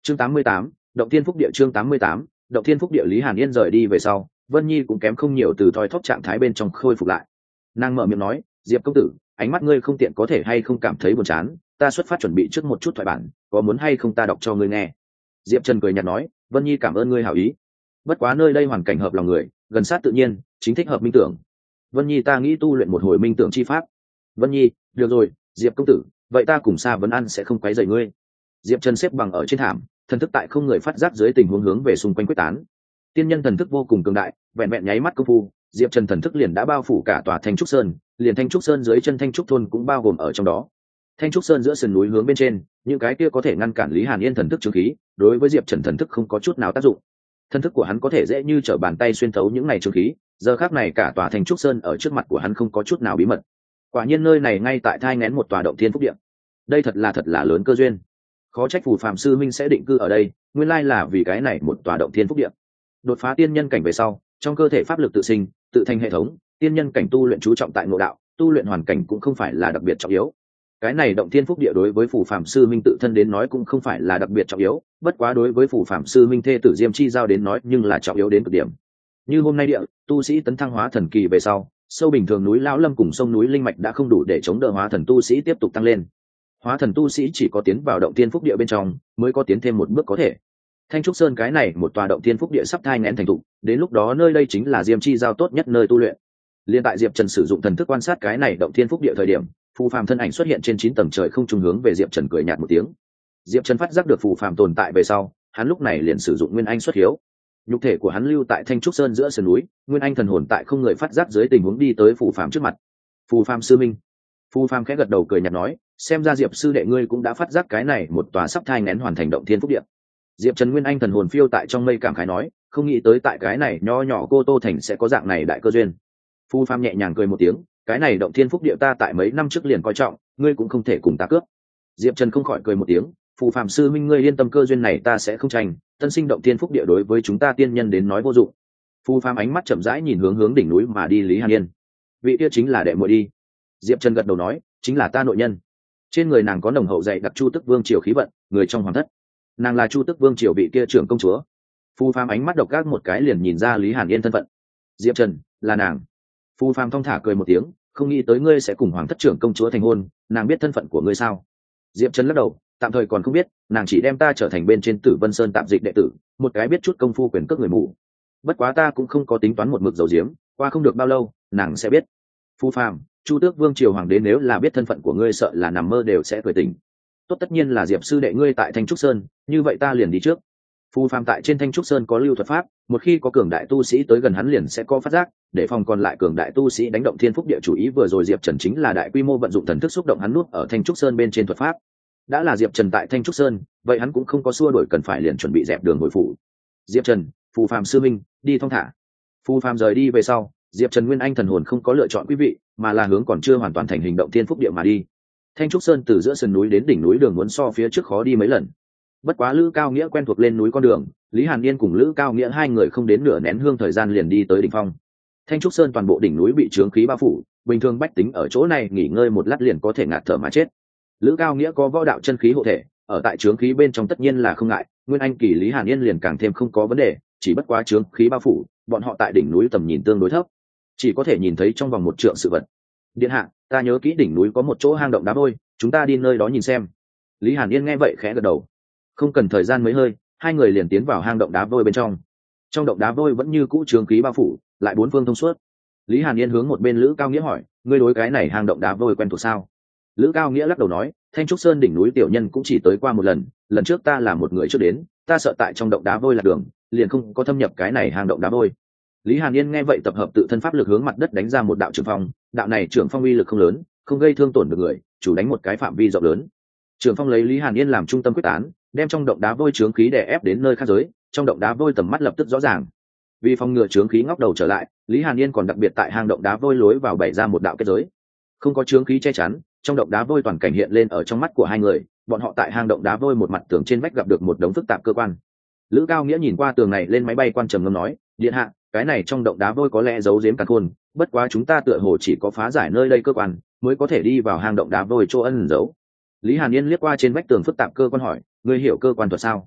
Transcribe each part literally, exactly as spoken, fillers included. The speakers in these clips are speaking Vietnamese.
chương tám mươi tám, động thiên phúc địa. Chương tám mươi tám, động thiên phúc địa. Lý Hàn Yên rời đi về sau, Vân Nhi cũng kém không nhiều từ thoi thóp trạng thái bên trong khôi phục lại. Nàng mở miệng nói, Diệp công tử, ánh mắt ngươi không tiện có thể hay không cảm thấy buồn chán, ta xuất phát chuẩn bị trước một chút thoại bản, có muốn hay không ta đọc cho ngươi nghe? Diệp Trần cười nhạt nói, Vân Nhi cảm ơn ngươi hảo ý, bất quá nơi đây hoàn cảnh hợp lòng người, gần sát tự nhiên, chính thích hợp minh tưởng. Vân Nhi ta nghĩ tu luyện một hồi minh tưởng chi pháp. Vân Nhi, được rồi, Diệp công tử, vậy ta cùng Sa Vấn An sẽ không quấy rầy ngươi. Diệp Trần xếp bằng ở trên thảm, thần thức tại không người phát giác dưới tình huống hướng về xung quanh quyết tán. Tiên nhân thần thức vô cùng cường đại, vẹn vẹn nháy mắt công phu, Diệp Trần thần thức liền đã bao phủ cả tòa Thanh Trúc Sơn, liền Thanh Trúc Sơn dưới chân Thanh Trúc thôn cũng bao gồm ở trong đó. Thanh Trúc Sơn giữa sườn núi hướng bên trên, những cái kia có thể ngăn cản Lý Hàn Yên thần thức chứng khí, đối với Diệp Trần thần thức không có chút nào tác dụng. Thần thức của hắn có thể dễ như trở bàn tay xuyên thấu những này chứng khí, giờ khắc này cả tòa Thanh Trúc Sơn ở trước mặt của hắn không có chút nào bí mật. Quả nhiên nơi này ngay tại thai nghén một tòa động thiên phúc địa. Đây thật là thật là lớn cơ duyên. Khó trách Phù Phạm sư minh sẽ định cư ở đây, nguyên lai là vì cái này một tòa động thiên phúc địa. Đột phá tiên nhân cảnh về sau, trong cơ thể pháp lực tự sinh, tự thành hệ thống, tiên nhân cảnh tu luyện chú trọng tại ngộ đạo, tu luyện hoàn cảnh cũng không phải là đặc biệt trọng yếu. Cái này động thiên phúc địa đối với Phù Phạm sư minh tự thân đến nói cũng không phải là đặc biệt trọng yếu, bất quá đối với Phù Phạm sư minh thê tử Diêm Chi giao đến nói nhưng là trọng yếu đến cực điểm. Như hôm nay địa, tu sĩ tấn thăng hóa thần kỳ về sau, sâu bình thường núi Lão Lâm cùng sông núi linh mạch đã không đủ để chống đỡ hóa thần tu sĩ tiếp tục tăng lên. Hóa thần tu sĩ chỉ có tiến vào động thiên phúc địa bên trong mới có tiến thêm một bước có thể. Thanh Trúc Sơn cái này một tòa động thiên phúc địa sắp thai nghén thành thục, đến lúc đó nơi đây chính là Diêm Chi giao tốt nhất nơi tu luyện. Liên tại Diệp Trần sử dụng thần thức quan sát cái này động thiên phúc địa thời điểm, Phù Phàm thân ảnh xuất hiện trên chín tầng trời không trung hướng về Diệp Trần cười nhạt một tiếng. Diệp Trần phát giác được Phù Phàm tồn tại về sau, hắn lúc này liền sử dụng Nguyên Anh xuất hiếu. Nhục thể của hắn lưu tại Thanh Trúc Sơn giữa sườn núi, Nguyên Anh thần hồn tại không người phát giác dưới tình huống đi tới Phù Phàm trước mặt. Phù Phàm sư minh. Phù Phàm khẽ gật đầu cười nhạt nói, xem ra Diệp sư đệ ngươi cũng đã phát giác cái này một tòa sắp thai nghén hoàn thành động thiên phúc địa. Diệp Trần Nguyên Anh thần hồn phiêu tại trong mây cảm khái nói, không nghĩ tới tại cái này nho nhỏ Cô Tô thành sẽ có dạng này đại cơ duyên. Phù Phàm nhẹ nhàng cười một tiếng, cái này động thiên phúc địa ta tại mấy năm trước liền coi trọng, ngươi cũng không thể cùng ta cướp. Diệp Trần không khỏi cười một tiếng, Phù Phàm sư minh ngươi yên tâm, cơ duyên này ta sẽ không tranh, tân sinh động thiên phúc địa đối với chúng ta tiên nhân đến nói vô dụng. Phù Phàm ánh mắt chậm rãi nhìn hướng hướng đỉnh núi mà đi Lý Hàn Yên. Vị kia chính là đệ muội đi. Diệp Trần gật đầu nói, chính là ta nội nhân. Trên người nàng có nồng hậu dày đặc Chu Tức Vương triều khí vận, người trong hoàng thất. Nàng là Chu Tức Vương triều vị kia trưởng công chúa. Phù Phàm ánh mắt độc ác một cái liền nhìn ra Lý Hàn Yên thân phận. Diệp Trần, là nàng. Phù Phàm thong thả cười một tiếng, không nghĩ tới ngươi sẽ cùng hoàng thất trưởng công chúa thành hôn, nàng biết thân phận của ngươi sao? Diệp Trần lắc đầu, tạm thời còn không biết, nàng chỉ đem ta trở thành bên trên Tử Vân Sơn tạm dịch đệ tử, một cái biết chút công phu quyền cước người mù. Bất quá ta cũng không có tính toán một mực dầu diếm, qua không được bao lâu, nàng sẽ biết. Phù Phàm, Chu Tước Vương triều hoàng đế nếu là biết thân phận của ngươi sợ là nằm mơ đều sẽ cười tỉnh. Tốt, tất nhiên là Diệp sư đệ ngươi tại Thanh Trúc Sơn, như vậy ta liền đi trước. Phù Phàm tại trên Thanh Trúc Sơn có lưu thuật pháp, một khi có cường đại tu sĩ tới gần hắn liền sẽ có phát giác, để phòng còn lại cường đại tu sĩ đánh động thiên phúc địa. Chủ ý vừa rồi Diệp Trần chính là đại quy mô vận dụng thần thức xúc động hắn nuốt ở Thanh Trúc Sơn bên trên thuật pháp. Đã là Diệp Trần tại Thanh Trúc Sơn, vậy hắn cũng không có xua đuổi, cần phải liền chuẩn bị dẹp đường hồi phủ. Diệp Trần, Phù Phàm sư minh, đi thong thả. Phù Phàm rời đi về sau, Diệp Trần Nguyên Anh thần hồn không có lựa chọn quý vị, mà là hướng còn chưa hoàn toàn thành hình động thiên phúc địa mà đi. Thanh Trúc Sơn từ giữa sườn núi đến đỉnh núi đường muốn so phía trước khó đi mấy lần. Bất quá Lữ Cao Nghĩa quen thuộc lên núi con đường, Lý Hàn Yên cùng Lữ Cao Nghĩa hai người không đến nửa nén hương thời gian liền đi tới đỉnh phong. Thanh Trúc Sơn toàn bộ đỉnh núi bị chướng khí bao phủ, bình thường bách tính ở chỗ này nghỉ ngơi một lát liền có thể ngạt thở mà chết. Lữ Cao Nghĩa có võ đạo chân khí hộ thể, ở tại chướng khí bên trong tất nhiên là không ngại, Nguyên Anh kỳ Lý Hàn Yên liền càng thêm không có vấn đề, chỉ bất quá chướng khí bao phủ, bọn họ tại đỉnh núi tầm nhìn tương đối thấp, chỉ có thể nhìn thấy trong vòng một trượng sự vật. Điện hạ, ta nhớ kỹ đỉnh núi có một chỗ hang động đá vôi, chúng ta đi nơi đó nhìn xem. Lý Hàn Yên nghe vậy khẽ gật đầu. Không cần thời gian mấy hơi, hai người liền tiến vào hang động đá vôi bên trong. Trong động đá vôi vẫn như cũ chướng khí bao phủ, lại bốn phương thông suốt. Lý Hàn Yên hướng một bên Lữ Cao Nghĩa hỏi, ngươi đối cái này hang động đá vôi quen thuộc sao? Lữ Cao Nghĩa lắc đầu nói, Thanh Trúc Sơn đỉnh núi tiểu nhân cũng chỉ tới qua một lần, lần trước ta là một người trước đến, ta sợ tại trong động đá vôi lạc đường, liền không có thâm nhập cái này hang động đá vôi. Lý Hàn Yên nghe vậy tập hợp tự thân pháp lực hướng mặt đất đánh ra một đạo trường phong, đạo này trường phong uy lực không lớn, không gây thương tổn được người, chủ đánh một cái phạm vi rộng lớn. Trường phong lấy Lý Hàn Yên làm trung tâm quyết tán, đem trong động đá vôi chướng khí đè ép đến nơi khác giới, trong động đá vôi tầm mắt lập tức rõ ràng. Vì phòng ngừa chướng khí ngóc đầu trở lại, Lý Hàn Yên còn đặc biệt tại hang động đá vôi lối vào bày ra một đạo kết giới. Không có chướng khí che chắn, trong động đá vôi toàn cảnh hiện lên ở trong mắt của hai người, bọn họ tại hang động đá vôi một mặt tường trên vách gặp được một đống phức tạp cơ quan. Lữ Cao Nghĩa nhìn qua tường này lên máy bay quan trầm ngâm nói, điện hạ, cái này trong động đá vôi có lẽ giấu giếm càn khôn, bất quá chúng ta tựa hồ chỉ có phá giải nơi đây cơ quan mới có thể đi vào hang động đá vôi chỗ ẩn giấu. Lý Hàn Yên liếc qua trên vách tường phức tạp cơ quan hỏi, ngươi hiểu cơ quan thuật sao?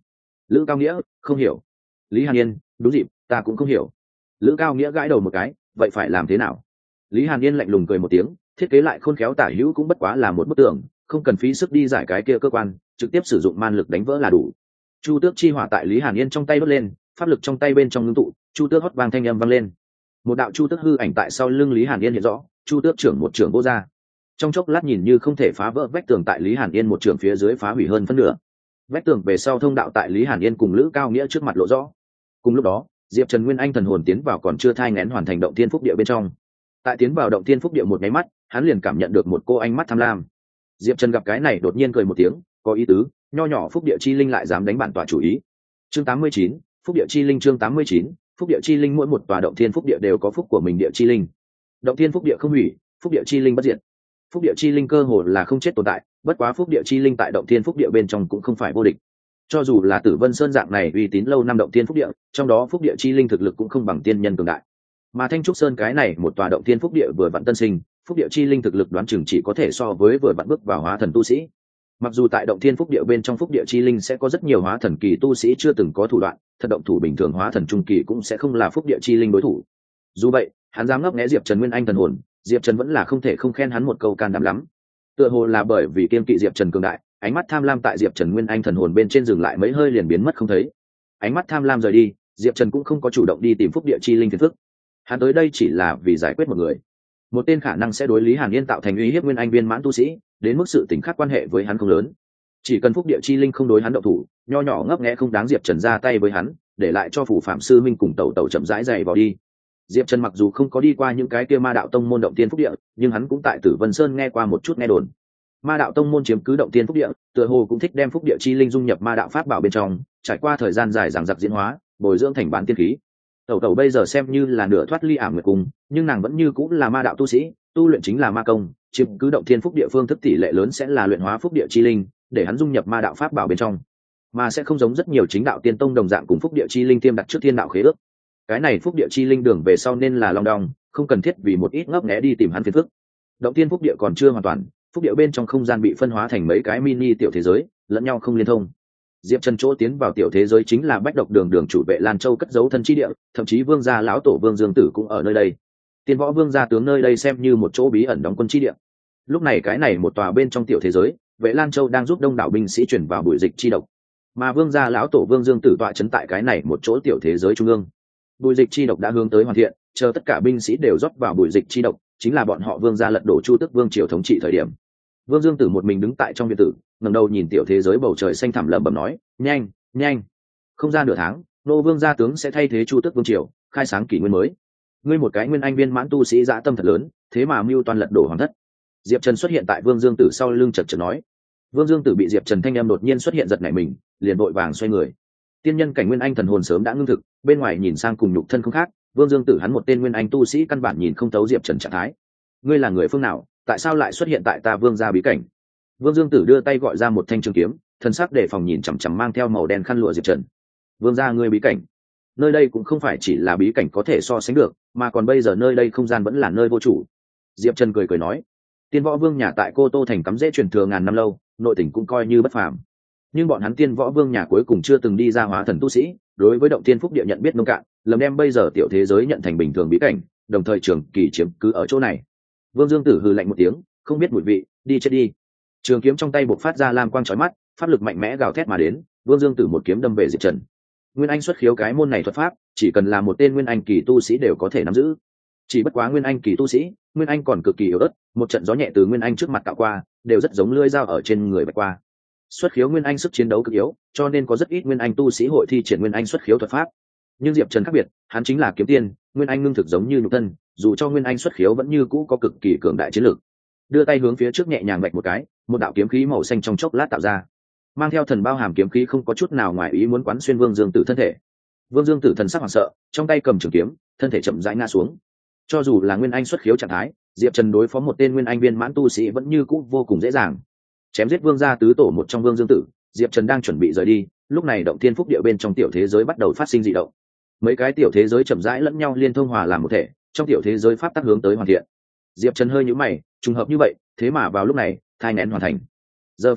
Lữ Cao Nghĩa: Không hiểu. Lý Hàn Yên: Đúng dịp, ta cũng không hiểu. Lữ Cao Nghĩa gãi đầu một cái: Vậy phải làm thế nào? Lý Hàn Yên lạnh lùng cười một tiếng: Thiết kế lại khôn khéo tả hữu cũng bất quá là một bức tường, không cần phí sức đi giải cái kia cơ quan, trực tiếp sử dụng man lực đánh vỡ là đủ. Chu tước chi hỏa tại Lý Hàn Yên trong tay đốt lên, pháp lực trong tay bên trong ngưng tụ, chu tước hót vang thanh âm vang lên. Một đạo chu tước hư ảnh tại sau lưng Lý Hàn Yên hiện rõ, chu tước trưởng một trưởng vô ra. Trong chốc lát nhìn như không thể phá vỡ vách tường tại Lý Hàn Yên một trưởng phía dưới phá hủy hơn phân nửa. Vách tường về sau thông đạo tại Lý Hàn Yên cùng Lữ Cao Nghĩa trước mặt lộ rõ. Cùng lúc đó, Diệp Trần Nguyên Anh thần hồn tiến vào còn chưa thai nghén hoàn thành động thiên phúc địa bên trong. Tại tiến vào động thiên phúc địa một cái mắt, hắn liền cảm nhận được một cô ánh mắt tham lam. Diệp Trần gặp cái này đột nhiên cười một tiếng, có ý tứ, nho nhỏ phúc địa chi linh lại dám đánh bản tọa chủ ý. Chương tám mươi chín, phúc địa chi linh chương tám mươi chín, phúc địa chi linh mỗi một tòa động thiên phúc địa đều có phúc của mình địa chi linh. Động thiên phúc địa không hủy, phúc địa chi linh bất diệt. Phúc địa chi linh cơ hồ là không chết tồn tại, bất quá phúc địa chi linh tại động thiên phúc địa bên trong cũng không phải vô địch. Cho dù là Tử Vân Sơn dạng này uy tín lâu năm động thiên phúc địa, trong đó phúc địa chi linh thực lực cũng không bằng tiên nhân cường đại. Mà Thanh Trúc Sơn cái này một tòa động thiên phúc địa vừa vặn tân sinh, phúc địa chi linh thực lực đoán chừng chỉ có thể so với vừa vặn bước vào hóa thần tu sĩ. Mặc dù tại động thiên phúc địa bên trong phúc địa chi linh sẽ có rất nhiều hóa thần kỳ tu sĩ chưa từng có thủ đoạn, thật động thủ bình thường hóa thần trung kỳ cũng sẽ không là phúc địa chi linh đối thủ. Dù vậy, hắn dám ngấp nghé Diệp Trần Nguyên Anh thần hồn, Diệp Trần vẫn là không thể không khen hắn một câu can đảm lắm. Tựa hồ là bởi vì kiên kỵ Diệp Trần cường đại, ánh mắt tham lam tại Diệp Trần Nguyên Anh thần hồn bên trên dừng lại mấy hơi liền biến mất không thấy. Ánh mắt tham lam rời đi, Diệp Trần cũng không có chủ động đi tìm phúc địa chi linh phiền phức. Hắn tới đây chỉ là vì giải quyết một người, một tên khả năng sẽ đối Lý Hàn Yên tạo thành uy hiếp Nguyên Anh viên mãn tu sĩ, đến mức sự tình khác quan hệ với hắn không lớn. Chỉ cần phúc địa chi linh không đối hắn động thủ, nho nhỏ ngấp nghé không đáng Diệp Trần ra tay với hắn, để lại cho phủ phạm sư minh cùng tẩu tẩu chậm rãi dày vào đi. Diệp Trần mặc dù không có đi qua những cái kia ma đạo tông môn động tiên phúc địa, nhưng hắn cũng tại Tử Vân Sơn nghe qua một chút nghe đồn. Ma đạo tông môn chiếm cứ động tiên phúc địa, tựa hồ cũng thích đem phúc địa chi linh dung nhập ma đạo pháp bảo bên trong, trải qua thời gian dài giằng giặc diễn hóa, bồi dưỡng thành bán tiên khí. Tẩu tẩu bây giờ xem như là nửa thoát ly ảm nguyệt cung, nhưng nàng vẫn như cũng là ma đạo tu sĩ, tu luyện chính là ma công, chiếm cứ động thiên phúc địa phương thức tỷ lệ lớn sẽ là luyện hóa phúc địa chi linh, để hắn dung nhập ma đạo pháp bảo bên trong, mà sẽ không giống rất nhiều chính đạo tiên tông đồng dạng cùng phúc địa chi linh tiêm đặt trước thiên đạo khế ước. Cái này phúc địa chi linh đường về sau nên là long đong, không cần thiết vì một ít ngấp nghé đi tìm hắn phiền phức. Động thiên phúc địa còn chưa hoàn toàn, phúc địa bên trong không gian bị phân hóa thành mấy cái mini tiểu thế giới, lẫn nhau không liên thông. Diệp Trần chỗ tiến vào tiểu thế giới chính là bách độc đường đường chủ vệ Lan Châu cất giấu thân chi địa, thậm chí vương gia lão tổ Vương Dương Tử cũng ở nơi đây. Tiên võ vương gia tướng nơi đây xem như một chỗ bí ẩn đóng quân chi địa. Lúc này cái này một tòa bên trong tiểu thế giới, vệ Lan Châu đang giúp đông đảo binh sĩ chuyển vào bụi dịch chi độc, mà vương gia lão tổ Vương Dương Tử tọa trấn tại cái này một chỗ tiểu thế giới trung ương. Bụi dịch chi độc đã hướng tới hoàn thiện, chờ tất cả binh sĩ đều rót vào bụi dịch chi độc, chính là bọn họ vương gia lật đổ Chu Tức Vương triều thống trị thời điểm. Vương Dương Tử một mình đứng tại trong biệt tử, ngẩng đầu nhìn tiểu thế giới bầu trời xanh thẳm lẩm bẩm nói: "Nhanh, nhanh, không ra nửa tháng, nô vương gia tướng sẽ thay thế Chu Tước Vương triều, khai sáng kỷ nguyên mới. Ngươi một cái nguyên anh viên mãn tu sĩ dã tâm thật lớn, thế mà mưu toan lật đổ hoàng thất." Diệp Trần xuất hiện tại Vương Dương Tử sau lưng chợt chợt nói. Vương Dương Tử bị Diệp Trần thanh em đột nhiên xuất hiện giật nảy mình, liền vội vàng xoay người. Tiên nhân cảnh nguyên anh thần hồn sớm đã ngưng thực, bên ngoài nhìn sang cùng nhục thân không khác, Vương Dương Tử hắn một tên nguyên anh tu sĩ căn bản nhìn không thấu Diệp Trần trạng thái. Ngươi là người phương nào, tại sao lại xuất hiện tại ta Vương gia bí cảnh? Vương Dương Tử đưa tay gọi ra một thanh trường kiếm, thân sắc để phòng nhìn chằm chằm mang theo màu đen khăn lụa Diệp Trần. Vương gia ngươi bí cảnh? Nơi đây cũng không phải chỉ là bí cảnh có thể so sánh được, mà còn bây giờ nơi đây không gian vẫn là nơi vô chủ. Diệp Trần cười cười nói, Tiên Võ Vương nhà tại Cô Tô thành cắm rễ truyền thừa ngàn năm lâu, nội tình cũng coi như bất phàm. Nhưng bọn hắn Tiên Võ Vương nhà cuối cùng chưa từng đi ra hóa thần tu sĩ, đối với động tiên phúc địa nhận biết nông cạn, lầm đem bây giờ tiểu thế giới nhận thành bình thường bí cảnh, đồng thời trường kỳ chiếm cứ ở chỗ này. Vương Dương Tử hừ lạnh một tiếng, không biết mùi vị, đi chết đi. Trường kiếm trong tay bộc phát ra lam quang chói mắt, pháp lực mạnh mẽ gào thét mà đến, Vương Dương Tử một kiếm đâm về Diệp Trần. Nguyên Anh xuất khiếu cái môn này thuật pháp, chỉ cần là một tên Nguyên Anh kỳ tu sĩ đều có thể nắm giữ. Chỉ bất quá Nguyên Anh kỳ tu sĩ, Nguyên Anh còn cực kỳ yếu ớt, một trận gió nhẹ từ Nguyên Anh trước mặt cạo qua, đều rất giống lưỡi dao ở trên người bạch qua. Xuất khiếu Nguyên Anh sức chiến đấu cực yếu, cho nên có rất ít Nguyên Anh tu sĩ hội thi triển Nguyên Anh xuất khiếu thuật pháp. Nhưng Diệp Trần khác biệt, hắn chính là kiếm tiên, Nguyên Anh ngưng thực giống như nhục thân, dù cho Nguyên Anh xuất khiếu vẫn như cũ có cực kỳ cường đại chiến lực. Đưa tay hướng phía trước nhẹ nhàng vạch một cái, một đạo kiếm khí màu xanh trong chốc lát tạo ra, mang theo thần bao hàm kiếm khí không có chút nào ngoài ý muốn quán xuyên Vương Dương Tử thân thể. Vương Dương Tử thần sắc hoảng sợ, trong tay cầm trường kiếm, thân thể chậm rãi ngã xuống. Cho dù là Nguyên Anh xuất khiếu trạng thái, Diệp Trần đối phó một tên Nguyên Anh viên mãn tu sĩ vẫn như cũ vô cùng dễ dàng. Chém giết Vương gia tứ tổ một trong Vương Dương Tử, Diệp Trần đang chuẩn bị rời đi, lúc này động thiên phúc địa bên trong tiểu thế giới bắt đầu phát sinh dị động. Mấy cái tiểu thế giới chậm rãi lẫn nhau liên thông hòa làm một thể, trong tiểu thế giới pháp tắc hướng tới hoàn thiện. Diệp Trần hơi nhíu mày, trùng hợp như vậy, thế mà vào lúc này, thai nghén hoàn thành. Giờ phút này,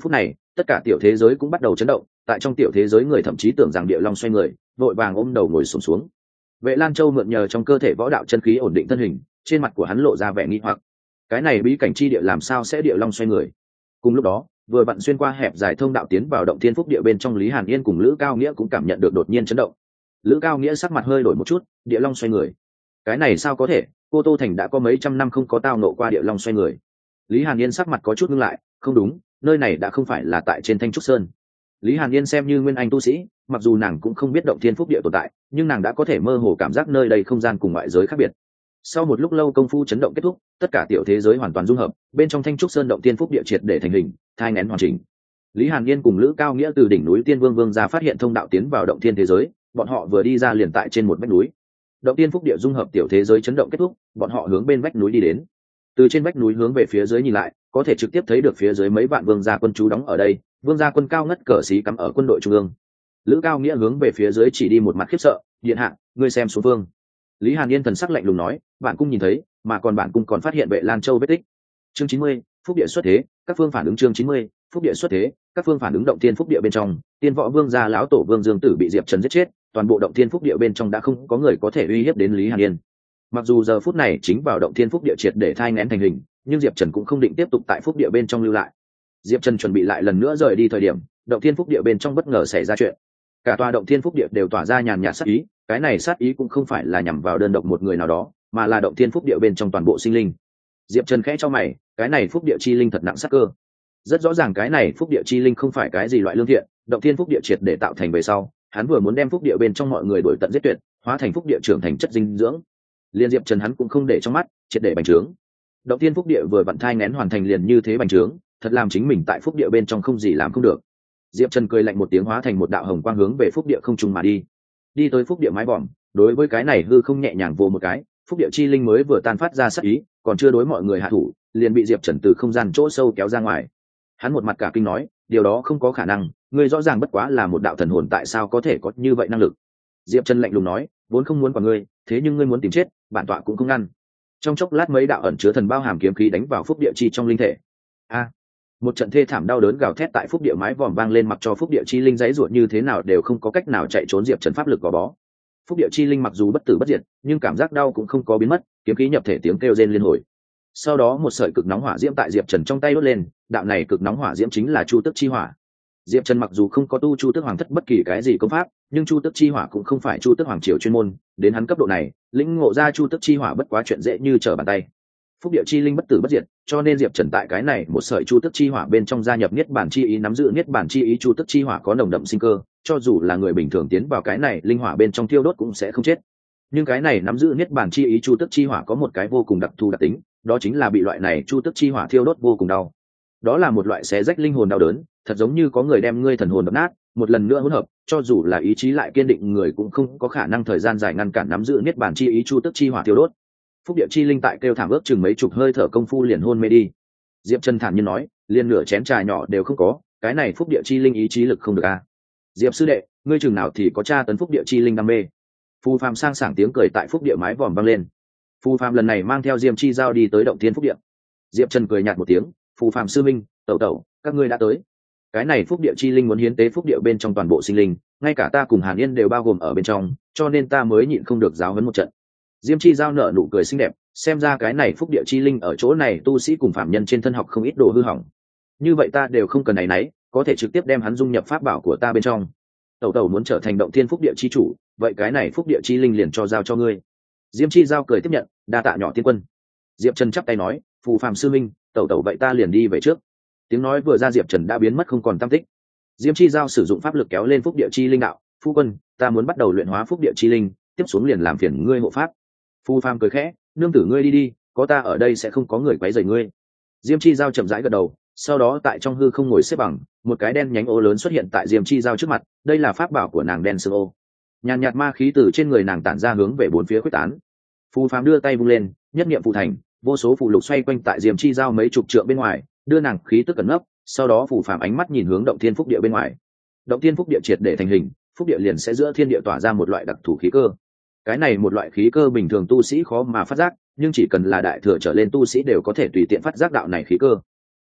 tất cả tiểu thế giới cũng bắt đầu chấn động, tại trong tiểu thế giới người thậm chí tưởng rằng địa long xoay người, vội vàng ôm đầu ngồi xổm xuống, xuống Vệ Lan Châu mượn nhờ trong cơ thể võ đạo chân khí ổn định thân hình, trên mặt của hắn lộ ra vẻ nghi hoặc. Cái này bí cảnh chi địa làm sao sẽ địa long xoay người? Cùng lúc đó, vừa vặn xuyên qua hẹp dài thông đạo tiến vào động thiên phúc địa bên trong, Lý Hàn Yên cùng Lữ Cao Nghĩa cũng cảm nhận được đột nhiên chấn động. Lữ Cao Nghĩa sắc mặt hơi đổi một chút, địa long xoay người. Cái này sao có thể, cô Tô Thành đã có mấy trăm năm không có tao nộ qua địa long xoay người. Lý Hàn Yên sắc mặt có chút ngưng lại, không đúng, nơi này đã không phải là tại trên Thanh Trúc Sơn. Lý Hàn Yên xem như nguyên anh tu sĩ, mặc dù nàng cũng không biết động thiên phúc địa tồn tại, nhưng nàng đã có thể mơ hồ cảm giác nơi đây không gian cùng ngoại giới khác biệt. Sau một lúc lâu công phu chấn động kết thúc, tất cả tiểu thế giới hoàn toàn dung hợp, bên trong Thanh Trúc Sơn động thiên phúc địa triệt để thành hình, thai nghén hoàn chỉnh. Lý Hàn Yên cùng Lữ Cao Nghĩa từ đỉnh núi Tiên Vương Vương ra phát hiện thông đạo tiến vào động thiên thế giới, bọn họ vừa đi ra liền tại trên một vách núi. Động thiên phúc địa dung hợp tiểu thế giới chấn động kết thúc, bọn họ hướng bên vách núi đi đến. Từ trên vách núi hướng về phía dưới nhìn lại, có thể trực tiếp thấy được phía dưới mấy vạn vương gia quân trú đóng ở đây, vương gia quân cao ngất cờ xí cắm ở quân đội trung ương. Lữ Cao Nghĩa hướng về phía dưới chỉ đi một mặt khiếp sợ, điện hạ, ngươi xem xuống vương. Lý Hàn Yên thần sắc lạnh lùng nói, bản cung nhìn thấy, mà còn bản cung còn phát hiện Vệ Lan Châu vết tích. Chương chín mươi, phúc địa xuất thế, các phương phản ứng. Chương chín mươi, phúc địa xuất thế, các phương phản ứng. Động thiên phúc địa bên trong, tiên võ vương gia lão tổ Vương Dương Tử bị Diệp Trần giết chết, toàn bộ động thiên phúc địa bên trong đã không có người có thể uy hiếp đến Lý Hàn Yên. Mặc dù giờ phút này chính vào động thiên phúc địa triệt để thai nghén thành hình, nhưng Diệp Trần cũng không định tiếp tục tại phúc địa bên trong lưu lại. Diệp Trần chuẩn bị lại lần nữa rời đi thời điểm, động thiên phúc địa bên trong bất ngờ xảy ra chuyện. Cả tòa động thiên phúc địa đều tỏa ra nhàn nhạt sát ý, cái này sát ý cũng không phải là nhằm vào đơn độc một người nào đó, mà là động thiên phúc địa bên trong toàn bộ sinh linh. Diệp Trần khẽ cho mày, cái này phúc địa chi linh thật nặng sát cơ. Rất rõ ràng cái này phúc địa chi linh không phải cái gì loại lương thiện, động thiên phúc địa triệt để tạo thành về sau, hắn vừa muốn đem phúc địa bên trong mọi người đuổi tận giết tuyệt, hóa thành phúc địa trưởng thành chất dinh dưỡng. Liên Diệp Trần hắn cũng không để trong mắt, triệt để bành trướng. Động thiên phúc địa vừa vặn thai nghén hoàn thành liền như thế bành trướng, thật làm chính mình tại phúc địa bên trong không gì làm không được. Diệp Trần cười lạnh một tiếng, hóa thành một đạo hồng quang hướng về phúc địa không trung mà đi. Đi tới phúc địa mái vòm, đối với cái này hư không nhẹ nhàng vồ một cái, phúc địa chi linh mới vừa tan phát ra sát ý, còn chưa đối mọi người hạ thủ, liền bị Diệp Trần từ không gian chỗ sâu kéo ra ngoài. Hắn một mặt cả kinh nói, điều đó không có khả năng, ngươi rõ ràng bất quá là một đạo thần hồn, tại sao có thể có như vậy năng lực? Diệp Trần lạnh lùng nói, vốn không muốn quả ngươi, thế nhưng ngươi muốn tìm chết, bản tọa cũng không ngăn. Trong chốc lát mấy đạo ẩn chứa thần bao hàm kiếm khí đánh vào phúc địa chi trong linh thể. A! Một trận thê thảm đau đớn gào thét tại phúc địa mái vòm vang lên, mặc cho phúc địa chi linh giãy giụa như thế nào đều không có cách nào chạy trốn Diệp Trần pháp lực gò bó. Phúc địa chi linh mặc dù bất tử bất diệt, nhưng cảm giác đau cũng không có biến mất, kiếm khí nhập thể tiếng kêu rên liên hồi. Sau đó một sợi cực nóng hỏa diễm tại Diệp Trần trong tay đốt lên, đạo này cực nóng hỏa diễm chính là Chu Tức chi hỏa. Diệp Trần mặc dù không có tu Chu Tức Hoàng thất bất kỳ cái gì công pháp, nhưng Chu Tức chi hỏa cũng không phải Chu Tức Hoàng triều chuyên môn, đến hắn cấp độ này, lĩnh ngộ ra Chu Tức chi hỏa bất quá chuyện dễ như trở bàn tay. Phúc địa chi linh bất tử bất diệt, cho nên Diệp Trần tại cái này một sợi Chu Tức chi hỏa bên trong gia nhập niết bàn chi ý, nắm giữ niết bàn chi ý. Chu Tức chi hỏa có nồng đậm sinh cơ, cho dù là người bình thường tiến vào cái này linh hỏa bên trong thiêu đốt cũng sẽ không chết. Nhưng cái này nắm giữ niết bàn chi ý Chu Tức chi hỏa có một cái vô cùng đặc thù đặc tính, đó chính là bị loại này Chu Tức chi hỏa thiêu đốt vô cùng đau. Đó là một loại xé rách linh hồn đau đớn, thật giống như có người đem ngươi thần hồn đập nát, một lần nữa hỗn hợp, cho dù là ý chí lại kiên định người cũng không có khả năng thời gian dài ngăn cản nắm giữ niết bàn chi ý Chu Tức chi hỏa thiêu đốt. Phúc địa chi linh tại kêu thảm ước chừng mấy chục hơi thở công phu liền hôn mê đi. Diệp Trần thản nhiên nói, liền nửa chén trà nhỏ đều không có, cái này phúc địa chi linh ý chí lực không được a. À. Diệp sư đệ, ngươi chừng nào thì có tra tấn phúc địa chi linh đam mê. Phù Phàm sang sảng tiếng cười tại phúc địa mái vòm vang lên. Phù Phàm lần này mang theo Diêm Chi Giao đi tới động thiên phúc địa. Diệp Trần cười nhạt một tiếng, Phù Phàm sư minh, tẩu tẩu, các ngươi đã tới. Cái này phúc địa chi linh muốn hiến tế phúc địa bên trong toàn bộ sinh linh, ngay cả ta cùng Hàn Yên đều bao gồm ở bên trong, cho nên ta mới nhịn không được giáo huấn một trận. Diêm Chi Giao nở nụ cười xinh đẹp, xem ra cái này phúc địa chi linh ở chỗ này tu sĩ cùng phạm nhân trên thân học không ít đồ hư hỏng. Như vậy ta đều không cần náy náy, có thể trực tiếp đem hắn dung nhập pháp bảo của ta bên trong. Tẩu tẩu muốn trở thành động thiên phúc địa chi chủ, vậy cái này phúc địa chi linh liền cho giao cho ngươi. Diêm Chi Giao cười tiếp nhận, đa tạ nhỏ tiên quân. Diệp Trần chắp tay nói, Phù Phàm sư minh, tẩu tẩu vậy ta liền đi về trước. Tiếng nói vừa ra Diệp Trần đã biến mất không còn tăm tích. Diêm Chi Giao sử dụng pháp lực kéo lên phúc địa chi linh đạo, phu quân, ta muốn bắt đầu luyện hóa phúc địa chi linh, tiếp xuống liền làm phiền ngươi hộ pháp. Phù Phàm cười khẽ, nương tử ngươi đi đi, có ta ở đây sẽ không có người quấy rầy ngươi. Diêm Chi Giao chậm rãi gật đầu, sau đó tại trong hư không ngồi xếp bằng, một cái đen nhánh ô lớn xuất hiện tại Diêm Chi Giao trước mặt, đây là pháp bảo của nàng đen sương ô. Nhàn nhạt ma khí từ trên người nàng tản ra hướng về bốn phía khuếch tán. Phù Phàm đưa tay vung lên, nhất niệm phù thành, vô số phù lục xoay quanh tại Diêm Chi Giao mấy chục trượng bên ngoài, đưa nàng khí tức cẩn nấp. Sau đó Phù Phàm ánh mắt nhìn hướng động thiên phúc địa bên ngoài. Động thiên phúc địa triệt để thành hình, phúc địa liền sẽ giữa thiên địa tỏa ra một loại đặc thù khí cơ. Cái này một loại khí cơ bình thường tu sĩ khó mà phát giác, nhưng chỉ cần là đại thừa trở lên tu sĩ đều có thể tùy tiện phát giác đạo này khí cơ.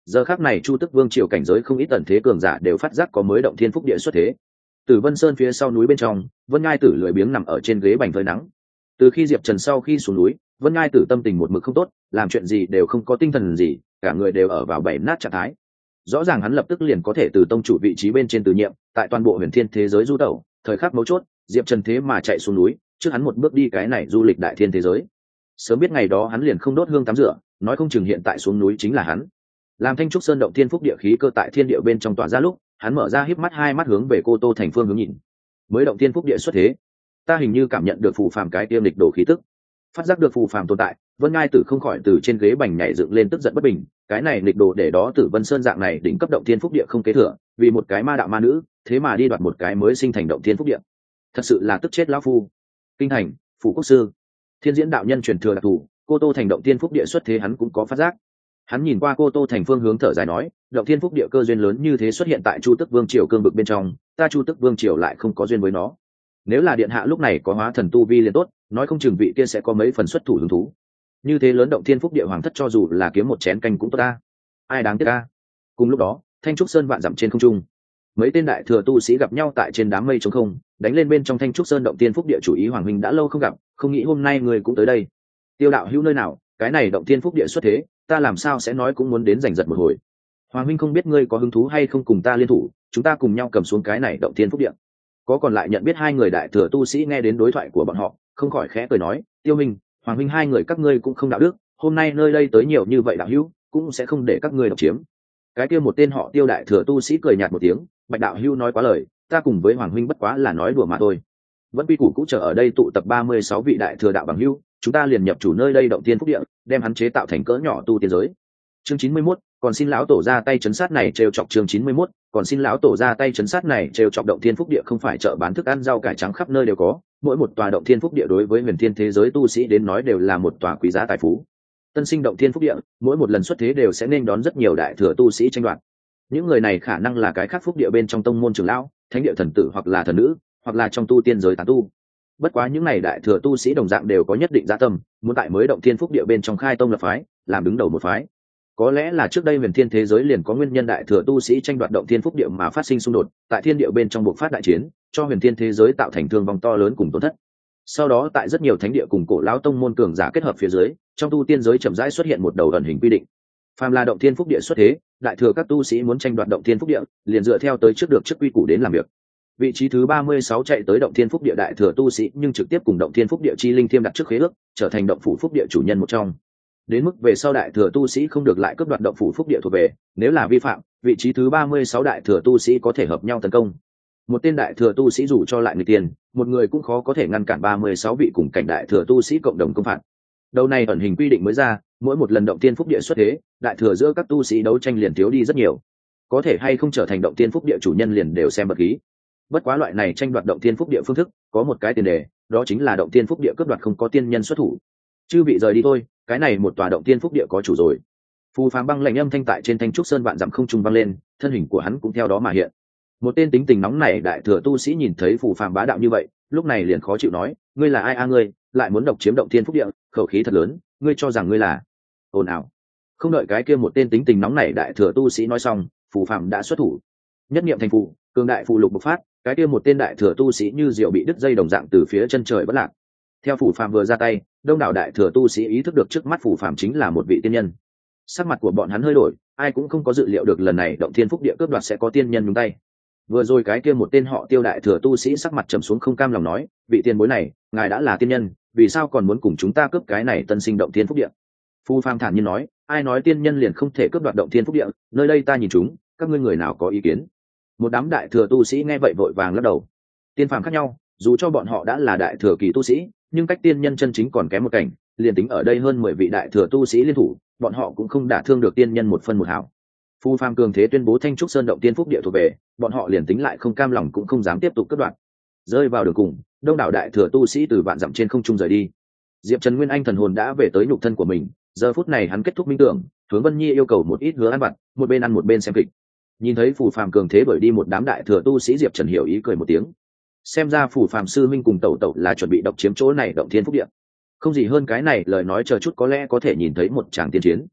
giờ khác này chu tức vương triều cảnh giới không ít tần thế cường giả đều phát giác có mới động thiên phúc địa xuất thế. Từ Vân Sơn phía sau núi bên trong, Vân Ngai Tử lười biếng nằm ở trên ghế bành phơi nắng. Từ khi Diệp Trần sau khi xuống núi, Vân Ngai Tử tâm tình một mực không tốt, làm chuyện gì đều không có tinh thần gì, cả người đều ở vào bảy nát trạng thái. Rõ ràng hắn lập tức liền có thể từ tông chủ vị trí bên trên từ nhiệm, tại toàn bộ huyền thiên thế giới du tẩu, thời khắc mấu chốt, Diệp Trần thế mà chạy xuống núi, trước hắn một bước đi cái này du lịch đại thiên thế giới. Sớm biết ngày đó hắn liền không đốt hương tắm rửa, nói không chừng hiện tại xuống núi chính là hắn. Làm Thanh trúc sơn động thiên phúc địa khí cơ tại thiên địa bên trong tỏa ra lúc, hắn mở ra híp mắt hai mắt hướng về Cô Tô thành phương hướng nhìn. Mới động thiên phúc địa xuất thế, ta hình như cảm nhận được phù phàm cái tiêm lịch đồ khí tức. Phát giác được phù phàm tồn tại, Vân Ngai Tử không khỏi từ trên ghế bành nhảy dựng lên tức giận bất bình, cái này lịch đồ để đó Tử Vân Sơn dạng này đỉnh cấp động thiên phúc địa không kế thừa, vì một cái ma đạo ma nữ, thế mà đi đoạt một cái mới sinh thành động thiên phúc địa. Thật sự là tức chết lão phu. Kinh thành, phủ quốc sư, Thiên Diễn đạo nhân truyền thừa đặc thù, Cô Tô thành động thiên phúc địa xuất thế hắn cũng có phát giác. Hắn nhìn qua Cô Tô thành phương hướng thở dài nói, động thiên phúc địa cơ duyên lớn như thế xuất hiện tại Chu Tức Vương triều cương vực bên trong, ta Chu Tức Vương triều lại không có duyên với nó. Nếu là điện hạ lúc này có hóa thần tu vi liền tốt, nói không chừng vị kia sẽ có mấy phần xuất thủ hứng thú. Như thế lớn động thiên phúc địa hoàng thất cho dù là kiếm một chén canh cũng tốt ta. Ai đáng tiếc ta. Cùng lúc đó, Thanh trúc sơn vạn dặm trên không trung, mấy tên đại thừa tu sĩ gặp nhau tại trên đám mây trống không, đánh lên bên trong Thanh trúc sơn động thiên phúc địa chủ ý hoàng huynh đã lâu không gặp, không nghĩ hôm nay người cũng tới đây. Tiêu đạo hữu nơi nào, cái này động thiên phúc địa xuất thế, ta làm sao sẽ nói cũng muốn đến giành giật một hồi. Hoàng huynh không biết ngươi có hứng thú hay không cùng ta liên thủ, chúng ta cùng nhau cầm xuống cái này động thiên phúc địa. Có còn lại nhận biết hai người đại thừa tu sĩ nghe đến đối thoại của bọn họ, không khỏi khẽ cười nói, Tiêu Minh, Hoàng huynh hai người các ngươi cũng không đạo đức, hôm nay nơi đây tới nhiều như vậy đạo hữu, cũng sẽ không để các ngươi độc chiếm. Cái kia một tên họ Tiêu đại thừa tu sĩ cười nhạt một tiếng, Bạch đạo hữu nói quá lời, ta cùng với Hoàng huynh bất quá là nói đùa mà thôi. Vẫn quy củ cũ chờ ở đây tụ tập ba mươi sáu vị đại thừa đạo bằng hữu, chúng ta liền nhập chủ nơi đây động thiên phúc địa, đem hắn chế tạo thành cỡ nhỏ tu tiên giới. Chương chín mươi mốt, còn xin lão tổ ra tay chấn sát này trêu chọc. Chương chín mươi mốt, còn xin lão tổ ra tay chấn sát này trêu chọc. Động thiên phúc địa không phải chợ bán thức ăn rau cải trắng khắp nơi đều có, mỗi một tòa động thiên phúc địa đối với huyền thiên thế giới tu sĩ đến nói đều là một tòa quý giá tài phú. Tân sinh động thiên phúc địa, mỗi một lần xuất thế đều sẽ nên đón rất nhiều đại thừa tu sĩ tranh đoạt. Những người này khả năng là cái khác phúc địa bên trong tông môn trưởng lão, thánh địa thần tử hoặc là thần nữ, hoặc là trong tu tiên giới tán tu. Bất quá những này đại thừa tu sĩ đồng dạng đều có nhất định dạ tâm, muốn tại mới động thiên phúc địa bên trong khai tông lập phái, làm đứng đầu một phái. Có lẽ là trước đây huyền thiên thế giới liền có nguyên nhân đại thừa tu sĩ tranh đoạt động thiên phúc địa mà phát sinh xung đột, tại thiên địa bên trong buộc phát đại chiến, cho huyền thiên thế giới tạo thành thương vong to lớn cùng tổn thất. Sau đó tại rất nhiều thánh địa cùng cổ lão tông môn cường giả kết hợp phía dưới, trong tu tiên giới chậm rãi xuất hiện một đầu ẩn hình quy định. Phàm là động thiên phúc địa xuất thế, đại thừa các tu sĩ muốn tranh đoạt động thiên phúc địa, liền dựa theo tới trước được trước quy củ đến làm việc. Vị trí thứ ba mươi sáu chạy tới động thiên phúc địa đại thừa tu sĩ, nhưng trực tiếp cùng động thiên phúc địa chi linh thiêm đặt trước khế ước, trở thành động phủ phúc địa chủ nhân một trong. Đến mức về sau đại thừa tu sĩ không được lại cướp đoạt động phủ phúc địa thuộc về, nếu là vi phạm, vị trí thứ ba mươi sáu đại thừa tu sĩ có thể hợp nhau tấn công. Một tên đại thừa tu sĩ dù cho lại người tiền, một người cũng khó có thể ngăn cản ba mươi sáu vị cùng cảnh đại thừa tu sĩ cộng đồng công phạt. Đầu này ẩn hình quy định mới ra, mỗi một lần động thiên phúc địa xuất thế, đại thừa giữa các tu sĩ đấu tranh liền thiếu đi rất nhiều. Có thể hay không trở thành động thiên phúc địa chủ nhân liền đều xem bậc ý. Bất quá loại này tranh đoạt động thiên phúc địa phương thức, có một cái tiền đề, đó chính là động thiên phúc địa cướp đoạt không có tiên nhân xuất thủ. Chư vị rời đi thôi, cái này một tòa động thiên phúc địa có chủ rồi. Phù Phàm băng lạnh âm thanh tại trên thanh trúc sơn vạn dặm không trung vang lên, thân hình của hắn cũng theo đó mà hiện. Một tên tính tình nóng nảy đại thừa tu sĩ nhìn thấy Phù Phàm bá đạo như vậy, lúc này liền khó chịu nói, ngươi là ai a ngươi, lại muốn độc chiếm động thiên phúc địa, khẩu khí thật lớn, ngươi cho rằng ngươi là ồn ào. Không đợi cái kia một tên tính tình nóng nảy đại thừa tu sĩ nói xong, Phù Phàm đã xuất thủ. Nhất niệm thành phù, cường đại phù lục bộc phát, cái kia một tên đại thừa tu sĩ như diều bị đứt dây đồng dạng từ phía chân trời bất lạc. Theo Phù Phàm vừa ra tay, đông đảo đại thừa tu sĩ ý thức được trước mắt Phù Phàm chính là một vị tiên nhân. Sắc mặt của bọn hắn hơi đổi, ai cũng không có dự liệu được lần này động thiên phúc địa cướp đoạt sẽ có tiên nhân nhúng tay. Vừa rồi cái kia một tên họ Tiêu đại thừa tu sĩ sắc mặt trầm xuống không cam lòng nói, vị tiền bối này, ngài đã là tiên nhân, vì sao còn muốn cùng chúng ta cướp cái này tân sinh động thiên phúc địa? Phù Phàm thản nhiên nói, ai nói tiên nhân liền không thể cướp đoạt động thiên phúc địa, nơi đây ta nhìn chúng, các ngươi người nào có ý kiến? Một đám đại thừa tu sĩ nghe vậy vội vàng lắc đầu. Tiên phàm khác nhau, dù cho bọn họ đã là đại thừa kỳ tu sĩ, nhưng cách tiên nhân chân chính còn kém một cảnh, liền tính ở đây hơn mười vị đại thừa tu sĩ liên thủ, bọn họ cũng không đả thương được tiên nhân một phân một hào. Phù Phàm cường thế tuyên bố Thanh trúc sơn động tiên phúc địa thuộc về, bọn họ liền tính lại không cam lòng cũng không dám tiếp tục cướp đoạt. Rơi vào đường cùng, đông đảo đại thừa tu sĩ từ vạn dặm trên không trung rời đi. Diệp Trần Nguyên Anh thần hồn đã về tới nhục thân của mình, giờ phút này hắn kết thúc minh tưởng, hướng Vân Nhi yêu cầu một ít hứa ăn vặt, một bên ăn một bên xem kịch. Nhìn thấy Phù Phàm cường thế bởi đi một đám đại thừa tu sĩ, Diệp Trần hiểu ý cười một tiếng. Xem ra Phù Phàm sư minh cùng tẩu tẩu là chuẩn bị độc chiếm chỗ này động thiên phúc địa. Không gì hơn cái này, lời nói chờ chút có lẽ có thể nhìn thấy một tràng tiên chiến.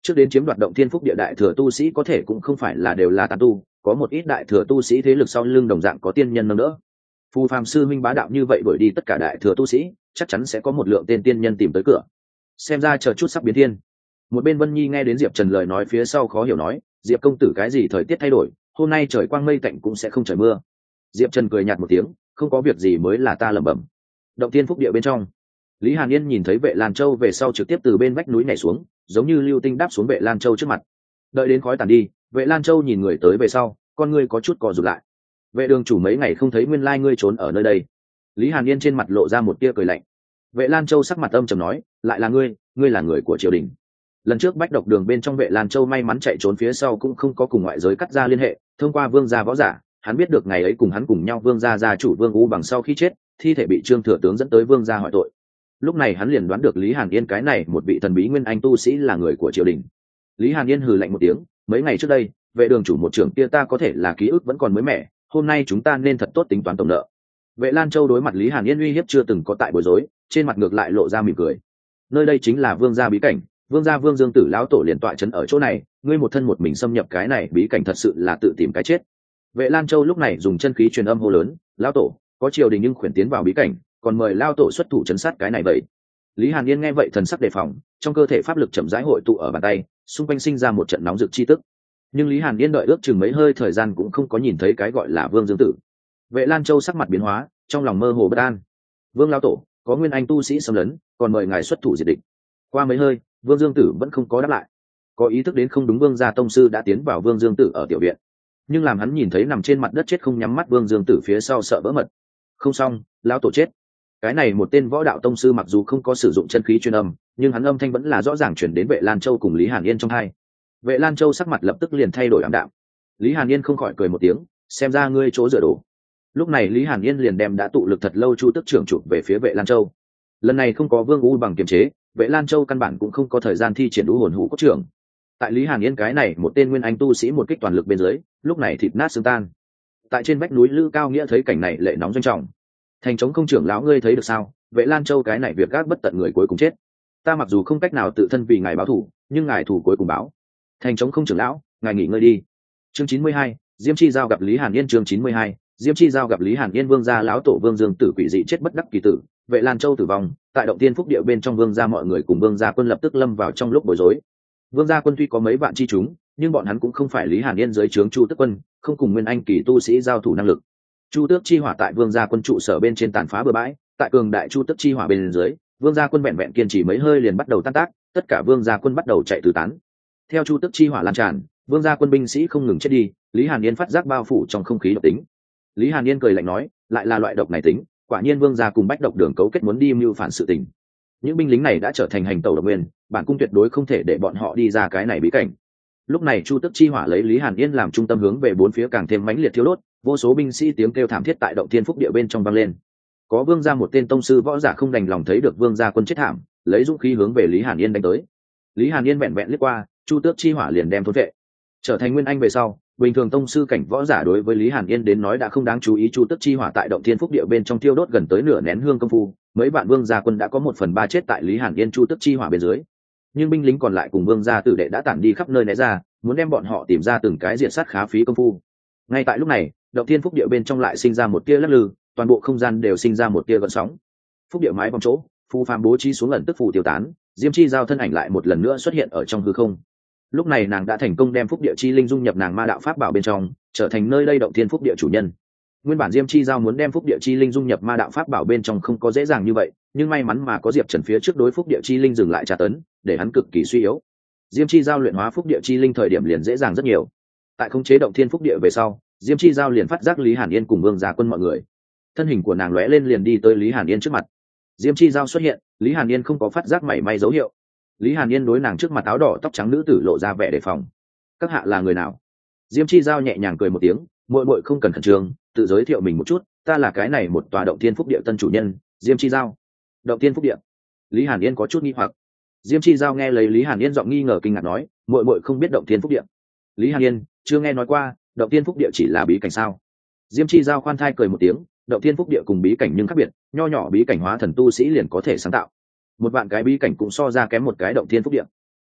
trước đến chiếm đoạt động thiên phúc địa đại thừa tu sĩ có thể cũng không phải là đều là tán tu, có một ít đại thừa tu sĩ thế lực sau lưng đồng dạng có tiên nhân nâng đỡ. Phù phàm sư minh bá đạo như vậy đuổi đi tất cả đại thừa tu sĩ, chắc chắn sẽ có một lượng tên tiên nhân tìm tới cửa. Xem ra chờ chút sắp biến thiên. Một bên Vân Nhi nghe đến Diệp Trần lời nói phía sau khó hiểu nói, Diệp công tử cái gì thời tiết thay đổi, hôm nay trời quang mây tạnh cũng sẽ không trời mưa. Diệp Trần cười nhạt một tiếng, không có việc gì mới là ta lẩm bẩm. Động thiên phúc địa bên trong, Lý Hàn Yên nhìn thấy Vệ Lan Châu về sau trực tiếp từ bên vách núi nhảy xuống, giống như lưu tinh đáp xuống Vệ Lan Châu trước mặt. Đợi đến khói tàn đi, Vệ Lan Châu nhìn người tới về sau, con ngươi có chút co rụt lại. Vệ đường chủ mấy ngày không thấy nguyên lai ngươi trốn ở nơi đây. Lý Hàn Yên trên mặt lộ ra một tia cười lạnh. Vệ Lan Châu sắc mặt âm trầm nói, lại là ngươi, ngươi là người của triều đình. Lần trước bách độc đường bên trong Vệ Lan Châu may mắn chạy trốn phía sau cũng không có cùng ngoại giới cắt ra liên hệ, thông qua vương gia võ giả, hắn biết được ngày ấy cùng hắn cùng nhau vương gia gia chủ Vương U Bằng sau khi chết, thi thể bị Trương thừa tướng dẫn tới vương gia hỏi tội. Lúc này hắn liền đoán được Lý Hàn Yên cái này một vị thần bí nguyên anh tu sĩ là người của triều đình. Lý Hàn Yên hừ lạnh một tiếng, mấy ngày trước đây, vệ đường chủ một trưởng kia ta có thể là ký ức vẫn còn mới mẻ, hôm nay chúng ta nên thật tốt tính toán tổng nợ. Vệ Lan Châu đối mặt Lý Hàn Yên uy hiếp chưa từng có tại bối rối, trên mặt ngược lại lộ ra mỉm cười. Nơi đây chính là vương gia bí cảnh, vương gia Vương Dương Tử lão tổ liền tọa trấn ở chỗ này, ngươi một thân một mình xâm nhập cái này bí cảnh thật sự là tự tìm cái chết. Vệ Lan Châu lúc này dùng chân khí truyền âm hô lớn, lão tổ, có triều đình nhưng khuyển tiến vào bí cảnh, còn mời lão tổ xuất thủ chấn sát cái này vậy. Lý Hàn Yên nghe vậy thần sắc đề phòng, trong cơ thể pháp lực chậm rãi hội tụ ở bàn tay, xung quanh sinh ra một trận nóng rực chi tức. Nhưng Lý Hàn Yên đợi ước chừng mấy hơi thời gian cũng không có nhìn thấy cái gọi là Vương Dương Tử. Vệ Lan Châu sắc mặt biến hóa, trong lòng mơ hồ bất an. Vương lão tổ, có nguyên anh tu sĩ xâm lấn, còn mời ngài xuất thủ diệt địch. Qua mấy hơi, Vương Dương Tử vẫn không có đáp lại. Có ý thức đến không đúng, Vương gia tông sư đã tiến vào Vương Dương Tử ở tiểu viện. Nhưng làm hắn nhìn thấy nằm trên mặt đất chết không nhắm mắt Vương Dương Tử phía sau sợ vỡ mật. Không xong, lão tổ chết. Cái này một tên võ đạo tông sư mặc dù không có sử dụng chân khí truyền âm, nhưng hắn âm thanh vẫn là rõ ràng chuyển đến Vệ Lan Châu cùng Lý Hàn Yên trong hai. Vệ Lan Châu sắc mặt lập tức liền thay đổi ảm đạm. Lý Hàn Yên không khỏi cười một tiếng, xem ra ngươi chỗ dựa đồ. Lúc này Lý Hàn Yên liền đem đã tụ lực thật lâu Chu Tức trưởng chụp về phía Vệ Lan Châu. Lần này không có Vương U Bằng kiềm chế, Vệ Lan Châu căn bản cũng không có thời gian thi triển đũ hồn hũ cốt trưởng. Tại Lý Hàn Yên cái này một tên nguyên anh tu sĩ một kích toàn lực bên dưới, lúc này thịt nát xương tan. Tại trên vách núi Lữ Cao Nghĩa thấy cảnh này lệ nóng doanh trọng. Thành trống không trưởng lão, ngươi thấy được sao? Vệ Lan Châu cái này việc gác bất tận người cuối cùng chết. Ta mặc dù không cách nào tự thân vì ngài báo thù, nhưng ngài thù cuối cùng báo. Thành trống không trưởng lão, ngài nghỉ ngơi đi. Chương chín mươi hai, Diêm Chi Giao gặp Lý Hàn Yên. Chương chín mươi hai, Diêm Chi Giao gặp Lý Hàn Yên. Vương gia lão tổ Vương Dương Tử quỷ dị chết bất đắc kỳ tử, Vệ Lan Châu tử vong. Tại động tiên phúc địa bên trong, vương gia mọi người cùng vương gia quân lập tức lâm vào trong lúc bối rối. Vương gia quân tuy có mấy vạn chi chúng, nhưng bọn hắn cũng không phải Lý Hàn Yên dưới trướng Chu Tước quân, không cùng nguyên anh kỳ tu sĩ giao thủ năng lực. Chu Tước chi hỏa tại vương gia quân trụ sở bên trên tàn phá bừa bãi, tại cường đại Chu Tước chi hỏa bên dưới, vương gia quân vẹn vẹn kiên trì mấy hơi liền bắt đầu tan tác, tất cả vương gia quân bắt đầu chạy tứ tán. Theo Chu Tước chi hỏa lan tràn, vương gia quân binh sĩ không ngừng chết đi, Lý Hàn Yên phát giác bao phủ trong không khí độc tính. Lý Hàn Yên cười lạnh nói, lại là loại độc này tính, quả nhiên vương gia cùng bách độc đường cấu kết muốn đi mưu phản sự tình. Những binh lính này đã trở thành hành tẩu độc nguyên, bản cung tuyệt đối không thể để bọn họ đi ra cái này bí cảnh. Lúc này Chu Tước chi hỏa lấy Lý Hàn Yên làm trung tâm hướng về bốn phía càng thêm mãnh liệt thiêu đốt, vô số binh sĩ tiếng kêu thảm thiết tại động thiên phúc địa bên trong vang lên. Có vương gia một tên tông sư võ giả không đành lòng thấy được vương gia quân chết thảm, lấy dũng khí hướng về Lý Hàn Yên đánh tới. Lý Hàn Yên vẹn vẹn liếc qua, Chu Tước chi hỏa liền đem thôn vệ. Trở thành nguyên anh về sau, bình thường tông sư cảnh võ giả đối với Lý Hàn Yên đến nói đã không đáng chú ý. Chu Tước chi hỏa tại động thiên phúc địa bên trong thiêu đốt gần tới nửa nén hương công phu, mấy vạn vương gia quân đã có một phần ba chết tại Lý Hàn Yên Chu Tước chi hỏa bên dưới. Nhưng binh lính còn lại cùng vương gia tử đệ đã tản đi khắp nơi né ra, muốn đem bọn họ tìm ra từng cái diện sát khá phí công phu. Ngay tại lúc này, động thiên phúc địa bên trong lại sinh ra một tia lắc lư, toàn bộ không gian đều sinh ra một tia gợn sóng. Phúc địa mái vòng chỗ, phù phàm bố trí xuống ẩn tức phù tiêu tán, Diêm Chi Giao thân ảnh lại một lần nữa xuất hiện ở trong hư không. Lúc này nàng đã thành công đem phúc địa chi linh dung nhập nàng ma đạo pháp bảo bên trong, trở thành nơi đây động thiên phúc địa chủ nhân. Nguyên bản Diêm Chi Giao muốn đem phúc địa chi linh dung nhập ma đạo pháp bảo bên trong không có dễ dàng như vậy, nhưng may mắn mà có Diệp Trần phía trước đối phúc địa chi linh dừng lại tra tấn, để hắn cực kỳ suy yếu. Diêm Chi Giao luyện hóa phúc địa chi linh thời điểm liền dễ dàng rất nhiều. Tại khống chế động thiên phúc địa về sau, Diêm Chi Giao liền phát giác Lý Hàn Yên cùng vương gia quân mọi người. Thân hình của nàng lóe lên liền đi tới Lý Hàn Yên trước mặt. Diêm Chi Giao xuất hiện, Lý Hàn Yên không có phát giác mảy may dấu hiệu. Lý Hàn Yên đối nàng trước mặt áo đỏ tóc trắng nữ tử lộ ra vẻ đề phòng. Các hạ là người nào? Diêm Chi Giao nhẹ nhàng cười một tiếng, muội muội không cần khẩn trương, tự giới thiệu mình một chút, ta là cái này một tòa động thiên phúc địa tân chủ nhân, Diêm Chi Giao. Động thiên phúc địa? Lý Hàn Yên có chút nghi hoặc. Diêm Chi Giao nghe lấy Lý Hàn Yên giọng nghi ngờ kinh ngạc nói, muội muội không biết động thiên phúc địa? Lý Hàn Yên chưa nghe nói qua, động thiên phúc địa chỉ là bí cảnh sao? Diêm Chi Giao khoan thai cười một tiếng, động thiên phúc địa cùng bí cảnh nhưng khác biệt, nho nhỏ bí cảnh hóa thần tu sĩ liền có thể sáng tạo. Một vạn cái bí cảnh cũng so ra kém một cái động thiên phúc địa.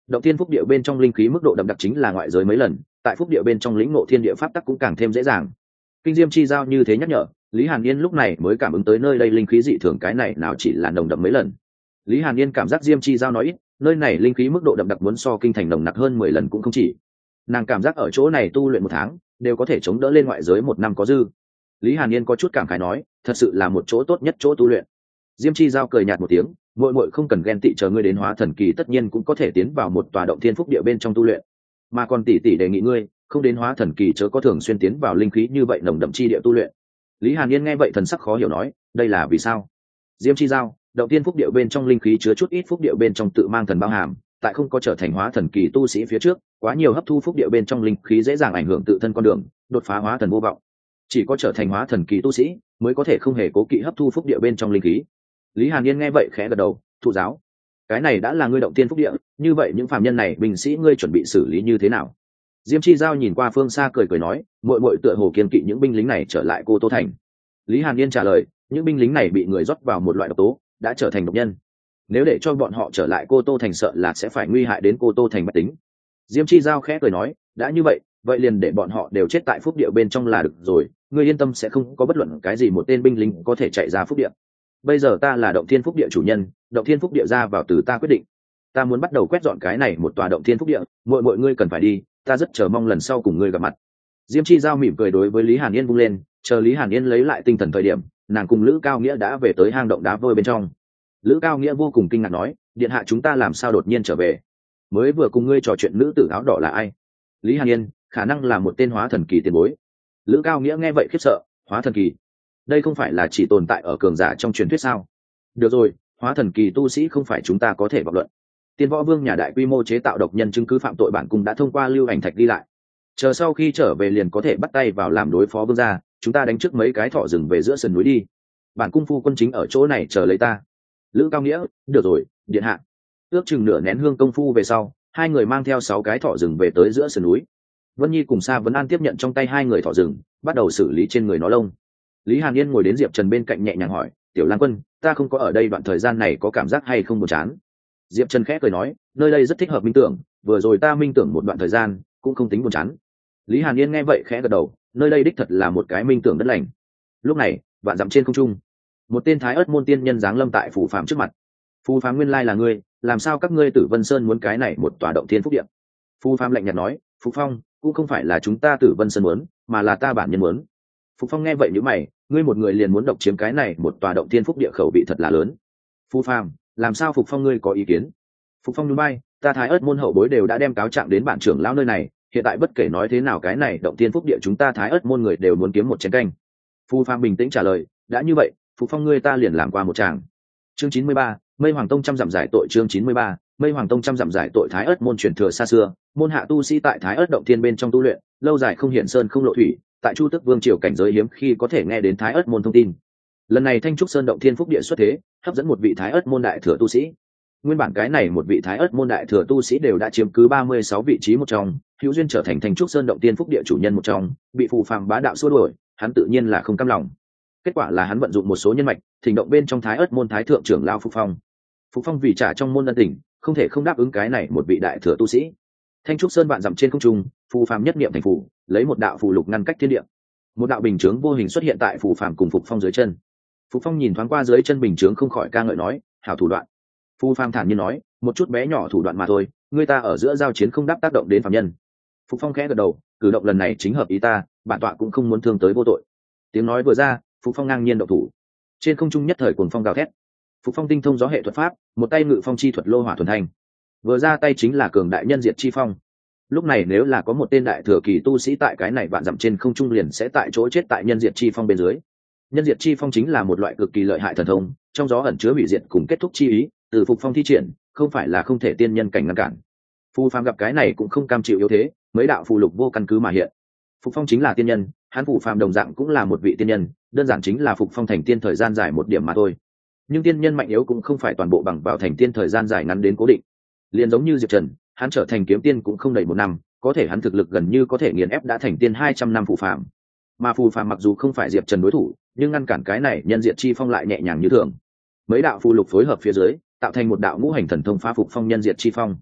Động thiên phúc địa bên trong linh khí mức độ đậm đặc chính là ngoại giới mấy lần, tại phúc địa bên trong lĩnh ngộ thiên địa pháp tắc cũng càng thêm dễ dàng. Kinh diêm chi giao như thế nhắc nhở, Lý Hàn Yên lúc này mới cảm ứng tới nơi đây linh khí dị thường, cái này nào chỉ là nồng đậm mấy lần. Lý Hàn Yên cảm giác diêm chi giao nói ít, nơi này linh khí mức độ đậm đặc muốn so kinh thành nồng nặc hơn mười lần cũng không chỉ. Nàng cảm giác ở chỗ này tu luyện một tháng đều có thể chống đỡ lên ngoại giới một năm có dư. Lý Hàn Yên có chút cảm khái nói, thật sự là một chỗ tốt nhất chỗ tu luyện. Diêm chi giao cười nhạt một tiếng, muội muội không cần ghen tị, chờ ngươi đến hóa thần kỳ tất nhiên cũng có thể tiến vào một tòa động thiên phúc địa bên trong tu luyện, mà còn tỷ tỷ đề nghị ngươi không đến hóa thần kỳ chớ có thường xuyên tiến vào linh khí như vậy nồng đậm chi địa tu luyện. Lý Hàn Yên nghe vậy thần sắc khó hiểu nói, đây là vì sao? Diêm chi giao, động thiên phúc địa bên trong linh khí chứa chút ít phúc địa bên trong tự mang thần bao hàm, tại không có trở thành hóa thần kỳ tu sĩ phía trước, quá nhiều hấp thu phúc địa bên trong linh khí dễ dàng ảnh hưởng tự thân con đường đột phá hóa thần vô vọng. Chỉ có trở thành hóa thần kỳ tu sĩ mới có thể không hề cố kỵ hấp thu phúc địa bên trong linh khí. Lý Hàn Yên nghe vậy khẽ gật đầu, thụ giáo. Cái này đã là ngươi động tiên phúc địa, như vậy những phàm nhân này binh sĩ ngươi chuẩn bị xử lý như thế nào? Diêm chi giao nhìn qua phương xa cười cười nói, muội muội tựa hồ kiên kỵ những binh lính này trở lại Cô Tô thành. Lý Hàn Yên trả lời, những binh lính này bị người rót vào một loại độc tố, đã trở thành độc nhân. Nếu để cho bọn họ trở lại Cô Tô thành sợ là sẽ phải nguy hại đến Cô Tô thành bách tính. Diêm chi giao khẽ cười nói, đã như vậy, vậy liền để bọn họ đều chết tại phúc địa bên trong là được rồi, ngươi yên tâm sẽ không có bất luận cái gì một tên binh lính có thể chạy ra phúc địa. Bây giờ ta là động thiên phúc địa chủ nhân, động thiên phúc địa ra vào từ ta quyết định. Ta muốn bắt đầu quét dọn cái này một tòa động thiên phúc địa, mọi mọi ngươi cần phải đi, ta rất chờ mong lần sau cùng ngươi gặp mặt. Diêm chi giao mỉm cười đối với Lý Hàn Yên vung lên, chờ Lý Hàn Yên lấy lại tinh thần thời điểm, nàng cùng Lữ Cao Nghĩa đã về tới hang động đá vôi bên trong. Lữ Cao Nghĩa vô cùng kinh ngạc nói, điện hạ chúng ta làm sao đột nhiên trở về? Mới vừa cùng ngươi trò chuyện nữ tử áo đỏ là ai? Lý Hàn Yên, khả năng là một tên hóa thần kỳ tiền bối. Lữ Cao Nghĩa nghe vậy khiếp sợ, hóa thần kỳ? Đây không phải là chỉ tồn tại ở cường giả trong truyền thuyết sao? Được rồi, hóa thần kỳ tu sĩ không phải chúng ta có thể vọng luận. Tiên Võ Vương nhà đại quy mô chế tạo độc nhân chứng cứ phạm tội bản cung đã thông qua lưu ảnh thạch đi lại. Chờ sau khi trở về liền có thể bắt tay vào làm đối phó vương gia, chúng ta đánh trước mấy cái thỏ rừng về giữa sườn núi đi. Bản cung phu quân chính ở chỗ này chờ lấy ta. Lữ Cao Nghĩa, được rồi, điện hạ. Ước chừng nửa nén hương công phu về sau, hai người mang theo sáu cái thỏ rừng về tới giữa sườn núi. Vân Nhi cùng Sa Vấn An tiếp nhận trong tay hai người thỏ rừng, bắt đầu xử lý trên người nó lông. Lý Hàn Yên ngồi đến Diệp Trần bên cạnh nhẹ nhàng hỏi, tiểu Lan Quân, ta không có ở đây đoạn thời gian này có cảm giác hay không buồn chán? Diệp Trần khẽ cười nói, nơi đây rất thích hợp minh tưởng, vừa rồi ta minh tưởng một đoạn thời gian cũng không tính buồn chán. Lý Hàn Yên nghe vậy khẽ gật đầu, nơi đây đích thật là một cái minh tưởng đất lành. Lúc này vạn dặm trên không trung, một tên thái ớt môn tiên nhân giáng lâm tại Phù Phạm trước mặt. Phù Phạm, nguyên lai là ngươi, làm sao các ngươi Tử Vân Sơn muốn cái này một tòa động thiên phúc điện? Phù Phạm lạnh nhạt nói, Phục Phong, cũng không phải là chúng ta Tử Vân Sơn muốn, mà là ta bản nhân muốn. Phục Phong nghe vậy nhíu mày, ngươi một người liền muốn độc chiếm cái này một tòa động thiên phúc địa, khẩu vị thật là lớn. Phù Phạm, làm sao Phục Phong ngươi có ý kiến? Phục Phong nhún vai, ta thái ớt môn hậu bối đều đã đem cáo trạng đến bản trưởng lão nơi này, hiện tại bất kể nói thế nào cái này động thiên phúc địa chúng ta thái ớt môn người đều muốn kiếm một chén canh. Phù Phạm bình tĩnh trả lời, đã như vậy, Phục Phong ngươi ta liền làm qua một tràng. Chương chín mươi ba, Mây Hoàng Tông trăm dặm giải tội. Chương chín mươi ba, Mây Hoàng Tông trăm dặm giải tội. Thái ớt môn truyền thừa xa xưa, môn hạ tu sĩ tại thái ớt động thiên bên trong tu luyện, lâu dài không hiện sơn không lộ thủy, tại Chu Tức Vương triều cảnh giới hiếm khi có thể nghe đến thái ớt môn thông tin. Lần này Thanh Trúc Sơn động thiên phúc địa xuất thế, hấp dẫn một vị thái ớt môn đại thừa tu sĩ. Nguyên bản cái này một vị thái ớt môn đại thừa tu sĩ đều đã chiếm cứ ba mươi sáu vị trí một trong, hữu duyên trở thành Thanh Trúc Sơn động thiên phúc địa chủ nhân một trong, bị Phù Phàm bá đạo xua đuổi, hắn tự nhiên là không cam lòng. Kết quả là hắn vận dụng một số nhân mạch, thỉnh động bên trong thái ớt môn thái thượng trưởng lao Phục Phong. Phục Phong vì trả trong môn ân tình, không thể không đáp ứng cái này một vị đại thừa tu sĩ. Thanh Trúc Sơn vạn dặm trên không trung, Phù Phàm nhất niệm thành phù, lấy một đạo phù lục ngăn cách thiên địa. Một đạo bình chướng vô hình xuất hiện tại Phù Phàm cùng Phục Phong dưới chân. Phục Phong nhìn thoáng qua dưới chân bình chướng không khỏi ca ngợi nói, hảo thủ đoạn. Phù Phàm thản nhiên nói, một chút bé nhỏ thủ đoạn mà thôi, người ta ở giữa giao chiến không đáp tác động đến phàm nhân. Phục Phong khẽ gật đầu, cử động lần này chính hợp ý ta, bản tọa cũng không muốn thương tới vô tội. Tiếng nói vừa ra, Phục Phong ngang nhiên động thủ. Trên không trung nhất thời cuồng phong gào thét. Phục Phong tinh thông gió hệ thuật pháp, một tay ngự phong chi thuật lô hỏa thuần thanh, vừa ra tay chính là cường đại nhân diệt chi phong. Lúc này nếu là có một tên đại thừa kỳ tu sĩ tại cái này vạn dặm trên không trung liền sẽ tại chỗ chết tại nhân diệt chi phong bên dưới. Nhân diệt chi phong chính là một loại cực kỳ lợi hại thần thông, trong gió ẩn chứa hủy diệt cùng kết thúc chi ý, từ Phục Phong thi triển, không phải là không thể tiên nhân cảnh ngăn cản. Phù Phàm gặp cái này cũng không cam chịu yếu thế, mấy đạo phù lục vô căn cứ mà hiện. Phục Phong chính là tiên nhân, hắn Phù Phàm đồng dạng cũng là một vị tiên nhân, đơn giản chính là Phục Phong thành tiên thời gian dài một điểm mà thôi. Nhưng tiên nhân mạnh yếu cũng không phải toàn bộ bằng vào thành tiên thời gian dài ngắn đến cố định. Liền giống như Diệp Trần, hắn trở thành kiếm tiên cũng không đầy một năm, có thể hắn thực lực gần như có thể nghiền ép đã thành tiên hai trăm năm Phù Phàm. Mà Phù Phàm mặc dù không phải Diệp Trần đối thủ, nhưng ngăn cản cái này nhân diệt chi phong lại nhẹ nhàng như thường. Mấy đạo phù lục phối hợp phía dưới, tạo thành một đạo ngũ hành thần thông phá Phục Phong nhân diệt chi phong.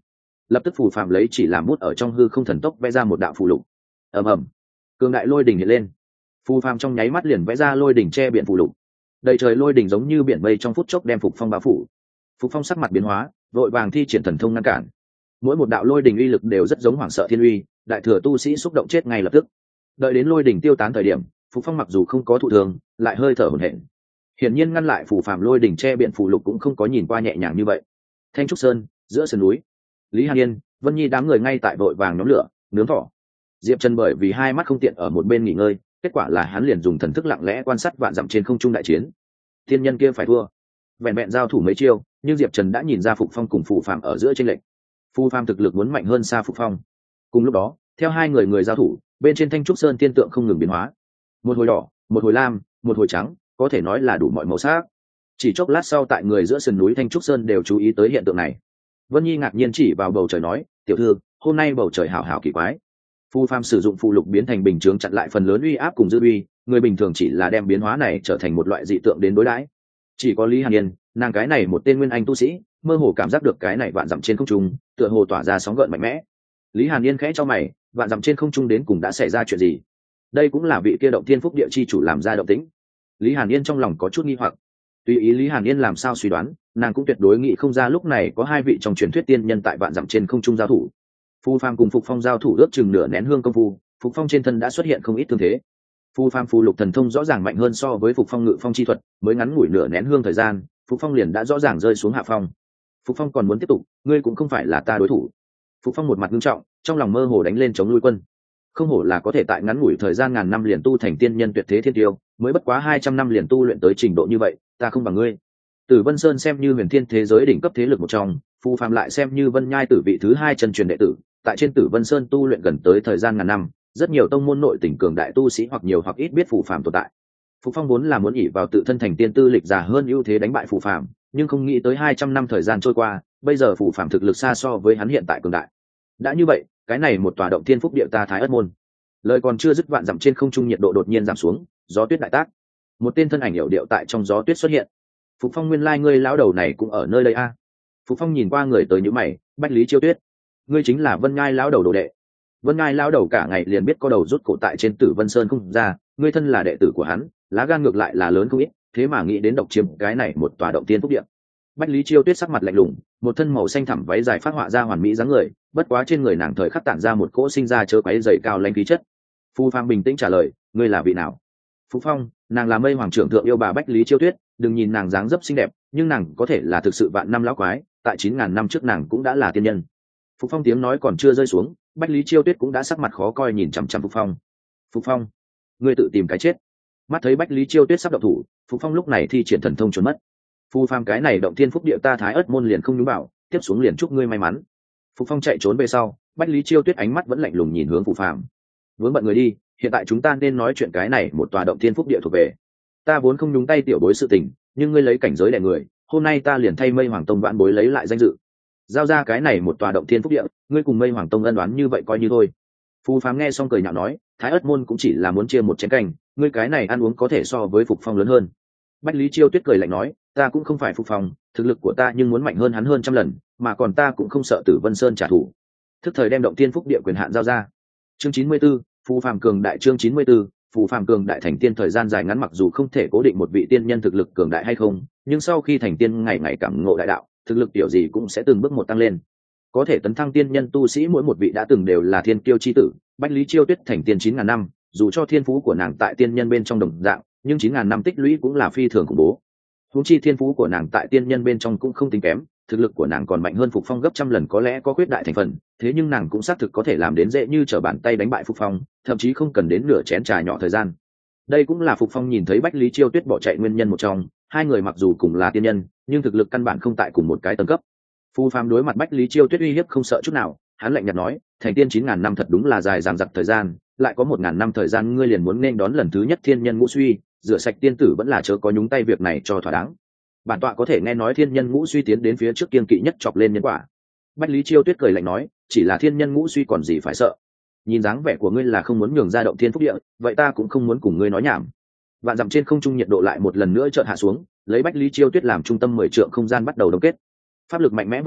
lập tức phù phàm lấy chỉ làm bút ở trong hư không thần tốc vẽ ra một đạo phù lục. ầm ầm, cường đại lôi đỉnh hiện lên, phù phàm trong nháy mắt liền vẽ ra lôi đỉnh che biển phù lục, đầy trời lôi đỉnh giống như biển mây trong phút chốc đem Phục Phong bao phủ. Phục Phong sắc mặt biến hóa, vội vàng thi triển thần thông ngăn cản. Mỗi một đạo lôi đỉnh uy lực đều rất giống Hoàng Sợ Thiên Uy, đại thừa tu sĩ xúc động chết ngay lập tức. Đợi đến lôi đỉnh tiêu tán thời điểm, Phục Phong mặc dù không có thụ thương, lại hơi thở hổn hển. Hiển nhiên ngăn lại phù phàm lôi đỉnh che biển phù lục cũng không có nhìn qua nhẹ nhàng như vậy. Thanh trúc sơn, giữa sườn núi, Lý Hàn Yên, Vân Nhi đám người ngay tại vội vàng nhóm lửa, nướng thỏ. Diệp Trần bởi vì hai mắt không tiện ở một bên nghỉ ngơi, kết quả là hắn liền dùng thần thức lặng lẽ quan sát vạn dặm trên không trung đại chiến. Thiên nhân kia phải thua. Vẹn vẹn giao thủ mấy chiêu, nhưng Diệp Trần đã nhìn ra Phục Phong cùng phù phàm ở giữa chênh lệch. Phù phàm thực lực muốn mạnh hơn xa Phục Phong. Cùng lúc đó, theo hai người người giao thủ, bên trên Thanh trúc sơn tiên tượng không ngừng biến hóa. Một hồi đỏ, một hồi lam, một hồi trắng, có thể nói là đủ mọi màu sắc. Chỉ chốc lát sau tại người giữa sườn núi Thanh trúc sơn đều chú ý tới hiện tượng này. Vân Nhi ngạc nhiên chỉ vào bầu trời nói, tiểu thư, hôm nay bầu trời hảo hảo kỳ quái. Phù phàm sử dụng phù lục biến thành bình chướng chặn lại phần lớn uy áp cùng dư uy, người bình thường chỉ là đem biến hóa này trở thành một loại dị tượng đến đối đãi. Chỉ có Lý Hàn Yên, nàng cái này một tên nguyên anh tu sĩ, mơ hồ cảm giác được cái này vạn dặm trên không trung, tựa hồ tỏa ra sóng gợn mạnh mẽ. Lý Hàn Yên khẽ cho mày, vạn dặm trên không trung đến cùng đã xảy ra chuyện gì? Đây cũng là vị kia động thiên phúc địa chi chủ làm ra động tĩnh. Lý Hàn Yên trong lòng có chút nghi hoặc. Tùy ý Lý Hàn Yên làm sao suy đoán, nàng cũng tuyệt đối nghĩ không ra lúc này có hai vị trong truyền thuyết tiên nhân tại vạn dặm trên không trung giao thủ. Phù phàm cùng Phục Phong giao thủ ước chừng nửa nén hương công phu, Phục Phong trên thân đã xuất hiện không ít thương thế. Phù phàm phù lục thần thông rõ ràng mạnh hơn so với Phục Phong ngự phong chi thuật, mới ngắn ngủi nửa nén hương thời gian, Phục Phong liền đã rõ ràng rơi xuống hạ phong. Phục Phong còn muốn tiếp tục, ngươi cũng không phải là ta đối thủ. Phục Phong một mặt nghiêm trọng, trong lòng mơ hồ đánh lên chống nuôi quân. Không hổ là có thể tại ngắn ngủi thời gian ngàn năm liền tu thành tiên nhân tuyệt thế thiên tiêu, mới bất quá hai trăm năm liền tu luyện tới trình độ như vậy, ta không bằng ngươi. Tử Vân Sơn xem như huyền thiên thế giới đỉnh cấp thế lực một trong, Phù phàm lại xem như Vân Nhai tử vị thứ hai chân truyền đệ tử, tại trên Tử Vân Sơn tu luyện gần tới thời gian ngàn năm, rất nhiều tông môn nội tỉnh cường đại tu sĩ hoặc nhiều hoặc ít biết Phù phàm tồn tại. Phục Phong vốn là muốn ỷ vào tự thân thành tiên tư lịch giả hơn ưu thế đánh bại Phù phàm, nhưng không nghĩ tới hai trăm năm thời gian trôi qua, bây giờ Phù phàm thực lực xa so với hắn hiện tại cường đại. Đã như vậy, cái này một tòa động thiên phúc địa ta Thái Ất môn. Lời còn chưa dứt, vạn dặm trên không trung nhiệt độ đột nhiên giảm xuống, gió tuyết đại tác. Một tên thân ảnh hiệu điệu tại trong gió tuyết xuất hiện. Phục Phong, nguyên lai ngươi lão đầu này cũng ở nơi đây a. À? Phục Phong nhìn qua người tới nhíu mày, Bách Lý Chiêu Tuyết, ngươi chính là Vân Ngai lão đầu đồ đệ. Vân Ngai lão đầu cả ngày liền biết có đầu rút cổ tại trên Tử Vân Sơn không ra, ngươi thân là đệ tử của hắn, lá gan ngược lại là lớn không ít, thế mà nghĩ đến độc chiếm cái này một tòa động tiên phúc địa. Bách Lý Chiêu Tuyết sắc mặt lạnh lùng, một thân màu xanh thẳm váy dài phát họa ra hoàn mỹ dáng người, bất quá trên người nàng thời khắc tản ra một cỗ sinh ra chớ quấy dày cao lãnh khí chất. Phu Phàm bình tĩnh trả lời, ngươi là vị nào? Phú Phong, nàng là Mây Hoàng trưởng thượng yêu bà Bách Lý Chiêu Tuyết, đừng nhìn nàng dáng dấp xinh đẹp, nhưng nàng có thể là thực sự vạn năm lão quái, tại chín ngàn năm trước nàng cũng đã là tiên nhân. Phục Phong tiếng nói còn chưa rơi xuống, Bách Lý Chiêu Tuyết cũng đã sắc mặt khó coi nhìn chằm chằm Phục Phong. Phục Phong, ngươi tự tìm cái chết. Mắt thấy Bách Lý Chiêu Tuyết sắp động thủ, Phục Phong lúc này thi triển thần thông trốn mất. Phu Phàm, cái này động thiên phúc địa ta Thái Ất môn liền không nhúng bảo, tiếp xuống liền chúc ngươi may mắn. Phục Phong chạy trốn về sau, Bách Lý Chiêu Tuyết ánh mắt vẫn lạnh lùng nhìn hướng Phu Phàm. Vướng bận người đi, hiện tại chúng ta nên nói chuyện cái này một tòa động thiên phúc địa thuộc về. Ta vốn không nhúng tay tiểu bối sự tình, nhưng ngươi lấy cảnh giới đè người, hôm nay ta liền thay Mây Hoàng tông vãn bối lấy lại danh dự. Giao ra cái này một tòa động thiên phúc địa, ngươi cùng Mây Hoàng tông ân oán như vậy coi như thôi. Phu Phàm nghe xong cười nhạo nói, Thái Ất môn cũng chỉ là muốn chia một chén canh, ngươi cái này ăn uống có thể so với Phục Phong lớn hơn. Bách Lý Chiêu Tuyết cười lạnh nói, ta cũng không phải Phục Phong, thực lực của ta nhưng muốn mạnh hơn hắn hơn trăm lần, mà còn ta cũng không sợ Tử Vân Sơn trả thù. Thức thời đem động thiên phúc địa quyền hạn giao ra. Chương chín mươi 94, Phù Phàm cường đại. Chương chín mươi 94, Phù Phàm cường đại. Thành tiên thời gian dài ngắn mặc dù không thể cố định một vị tiên nhân thực lực cường đại hay không, nhưng sau khi thành tiên ngày ngày cảm ngộ đại đạo, thực lực tiểu gì cũng sẽ từng bước một tăng lên. Có thể tấn thăng tiên nhân tu sĩ mỗi một vị đã từng đều là thiên kiêu chi tử, Bách Lý Chiêu Tuyết thành tiên chín ngàn năm, dù cho thiên phú của nàng tại tiên nhân bên trong đồng dạng, nhưng chín ngàn năm tích lũy cũng là phi thường khủng bố. Huống chi thiên phú của nàng tại tiên nhân bên trong cũng không tính kém, thực lực của nàng còn mạnh hơn Phục Phong gấp trăm lần, có lẽ có khuyết đại thành phần, thế nhưng nàng cũng xác thực có thể làm đến dễ như trở bàn tay đánh bại Phục Phong, thậm chí không cần đến nửa chén trà nhỏ thời gian. Đây cũng là Phục Phong nhìn thấy Bách Lý Chiêu Tuyết bỏ chạy nguyên nhân một trong, hai người mặc dù cùng là tiên nhân, nhưng thực lực căn bản không tại cùng một cái tầng cấp. Phu Phàm đối mặt Bách Lý Chiêu Tuyết uy hiếp không sợ chút nào, hắn lạnh nhạt nói, thành tiên chín ngàn năm thật đúng là dài dằng dặc thời gian, lại có một ngàn năm thời gian ngươi liền muốn nên đón lần thứ nhất thiên nhân ngũ suy, rửa sạch tiên tử vẫn là chớ có nhúng tay việc này cho thỏa đáng. Bản tọa có thể nghe nói thiên nhân ngũ suy tiến đến phía trước kiên kỵ nhất chọc lên nhân quả. Bách Lý Chiêu Tuyết cười lạnh nói, chỉ là thiên nhân ngũ suy còn gì phải sợ. Nhìn dáng vẻ của ngươi là không muốn nhường ra động thiên phúc địa, vậy ta cũng không muốn cùng ngươi nói nhảm. Vạn dặm trên không trung nhiệt độ lại một lần nữa chợt hạ xuống, lấy Bách Lý Chiêu Tuyết làm trung tâm mười trượng không gian bắt đầu đông kết. Pháp lực mạnh mẽ vận chuyển,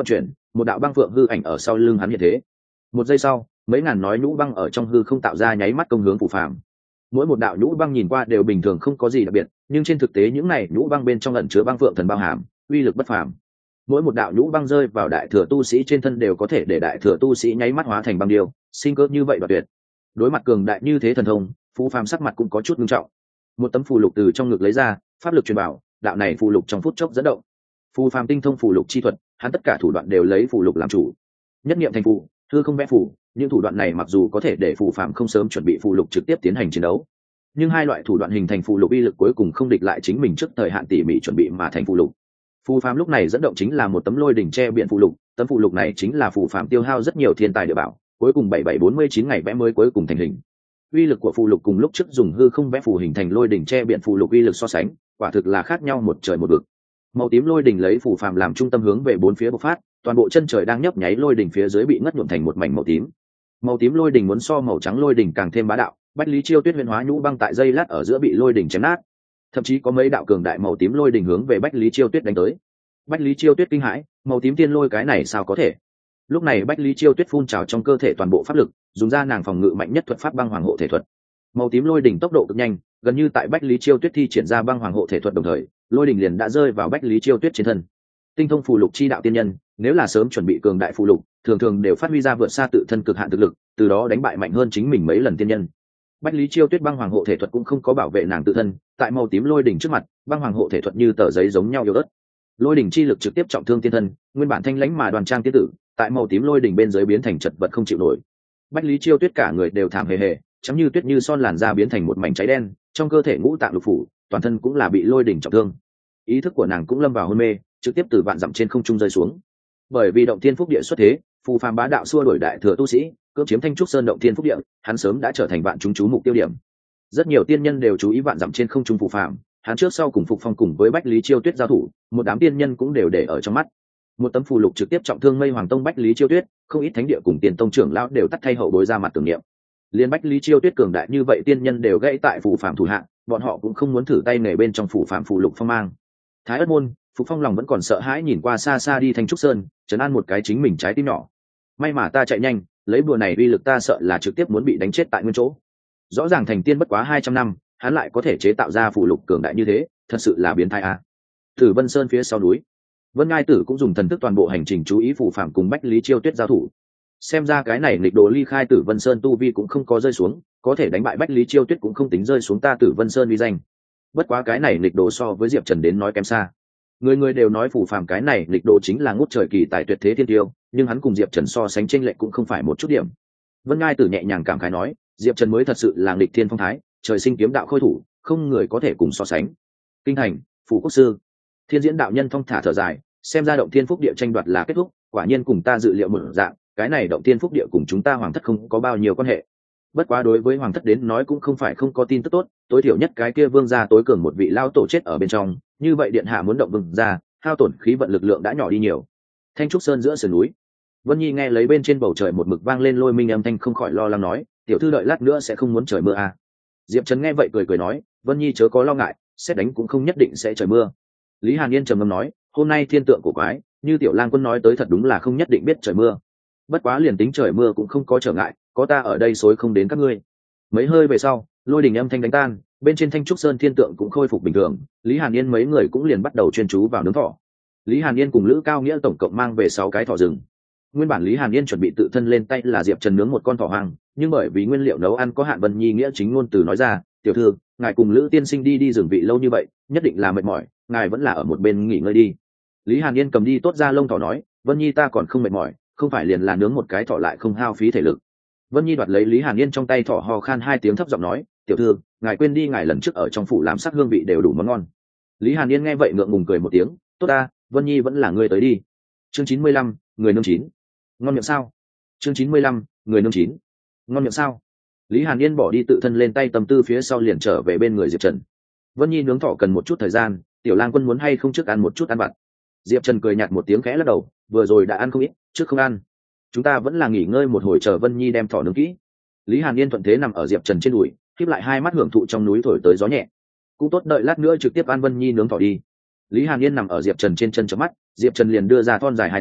một đạo băng phượng hư ảnh ở sau lưng hắn hiện thế. Một giây sau, mấy ngàn nói nhũ băng ở trong hư không tạo ra nháy mắt công hướng phù phàm. Mỗi một đạo nhũ băng nhìn qua đều bình thường không có gì đặc biệt, nhưng trên thực tế những này nhũ băng bên trong ẩn chứa băng phượng thần bao hàm, uy lực bất phàm. Mỗi một đạo nhũ băng rơi vào đại thừa tu sĩ trên thân đều có thể để đại thừa tu sĩ nháy mắt hóa thành băng điêu, sinh cơ như vậy đoạt tuyệt. Đối mặt cường đại như thế thần thông, phù phàm sắc mặt cũng có chút nghiêm trọng. Một tấm phù lục từ trong ngực lấy ra, pháp lực truyền bảo, đạo này phù lục trong phút chốc dẫn động. Phù phàm tinh thông phù lục chi thuật, hắn tất cả thủ đoạn đều lấy phù lục làm chủ. Nhất niệm thành phù, hư không vẽ phù, những thủ đoạn này mặc dù có thể để phù phàm không sớm chuẩn bị phù lục trực tiếp tiến hành chiến đấu, nhưng hai loại thủ đoạn hình thành phù lục uy lực cuối cùng không địch lại chính mình trước thời hạn tỉ mỉ chuẩn bị mà thành phù lục. Phù phàm lúc này dẫn động chính là một tấm lôi đỉnh che biển phù lục, tấm phù lục này chính là phù phàm tiêu hao rất nhiều thiên tài địa bảo, cuối cùng bảy bảy bốn mươi chín ngày vẽ mới cuối cùng thành hình. Uy lực của phù lục cùng lúc trước dùng hư không vẽ phù hình thành lôi đỉnh che biển phù lục uy lực so sánh, quả thực là khác nhau một trời một vực. Màu tím lôi đỉnh lấy phù phàm làm trung tâm hướng về bốn phía bộc phát, toàn bộ chân trời đang nhấp nháy lôi đỉnh phía dưới bị ngất nhuộm thành một mảnh màu tím. Màu tím lôi đỉnh muốn so màu trắng lôi đỉnh càng thêm bá đạo, Bách Lý Chiêu Tuyết huyền hóa nhũ băng tại dây lát ở giữa bị lôi đỉnh chém nát, thậm chí có mấy đạo cường đại màu tím lôi đỉnh hướng về Bách Lý Chiêu Tuyết đánh tới. Bách Lý Chiêu Tuyết kinh hãi, màu tím tiên lôi cái này sao có thể? Lúc này Bách Lý Chiêu Tuyết phun trào trong cơ thể toàn bộ pháp lực, dùng ra nàng phòng ngự mạnh nhất thuật pháp băng hoàng hộ thể thuật. Màu tím lôi đỉnh tốc độ cực nhanh, gần như tại Bách Lý Chiêu Tuyết thi triển ra băng hoàng hộ thể thuật đồng thời, lôi đỉnh liền đã rơi vào Bách Lý Chiêu Tuyết trên thân. Tinh thông phù lục chi đạo tiên nhân, nếu là sớm chuẩn bị cường đại phù lục, thường thường đều phát huy ra vượt xa tự thân cực hạn thực lực, từ đó đánh bại mạnh hơn chính mình mấy lần tiên nhân. Bách Lý Chiêu Tuyết băng hoàng hộ thể thuật cũng không có bảo vệ nàng tự thân, tại màu tím lôi đỉnh trước mặt, băng hoàng hộ thể thuật như tờ giấy giống nhau yếu ớt. Lôi đỉnh chi lực trực tiếp trọng thương tiên thân, nguyên bản thanh lãnh mà đoàn trang tiên tử, tại màu tím lôi đỉnh bên dưới biến thành chật vật không chịu nổi. Bách Lý Chiêu Tuyết cả người đều thảm hề hề, trắng như tuyết như son làn da biến thành một mảnh cháy đen, trong cơ thể ngũ tạng lục phủ, toàn thân cũng là bị lôi đỉnh trọng thương. Ý thức của nàng cũng lâm vào hôn mê, trực tiếp từ vạn dặm trên không trung rơi xuống. Bởi vì động thiên phúc địa xuất thế, phù phàm bá đạo xua đuổi đại thừa tu sĩ, cưỡng chiếm Thanh Trúc Sơn động thiên phúc địa, hắn sớm đã trở thành vạn chúng chú mục tiêu điểm. Rất nhiều tiên nhân đều chú ý vạn dặm trên không trung phù phàm, hắn trước sau cùng Phục Phong cùng với Bách Lý Chiêu Tuyết giao thủ, một đám tiên nhân cũng đều để ở trong mắt. Một tấm phù lục trực tiếp trọng thương Mây Hoàng Tông Bách Lý Chiêu Tuyết, không ít thánh địa cùng tiền tông trưởng lão đều tắt thay hậu bối ra mặt tưởng niệm. Liên Bách Lý Chiêu Tuyết cường đại như vậy tiên nhân đều gãy tại phù phàm thủ hạ, bọn họ cũng không muốn thử tay nghề bên trong phù phàm phù lục phong mang. Thái Ất môn, Phục Phong lòng vẫn còn sợ hãi nhìn qua xa xa đi Thanh Trúc Sơn, trấn an một cái chính mình trái tim nhỏ. May mà ta chạy nhanh, lấy bùa này uy lực ta sợ là trực tiếp muốn bị đánh chết tại nguyên chỗ. Rõ ràng thành tiên bất quá hai trăm năm, hắn lại có thể chế tạo ra phù lục cường đại như thế, thật sự là biến thái a. Tử Vân Sơn phía sau núi, Vân Ngai Tử cũng dùng thần thức toàn bộ hành trình chú ý phù phàm cùng Bách Lý Chiêu Tuyết giao thủ. Xem ra cái này nghịch đồ ly khai Tử Vân Sơn tu vi cũng không có rơi xuống, có thể đánh bại Bách Lý Chiêu Tuyết cũng không tính rơi xuống ta Tử Vân Sơn uy danh. Bất quá cái này nghịch đồ so với Diệp Trần đến nói kém xa. Người người đều nói phù phàm cái này nghịch đồ chính là ngút trời kỳ tài tuyệt thế thiên tiêu, nhưng hắn cùng Diệp Trần so sánh chênh lệch cũng không phải một chút điểm. Vân Ngai Tử nhẹ nhàng cảm khái nói, Diệp Trần mới thật sự là nghịch thiên phong thái, trời sinh kiếm đạo khôi thủ, không người có thể cùng so sánh. Kinh thành, phủ quốc sư, Thiên Diễn đạo nhân thong thả thở dài, xem ra động thiên phúc địa tranh đoạt là kết thúc, quả nhiên cùng ta dự liệu một dạng, cái này động thiên phúc địa cùng chúng ta hoàng thất không có bao nhiêu quan hệ. Bất quá đối với hoàng thất đến nói cũng không phải không có tin tức tốt, tối thiểu nhất cái kia vương gia tối cường một vị lao tổ chết ở bên trong, như vậy điện hạ muốn động vương gia, hao tổn khí vận lực lượng đã nhỏ đi nhiều. Thanh Trúc Sơn giữa sườn núi, Vân Nhi nghe lấy bên trên bầu trời một mực vang lên lôi minh âm thanh không khỏi lo lắng nói, tiểu thư đợi lát nữa sẽ không muốn trời mưa à. Diệp Trần nghe vậy cười cười nói, Vân Nhi chớ có lo ngại, xét đánh cũng không nhất định sẽ trời mưa. Lý Hàn Yên trầm ngâm nói, hôm nay thiên tượng của quái, như tiểu lang quân nói tới thật đúng là không nhất định biết trời mưa. Bất quá liền tính trời mưa cũng không có trở ngại, có ta ở đây xối không đến các ngươi. Mấy hơi về sau, lôi đình âm thanh đánh tan, bên trên Thanh Trúc Sơn thiên tượng cũng khôi phục bình thường, Lý Hàn Yên mấy người cũng liền bắt đầu chuyên chú vào nướng thỏ. Lý Hàn Yên cùng Lữ Cao Nghĩa tổng cộng mang về sáu cái thỏ rừng. Nguyên bản Lý Hàn Yên chuẩn bị tự thân lên tay là Diệp Trần nướng một con thỏ hoang, nhưng bởi vì nguyên liệu nấu ăn có hạn, Vân Nhi nghĩa chính ngôn từ nói ra, tiểu thư, ngài cùng Lữ tiên sinh đi đi rừng vị lâu như vậy, nhất định là mệt mỏi, ngài vẫn là ở một bên nghỉ ngơi đi. Lý Hàn Yên cầm đi tốt ra lông thỏ nói, Vân Nhi ta còn không mệt mỏi, không phải liền là nướng một cái thỏ lại không hao phí thể lực. Vân Nhi đoạt lấy Lý Hàn Yên trong tay thỏ, ho khan hai tiếng thấp giọng nói, tiểu thư, ngài quên đi ngài lần trước ở trong phủ làm sắc hương vị đều đủ món ngon. Lý Hàn Yên nghe vậy ngượng ngùng cười một tiếng, tốt ta, Vân Nhi vẫn là ngươi tới đi. Chương chín mươi lăm, người nương chín. Ngon miệng sao? Chương chín mươi lăm, người nương chín. Ngon miệng sao? Lý Hàn Yên bỏ đi tự thân lên tay tâm tư phía sau liền trở về bên người Diệp Trần. Vân Nhi nướng thỏ cần một chút thời gian, tiểu lang quân muốn hay không trước ăn một chút ăn vặt. Diệp Trần cười nhạt một tiếng khẽ lắc đầu, vừa rồi đã ăn không ít, trước không ăn. Chúng ta vẫn là nghỉ ngơi một hồi chờ Vân Nhi đem thỏ nướng kỹ. Lý Hàn Yên thuận thế nằm ở Diệp Trần trên đùi, khép lại hai mắt hưởng thụ trong núi thổi tới gió nhẹ. Cũng tốt, đợi lát nữa trực tiếp ăn Vân Nhi nướng thỏ đi. Lý Hàn Yên nằm ở Diệp Trần trên chân chớp mắt, Diệp Trần liền đưa ra thon dài hai tay,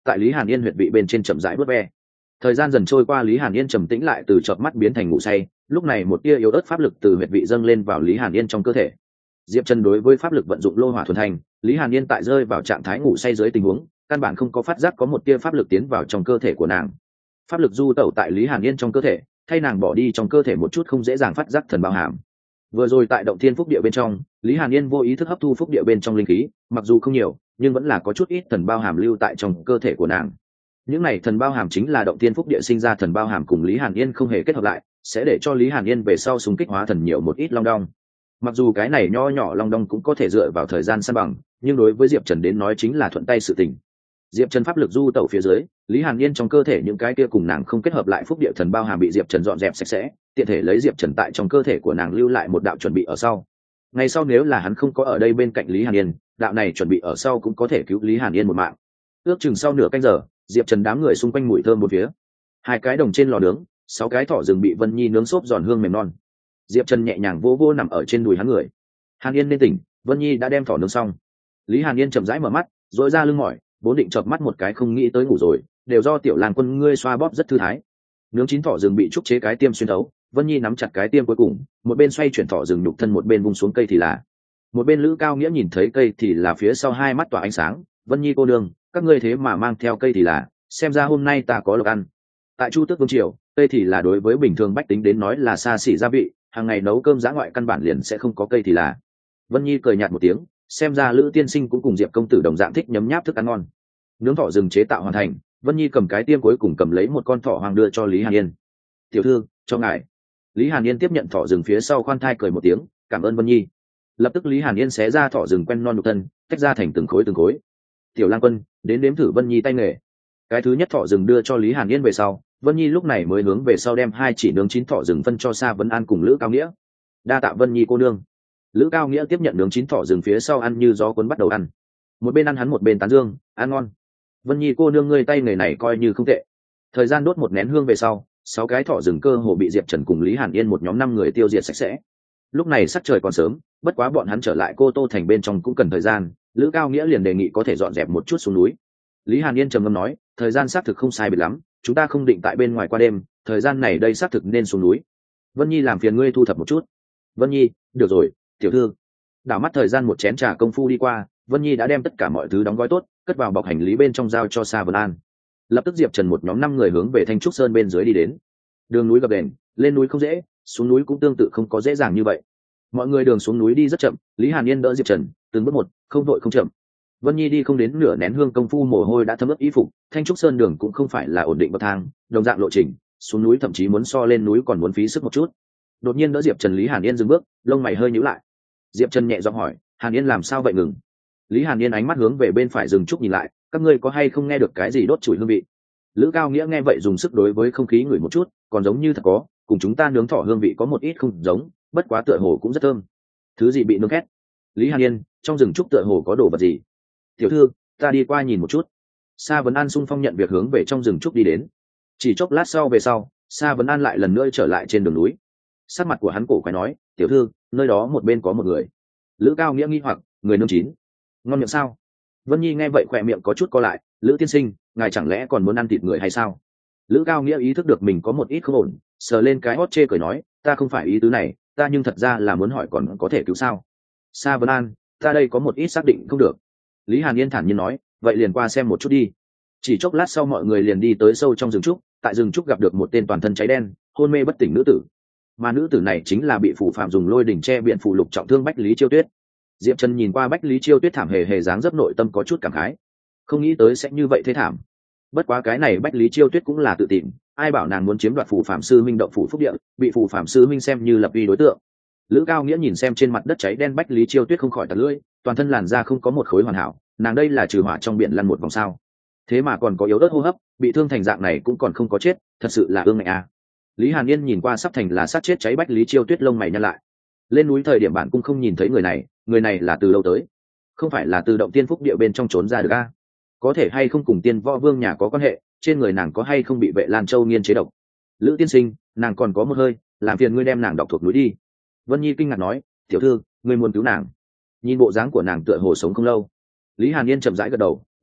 tại lý hàn yên huyệt vị bên trên chậm rãi vớt ve. Thời gian dần trôi qua, lý hàn yên trầm tĩnh lại, từ chợp mắt biến thành ngủ say. Lúc này một tia yếu ớt pháp lực từ huyệt vị dâng lên vào lý hàn yên trong cơ thể. Diệp Trần đối với pháp lực vận dụng lô hỏa thuần thành, lý hàn yên tại rơi vào trạng thái ngủ say dưới tình huống căn bản không có phát giác có một tia pháp lực tiến vào trong cơ thể của nàng. Pháp lực du tẩu tại lý hàn yên trong cơ thể, thay nàng bỏ đi trong cơ thể một chút không dễ dàng phát giác thần bao hàm. Vừa rồi tại động thiên phúc địa bên trong, lý hàn yên vô ý thức hấp thu phúc địa bên trong linh khí, mặc dù không nhiều nhưng vẫn là có chút ít thần bao hàm lưu tại trong cơ thể của nàng. Những này thần bao hàm chính là động thiên phúc địa sinh ra thần bao hàm cùng lý hàn yên không hề kết hợp lại, sẽ để cho lý hàn yên về sau xung kích hóa thần nhiều một ít long đong. Mặc dù cái này nho nhỏ long đong cũng có thể dựa vào thời gian san bằng, nhưng đối với Diệp Trần đến nói chính là thuận tay sự tình. Diệp Trần pháp lực du tẩu phía dưới, lý hàn yên trong cơ thể những cái kia cùng nàng không kết hợp lại phúc địa thần bao hàm bị Diệp Trần dọn dẹp sạch sẽ, tiện thể lấy Diệp Trần tại trong cơ thể của nàng lưu lại một đạo chuẩn bị ở sau. Ngày sau nếu là hắn không có ở đây bên cạnh lý hàn yên, đạo này chuẩn bị ở sau cũng có thể cứu lý hàn yên một mạng. Ước chừng sau nửa canh giờ, Diệp Trần đám người xung quanh mùi thơm một phía. Hai cái đồng trên lò nướng, sáu cái thỏ rừng bị Vân Nhi nướng xốp giòn hương mềm non. Diệp Trần nhẹ nhàng vô vô nằm ở trên đùi hắn người. Hàn Yên nên tỉnh, Vân Nhi đã đem thỏ nướng xong. Lý Hàn Yên chậm rãi mở mắt, rỗi ra lưng mỏi, vốn định chợp mắt một cái không nghĩ tới ngủ rồi, đều do tiểu lang quân ngươi xoa bóp rất thư thái. Nướng chín thỏ rừng bị trúc chế cái tiêm xuyên thấu, Vân Nhi nắm chặt cái tiêm cuối cùng, một bên xoay chuyển thỏ rừng nhục thân, một bên vung xuống cây thì là. Một bên Lữ Cao Nghĩa nhìn thấy cây thì là phía sau hai mắt tỏa ánh sáng, Vân Nhi cô nương, các ngươi thế mà mang theo cây thì là, xem ra hôm nay ta có lộc ăn. Tại Chu Tước Vương triều, cây thì là đối với bình thường bách tính đến nói là xa xỉ gia vị, hàng ngày nấu cơm dã ngoại căn bản liền sẽ không có cây thì là. Vân Nhi cười nhạt một tiếng, xem ra Lữ tiên sinh cũng cùng Diệp công tử đồng dạng thích nhấm nháp thức ăn ngon. Nướng thỏ rừng chế tạo hoàn thành, Vân Nhi cầm cái tiêm cuối cùng cầm lấy một con thỏ hoang đưa cho Lý Hàn Yên. Tiểu thư, cho ngài. Lý Hàn Yên tiếp nhận thỏ rừng phía sau khoan thai cười một tiếng, cảm ơn Vân Nhi. Lập tức Lý Hàn Yên xé ra thỏ rừng quen non nhục thân, tách ra thành từng khối từng khối. Tiểu Lang Quân, đến đếm thử Vân Nhi tay nghề. Cái thứ nhất thỏ rừng đưa cho Lý Hàn Yên về sau, Vân Nhi lúc này mới hướng về sau đem hai chỉ nướng chín thỏ rừng phân cho Sa Vấn An cùng Lữ Cao Nghĩa. Đa tạ Vân Nhi cô nương. Lữ Cao Nghĩa tiếp nhận nướng chín thỏ rừng phía sau ăn như gió cuốn bắt đầu ăn. Một bên ăn hắn một bên tán dương, ăn ngon. Vân Nhi cô nương ngươi tay nghề này coi như không tệ. Thời gian đốt một nén hương về sau, sáu cái thỏ rừng cơ hồ bị Diệp Trần cùng Lý Hàn Yên một nhóm năm người tiêu diệt sạch sẽ. Lúc này sắc trời còn sớm, bất quá bọn hắn trở lại Cô Tô thành bên trong cũng cần thời gian, Lữ Cao Nghĩa liền đề nghị có thể dọn dẹp một chút xuống núi. Lý Hàn Yên trầm ngâm nói, thời gian xác thực không sai biệt lắm, chúng ta không định tại bên ngoài qua đêm, thời gian này đây xác thực nên xuống núi. Vân Nhi làm phiền ngươi thu thập một chút. Vân Nhi, được rồi, tiểu thư. Đảo mắt thời gian một chén trà công phu đi qua, Vân Nhi đã đem tất cả mọi thứ đóng gói tốt, cất vào bọc hành lý bên trong giao cho Sa Vân An. Lập tức Diệp Trần một nhóm năm người hướng về Thanh Trúc Sơn bên dưới đi đến. Đường núi gập ghềnh, lên núi không dễ, xuống núi cũng tương tự không có dễ dàng như vậy. Mọi người đường xuống núi đi rất chậm, Lý Hàn Yên đỡ Diệp Trần, từng bước một, không vội không chậm. Vân Nhi đi không đến nửa nén hương công phu mồ hôi đã thấm ướt y phục, Thanh Trúc Sơn đường cũng không phải là ổn định bậc thang, đồng dạng lộ trình, xuống núi thậm chí muốn so lên núi còn muốn phí sức một chút. Đột nhiên đỡ Diệp Trần, Lý Hàn Yên dừng bước, lông mày hơi nhíu lại. Diệp Trần nhẹ giọng hỏi, Hàn Yên làm sao vậy ngừng? Lý Hàn Yên ánh mắt hướng về bên phải rừng trúc nhìn lại, các ngươi có hay không nghe được cái gì đốt chùi hương vị? Lữ Cao Nghĩa nghe vậy dùng sức đối với không khí ngửi một chút, còn giống như thật có, cùng chúng ta nướng thỏ hương vị có một ít không giống, bất quá tựa hồ cũng rất thơm. Thứ gì bị nướng khét? Lý Hàn Yên, trong rừng trúc tựa hồ có đồ vật gì? Tiểu thư, ta đi qua nhìn một chút. Sa Vấn An xung phong nhận việc hướng về trong rừng trúc đi đến. Chỉ chốc lát sau về sau, Sa Vấn An lại lần nữa trở lại trên đường núi. Sắc mặt của hắn cổ quái nói, tiểu thư, nơi đó một bên có một người. Lữ Cao Nghĩa nghi hoặc, người nướng chín, ngon miệng sao? Vân Nhi nghe vậy khỏe miệng có chút co lại, Lữ tiên sinh, ngài chẳng lẽ còn muốn ăn thịt người hay sao? Lữ Cao Nghĩa ý thức được mình có một ít không ổn, sờ lên cái hót chê cười nói, ta không phải ý tứ này, ta nhưng thật ra là muốn hỏi còn có thể cứu sao? Sa Vấn An, ta đây có một ít xác định không được. Lý Hàn Yên thản nhiên nói, vậy liền qua xem một chút đi. Chỉ chốc lát sau mọi người liền đi tới sâu trong rừng trúc, tại rừng trúc gặp được một tên toàn thân cháy đen, hôn mê bất tỉnh nữ tử. Mà nữ tử này chính là bị phủ phạm dùng lôi đỉnh che biện phủ lục trọng thương Bách Lý Chiêu Tuyết. Diệp Trần nhìn qua Bách Lý Chiêu Tuyết thảm hề hề dáng dấp, nội tâm có chút cảm khái, không nghĩ tới sẽ như vậy thế thảm. Bất quá cái này Bách Lý Chiêu Tuyết cũng là tự tìm, ai bảo nàng muốn chiếm đoạt phủ phạm sư minh động phủ phúc địa, bị phủ phạm sư minh xem như lập uy đối tượng. Lữ Cao Nghĩa nhìn xem trên mặt đất cháy đen Bách Lý Chiêu Tuyết không khỏi tạt lưỡi, toàn thân làn da không có một khối hoàn hảo, nàng đây là trừ hỏa trong biển lăn một vòng sao? Thế mà còn có yếu ớt hô hấp, bị thương thành dạng này cũng còn không có chết, thật sự là ương ngạnh à. Lý Hàn Yên nhìn qua sắp thành là sát chết cháy Bách Lý Chiêu Tuyết, lông mày nhăn lại. Lên núi thời điểm bạn cũng không nhìn thấy người này, người này là từ lâu tới, không phải là từ động tiên phúc địa bên trong trốn ra được a? Có thể hay không cùng Tiên Võ Vương nhà có quan hệ, trên người nàng có hay không bị Vệ Lan Châu nghiên chế độc? Lữ tiên sinh, nàng còn có một hơi, làm phiền ngươi đem nàng đọc thuộc núi đi. Vân Nhi kinh ngạc nói, tiểu thư, ngươi muốn cứu nàng? Nhìn bộ dáng của nàng tựa hồ sống không lâu. Lý Hàn Yên chậm rãi gật đầu,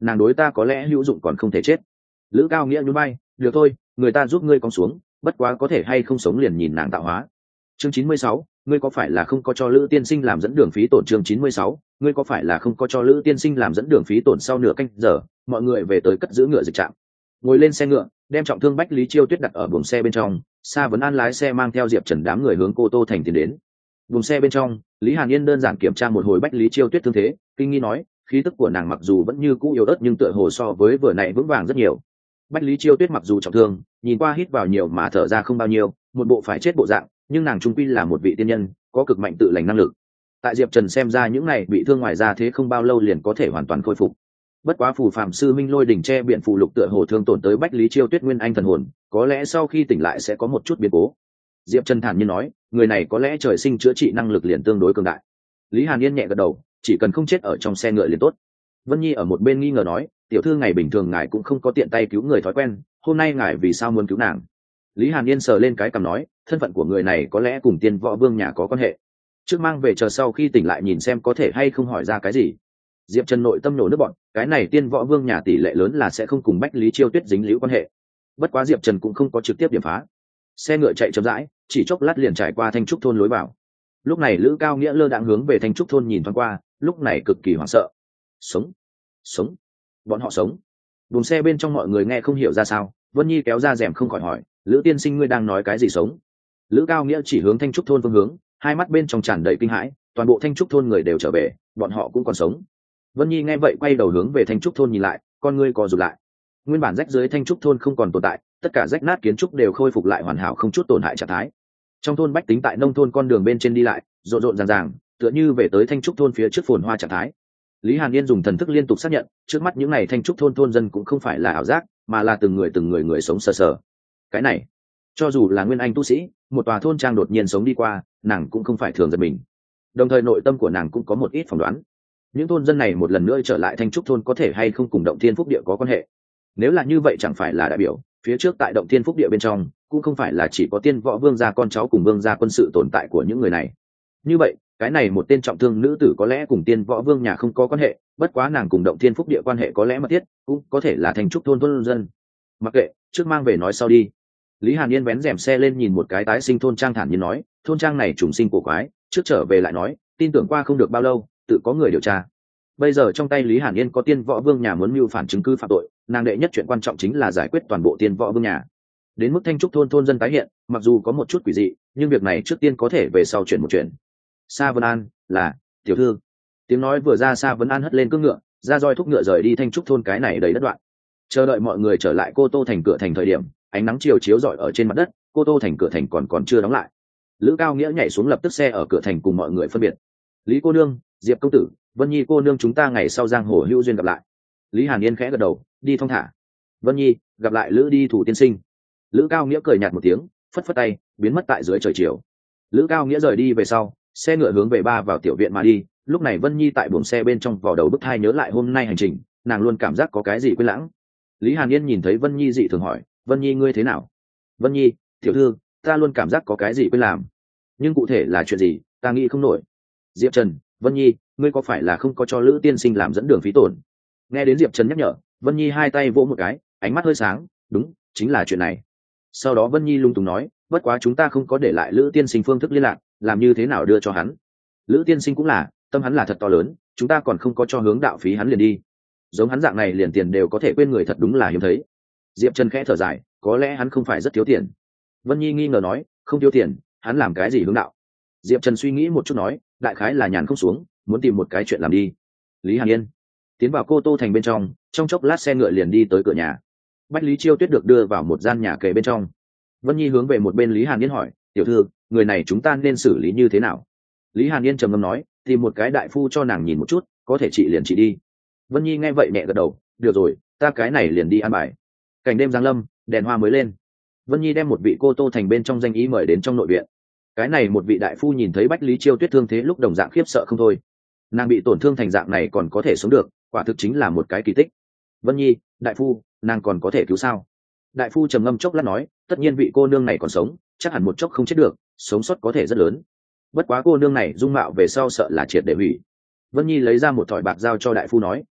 nàng đối ta có lẽ hữu dụng còn không thể chết. Lữ Cao Nghĩa nhún vai, được thôi, người ta giúp ngươi cong xuống, bất quá có thể hay không sống liền nhìn nàng tạo hóa. Chương chín mươi sáu, ngươi có phải là không có cho Lữ tiên sinh làm dẫn đường phí tổn? Chương chín mươi sáu, ngươi có phải là không có cho Lữ tiên sinh làm dẫn đường phí tổn? Sau nửa canh giờ, mọi người về tới cất giữ ngựa dịch trạm, ngồi lên xe ngựa, đem trọng thương Bách Lý Chiêu Tuyết đặt ở buồng xe bên trong. Sa Vấn An lái xe mang theo Diệp Trần đám người hướng Cô Tô thành tiến đến. Buồng xe bên trong, Lý Hàn Yên đơn giản kiểm tra một hồi Bách Lý Chiêu Tuyết thương thế, kinh nghi nói, khí tức của nàng mặc dù vẫn như cũ yếu ớt nhưng tựa hồ so với vừa nãy vững vàng rất nhiều. Bách Lý Chiêu Tuyết mặc dù trọng thương, nhìn qua hít vào nhiều mà thở ra không bao nhiêu, một bộ phải chết bộ dạng, nhưng nàng trung quy là một vị tiên nhân, có cực mạnh tự lành năng lực. Tại Diệp Trần xem ra những này bị thương ngoài ra thế không bao lâu liền có thể hoàn toàn khôi phục. Bất quá phù phạm sư Minh Lôi đỉnh che biện phù lục tựa hồ thương tổn tới Bách Lý Chiêu Tuyết nguyên anh thần hồn, có lẽ sau khi tỉnh lại sẽ có một chút biến cố. Diệp Trần thản nhiên nói, người này có lẽ trời sinh chữa trị năng lực liền tương đối cường đại. Lý Hàn Yên nhẹ gật đầu, chỉ cần không chết ở trong xe ngựa liền tốt. Vân Nhi ở một bên nghi ngờ nói, tiểu thư ngày bình thường ngài cũng không có tiện tay cứu người thói quen, hôm nay ngài vì sao muốn cứu nàng? Lý Hàn Yên sờ lên cái cằm nói, thân phận của người này có lẽ cùng Tiên Võ Vương nhà có quan hệ, trước mang về chờ sau khi tỉnh lại nhìn xem có thể hay không hỏi ra cái gì. Diệp Trần nội tâm nổ nước bọn, cái này Tiên Võ Vương nhà tỷ lệ lớn là sẽ không cùng Bách Lý Chiêu Tuyết dính líu quan hệ. Bất quá Diệp Trần cũng không có trực tiếp điểm phá. Xe ngựa chạy chậm rãi, chỉ chốc lát liền trải qua Thanh Trúc thôn lối vào. Lúc này Lữ Cao Nghĩa lơ đãng hướng về Thanh Trúc thôn nhìn thoáng qua, lúc này cực kỳ hoảng sợ. Sống, sống, bọn họ sống. Buồng xe bên trong mọi người nghe không hiểu ra sao, Vân Nhi kéo ra rèm không khỏi hỏi, Lữ tiên sinh ngươi đang nói cái gì sống? Lữ Cao Nghĩa chỉ hướng Thanh Trúc thôn phương hướng, hai mắt bên trong tràn đầy kinh hãi, toàn bộ Thanh Trúc thôn người đều trở về, bọn họ cũng còn sống. Vân Nhi nghe vậy quay đầu hướng về Thanh Trúc thôn nhìn lại, con ngươi co rụt lại. Nguyên bản rách dưới Thanh Trúc thôn không còn tồn tại, tất cả rách nát kiến trúc đều khôi phục lại hoàn hảo không chút tổn hại trạng thái. Trong thôn bách tính tại nông thôn con đường bên trên đi lại, rộn rộn ràng ràng, tựa như về tới Thanh Trúc thôn phía trước phồn hoa trạng thái. Lý Hàn Yên dùng thần thức liên tục xác nhận, trước mắt những này Thanh Trúc thôn thôn dân cũng không phải là ảo giác, mà là từng người từng người người sống sờ sờ. Cái này, cho dù là nguyên anh tu sĩ, một tòa thôn trang đột nhiên sống đi qua, nàng cũng không phải thường giật mình. Đồng thời nội tâm của nàng cũng có một ít phỏng đoán, những thôn dân này một lần nữa trở lại Thanh Trúc thôn có thể hay không cùng Động Thiên Phúc Địa có quan hệ. Nếu là như vậy chẳng phải là đại biểu phía trước tại Động Thiên Phúc Địa bên trong cũng không phải là chỉ có Tiên Võ Vương gia con cháu cùng vương gia quân sự tồn tại của những người này. Như vậy cái này một tên trọng thương nữ tử có lẽ cùng Tiên Võ Vương nhà không có quan hệ, bất quá nàng cùng Động Thiên Phúc Địa quan hệ có lẽ mật thiết, cũng có thể là Thanh Trúc thôn thôn dân. Mặc kệ, trước mang về nói sau đi. Lý Hàn Yên vén rèm xe lên nhìn một cái tái sinh thôn trang thản nhiên nói, thôn trang này trùng sinh cổ quái, trước trở về lại nói, tin tưởng qua không được bao lâu tự có người điều tra. Bây giờ trong tay Lý Hàn Yên có Tiên Võ Vương nhà muốn mưu phản chứng cứ phạm tội, nàng đệ nhất chuyện quan trọng chính là giải quyết toàn bộ Tiên Võ Vương nhà. Đến mức Thanh Trúc thôn thôn dân tái hiện, mặc dù có một chút quỷ dị, nhưng việc này trước tiên có thể về sau chuyển một chuyện. Sa Vân An, là tiểu thư. Tiếng nói vừa ra, Sa Vân An hất lên cưỡng ngựa, ra roi thúc ngựa rời đi Thanh Trúc thôn cái này đầy đất đoạn. Chờ đợi mọi người trở lại Cô Tô thành cửa thành thời điểm, ánh nắng chiều chiếu rọi ở trên mặt đất, Cô Tô thành cửa thành còn còn chưa đóng lại. Lữ Cao Nghĩa nhảy xuống lập tức xe ở cửa thành cùng mọi người phân biệt. Lý cô nương, Diệp công tử, Vân Nhi cô nương chúng ta ngày sau giang hồ hữu duyên gặp lại. Lý Hàn Yên khẽ gật đầu, đi thong thả. Vân Nhi, gặp lại Lữ đi thủ tiên sinh. Lữ Cao Nghĩa cười nhạt một tiếng, phất phất tay, biến mất tại dưới trời chiều. Lữ Cao Nghĩa rời đi về sau, xe ngựa hướng về ba vào tiểu viện mà đi. Lúc này Vân Nhi tại buồng xe bên trong vò đầu bức thai nhớ lại hôm nay hành trình, nàng luôn cảm giác có cái gì quên lãng. Lý Hàn Yên nhìn thấy Vân Nhi dị thường hỏi, Vân Nhi ngươi thế nào? Vân Nhi, tiểu thư, ta luôn cảm giác có cái gì quên làm, nhưng cụ thể là chuyện gì ta nghĩ không nổi. Diệp Trần, Vân Nhi, ngươi có phải là không có cho Lữ tiên sinh làm dẫn đường phí tổn? Nghe đến Diệp Trần nhắc nhở, Vân Nhi hai tay vỗ một cái, ánh mắt hơi sáng, đúng, chính là chuyện này. Sau đó Vân Nhi lung tung nói, bất quá chúng ta không có để lại Lữ tiên sinh phương thức liên lạc, làm như thế nào đưa cho hắn? Lữ tiên sinh cũng là, tâm hắn là thật to lớn, chúng ta còn không có cho hướng đạo phí hắn liền đi. Giống hắn dạng này liền tiền đều có thể quên người thật đúng là hiếm thấy. Diệp Trần khẽ thở dài, có lẽ hắn không phải rất thiếu tiền. Vân Nhi nghi ngờ nói, không thiếu tiền, hắn làm cái gì hướng đạo? Diệp Trần suy nghĩ một chút nói, đại khái là nhàn không xuống, muốn tìm một cái chuyện làm đi. Lý Hàn Yên tiến vào Cô Tô thành bên trong, trong chốc lát xe ngựa liền đi tới cửa nhà. Bách Lý Chiêu Tuyết được đưa vào một gian nhà kề bên trong. Vân Nhi hướng về một bên Lý Hàn Yên hỏi, tiểu thư, người này chúng ta nên xử lý như thế nào? Lý Hàn Yên trầm ngâm nói, tìm một cái đại phu cho nàng nhìn một chút, có thể trị liền trị đi. Vân Nhi nghe vậy nhẹ gật đầu, được rồi, ta cái này liền đi an bài. Cảnh đêm giáng lâm, đèn hoa mới lên. Vân Nhi đem một vị Cô Tô thành bên trong danh ý mời đến trong nội viện. Cái này một vị đại phu nhìn thấy Bách Lý Chiêu Tuyết thương thế lúc đồng dạng khiếp sợ không thôi. Nàng bị tổn thương thành dạng này còn có thể sống được, quả thực chính là một cái kỳ tích. Vân Nhi, đại phu, nàng còn có thể cứu sao? Đại phu trầm ngâm chốc lát nói, tất nhiên vị cô nương này còn sống, chắc hẳn một chốc không chết được, sống sót có thể rất lớn. Bất quá cô nương này dung mạo về sau sợ là triệt để hủy. Vân Nhi lấy ra một thỏi bạc giao cho đại phu nói,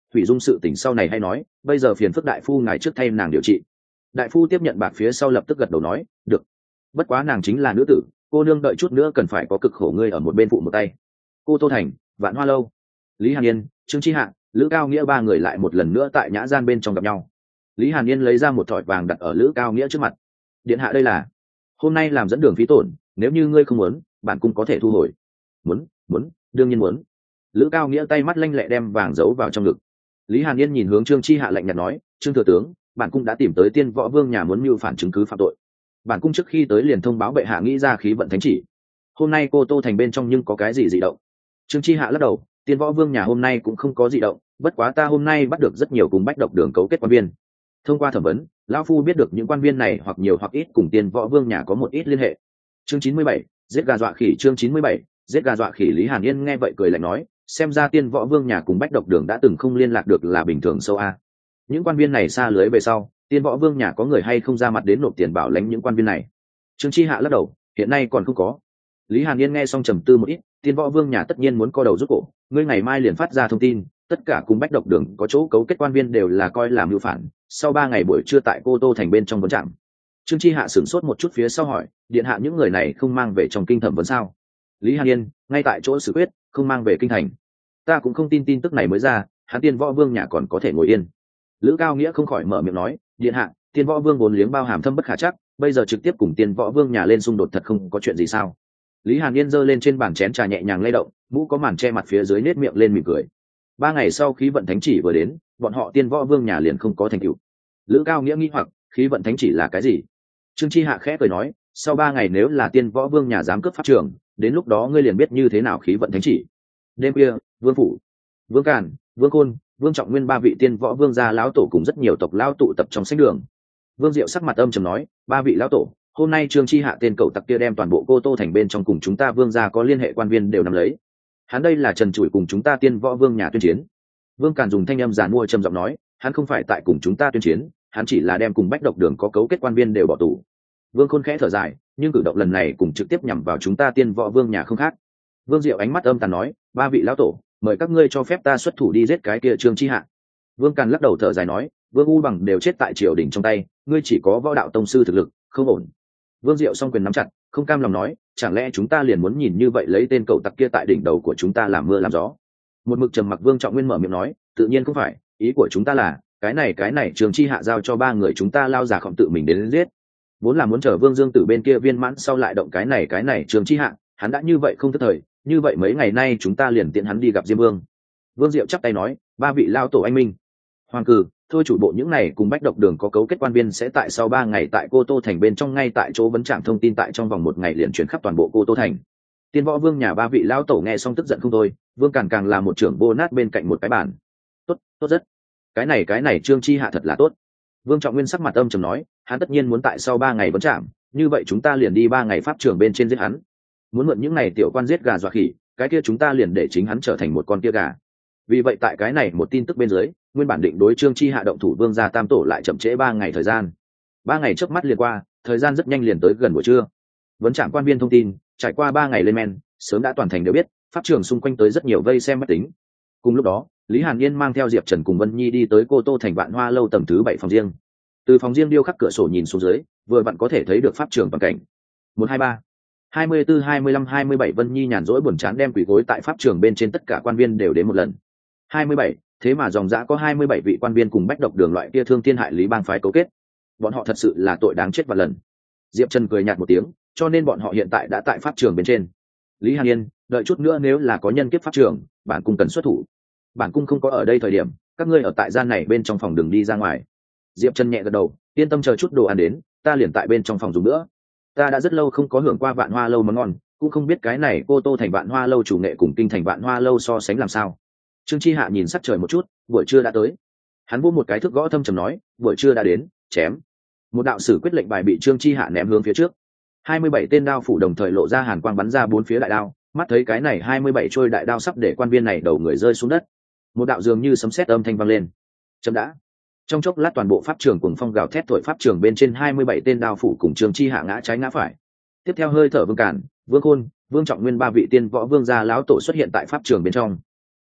Thủy Dung sự tình sau này hay nói, bây giờ phiền phức đại phu ngài trước thay nàng điều trị. Đại phu tiếp nhận bạc phía sau lập tức gật đầu nói được. Bất quá nàng chính là nữ tử, cô nương đợi chút nữa cần phải có cực khổ ngươi ở một bên phụ một tay. Cô Tô Thành, Vạn Hoa Lâu, Lý Hàn Yên, Trương Chi Hạ, Lữ Cao Nghĩa ba người lại một lần nữa tại nhã gian bên trong gặp nhau. Lý Hàn Yên lấy ra một thỏi vàng đặt ở Lữ Cao Nghĩa trước mặt. Điện hạ, đây là hôm nay làm dẫn đường phí tổn, nếu như ngươi không muốn bản cung có thể thu hồi. Muốn, muốn, đương nhiên muốn. Lữ Cao Nghĩa tay mắt lanh lẹ đem vàng giấu vào trong ngực. Lý Hàn Yên nhìn hướng Trương Chi Hạ lạnh nhạt nói, Trương thừa tướng, bản cung đã tìm tới Tiên Võ Vương nhà muốn mưu phản chứng cứ phạm tội. Bản cung trước khi tới liền thông báo bệ hạ nghĩ ra khí vận thánh chỉ. Hôm nay cô Tô Thành bên trong nhưng có cái gì dị động? Trương Chi Hạ lắc đầu, Tiên Võ Vương nhà hôm nay cũng không có dị động, bất quá ta hôm nay bắt được rất nhiều cùng bách độc đường cấu kết quan viên. Thông qua thẩm vấn, lão phu biết được những quan viên này hoặc nhiều hoặc ít cùng Tiên Võ Vương nhà có một ít liên hệ. Chương chín mươi bảy, giết gà dọa khỉ. Chương chín mươi bảy, giết gà dọa khỉ. Lý Hàn Yên nghe vậy cười lạnh nói, xem ra Tiên Võ Vương nhà cùng bách độc đường đã từng không liên lạc được là bình thường sâu a. Những quan viên này xa lưới về sau, Tiên Võ Vương nhà có người hay không ra mặt đến nộp tiền bảo lãnh những quan viên này? Trương Chi Hạ lắc đầu, hiện nay còn không có. Lý Hàn Yên nghe xong trầm tư một ít, Tiên Võ Vương nhà tất nhiên muốn co đầu rút cổ, ngươi ngày mai liền phát ra thông tin, tất cả cùng bách độc đường có chỗ cấu kết quan viên đều là coi làm mưu phản, sau ba ngày buổi trưa tại Cô Tô Thành bên trong vấn trạm. Trương Chi Hạ sửng sốt một chút phía sau hỏi, điện hạ những người này không mang về trong kinh thẩm vấn sao? Lý Hàn Yên, ngay tại chỗ xử quyết, không mang về kinh thành. Ta cũng không tin tin tức này mới ra, hắn Tiên Võ Vương nhà còn có thể ngồi yên. Lữ Cao Nghĩa không khỏi mở miệng nói, điện hạ, Tiên Võ Vương vốn liếng bao hàm thâm bất khả chắc, bây giờ trực tiếp cùng Tiên Võ Vương nhà lên xung đột thật không có chuyện gì sao? Lý Hàn Yên giơ lên trên bàn chén trà nhẹ nhàng lay động, mũ có màn che mặt phía dưới nết miệng lên mỉm cười. Ba ngày sau khí vận thánh chỉ vừa đến, bọn họ Tiên Võ Vương nhà liền không có thành tựu. Lữ Cao Nghĩa nghi hoặc, khí vận thánh chỉ là cái gì? Trương Chi Hạ khẽ cười nói, sau ba ngày nếu là Tiên Võ Vương nhà dám cướp pháp trường, đến lúc đó ngươi liền biết như thế nào khí vận thánh chỉ. Đêm khuya, Vương phủ, Vương Càn, Vương Khôn, Vương Trọng Nguyên ba vị Tiên Võ Vương gia lão tổ cùng rất nhiều tộc lão tụ tập trong sảnh đường. Vương Diệu sắc mặt âm trầm nói, ba vị lão tổ, hôm nay Trương Chi Hạ tên cậu tặc kia đem toàn bộ Cô Tô Thành bên trong cùng chúng ta Vương gia có liên hệ quan viên đều nắm lấy. Hắn đây là trần trụi cùng chúng ta Tiên Võ Vương nhà tuyên chiến. Vương Càn dùng thanh âm giàn mua trầm giọng nói, hắn không phải tại cùng chúng ta tuyên chiến, hắn chỉ là đem cùng bách độc đường có cấu kết quan viên đều bỏ tù. Vương Khôn khẽ thở dài, nhưng cử động lần này cùng trực tiếp nhằm vào chúng ta Tiên Võ Vương nhà không khác. Vương Diệu ánh mắt âm tàn nói, ba vị lão tổ, mời các ngươi cho phép ta xuất thủ đi giết cái kia Trương Chi Hạ. Vương Càn lắc đầu thở dài nói, Vương U Bằng đều chết tại triều đình trong tay, ngươi chỉ có võ đạo tông sư thực lực, không ổn. Vương Diệu song quyền nắm chặt, không cam lòng nói, chẳng lẽ chúng ta liền muốn nhìn như vậy lấy tên cậu tặc kia tại đỉnh đầu của chúng ta làm mưa làm gió? Một mực trầm mặc Vương Trọng Nguyên mở miệng nói, tự nhiên không phải, ý của chúng ta là, cái này cái này Trương Chi Hạ giao cho ba người chúng ta lao giả khổng tự mình đến giết. Vốn là muốn chờ Vương Dương từ bên kia viên mãn sau lại động cái này cái này Trương Chi Hạ, hắn đã như vậy không thất thời, như vậy mấy ngày nay chúng ta liền tiện hắn đi gặp Diêm Vương. Vương Diệu chắp tay nói, ba vị lao tổ anh minh. Hoàng cử, thôi chủ bộ những này cùng bách độc đường có cấu kết quan viên sẽ tại sau ba ngày tại Cô Tô Thành bên trong ngay tại chỗ vấn trạm thông tin tại trong vòng một ngày liền chuyển khắp toàn bộ Cô Tô Thành. Tiên Võ Vương nhà ba vị lao tổ nghe xong tức giận không thôi, Vương Càn càng là một trưởng vô nát bên cạnh một cái bàn. Tốt, tốt rất. Cái này cái này Trương Chi Hạ thật là tốt. Vương Trọng Nguyên sắc mặt âm trầm nói, hắn tất nhiên muốn tại sau ba ngày vấn trạm, như vậy chúng ta liền đi ba ngày pháp trường bên trên giết hắn. Muốn mượn những này tiểu quan giết gà dọa khỉ, cái kia chúng ta liền để chính hắn trở thành một con kia gà. Vì vậy tại cái này một tin tức bên dưới, nguyên bản định đối Trương Chi Hạ động thủ Vương gia tam tổ lại chậm trễ ba ngày thời gian. Ba ngày trước mắt liền qua, thời gian rất nhanh liền tới gần buổi trưa. Vấn trạm quan viên thông tin, trải qua ba ngày lên men, sớm đã toàn thành đều biết, pháp trường xung quanh tới rất nhiều vây xem máy tính. Cùng lúc đó, Lý Hàn Yên mang theo Diệp Trần cùng Vân Nhi đi tới Cô Tô Thành Vạn Hoa lâu tầng thứ bảy phòng riêng. Từ phòng riêng điêu khắc cửa sổ nhìn xuống dưới, vừa vặn có thể thấy được pháp trường toàn cảnh. Một hai ba, hai mươi tư, hai mươi lăm, hai mươi bảy Vân Nhi nhàn rỗi buồn chán đem quỷ gối tại pháp trường bên trên tất cả quan viên đều đến một lần. Hai mươi bảy, thế mà dòng dã có hai mươi bảy vị quan viên cùng bách độc đường loại kia thương thiên hại lý bang phái cấu kết. Bọn họ thật sự là tội đáng chết vạn lần. Diệp Trần cười nhạt một tiếng, cho nên bọn họ hiện tại đã tại pháp trường bên trên. Lý Hàn Yên, đợi chút nữa nếu là có nhân kiếp pháp trường, bản cung cần xuất thủ. Bản cung không có ở đây thời điểm, các ngươi ở tại gian này bên trong phòng đừng đi ra ngoài. Diệp Trần nhẹ gật đầu, yên tâm chờ chút đồ ăn đến, ta liền tại bên trong phòng dùng nữa. Ta đã rất lâu không có hưởng qua Vạn Hoa lâu món ngon, cũng không biết cái này Cô Tô Thành Vạn Hoa lâu chủ nghệ cùng kinh thành Vạn Hoa lâu so sánh làm sao. Trương Chi Hạ nhìn sắc trời một chút, buổi trưa đã tới. Hắn vỗ một cái thước gõ thâm trầm nói, buổi trưa đã đến, chém. Một đạo sử quyết lệnh bài bị Trương Chi Hạ ném hướng phía trước. hai mươi bảy tên đao phủ đồng thời lộ ra hàn quang bắn ra bốn phía đại đao, mắt thấy cái này hai mươi bảy trôi đại đao sắp để quan viên này đầu người rơi xuống đất. Một đạo dường như sấm sét âm thanh vang lên. Chấm đã. Trong chốc lát toàn bộ pháp trường cùng phong gào thét thổi pháp trường bên trên hai mươi bảy tên đao phủ cùng Trương Chi Hạ ngã trái ngã phải. Tiếp theo hơi thở Vương Cản, Vương Khôn, Vương Trọng Nguyên ba vị tiên võ vương gia lão tổ xuất hiện tại pháp trường bên trong.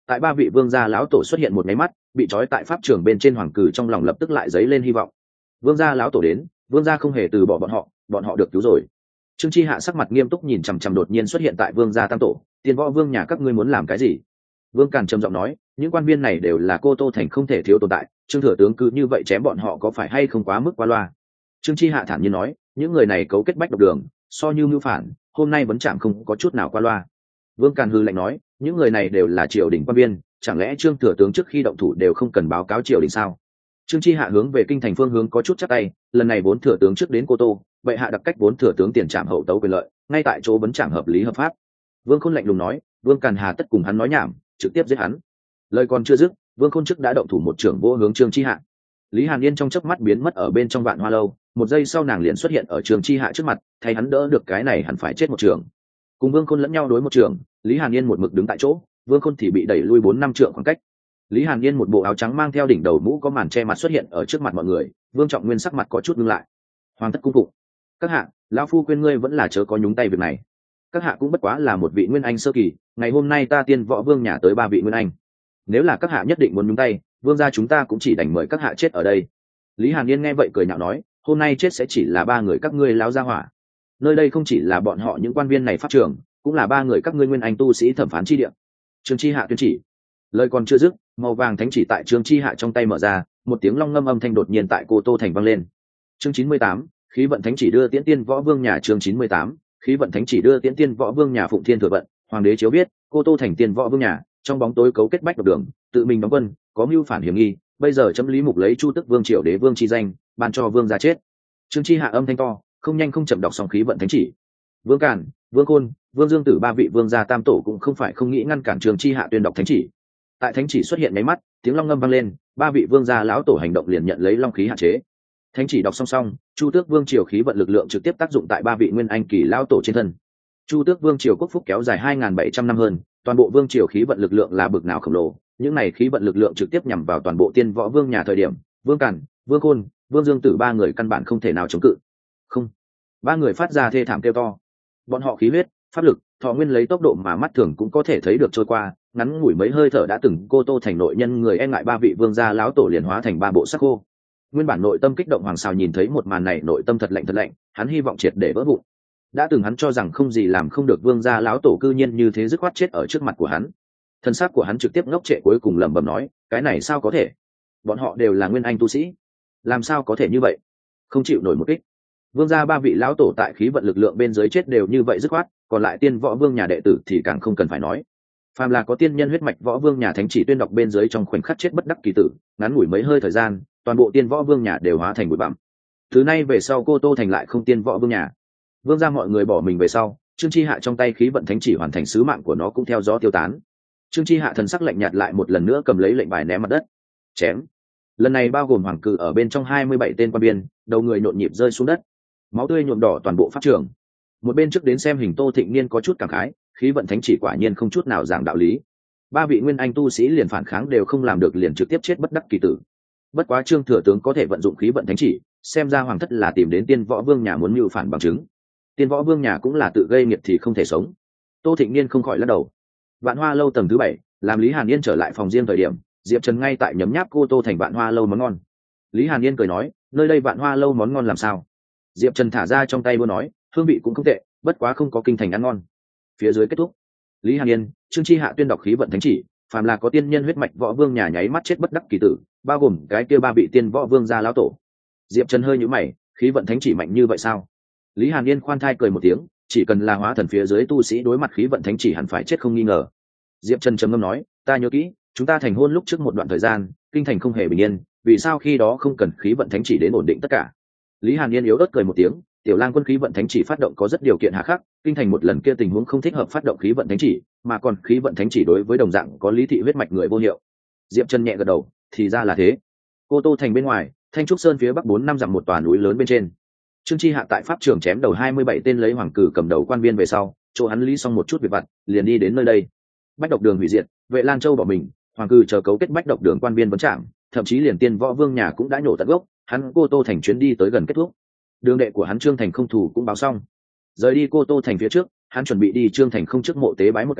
tại ba vị vương gia lão tổ xuất hiện một máy mắt, bị trói tại pháp trường bên trên hoàng cử trong lòng lập tức lại dấy lên hy vọng. Vương gia lão tổ đến, vương gia không hề từ bỏ bọn họ, bọn họ được cứu rồi. Trương Chi Hạ sắc mặt nghiêm túc nhìn chằm chằm đột nhiên xuất hiện tại vương gia tam tổ, Tiên Võ Vương nhà các ngươi muốn làm cái gì? Vương Càn trầm giọng nói, những quan viên này đều là Cô Tô thành không thể thiếu tồn tại, Trương thừa tướng cứ như vậy chém bọn họ có phải hay không quá mức qua loa? Trương Chi Hạ thản nhiên nói, những người này cấu kết bách độc đường, so như mưu phản, hôm nay vẫn chạm không có chút nào qua loa. Vương Càn hư lạnh nói, những người này đều là triều đình quan viên, chẳng lẽ Trương thừa tướng trước khi động thủ đều không cần báo cáo triều đình sao? Trương Chi Hạ hướng về kinh thành phương hướng có chút chắc tay, lần này vốn thừa tướng trước đến Cô Tô, vậy hạ đặc cách vốn thừa tướng tiền trảm hậu tấu quyền lợi, ngay tại chỗ vấn trảm hợp lý hợp pháp. Vương Khôn lạnh lùng nói, Vương Càn hà tất cùng hắn nói nhảm, trực tiếp giết hắn. Lời còn chưa dứt, Vương Khôn trước đã động thủ một trưởng vô hướng Trương Chi Hạ. Lý Hàn Yên trong chớp mắt biến mất ở bên trong Vạn Hoa lâu, một giây sau nàng liền xuất hiện ở Trương Chi Hạ trước mặt, thay hắn đỡ được cái này hẳn phải chết một trường. Cùng Vương Khôn lẫn nhau đối một trường, Lý Hàn Yên một mực đứng tại chỗ, Vương Khôn thì bị đẩy lui bốn năm trượng khoảng cách. Lý Hàn Yên một bộ áo trắng mang theo đỉnh đầu mũ có màn che mặt xuất hiện ở trước mặt mọi người, Vương Trọng Nguyên sắc mặt có chút ngưng lại. Hoàng thất cung phục. Các hạ, lão phu khuyên ngươi vẫn là chớ có nhúng tay việc này. Các hạ cũng bất quá là một vị nguyên anh sơ kỳ, ngày hôm nay ta Tiên Võ Vương nhà tới ba vị nguyên anh. Nếu là các hạ nhất định muốn nhúng tay, vương gia chúng ta cũng chỉ đành mời các hạ chết ở đây. Lý Hàn Yên nghe vậy cười nhạo nói, hôm nay chết sẽ chỉ là ba người các ngươi láo gia hỏa. Nơi đây không chỉ là bọn họ những quan viên này pháp trường, cũng là ba người các ngươi nguyên anh tu sĩ thẩm phán chi địa. Trương Chi Hạ tuyên chỉ. Lời còn chưa dứt, màu vàng thánh chỉ tại Trương Chi Hạ trong tay mở ra, một tiếng long ngâm âm thanh đột nhiên tại Cô Tô thành vang lên. Chương chín mươi tám, khí vận thánh chỉ đưa tiễn Tiên Võ Vương nhà. Chương chín mươi tám, khí vận thánh chỉ đưa tiễn Tiên Võ Vương nhà. Phụng Thiên thừa vận, hoàng đế chiếu biết, Cô Tô thành Tiên Võ Vương nhà, trong bóng tối cấu kết bách độc đường, tự mình đóng quân, có mưu phản hiểm nghi, bây giờ chấm lý mục lấy Chu Tức Vương triều đế vương chi danh, ban cho vương gia chết. Trương Chi Hạ âm thanh to, không nhanh không chậm đọc xong khí vận thánh chỉ. Vương Càn, Vương Khôn, Vương Dương Tử ba vị vương gia tam tổ cũng không phải không nghĩ ngăn cản Trương Chi Hạ tuyên đọc thánh chỉ. Tại thánh chỉ xuất hiện mấy mắt, tiếng long ngâm vang lên, ba vị vương gia lão tổ hành động liền nhận lấy long khí hạn chế. Thánh chỉ đọc song song, Chu Tước Vương triều khí vận lực lượng trực tiếp tác dụng tại ba vị nguyên anh kỳ lão tổ trên thân. Chu Tước Vương triều quốc phúc kéo dài hai nghìn bảy trăm năm hơn, toàn bộ vương triều khí vận lực lượng là bực nào khổng lồ, những này khí vận lực lượng trực tiếp nhằm vào toàn bộ Tiên Võ Vương nhà thời điểm, Vương Càn, Vương Khôn, Vương Dương Tử ba người căn bản không thể nào chống cự. Không, ba người phát ra thê thảm kêu to. Bọn họ khí huyết, pháp lực, thọ nguyên lấy tốc độ mà mắt thường cũng có thể thấy được trôi qua, ngắn ngủi mấy hơi thở đã từng Cô Tô thành nội nhân người e ngại ba vị vương gia lão tổ liền hóa thành ba bộ sắc khô. Nguyên bản nội tâm kích động hoàng sào nhìn thấy một màn này, nội tâm thật lạnh thật lạnh, hắn hy vọng triệt để vỡ vụn. Đã từng hắn cho rằng không gì làm không được vương gia lão tổ cư nhiên như thế dứt khoát chết ở trước mặt của hắn. Thân xác của hắn trực tiếp ngốc trệ, cuối cùng lẩm bẩm nói, cái này sao có thể? Bọn họ đều là nguyên anh tu sĩ, làm sao có thể như vậy? Không chịu nổi một kích. Vương gia ba vị lão tổ tại khí vận lực lượng bên dưới chết đều như vậy dứt khoát, còn lại Tiên Võ Vương nhà đệ tử thì càng không cần phải nói. Phàm là có tiên nhân huyết mạch Võ Vương nhà thánh chỉ tuyên đọc bên dưới trong khoảnh khắc chết bất đắc kỳ tử, ngắn ngủi mấy hơi thời gian, toàn bộ Tiên Võ Vương nhà đều hóa thành bụi bặm. Thứ nay về sau Cô Tô thành lại không Tiên Võ Vương nhà. Vương gia mọi người bỏ mình về sau, Trương Chi Hạ trong tay khí vận thánh chỉ hoàn thành sứ mạng của nó cũng theo gió tiêu tán. Trương Chi Hạ thần sắc lạnh nhạt lại một lần nữa cầm lấy lệnh bài ném mặt đất. Chém. Lần này bao gồm hoàng cử ở bên trong hai mươi bảy tên quan biên, đầu người nhộn nhịp rơi xuống đất. Máu tươi nhuộm đỏ toàn bộ pháp trường. Một bên trước đến xem hình Tô Thịnh Niên có chút cảm khái, khí vận thánh chỉ quả nhiên không chút nào giảng đạo lý. Ba vị nguyên anh tu sĩ liền phản kháng đều không làm được, liền trực tiếp chết bất đắc kỳ tử. Bất quá Trương thừa tướng có thể vận dụng khí vận thánh chỉ, xem ra hoàng thất là tìm đến Tiên Võ Vương nhà muốn mưu phản bằng chứng. Tiên Võ Vương nhà cũng là tự gây nghiệp thì không thể sống. Tô Thịnh Niên không khỏi lắc đầu. Vạn Hoa lâu tầng thứ bảy, làm Lý Hàn Yên trở lại phòng riêng thời điểm, Diệp Trần ngay tại nhấm nháp Cô Tô thành Vạn Hoa lâu món ngon. Lý Hàn Yên cười nói, nơi đây Vạn Hoa lâu món ngon làm sao? Diệp Trần thả ra trong tay búa nói, hương vị cũng không tệ, bất quá không có kinh thành ăn ngon. Phía dưới kết thúc. Lý Hàn Yên, Trương Chi Hạ tuyên đọc khí vận thánh chỉ, phàm là có tiên nhân huyết mạch Võ Vương nhà nháy mắt chết bất đắc kỳ tử, bao gồm cái kia ba vị Tiên Võ Vương gia lão tổ. Diệp Trần hơi nhíu mày, khí vận thánh chỉ mạnh như vậy sao? Lý Hàn Yên khoan thai cười một tiếng, chỉ cần là hóa thần phía dưới tu sĩ đối mặt khí vận thánh chỉ hẳn phải chết không nghi ngờ. Diệp Trần trầm ngâm nói, ta nhớ kỹ, chúng ta thành hôn lúc trước một đoạn thời gian, kinh thành không hề bình yên, vì sao khi đó không cần khí vận thánh chỉ đến ổn định tất cả? Lý Hàn Yên yếu ớt cười một tiếng, tiểu lang quân khí vận thánh chỉ phát động có rất điều kiện hà khắc, kinh thành một lần kia tình huống không thích hợp phát động khí vận thánh chỉ, mà còn khí vận thánh chỉ đối với đồng dạng có lý thị huyết mạch người vô hiệu. Diệp Trần nhẹ gật đầu, thì ra là thế. Cô Tô thành bên ngoài, Thanh Trúc Sơn phía bắc bốn năm dặm một tòa núi lớn bên trên. Trương Chi Hạ tại pháp trường chém đầu hai mươi bảy tên lấy hoàng cử cầm đầu quan viên về sau, chỗ hắn lý xong một chút việc vặt, liền đi đến nơi đây. Bách độc đường hủy diệt, Vệ Lan Châu bỏ mình, hoàng cử chờ cấu kết bách độc đường quan viên vấn trạm, thậm chí liền Tiên Võ Vương nhà cũng đã nhổ tận gốc, hắn Cô Tô thành chuyến đi tới gần kết thúc. Đường đệ của hắn Trương Thành không thủ cũng báo xong. Rời đi Cô Tô thành phía trước, hắn chuẩn bị đi Trương Thành không trước mộ tế bái một cái,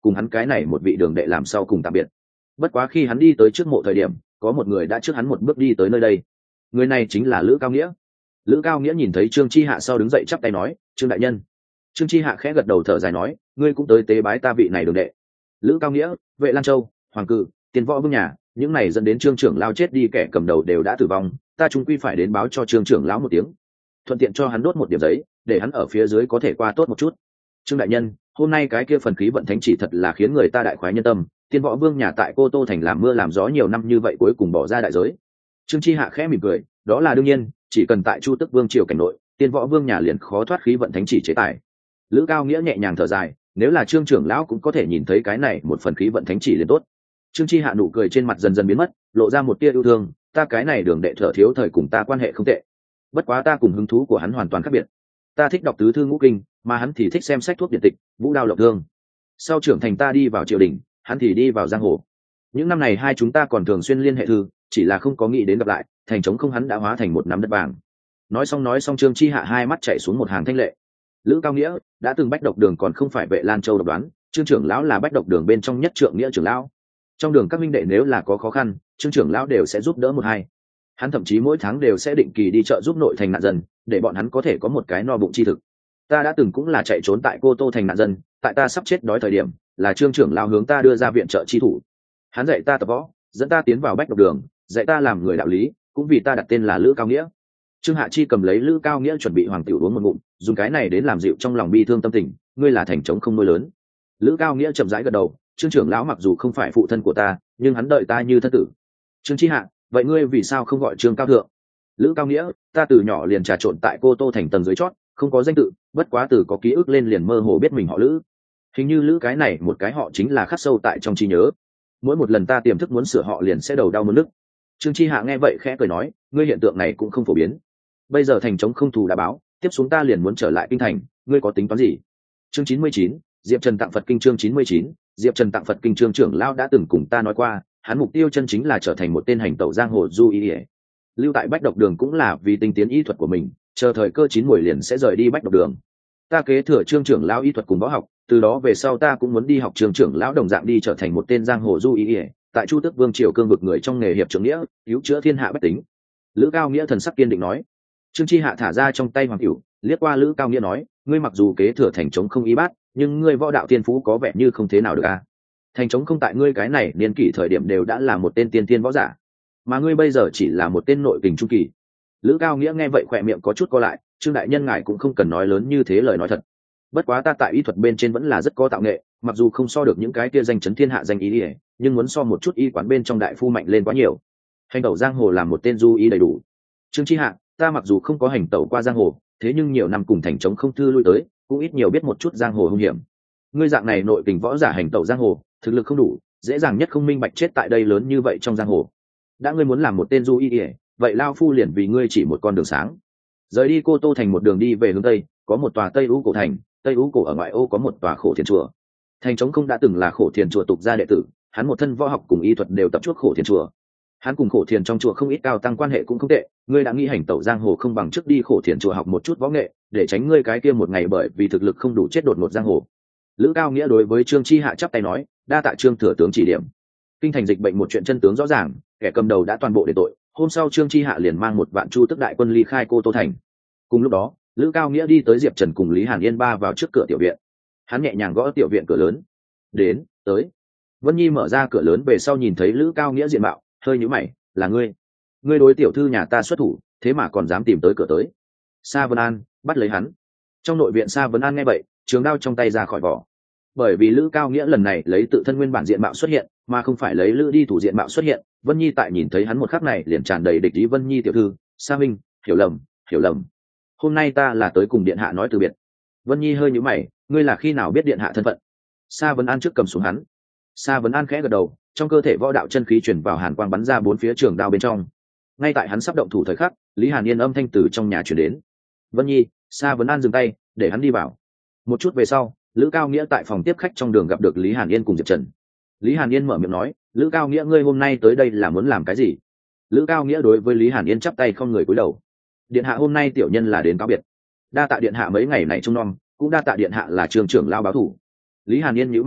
cùng hắn cái này một vị đường đệ làm sau cùng tạm biệt. Bất quá khi hắn đi tới trước mộ thời điểm, có một người đã trước hắn một bước đi tới nơi đây. Người này chính là Lữ Cao Nghĩa. Lữ Cao Nghĩa nhìn thấy Trương Chi Hạ sau đứng dậy chắp tay nói, Trương đại nhân. Trương Chi Hạ khẽ gật đầu thở dài nói, ngươi cũng tới tế bái ta vị này đường đệ. Lữ Cao Nghĩa, Vệ Lan Châu, Hoàng Cự, Tiền Võ Vương nhà, những này dẫn đến Trương trưởng lão chết đi kẻ cầm đầu đều đã tử vong, ta chung quy phải đến báo cho Trương trưởng lão một tiếng, thuận tiện cho hắn đốt một điểm giấy, để hắn ở phía dưới có thể qua tốt một chút. Trương đại nhân, hôm nay cái kia phần khí vận thánh chỉ thật là khiến người ta đại khoái nhân tâm, Tiên Võ Vương nhà tại Cô Tô thành làm mưa làm gió nhiều năm như vậy cuối cùng bỏ ra đại giới. Trương Chi Hạ khẽ mỉm cười, đó là đương nhiên, chỉ cần tại Chu Tức Vương triều cảnh nội, Tiên Võ Vương nhà liền khó thoát khí vận thánh chỉ chế tài. Lữ Cao Nghĩa nhẹ nhàng thở dài, nếu là Trương trưởng lão cũng có thể nhìn thấy cái này một phần khí vận thánh chỉ liền tốt. Trương Chi Hạ nụ cười trên mặt dần dần biến mất, lộ ra một tia yêu thương, ta cái này đường đệ thở thiếu thời cùng ta quan hệ không tệ, bất quá ta cùng hứng thú của hắn hoàn toàn khác biệt. Ta thích đọc tứ thư ngũ kinh, mà hắn thì thích xem sách thuốc điện tịch, vũ đao lộng thương. Sau trưởng thành ta đi vào triều đình, hắn thì đi vào giang hồ. Những năm này hai chúng ta còn thường xuyên liên hệ thư, chỉ là không có nghĩ đến gặp lại, thành trống không hắn đã hóa thành một nắm đất vàng. Nói xong nói xong Trương Chi Hạ hai mắt chảy xuống một hàng thanh lệ. Lữ Cao Nghĩa đã từng bách độc đường còn không phải Vệ Lan Châu độc đoán, Trương trưởng lão là bách độc đường bên trong nhất trượng nghĩa trưởng lão. Trong đường các minh đệ nếu là có khó khăn, Trương trưởng lão đều sẽ giúp đỡ một hai. Hắn thậm chí mỗi tháng đều sẽ định kỳ đi chợ giúp nội thành nạn dân, để bọn hắn có thể có một cái no bụng chi thực. Ta đã từng cũng là chạy trốn tại Cô Tô thành nạn dân, tại ta sắp chết đói thời điểm, là Trương trưởng lão hướng ta đưa ra viện trợ chi thủ. Hắn dạy ta tập võ, dẫn ta tiến vào bách độc đường, dạy ta làm người đạo lý, cũng vì ta đặt tên là Lữ Cao Nghĩa. Trương Hạ Chi cầm lấy Lữ Cao Nghĩa chuẩn bị hoàng tiểu uống một ngụm, dùng cái này đến làm dịu trong lòng bi thương tâm tình, ngươi là thành trống không nuôi lớn. Lữ Cao Nghĩa chậm rãi gật đầu, Trương trưởng lão mặc dù không phải phụ thân của ta, nhưng hắn đợi ta như thân tử. Trương Chi Hạ, vậy ngươi vì sao không gọi Trương Cao thượng? Lữ Cao Nghĩa, ta từ nhỏ liền trà trộn tại Cô Tô thành tầng dưới chót, không có danh tự, bất quá từ có ký ức lên liền mơ hồ biết mình họ Lữ. Hình như Lữ cái này một cái họ chính là khắc sâu tại trong trí nhớ. Mỗi một lần ta tiềm thức muốn sửa họ liền sẽ đầu đau muốn nức. Trương Chi Hạ nghe vậy khẽ cười nói, ngươi hiện tượng này cũng không phổ biến. Bây giờ thành trống không thù đã báo, tiếp xuống ta liền muốn trở lại kinh thành, ngươi có tính toán gì? Chương chín mươi chín, Diệp Trần tặng Phật kinh. Chương chín mươi chín, Diệp Trần tặng Phật kinh. Trương trưởng lão đã từng cùng ta nói qua, hắn mục tiêu chân chính là trở thành một tên hành tẩu giang hồ du y. Lưu tại bách độc đường cũng là vì tinh tiến y thuật của mình, chờ thời cơ chín muồi liền sẽ rời đi bách độc đường. Ta kế thừa Trương trưởng lão y thuật cùng võ học, từ đó về sau ta cũng muốn đi học Trương trưởng lão đồng dạng đi trở thành một tên giang hồ du y, tại Chu Tước Vương triều cương vực người trong nghề hiệp trưởng nghĩa, cứu chữa thiên hạ bách tính. Lữ Cao Nghĩa thần sắc kiên định nói. Trương Chi Hạ thả ra trong tay hoàng cửu, liếc qua Lữ Cao Nghĩa nói, ngươi mặc dù kế thừa thành trống không y bát, nhưng ngươi võ đạo tiên phú có vẻ như không thế nào được a. Thành trống không tại ngươi cái này niên kỷ thời điểm đều đã là một tên tiên tiên võ giả, mà ngươi bây giờ chỉ là một tên nội kình trung kỳ. Lữ Cao Nghĩa nghe vậy khỏe miệng có chút co lại, Trương đại nhân ngài cũng không cần nói lớn như thế lời nói thật. Bất quá ta tại y thuật bên trên vẫn là rất có tạo nghệ, mặc dù không so được những cái kia danh chấn thiên hạ danh y, nhưng muốn so một chút y quán bên trong đại phu mạnh lên quá nhiều. Hành tẩu giang hồ là một tên du y đầy đủ. Trương Chi Hạ, ta mặc dù không có hành tẩu qua giang hồ, thế nhưng nhiều năm cùng thành trống không thư lui tới, cũng ít nhiều biết một chút giang hồ hung hiểm. Ngươi dạng này nội kình võ giả hành tẩu giang hồ, thực lực không đủ, dễ dàng nhất không minh bạch chết tại đây lớn như vậy trong giang hồ. Đã ngươi muốn làm một tên du y, vậy lao phu liền vì ngươi chỉ một con đường sáng. Rời đi Cô Tô thành một đường đi về hướng tây, có một tòa Tây Ú cổ thành, Tây Ú cổ ở ngoại ô có một tòa Khổ Thiền chùa. Thành trống không đã từng là Khổ Thiền chùa tục gia đệ tử, hắn một thân võ học cùng y thuật đều tập chuốt Khổ Thiền chùa. Hắn cùng Khổ Thiền trong chùa không ít cao tăng quan hệ cũng không tệ, ngươi đã nghĩ hành tẩu giang hồ không bằng trước đi Khổ Thiền chùa học một chút võ nghệ, để tránh ngươi cái kia một ngày bởi vì thực lực không đủ chết đột ngột giang hồ. Lữ Cao Nghĩa đối với Trương Chi Hạ chắp tay nói, đa tạ Trương thừa tướng chỉ điểm. Kinh thành dịch bệnh một chuyện chân tướng rõ ràng, kẻ cầm đầu đã toàn bộ để tội, hôm sau Trương Chi Hạ liền mang một vạn Chu Tức đại quân ly khai Cô Tô thành. Cùng lúc đó, Lữ Cao Nghĩa đi tới Diệp Trần cùng Lý Hàn Yên ba vào trước cửa tiểu viện. Hắn nhẹ nhàng gõ tiểu viện cửa lớn. Đến, tới. Vân Nhi mở ra cửa lớn về sau nhìn thấy Lữ Cao Nghĩa diện mạo, hơi nhíu mày, là ngươi? Ngươi đối tiểu thư nhà ta xuất thủ, thế mà còn dám tìm tới cửa tới. Sa Vân An, bắt lấy hắn. Trong nội viện Sa Vân An nghe vậy, trường đao trong tay ra khỏi vỏ. Bởi vì Lữ Cao Nghĩa lần này lấy tự thân nguyên bản diện mạo xuất hiện, mà không phải lấy Lữ đi thủ diện mạo xuất hiện, Vân Nhi tại nhìn thấy hắn một khắc này liền tràn đầy địch ý. Vân Nhi tiểu thư, Sa huynh, hiểu lầm, hiểu lầm. Hôm nay ta là tới cùng điện hạ nói từ biệt. Vân Nhi hơi nhíu mày, ngươi là khi nào biết điện hạ thân phận? Sa Vân An trước cầm xuống hắn. Sa Vân An khẽ gật đầu, trong cơ thể võ đạo chân khí truyền vào hàn quang bắn ra bốn phía trường đao bên trong. Ngay tại hắn sắp động thủ thời khắc, Lý Hàn Yên âm thanh từ trong nhà truyền đến. Vân Nhi, Sa Vân An dừng tay, để hắn đi vào. Một chút về sau, Lữ Cao Nghĩa tại phòng tiếp khách trong đường gặp được Lý Hàn Yên cùng Diệp Trần. Lý Hàn Yên mở miệng nói, Lữ Cao Nghĩa ngươi hôm nay tới đây là muốn làm cái gì? Lữ Cao Nghĩa đối với Lý Hàn Yên chắp tay không người cúi đầu. Điện hạ hôm nay tiểu nhân là đến cáo biệt. Đa tạ điện hạ mấy ngày này trông nom, cũng đa tạ điện hạ là trường trưởng lao báo thủ. Lý Hàn Yên nhíu mày nói,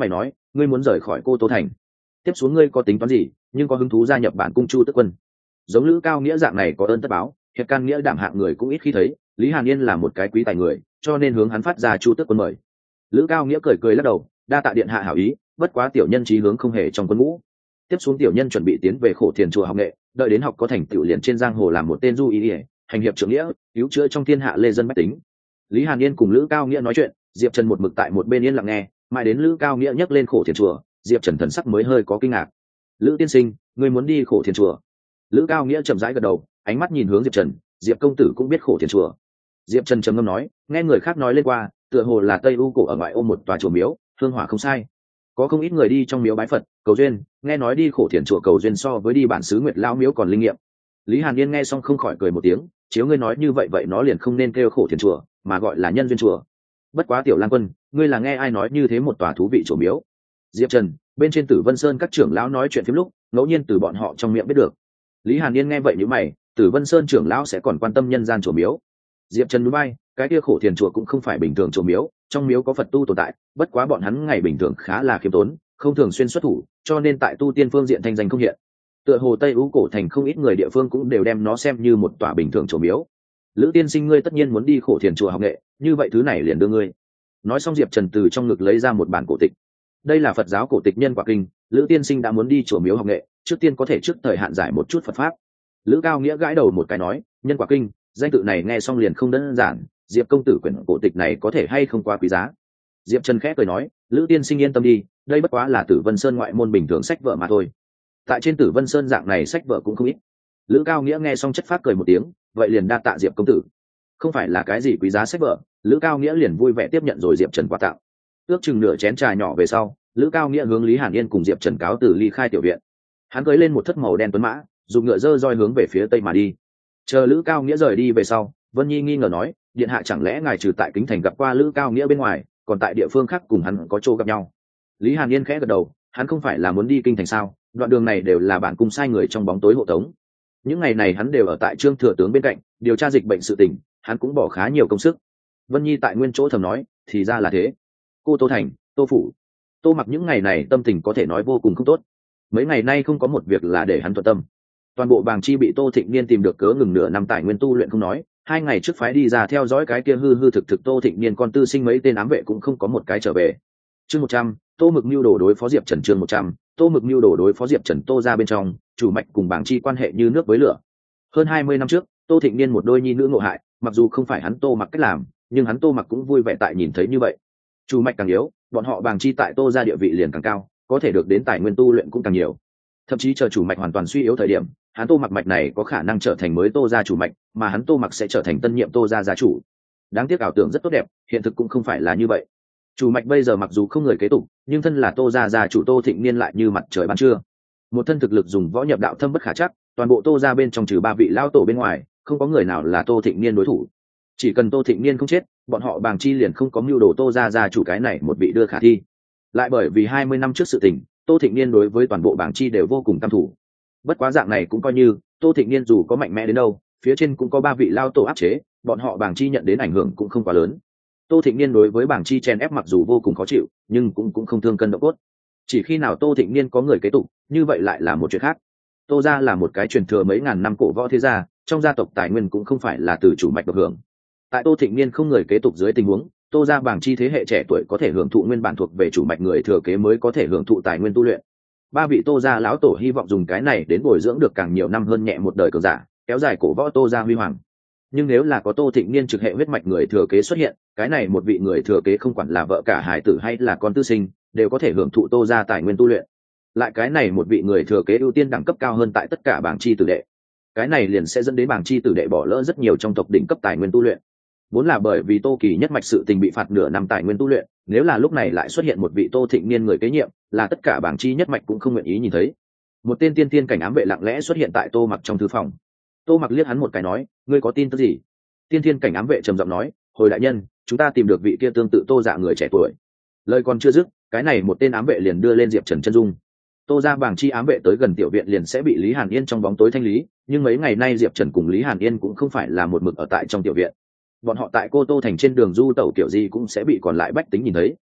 ngươi muốn rời khỏi cô tô thành. Tiếp xuống ngươi có tính toán gì, nhưng có hứng thú gia nhập bản cung Chu Tước quân? Giống Lữ Cao Nghĩa dạng này có ơn tất báo, hiệp can nghĩa đảm hạng người cũng ít khi thấy, Lý Hàn Yên là một cái quý tài người, cho nên hướng hắn phát ra Chu Tước quân mời. Lữ Cao Nghĩa cười cười lắc đầu, đa tạ điện hạ hảo ý, bất quá tiểu nhân chí hướng không hề trong quân ngũ. Tiếp xuống tiểu nhân chuẩn bị tiến về Khổ Thiền chùa học nghệ, đợi đến học có thành tựu liền trên giang hồ làm một tên du ý ỉa, hành hiệp trưởng nghĩa, cứu chữa trong thiên hạ lê dân bách tính. Lý Hàn Yên cùng Lữ Cao Nghĩa nói chuyện, Diệp Trần một mực tại một bên yên lặng nghe, mãi đến Lữ Cao Nghĩa nhắc lên Khổ Thiền chùa, Diệp Trần thần sắc mới hơi có kinh ngạc. Lữ tiên sinh, ngươi muốn đi Khổ Thiền chùa? Lữ Cao Nghĩa chậm rãi gật đầu, ánh mắt nhìn hướng Diệp Trần, Diệp công tử cũng biết Khổ Thiền chùa. Diệp Trần trầm ngâm nói, nghe người khác nói lên qua, tựa hồ là Tây U cổ ở ngoại ô một tòa chùa miếu, hương hỏa không sai. Có không ít người đi trong miếu bái Phật, cầu duyên, nghe nói đi Khổ Thiền chùa cầu duyên so với đi bản xứ Nguyệt Lão miếu còn linh nghiệm. Lý Hàn Yên nghe xong không khỏi cười một tiếng, chiếu ngươi nói như vậy vậy nó liền không nên kêu Khổ Thiền chùa, mà gọi là Nhân duyên chùa. Bất quá tiểu Lang Quân, ngươi là nghe ai nói như thế một tòa thú vị chùa miếu? Diệp Trần, bên trên Tử Vân Sơn các trưởng lão nói chuyện phím lúc, ngẫu nhiên từ bọn họ trong miệng biết được. Lý Hàn Yên nghe vậy nhíu mày, Tử Vân Sơn trưởng lão sẽ còn quan tâm nhân gian chùa miếu? Diệp Trần núi bay, cái kia Khổ Thiền chùa cũng không phải bình thường chùa miếu, trong miếu có Phật tu tồn tại, bất quá bọn hắn ngày bình thường khá là khiêm tốn, không thường xuyên xuất thủ, cho nên tại tu tiên phương diện thanh danh không hiện. Tựa hồ Tây U cổ thành không ít người địa phương cũng đều đem nó xem như một tòa bình thường chùa miếu. Lữ tiên sinh ngươi tất nhiên muốn đi Khổ Thiền chùa học nghệ, như vậy thứ này liền đưa ngươi. Nói xong Diệp Trần từ trong ngực lấy ra một bản cổ tịch. Đây là Phật giáo cổ tịch Nhân Quả Kinh, Lữ tiên sinh đã muốn đi chùa miếu học nghệ, trước tiên có thể trước thời hạn giải một chút Phật pháp. Lữ Cao Nghĩa gãi đầu một cái nói, Nhân Quả Kinh, danh tự này nghe xong liền không đơn giản, Diệp công tử quyển cổ tịch này có thể hay không quá quý giá? Diệp Trần khẽ cười nói, Lữ tiên sinh yên tâm đi, đây bất quá là Tử Vân Sơn ngoại môn bình thường sách vở mà thôi. Tại trên Tử Vân Sơn dạng này sách vở cũng không ít. Lữ Cao Nghĩa nghe xong chất phát cười một tiếng, vậy liền đa tạ Diệp công tử. Không phải là cái gì quý giá sách vở, Lữ Cao Nghĩa liền vui vẻ tiếp nhận rồi Diệp Trần quà tặng. Ước chừng nửa chén trà nhỏ về sau, Lữ Cao Nghĩa hướng Lý Hàn Yên cùng Diệp Trần cáo từ ly khai tiểu viện. Hắn cưỡi lên một thất màu đen tuấn mã, dùng ngựa dơ roi hướng về phía tây mà đi. Chờ Lữ Cao Nghĩa rời đi về sau, Vân Nhi nghi ngờ nói, điện hạ chẳng lẽ ngài trừ tại Kính Thành gặp qua Lữ Cao Nghĩa bên ngoài, còn tại địa phương khác cùng hắn có chỗ gặp nhau? Lý Hàn Yên khẽ gật đầu, hắn không phải là muốn đi Kinh Thành sao? Đoạn đường này đều là bản cung sai người trong bóng tối hộ tống. Những ngày này hắn đều ở tại Trương thừa tướng bên cạnh, điều tra dịch bệnh sự tình, hắn cũng bỏ khá nhiều công sức. Vân Nhi tại nguyên chỗ thầm nói, thì ra là thế. Cô Tô Thành, Tô Phủ, Tô Mặc những ngày này tâm tình có thể nói vô cùng không tốt. Mấy ngày nay không có một việc là để hắn thuận tâm. Toàn bộ Bàng Chi bị Tô Thịnh Niên tìm được cớ ngừng nửa năm tài nguyên tu luyện không nói, hai ngày trước phái đi ra theo dõi cái kia hư hư thực thực Tô Thịnh Niên con tư sinh mấy tên ám vệ cũng không có một cái trở về. Chương một trăm, Tô Mực mưu đồ đối phó Diệp Trần. Chương một trăm, Tô Mực mưu đồ đối phó Diệp Trần. Tô ra bên trong, chủ mạch cùng Bàng Chi quan hệ như nước với lửa. Hơn hai mươi năm trước, Tô Thịnh Niên một đôi nhi nữ ngộ hại, mặc dù không phải hắn Tô Mặc cách làm, nhưng hắn Tô Mặc cũng vui vẻ tại nhìn thấy như vậy. Chủ mạch càng yếu, bọn họ Bàng Chi tại Tô ra địa vị liền càng cao, có thể được đến tài nguyên tu luyện cũng càng nhiều. Thậm chí chờ chủ mạch hoàn toàn suy yếu thời điểm, hắn Tô Mặc mạch này có khả năng trở thành mới Tô gia chủ mạch, mà hắn Tô Mặc sẽ trở thành tân nhiệm Tô gia gia chủ. Đáng tiếc ảo tưởng rất tốt đẹp, hiện thực cũng không phải là như vậy. Chủ mạch bây giờ mặc dù không người kế tục, nhưng thân là Tô gia gia chủ Tô Thịnh Niên lại như mặt trời ban trưa. Một thân thực lực dùng võ nhập đạo thâm bất khả trắc, toàn bộ Tô gia bên trong trừ ba vị lão tổ bên ngoài, không có người nào là Tô Thịnh Niên đối thủ. Chỉ cần Tô Thịnh Niên không chết, bọn họ Bàng Chi liền không có mưu đồ Tô gia gia chủ cái này một vị đưa khả thi. Lại bởi vì hai mươi năm trước sự tình, Tô Thịnh Niên đối với toàn bộ Bàng Chi đều vô cùng căm thủ. Bất quá dạng này cũng coi như, Tô Thịnh Niên dù có mạnh mẽ đến đâu, phía trên cũng có ba vị lao tổ áp chế, bọn họ Bàng Chi nhận đến ảnh hưởng cũng không quá lớn. Tô Thịnh Niên đối với Bàng Chi chen ép mặc dù vô cùng khó chịu, nhưng cũng cũng không thương cân độ cốt. Chỉ khi nào Tô Thịnh Niên có người kế tục, như vậy lại là một chuyện khác. Tô gia là một cái truyền thừa mấy ngàn năm cổ võ thế gia, trong gia tộc tài nguyên cũng không phải là từ chủ mạch được hưởng. Tại Tô Thịnh Niên không người kế tục dưới tình huống, Tô gia Bàng Chi thế hệ trẻ tuổi có thể hưởng thụ nguyên bản thuộc về chủ mạch người thừa kế mới có thể hưởng thụ tài nguyên tu luyện. Ba vị Tô gia lão tổ hy vọng dùng cái này đến bồi dưỡng được càng nhiều năm hơn nhẹ một đời cường giả, kéo dài cổ võ Tô gia huy hoàng. Nhưng nếu là có Tô Thịnh Niên trực hệ huyết mạch người thừa kế xuất hiện, cái này một vị người thừa kế không quản là vợ cả hài tử hay là con tư sinh, đều có thể hưởng thụ Tô gia tài nguyên tu luyện. Lại cái này một vị người thừa kế ưu tiên đẳng cấp cao hơn tại tất cả Bàng Chi tử đệ. Cái này liền sẽ dẫn đến Bàng Chi tử đệ bỏ lỡ rất nhiều trong tộc đỉnh cấp tài nguyên tu luyện. Vốn là bởi vì Tô Kỳ nhất mạch sự tình bị phạt nửa năm tài nguyên tu luyện, nếu là lúc này lại xuất hiện một vị Tô Thịnh Niên người kế nhiệm, là tất cả Bàng Chi nhất mạch cũng không nguyện ý nhìn thấy. Một tên tiên tiên cảnh ám vệ lặng lẽ xuất hiện tại Tô Mặc trong thư phòng. Tô Mặc liếc hắn một cái nói, ngươi có tin tức gì? Tiên tiên cảnh ám vệ trầm giọng nói, hồi đại nhân, chúng ta tìm được vị kia tương tự Tô dạ người trẻ tuổi. Lời còn chưa dứt, cái này một tên ám vệ liền đưa lên Diệp Trần chân dung. Tô gia Bàng Chi ám vệ tới gần tiểu viện liền sẽ bị Lý Hàn Yên trong bóng tối thanh lý, nhưng mấy ngày nay Diệp Trần cùng Lý Hàn Yên cũng không phải là một mực ở tại trong tiểu viện. Bọn họ tại Cô Tô thành trên đường du tẩu kiểu gì cũng sẽ bị còn lại bách tính nhìn thấy.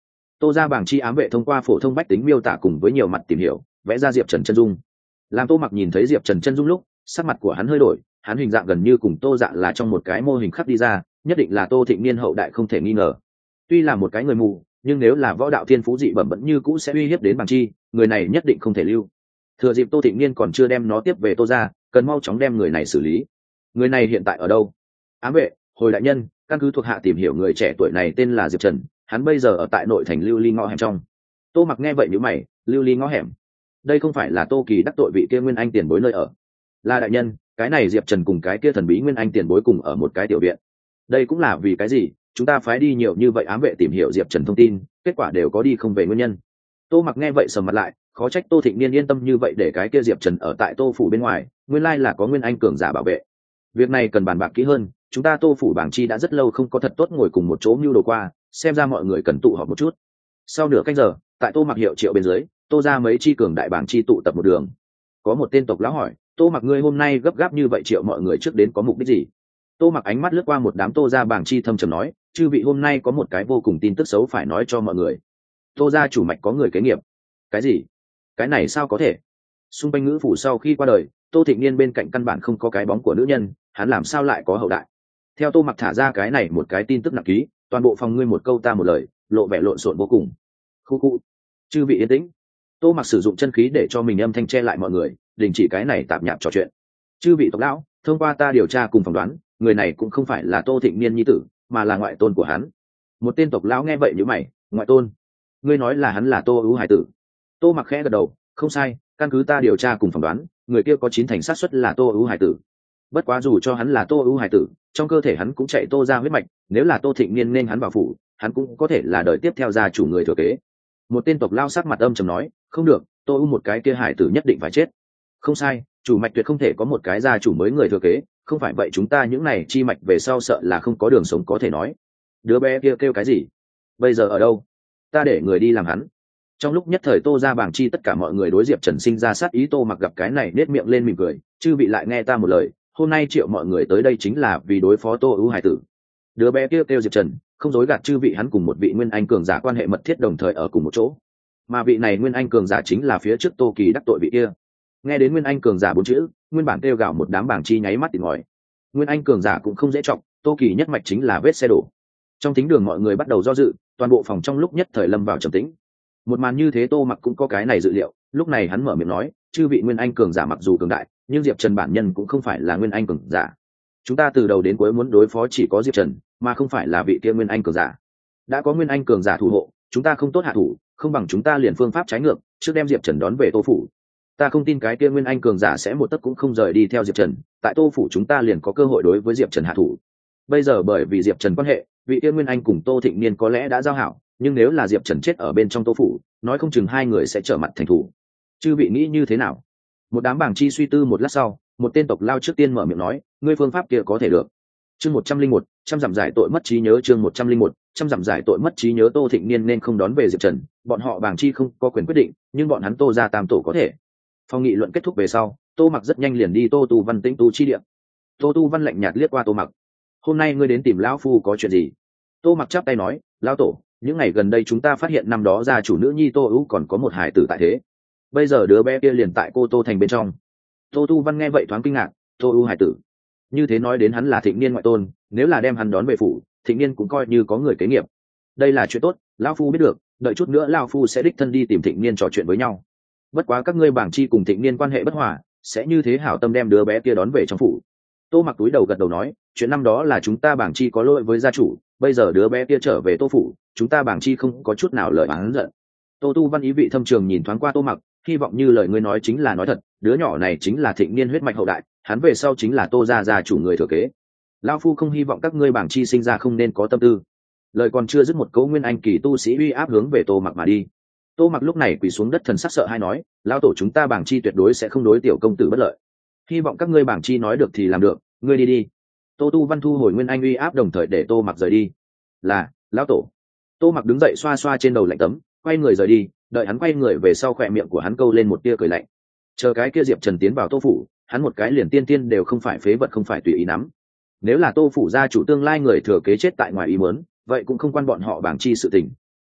Tô gia bảng chi ám vệ thông qua phổ thông bách tính miêu tả cùng với nhiều mặt tìm hiểu vẽ ra Diệp Trần chân dung. Làm Tô Mặc nhìn thấy Diệp Trần chân dung lúc, sắc mặt của hắn hơi đổi, hắn hình dạng gần như cùng Tô Dạ là trong một cái mô hình khắc đi ra, nhất định là Tô Thịnh Niên hậu đại không thể nghi ngờ. Tuy là một cái người mù, nhưng nếu là võ đạo thiên phú dị bẩm vẫn như cũ sẽ uy hiếp đến bảng chi, người này nhất định không thể lưu. Thừa dịp Tô Thịnh Niên còn chưa đem nó tiếp về Tô gia, cần mau chóng đem người này xử lý. Người này hiện tại ở đâu? Ám vệ, hồi đại nhân, căn cứ thuộc hạ tìm hiểu người trẻ tuổi này tên là Diệp Trần, hắn bây giờ ở tại nội thành Lưu Ly ngõ hẻm trong. Tô Mặc nghe vậy nhíu mày, Lưu Ly ngõ hẻm, đây không phải là Tô Kỳ đắc tội vị kia Nguyên Anh tiền bối nơi ở? Là đại nhân, cái này Diệp Trần cùng cái kia thần bí Nguyên Anh tiền bối cùng ở một cái tiểu viện. Đây cũng là vì cái gì chúng ta phái đi nhiều như vậy ám vệ tìm hiểu Diệp Trần thông tin, kết quả đều có đi không về nguyên nhân. Tô Mặc nghe vậy sầm mặt lại, khó trách Tô Thịnh Niên yên tâm như vậy để cái kia Diệp Trần ở tại Tô phủ bên ngoài, nguyên lai là có Nguyên Anh cường giả bảo vệ. Việc này cần bàn bạc kỹ hơn, chúng ta Tô phủ bảng chi đã rất lâu không có thật tốt ngồi cùng một chỗ mưu đồ qua, xem ra mọi người cần tụ họp một chút. Sau nửa canh giờ, tại Tô Mặc hiệu triệu bên dưới, Tô ra mấy chi cường đại bảng chi tụ tập một đường. Có một tên tộc lão hỏi, Tô Mặc ngươi hôm nay gấp gáp như vậy triệu mọi người trước đến có mục đích gì? Tô Mặc ánh mắt lướt qua một đám Tô ra bảng chi thâm trầm nói, chư vị hôm nay có một cái vô cùng tin tức xấu phải nói cho mọi người. Tô ra chủ mạch có người kế nghiệp. Cái gì? Cái này sao có thể? Xung quanh ngữ phủ sau khi qua đời, Tô Thịnh Niên bên cạnh căn bản không có cái bóng của nữ nhân, hắn làm sao lại có hậu đại? Theo Tô Mặc thả ra cái này một cái tin tức nặng ký, toàn bộ phòng ngươi một câu ta một lời, lộ vẻ lộn xộn vô cùng. Khu khu, chư vị yên tĩnh. Tô Mặc sử dụng chân khí để cho mình âm thanh che lại mọi người, đình chỉ cái này tạp nhạp trò chuyện. Chư vị tộc lão, thông qua ta điều tra cùng phỏng đoán, người này cũng không phải là Tô Thịnh Niên nhi tử, mà là ngoại tôn của hắn. Một tên tộc lão nghe vậy nhíu mày, ngoại tôn? Ngươi nói là hắn là Tô ưu hải tử? Tô Mặc khẽ gật đầu, không sai, căn cứ ta điều tra cùng phỏng đoán, người kia có chín thành xác suất là Tô ưu hải tử. Bất quá dù cho hắn là Tô ưu hải tử, trong cơ thể hắn cũng chạy Tô ra huyết mạch, nếu là Tô Thịnh Niên nên hắn vào phủ, hắn cũng có thể là đời tiếp theo gia chủ người thừa kế. Một tên tộc lao sắc mặt âm trầm nói, không được, Tô ưu một cái kia hải tử nhất định phải chết. Không sai, chủ mạch tuyệt không thể có một cái gia chủ mới người thừa kế, không phải vậy chúng ta những này chi mạch về sau sợ là không có đường sống có thể nói. Đứa bé kia kêu cái gì? Bây giờ ở đâu? Ta để người đi làm hắn. Trong lúc nhất thời Tô ra bảng chi tất cả mọi người đối Diệp Trần sinh ra sát ý. Tô Mặc gặp cái này nết miệng lên mỉm cười, chư vị lại nghe ta một lời, hôm nay triệu mọi người tới đây chính là vì đối phó Tô ưu hải tử. Đứa bé kia kêu Diệp Trần, không dối gạt chư vị, hắn cùng một vị Nguyên Anh cường giả quan hệ mật thiết đồng thời ở cùng một chỗ, mà vị này Nguyên Anh cường giả chính là phía trước Tô Kỳ đắc tội vị kia. Nghe đến Nguyên Anh cường giả bốn chữ, nguyên bản kêu gào một đám bảng chi nháy mắt tìm ngòi. Nguyên Anh cường giả cũng không dễ trọng, Tô Kỳ nhất mạch chính là vết xe đổ. Trong thính đường mọi người bắt đầu do dự, toàn bộ phòng trong lúc nhất thời lâm vào trầm tĩnh. Một màn như thế Tô Mặc cũng có cái này dự liệu, lúc này hắn mở miệng nói, chư vị Nguyên Anh cường giả mặc dù cường đại, nhưng Diệp Trần bản nhân cũng không phải là Nguyên Anh cường giả. Chúng ta từ đầu đến cuối muốn đối phó chỉ có Diệp Trần, mà không phải là vị kia Nguyên Anh cường giả. Đã có Nguyên Anh cường giả thủ hộ, chúng ta không tốt hạ thủ, không bằng chúng ta liền phương pháp trái ngược, trước đem Diệp Trần đón về Tô phủ. Ta không tin cái kia Nguyên Anh cường giả sẽ một tấc cũng không rời đi theo Diệp Trần, tại Tô phủ chúng ta liền có cơ hội đối với Diệp Trần hạ thủ. Bây giờ bởi vì Diệp Trần quan hệ, vị kia Nguyên Anh cùng Tô Thịnh Niên có lẽ đã giao hảo, nhưng nếu là Diệp Trần chết ở bên trong Tô phủ, nói không chừng hai người sẽ trở mặt thành thủ. Chư vị nghĩ như thế nào? Một đám bảng chi suy tư một lát sau, một tên tộc lao trước tiên mở miệng nói, ngươi phương pháp kia có thể được. Chương một trăm linh một, trăm giảm giải tội mất trí nhớ. Chương một trăm linh một, trăm giảm giải tội mất trí nhớ. Tô Thịnh Niên nên không đón về Diệp Trần, bọn họ bảng chi không có quyền quyết định, nhưng bọn hắn Tô ra tam tổ có thể. Phong nghị luận kết thúc về sau, Tô Mặc rất nhanh liền đi Tô Tu Văn tĩnh tu chi địa. Tô Tu Văn lạnh nhạt liếc qua Tô Mặc, hôm nay ngươi đến tìm lão phu có chuyện gì? Tô Mặc chắp tay nói, lão tổ, những ngày gần đây chúng ta phát hiện năm đó gia chủ nữ nhi Tô ưu còn có một hải tử tại thế, bây giờ đứa bé kia liền tại cô Tô thành bên trong. Tô Tu Văn nghe vậy thoáng kinh ngạc, Tô ưu hải tử, như thế nói đến hắn là Thịnh Niên ngoại tôn, nếu là đem hắn đón về phủ, Thịnh Niên cũng coi như có người kế nghiệp. Đây là chuyện tốt, lão phu biết được, đợi chút nữa lão phu sẽ đích thân đi tìm Thịnh Niên trò chuyện với nhau. Bất quá các ngươi bảng chi cùng Thịnh Niên quan hệ bất hòa, sẽ như thế hảo tâm đem đứa bé kia đón về trong phủ. Tô Mặc túi đầu gật đầu nói, chuyện năm đó là chúng ta bảng chi có lỗi với gia chủ, bây giờ đứa bé kia trở về Tô phủ, chúng ta bảng chi không có chút nào lời oán giận. Tô Tu Văn ý vị thâm trường nhìn thoáng qua Tô Mặc, hy vọng như lời ngươi nói chính là nói thật, đứa nhỏ này chính là Thịnh Niên huyết mạch hậu đại, hắn về sau chính là Tô gia gia chủ người thừa kế. Lão phu không hy vọng các ngươi bảng chi sinh ra không nên có tâm tư. Lời còn chưa dứt, một cấu Nguyên Anh kỳ tu sĩ uy áp hướng về Tô Mặc mà đi. Tô Mặc lúc này quỳ xuống đất thần sắc sợ hai nói, lão tổ chúng ta bảng chi tuyệt đối sẽ không đối tiểu công tử bất lợi, hy vọng các ngươi bảng chi nói được thì làm được, ngươi đi đi. Tô Tu Văn thu hồi Nguyên Anh uy áp đồng thời để Tô Mặc rời đi. Là lão tổ. Tô Mặc đứng dậy xoa xoa trên đầu lạnh tấm, quay người rời đi. Đợi hắn quay người về sau, khỏe miệng của hắn câu lên một tia cười lạnh. Chờ cái kia Diệp Trần tiến vào Tô phủ, hắn một cái liền tiên tiên đều không phải phế vật, không phải tùy ý nắm. Nếu là Tô phủ gia chủ tương lai người thừa kế chết tại ngoài ý muốn, vậy cũng không quan bọn họ bảng chi sự tình.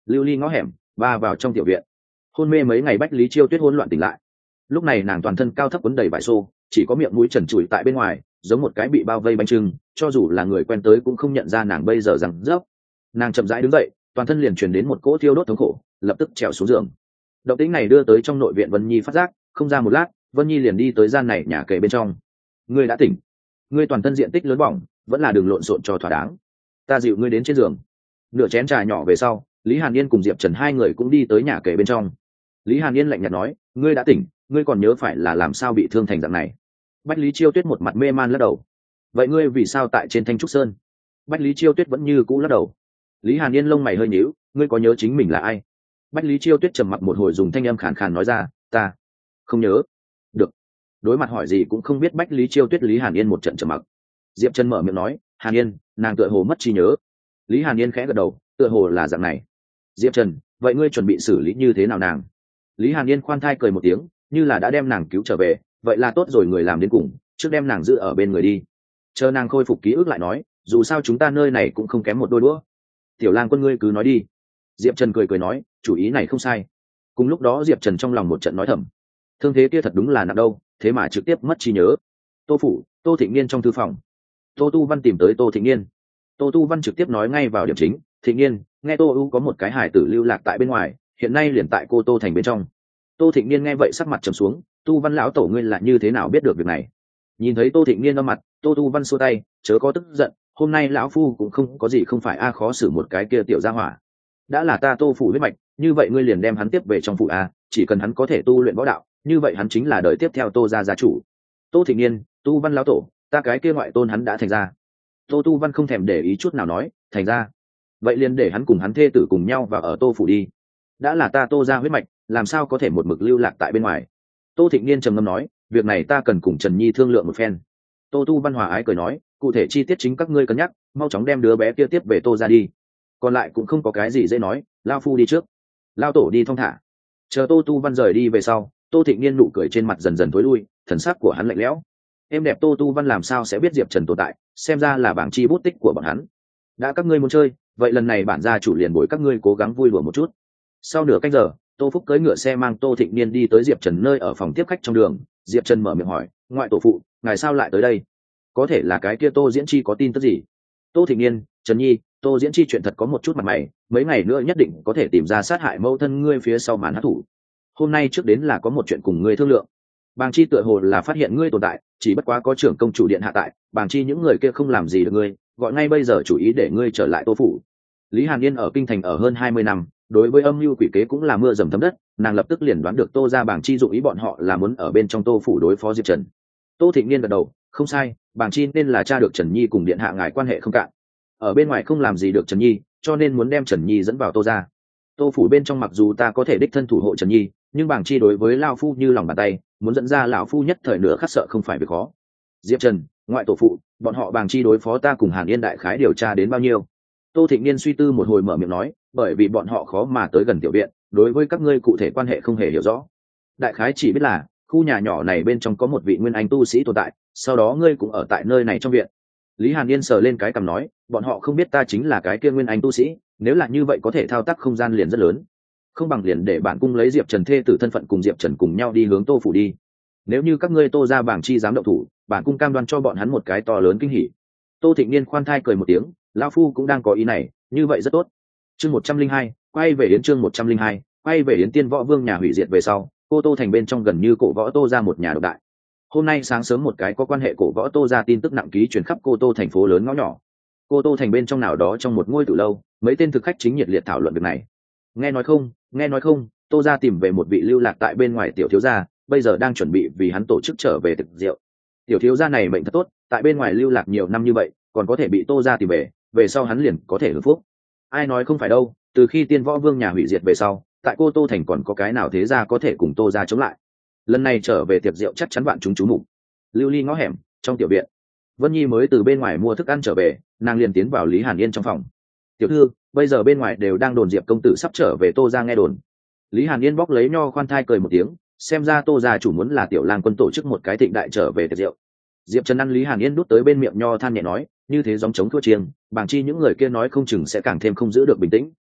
lưu ly ngõ hẻm và vào trong tiểu viện. Hôn mê mấy ngày Bách Lý Chiêu Tuyết hỗn loạn tỉnh lại. Lúc này nàng toàn thân cao thấp quấn đầy vải xô, chỉ có miệng mũi trần trụi tại bên ngoài, giống một cái bị bao vây bánh trưng, cho dù là người quen tới cũng không nhận ra nàng bây giờ rằng dốc. Nàng chậm rãi đứng dậy, toàn thân liền truyền đến một cỗ thiêu đốt thống khổ, lập tức trèo xuống giường. Động tĩnh này đưa tới trong nội viện Vân Nhi phát giác, không ra một lát, Vân Nhi liền đi tới gian này nhà kề bên trong. Ngươi đã tỉnh, ngươi toàn thân diện tích lớn bỏng, vẫn là đường lộn xộn cho thỏa đáng. Ta dịu ngươi đến trên giường. Nửa chén trà nhỏ về sau, Lý Hàn Yên cùng Diệp Trần hai người cũng đi tới nhà kề bên trong. Lý Hàn Yên lạnh nhạt nói, ngươi đã tỉnh, ngươi còn nhớ phải là làm sao bị thương thành dạng này? Bách Lý Chiêu Tuyết một mặt mê man lắc đầu. Vậy ngươi vì sao tại trên Thanh Trúc Sơn? Bách Lý Chiêu Tuyết vẫn như cũ lắc đầu. Lý Hàn Yên lông mày hơi nhíu, ngươi có nhớ chính mình là ai? Bách Lý Chiêu Tuyết trầm mặc một hồi dùng thanh âm khàn khàn nói ra, ta không nhớ. Được. Đối mặt hỏi gì cũng không biết Bách Lý Chiêu Tuyết, Lý Hàn Yên một trận trầm mặc. Diệp Trần mở miệng nói, Hàn Yên, nàng tựa hồ mất trí nhớ. Lý Hàn Yên khẽ gật đầu, tựa hồ là dạng này. Diệp Trần, vậy ngươi chuẩn bị xử lý như thế nào nàng? Lý Hàn Yên khoan thai cười một tiếng, như là đã đem nàng cứu trở về, vậy là tốt rồi, người làm đến cùng, trước đem nàng giữ ở bên người đi. Chờ nàng khôi phục ký ức lại nói, dù sao chúng ta nơi này cũng không kém một đôi đũa. Tiểu Lang Quân ngươi cứ nói đi. Diệp Trần cười cười nói, chủ ý này không sai. Cùng lúc đó Diệp Trần trong lòng một trận nói thầm, thương thế kia thật đúng là nặng đâu, thế mà trực tiếp mất trí nhớ. Tô phủ, Tô Thịnh Niên trong thư phòng. Tô Tu Văn tìm tới Tô Thịnh Niên. Tô Tu Văn trực tiếp nói ngay vào điểm chính, Thịnh Niên, nghe Tô U có một cái hải tử lưu lạc tại bên ngoài, hiện nay liền tại cô Tô thành bên trong. Tô Thịnh Niên nghe vậy sắc mặt trầm xuống, Tu Văn lão tổ ngươi là như thế nào biết được việc này? Nhìn thấy Tô Thịnh Niên âm mặt, Tô Tu Văn xua tay, chớ có tức giận, hôm nay lão phu cũng không có gì không phải a khó xử một cái kia tiểu gia hỏa. Đã là ta Tô phủ huyết mạch, như vậy ngươi liền đem hắn tiếp về trong phủ a, chỉ cần hắn có thể tu luyện võ đạo, như vậy hắn chính là đời tiếp theo Tô gia gia chủ. Tô Thịnh Niên, Tu Văn lão tổ, ta cái kia ngoại tôn hắn đã thành ra. Tô Tu Văn không thèm để ý chút nào nói, thành ra, vậy liền để hắn cùng hắn thê tử cùng nhau và ở Tô phủ đi. Đã là ta Tô gia huyết mạch, làm sao có thể một mực lưu lạc tại bên ngoài? Tô Thịnh Niên trầm ngâm nói, việc này ta cần cùng Trần Nhi thương lượng một phen. Tô Tu Văn hòa ái cười nói, cụ thể chi tiết chính các ngươi cân nhắc, mau chóng đem đứa bé kia tiếp về Tô gia đi. Còn lại cũng không có cái gì dễ nói, lao phu đi trước. Lao tổ đi thong thả. Chờ Tô Tu Văn rời đi về sau, Tô Thịnh Niên nụ cười trên mặt dần dần tối lui, thần sắc của hắn lạnh lẽo. Em đẹp Tô Tu Văn làm sao sẽ biết Diệp Trần tồn tại, xem ra là bảng chi bút tích của bọn hắn. Đã các ngươi muốn chơi, vậy lần này bản gia chủ liền bồi các ngươi cố gắng vui đùa một chút. Sau nửa canh giờ, Tô Phúc cưỡi ngựa xe mang Tô Thịnh Niên đi tới Diệp Trần nơi ở phòng tiếp khách trong đường. Diệp Trần mở miệng hỏi, ngoại tổ phụ, ngài sao lại tới đây? Có thể là cái kia Tô Diễn Chi có tin tức gì? Tô Thịnh Niên, Trần Nhi, Tô Diễn Chi chuyện thật có một chút mặt mày, mấy ngày nữa nhất định có thể tìm ra sát hại mẫu thân ngươi phía sau màn hát thủ. Hôm nay trước đến là có một chuyện cùng ngươi thương lượng. Bàng Chi tựa hồ là phát hiện ngươi tồn tại, chỉ bất quá có trưởng công chủ điện hạ tại, Bàng Chi những người kia không làm gì được ngươi, gọi ngay bây giờ chủ ý để ngươi trở lại Tô phủ. Lý Hàn Yên ở kinh thành ở hơn hai mươi năm, đối với âm mưu quỷ kế cũng là mưa dầm thấm đất, nàng lập tức liền đoán được Tô gia Bàng Chi dụng ý bọn họ là muốn ở bên trong Tô phủ đối phó Diệp Trần. Tô Thịnh Niên gật đầu, không sai, Bàng Chi nên là tra được Trần Nhi cùng điện hạ ngài quan hệ không cạn. Ở bên ngoài không làm gì được Trần Nhi, cho nên muốn đem Trần Nhi dẫn vào Tô gia. Tô phủ bên trong mặc dù ta có thể đích thân thủ hộ Trần Nhi, nhưng Bàng Chi đối với lão phu như lòng bàn tay, muốn dẫn ra lão phu nhất thời nữa khắc sợ không phải việc khó. Diệp Trần, ngoại tổ phụ, bọn họ Bàng Chi đối phó ta cùng Hàn Yên đại khái điều tra đến bao nhiêu? Tô Thịnh Niên suy tư một hồi mở miệng nói, bởi vì bọn họ khó mà tới gần tiểu viện, đối với các ngươi cụ thể quan hệ không hề hiểu rõ. Đại khái chỉ biết là khu nhà nhỏ này bên trong có một vị nguyên anh tu sĩ tồn tại, sau đó ngươi cũng ở tại nơi này trong viện. Lý Hàn Yên sờ lên cái cằm nói, bọn họ không biết ta chính là cái kia nguyên anh tu sĩ, nếu là như vậy có thể thao tác không gian liền rất lớn. Không bằng liền để bản cung lấy Diệp Trần thê tử thân phận cùng Diệp Trần cùng nhau đi hướng Tô phủ đi. Nếu như các ngươi Tô gia Bàng Chi dám động thủ, bản cung cam đoan cho bọn hắn một cái to lớn kinh hỉ. Tô Thịnh Niên khoan thai cười một tiếng, lão phu cũng đang có ý này, như vậy rất tốt. Chương một trăm linh hai, quay về yến chương một trăm linh hai, quay về yến Tiên Võ Vương nhà hủy diệt về sau, cô Tô thành bên trong gần như cổ võ Tô gia một nhà độc đại. Hôm nay sáng sớm một cái có quan hệ cổ võ Tô gia tin tức nặng ký truyền khắp cô Tô thành phố lớn ngõ nhỏ. Cô Tô thành bên trong nào đó trong một ngôi tử lâu, mấy tên thực khách chính nhiệt liệt thảo luận việc này. Nghe nói không, nghe nói không, Tô gia tìm về một vị lưu lạc tại bên ngoài tiểu thiếu gia, bây giờ đang chuẩn bị vì hắn tổ chức trở về thực rượu. Tiểu thiếu gia này mệnh thật tốt, tại bên ngoài lưu lạc nhiều năm như vậy, còn có thể bị Tô gia tìm về, về sau hắn liền có thể hưởng phúc. Ai nói không phải đâu, từ khi Tiên Võ Vương nhà hủy diệt về sau, tại cô Tô thành còn có cái nào thế gia có thể cùng Tô gia chống lại. Lần này trở về tiệc rượu chắc chắn bạn chúng chú mục. Lưu ly ngõ hẻm, trong tiểu viện, Vân Nhi mới từ bên ngoài mua thức ăn trở về, nàng liền tiến vào Lý Hàn Yên trong phòng. Tiểu thư, bây giờ bên ngoài đều đang đồn Diệp công tử sắp trở về Tô gia nghe đồn. Lý Hàn Yên bóc lấy nho khoan thai cười một tiếng, xem ra Tô gia chủ muốn là Tiểu Lang Quân tổ chức một cái thịnh đại trở về tiệc rượu. Diệp Trần ăn Lý Hàn Yên đút tới bên miệng nho than nhẹ nói, như thế gióng trống thua chiêng, Bàng Chi những người kia nói không chừng sẽ càng thêm không giữ được bình tĩnh.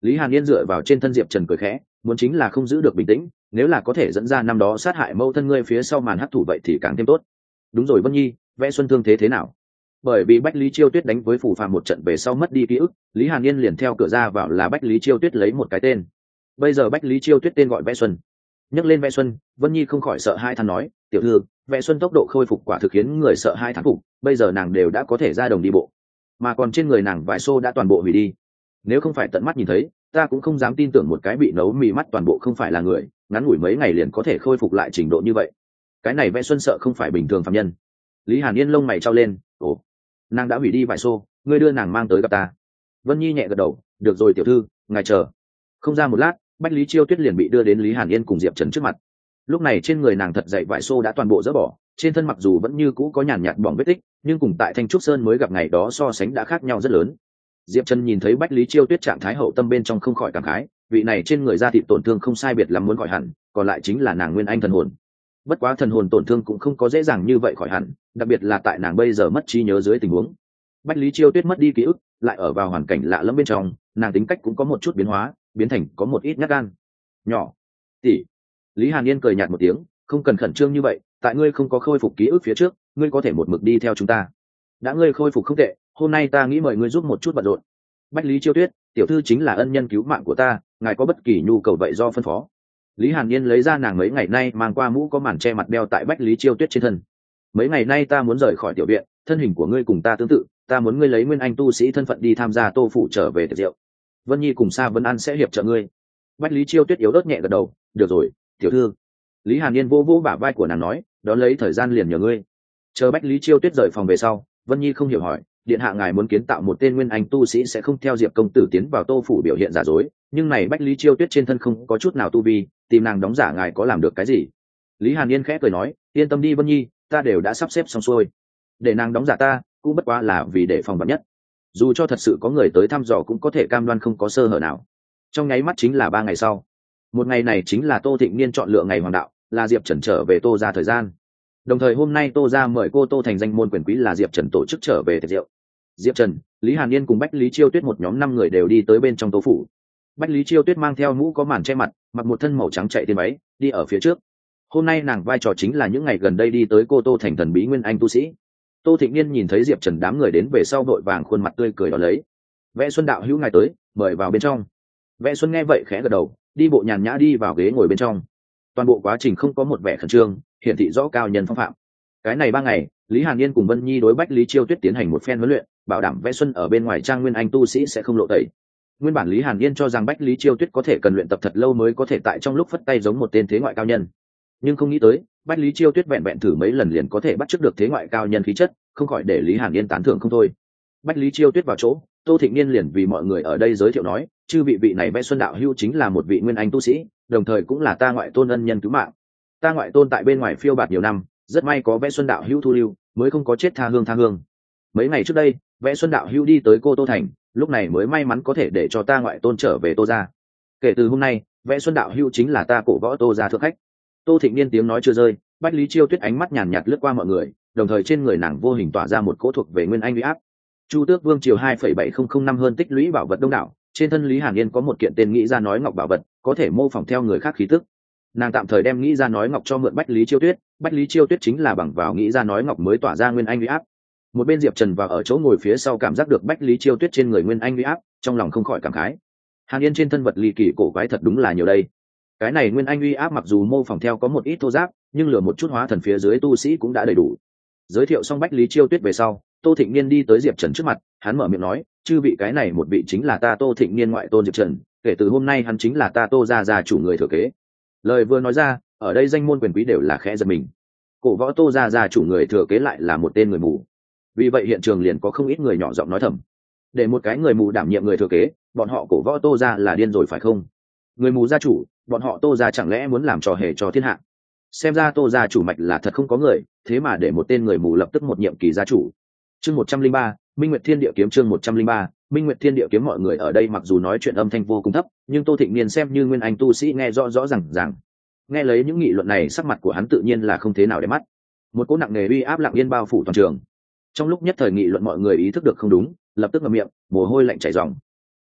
Lý Hàn Yên dựa vào trên thân Diệp Trần cười khẽ, muốn chính là không giữ được bình tĩnh, nếu là có thể dẫn ra năm đó sát hại mẫu thân ngươi phía sau màn hắc thủ vậy thì càng thêm tốt. Đúng rồi Vân Nhi, Vẽ Xuân thương thế thế nào? Bởi vì Bách Lý Chiêu Tuyết đánh với Phủ Phàm một trận về sau mất đi ký ức, Lý Hàn Yên liền theo cửa ra vào là Bách Lý Chiêu Tuyết lấy một cái tên. Bây giờ Bách Lý Chiêu Tuyết tên gọi Vẽ Xuân. Nhắc lên Vẽ Xuân, Vân Nhi không khỏi sợ hai than nói, tiểu thư, Vẽ Xuân tốc độ khôi phục quả thực khiến người sợ hai thán phục, bây giờ nàng đều đã có thể ra đồng đi bộ, mà còn trên người nàng vải xô đã toàn bộ hủy đi. Nếu không phải tận mắt nhìn thấy, ta cũng không dám tin tưởng một cái bị nấu mì mắt toàn bộ không phải là người, ngắn ngủi mấy ngày liền có thể khôi phục lại trình độ như vậy. Cái này Vẽ Xuân sợ không phải bình thường phàm nhân. Lý Hàn Yên lông mày trao lên, ồ, nàng đã hủy đi vải xô, ngươi đưa nàng mang tới gặp ta. Vân Nhi nhẹ gật đầu, được rồi tiểu thư, ngài chờ. Không ra một lát, Bách Lý Chiêu Tuyết liền bị đưa đến Lý Hàn Yên cùng Diệp Trần trước mặt. Lúc này trên người nàng thật dậy vải xô đã toàn bộ dỡ bỏ, trên thân mặc dù vẫn như cũ có nhàn nhạt bỏng vết tích, nhưng cùng tại Thanh Trúc Sơn mới gặp ngày đó so sánh đã khác nhau rất lớn. Diệp Trần nhìn thấy Bách Lý Chiêu Tuyết trạng thái hậu tâm bên trong không khỏi cảm khái, vị này trên người da thịt tổn thương không sai biệt lắm muốn khỏi hẳn, còn lại chính là nàng nguyên anh thần hồn. Bất quá thần hồn tổn thương cũng không có dễ dàng như vậy khỏi hẳn, đặc biệt là tại nàng bây giờ mất trí nhớ dưới tình huống. Bách Lý Chiêu Tuyết mất đi ký ức, lại ở vào hoàn cảnh lạ lẫm bên trong, nàng tính cách cũng có một chút biến hóa, biến thành có một ít nhát gan. Nhỏ, tỷ. Lý Hàn Yên cười nhạt một tiếng, không cần khẩn trương như vậy, tại ngươi không có khôi phục ký ức phía trước, ngươi có thể một mực đi theo chúng ta. Đã ngươi khôi phục không tệ, hôm nay ta nghĩ mời ngươi giúp một chút bận rộn. Bách Lý Chiêu Tuyết, tiểu thư chính là ân nhân cứu mạng của ta, ngài có bất kỳ nhu cầu vậy do phân phó. Lý Hàn Yên lấy ra nàng mấy ngày nay mang qua mũ có màn che mặt đeo tại Bách Lý Chiêu Tuyết trên thân. Mấy ngày nay ta muốn rời khỏi tiểu viện, thân hình của ngươi cùng ta tương tự, ta muốn ngươi lấy nguyên anh tu sĩ thân phận đi tham gia Tô phủ trở về tiệc rượu. Vân Nhi cùng Sa Vân An sẽ hiệp trợ ngươi. Bách Lý Chiêu Tuyết yếu ớt nhẹ gật đầu, được rồi, tiểu thư. Lý Hàn Yên vô vô bả vai của nàng nói, đón lấy thời gian liền nhờ ngươi. Chờ Bách Lý Chiêu Tuyết rời phòng về sau, Vân Nhi không hiểu hỏi, điện hạ ngài muốn kiến tạo một tên nguyên anh tu sĩ sẽ không theo Diệp công tử tiến vào Tô phủ biểu hiện giả dối, nhưng này Bách Lý Chiêu Tuyết trên thân không có chút nào tu vi, tìm nàng đóng giả ngài có làm được cái gì? Lý Hàn Yên khẽ cười nói, yên tâm đi Vân Nhi, ta đều đã sắp xếp xong xuôi. Để nàng đóng giả ta, cũng bất quá là vì để phòng vạn nhất. Dù cho thật sự có người tới thăm dò cũng có thể cam đoan không có sơ hở nào. Trong nháy mắt chính là ba ngày sau. Một ngày này chính là Tô Thịnh Niên chọn lựa ngày hoàng đạo, là Diệp Trần trở về Tô gia thời gian. Đồng thời hôm nay Tô gia mời cô Tô thành danh môn quyền quý là Diệp Trần tổ chức trở về tiệc rượu. Diệp Trần, Lý Hàn Yên cùng Bách Lý Chiêu Tuyết một nhóm năm người đều đi tới bên trong Tô phủ. Bách Lý Chiêu Tuyết mang theo mũ có màn che mặt, mặc một thân màu trắng chạy tiền váy, đi ở phía trước. Hôm nay nàng vai trò chính là những ngày gần đây đi tới cô Tô thành thần bí nguyên anh tu sĩ. Tô Thịnh Niên nhìn thấy Diệp Trần đám người đến về sau đội vàng khuôn mặt tươi cười đón lấy. Vẽ Xuân đạo hữu ngài tới, mời vào bên trong. Vẽ Xuân nghe vậy khẽ gật đầu, đi bộ nhàn nhã đi vào ghế ngồi bên trong. Toàn bộ quá trình không có một vẻ khẩn trương, hiển thị rõ cao nhân phong phạm. Cái này ba ngày, Lý Hàn Yên cùng Vân Nhi đối Bách Lý Chiêu Tuyết tiến hành một phen huấn luyện, bảo đảm Vẽ Xuân ở bên ngoài trang nguyên anh tu sĩ sẽ không lộ tẩy. Nguyên bản Lý Hàn Yên cho rằng Bách Lý Chiêu Tuyết có thể cần luyện tập thật lâu mới có thể tại trong lúc phất tay giống một tên thế ngoại cao nhân, nhưng không nghĩ tới Bách Lý Chiêu Tuyết vẹn vẹn thử mấy lần liền có thể bắt chước được thế ngoại cao nhân khí chất, không khỏi để Lý Hàn Yên tán thưởng không thôi. Bách Lý Chiêu Tuyết vào chỗ, Tô Thịnh Niên liền vì mọi người ở đây giới thiệu nói, chư vị vị này Vẽ Xuân đạo hữu chính là một vị nguyên anh tu sĩ, đồng thời cũng là ta ngoại tôn ân nhân cứu mạng. Ta ngoại tôn tại bên ngoài phiêu bạt nhiều năm, rất may có Vẽ Xuân đạo hữu thu lưu, mới không có chết tha hương tha hương. Mấy ngày trước đây, Vẽ Xuân đạo hữu đi tới cô Tô thành, lúc này mới may mắn có thể để cho ta ngoại tôn trở về Tô gia. Kể từ hôm nay, Vẽ Xuân đạo hữu chính là ta cổ võ Tô gia thượng khách. Tô Thịnh Niên tiếng nói chưa rơi, Bách Lý Chiêu Tuyết ánh mắt nhàn nhạt lướt qua mọi người, đồng thời trên người nàng vô hình tỏa ra một cỗ thuộc về nguyên anh uy áp. Chu Tước Vương triều hai phẩy bảy không không năm hơn tích lũy bảo vật đông đảo, trên thân Lý Hàn Yên có một kiện tên nghĩ ra nói ngọc bảo vật, có thể mô phỏng theo người khác khí tức. Nàng tạm thời đem nghĩ ra nói ngọc cho mượn Bách Lý Chiêu Tuyết, Bách Lý Chiêu Tuyết chính là bằng vào nghĩ ra nói ngọc mới tỏa ra nguyên anh uy áp. Một bên Diệp Trần vào ở chỗ ngồi phía sau cảm giác được Bách Lý Chiêu Tuyết trên người nguyên anh uy áp, trong lòng không khỏi cảm khái. Hàn Yên trên thân vật ly kỳ cổ quái thật đúng là nhiều đây. Cái này nguyên anh uy áp mặc dù mô phỏng theo có một ít thô giáp, nhưng lừa một chút hóa thần phía dưới tu sĩ cũng đã đầy đủ. Giới thiệu xong Bách Lý Chiêu Tuyết về sau, Tô Thịnh Niên đi tới Diệp Trần trước mặt, hắn mở miệng nói, chư vị cái này một vị chính là ta Tô Thịnh Niên ngoại tôn Diệp Trần, kể từ hôm nay hắn chính là ta Tô gia gia chủ người thừa kế. Lời vừa nói ra, ở đây danh môn quyền quý đều là khẽ giật mình. Cổ võ Tô gia gia chủ người thừa kế lại là một tên người mù. Vì vậy hiện trường liền có không ít người nhỏ giọng nói thầm, để một cái người mù đảm nhiệm người thừa kế, bọn họ cổ võ Tô gia là điên rồi phải không? Người mù gia chủ, bọn họ Tô gia chẳng lẽ muốn làm trò hề cho thiên hạ? Xem ra Tô gia chủ mạch là thật không có người, thế mà để một tên người mù lập tức một nhiệm kỳ gia chủ. Chương một trăm linh ba, Minh Nguyệt Thiên Địa kiếm chương một trăm linh ba, Minh Nguyệt Thiên Địa kiếm mọi người ở đây mặc dù nói chuyện âm thanh vô cùng thấp, nhưng Tô Thịnh Niên xem như nguyên anh tu sĩ nghe rõ rõ ràng ràng. Nghe lấy những nghị luận này, sắc mặt của hắn tự nhiên là không thế nào để mắt. Một cỗ nặng nề uy áp lặng yên bao phủ toàn trường. Trong lúc nhất thời nghị luận mọi người ý thức được không đúng, lập tức ngậm miệng, mồ hôi lạnh chảy ròng.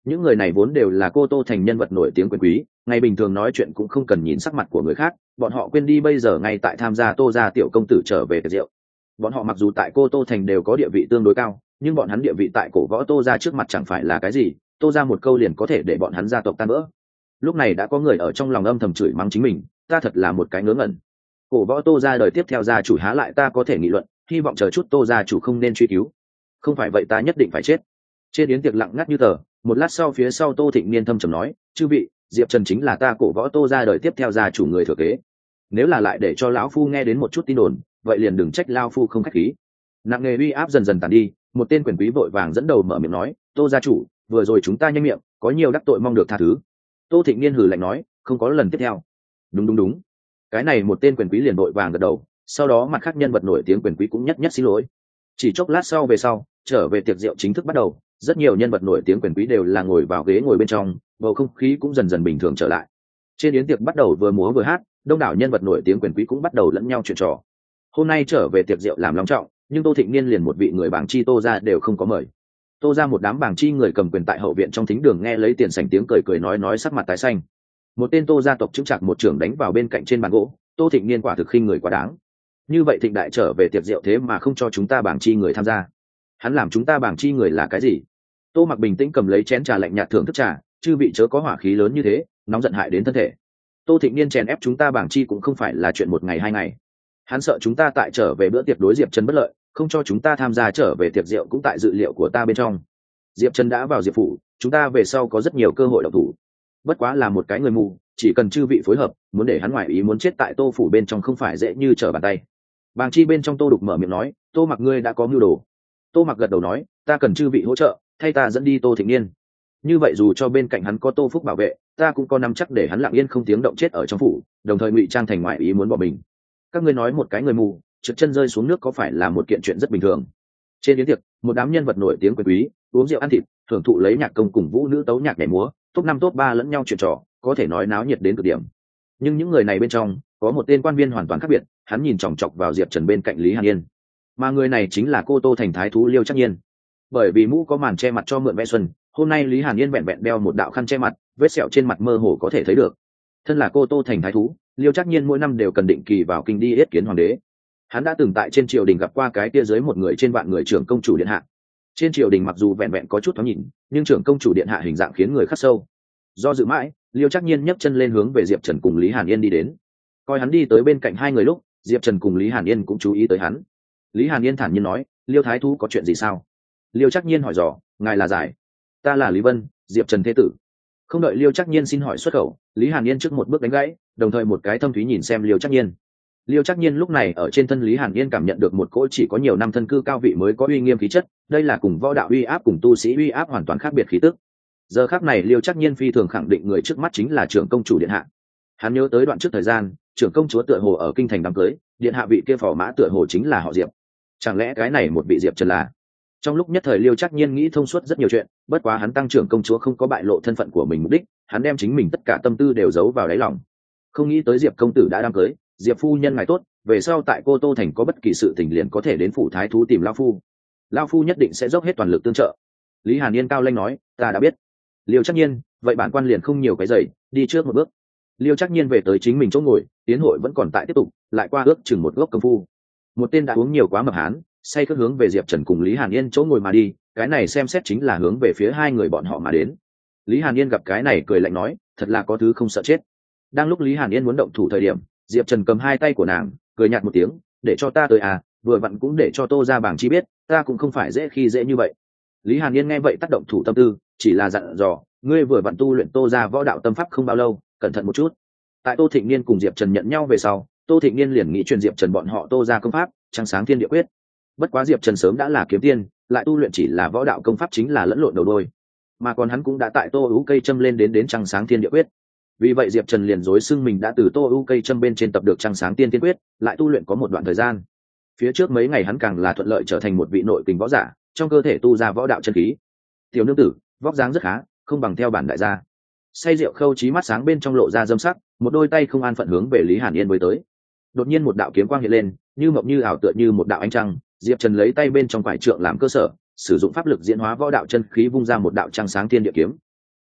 những người này vốn đều là cô tô thành nhân vật nổi tiếng quyền quý, ngày bình thường nói chuyện cũng không cần nhìn sắc mặt của người khác, bọn họ quên đi bây giờ ngay tại tham gia tô gia tiểu công tử trở về tiệc rượu. Bọn họ mặc dù tại cô tô thành đều có địa vị tương đối cao, nhưng bọn hắn địa vị tại cổ võ tô gia trước mặt chẳng phải là cái gì, tô gia một câu liền có thể để bọn hắn gia tộc tan vỡ. Lúc này đã có người ở trong lòng âm thầm chửi mắng chính mình, ta thật là một cái ngớ ngẩn. Cổ võ tô gia đời tiếp theo gia chủ há lại ta có thể nghị luận, hy vọng chờ chút tô gia chủ không nên truy cứu, không phải vậy ta nhất định phải chết. Trên yến tiệc lặng ngắt như tờ, một lát sau phía sau Tô Thịnh Niên thâm trầm nói, chư vị, Diệp Trần chính là ta cổ võ tô gia đời tiếp theo gia chủ người thừa kế, nếu là lại để cho lão phu nghe đến một chút tin đồn, vậy liền đừng trách lão phu không khách khí. Nặng nề uy áp dần dần tàn đi, một tên quyền quý vội vàng dẫn đầu mở miệng nói, tô gia chủ, vừa rồi chúng ta nhanh miệng, có nhiều đắc tội mong được tha thứ. Tô Thịnh Niên hừ lạnh nói, không có lần tiếp theo. Đúng đúng đúng. Cái này một tên quyền quý liền vội vàng gật đầu, sau đó mặt khác nhân vật nổi tiếng quyền quý cũng nhất nhất xin lỗi. Chỉ chốc lát sau về sau, trở về tiệc rượu chính thức bắt đầu, rất nhiều nhân vật nổi tiếng quyền quý đều là ngồi vào ghế ngồi bên trong, bầu không khí cũng dần dần bình thường trở lại. Trên yến tiệc bắt đầu vừa múa vừa hát, đông đảo nhân vật nổi tiếng quyền quý cũng bắt đầu lẫn nhau chuyện trò. Hôm nay trở về tiệc rượu làm long trọng, nhưng Tô Thịnh Niên liền một vị người bảng chi Tô gia đều không có mời. Tô gia một đám bảng chi người cầm quyền tại hậu viện trong thính đường nghe lấy tiền sảnh tiếng cười cười nói nói sắc mặt tái xanh. Một tên Tô gia tộc chứng chặt một trưởng đánh vào bên cạnh trên bàn gỗ, Tô Thịnh Niên quả thực khinh người quá đáng. Như vậy Thịnh đại trở về tiệc rượu thế mà không cho chúng ta bảng chi người tham gia, hắn làm chúng ta bảng chi người là cái gì? Tô Mặc bình tĩnh cầm lấy chén trà lạnh nhạt thưởng thức trà, chư vị chớ có hỏa khí lớn như thế, nóng giận hại đến thân thể. Tô Thịnh Niên chèn ép chúng ta bảng chi cũng không phải là chuyện một ngày hai ngày, hắn sợ chúng ta tại trở về bữa tiệc đối Diệp Trần bất lợi, không cho chúng ta tham gia trở về tiệc rượu cũng tại dự liệu của ta bên trong. Diệp Trần đã vào Diệp phủ, chúng ta về sau có rất nhiều cơ hội động thủ, bất quá là một cái người mù, chỉ cần chư vị phối hợp, muốn để hắn ngoại ý muốn chết tại Tô phủ bên trong không phải dễ như trở bàn tay. Bàng chi bên trong Tô Đục mở miệng nói, Tô Mặc ngươi đã có mưu đồ. Tô Mặc gật đầu nói, ta cần chư vị hỗ trợ, thay ta dẫn đi Tô Thịnh Niên. Như vậy dù cho bên cạnh hắn có Tô Phúc bảo vệ, ta cũng có nắm chắc để hắn lặng yên không tiếng động chết ở trong phủ, đồng thời ngụy trang thành ngoại ý muốn bỏ mình. Các ngươi nói một cái người mù trượt chân rơi xuống nước có phải là một kiện chuyện rất bình thường? Trên yến tiệc, một đám nhân vật nổi tiếng quyền quý uống rượu ăn thịt, thưởng thụ lấy nhạc công cùng vũ nữ tấu nhạc nhảy múa, top năm top ba lẫn nhau chuyện trò, có thể nói náo nhiệt đến cực điểm. Nhưng những người này bên trong có một tên quan viên hoàn toàn khác biệt, hắn nhìn chòng chọc vào Diệp Trần bên cạnh Lý Hàn Yên, mà người này chính là cô Tô thành thái thú Liêu Trắc Nhiên. Bởi vì mũ có màn che mặt cho mượn vẽ xuân, hôm nay Lý Hàn Yên vẹn vẹn đeo một đạo khăn che mặt, vết sẹo trên mặt mơ hồ có thể thấy được. Thân là cô Tô thành thái thú, Liêu Trắc Nhiên mỗi năm đều cần định kỳ vào kinh đi yết kiến hoàng đế. Hắn đã từng tại trên triều đình gặp qua cái kia dưới một người trên vạn người trưởng công chủ điện hạ. Trên triều đình mặc dù vẹn vẹn có chút thoáng nhìn, nhưng trưởng công chủ điện hạ hình dạng khiến người khắc sâu. Do dự mãi, Liêu Trắc Nhiên nhấc chân lên hướng về Diệp Trần cùng Lý Hàn Yên đi đến. Coi hắn đi tới bên cạnh hai người lúc, Diệp Trần cùng Lý Hàn Yên cũng chú ý tới hắn. Lý Hàn Yên thản nhiên nói, Liêu thái thú có chuyện gì sao? Liêu Trắc Nhiên hỏi dò, ngài là giải? Ta là Lý Vân, Diệp Trần thế tử. Không đợi Liêu Trắc Nhiên xin hỏi xuất khẩu, Lý Hàn Yên trước một bước đánh gãy, đồng thời một cái thâm thúy nhìn xem Liêu Trắc Nhiên. Liêu Trắc Nhiên lúc này ở trên thân Lý Hàn Yên cảm nhận được một cỗ chỉ có nhiều năm thân cư cao vị mới có uy nghiêm khí chất, đây là cùng võ đạo uy áp cùng tu sĩ uy áp hoàn toàn khác biệt khí tức. Giờ khắc này Liêu Trắc Nhiên phi thường khẳng định người trước mắt chính là trưởng công chủ điện hạ. Hắn nhớ tới đoạn trước thời gian, trưởng công chúa tựa hồ ở kinh thành đám cưới, điện hạ vị kia phò mã tựa hồ chính là họ Diệp. Chẳng lẽ cái này một vị Diệp Trần là? Trong lúc nhất thời Liêu Trắc Nhiên nghĩ thông suốt rất nhiều chuyện, bất quá hắn tăng trưởng công chúa không có bại lộ thân phận của mình mục đích, hắn đem chính mình tất cả tâm tư đều giấu vào đáy lòng. Không nghĩ tới Diệp công tử đã đám cưới, Diệp phu nhân ngài tốt, về sau tại cô Tô thành có bất kỳ sự tình liền có thể đến phủ thái thú tìm lão phu. Lão phu nhất định sẽ dốc hết toàn lực tương trợ. Lý Hàn Yên cao lanh nói, ta đã biết. Liêu Trắc Nhiên, vậy bản quan liền không nhiều cái giày, đi trước một bước. Liêu Trắc Nhiên về tới chính mình chỗ ngồi, tiến hội vẫn còn tại tiếp tục, lại qua ước chừng một gốc công phu. Một tên đã uống nhiều quá mập hán, say khướt hướng về Diệp Trần cùng Lý Hàn Yên chỗ ngồi mà đi, cái này xem xét chính là hướng về phía hai người bọn họ mà đến. Lý Hàn Yên gặp cái này cười lạnh nói, thật là có thứ không sợ chết. Đang lúc Lý Hàn Yên muốn động thủ thời điểm, Diệp Trần cầm hai tay của nàng, cười nhạt một tiếng, để cho ta tới à, vừa vặn cũng để cho Tô gia bảng chi biết, ta cũng không phải dễ khi dễ như vậy. Lý Hàn Yên nghe vậy tác động thủ tâm tư, chỉ là dặn dò, ngươi vừa vặn tu luyện Tô gia võ đạo tâm pháp không bao lâu, cẩn thận một chút. Tại Tô Thịnh Niên cùng Diệp Trần nhận nhau về sau, Tô Thịnh Niên liền nghĩ truyền Diệp Trần bọn họ Tô gia công pháp, trăng sáng thiên địa quyết. Bất quá Diệp Trần sớm đã là kiếm tiên, lại tu luyện chỉ là võ đạo công pháp chính là lẫn lộn đầu đôi, mà còn hắn cũng đã tại Tô Ú cây châm lên đến đến trăng sáng thiên địa quyết. Vì vậy Diệp Trần liền dối xưng mình đã từ Tô Ú cây châm bên trên tập được trăng sáng tiên tiên quyết, lại tu luyện có một đoạn thời gian. Phía trước mấy ngày hắn càng là thuận lợi trở thành một vị nội kình võ giả, trong cơ thể tu ra võ đạo chân khí. Tiểu nương tử, vóc dáng rất khá, không bằng theo bản đại gia. Say rượu Khâu Chí mắt sáng bên trong lộ ra dâm sắc, một đôi tay không an phận hướng về Lý Hàn Yên mới tới. Đột nhiên một đạo kiếm quang hiện lên, như mộng như ảo tựa như một đạo ánh trăng, Diệp Trần lấy tay bên trong quải trượng làm cơ sở, sử dụng pháp lực diễn hóa võ đạo chân khí vung ra một đạo trăng sáng thiên địa kiếm.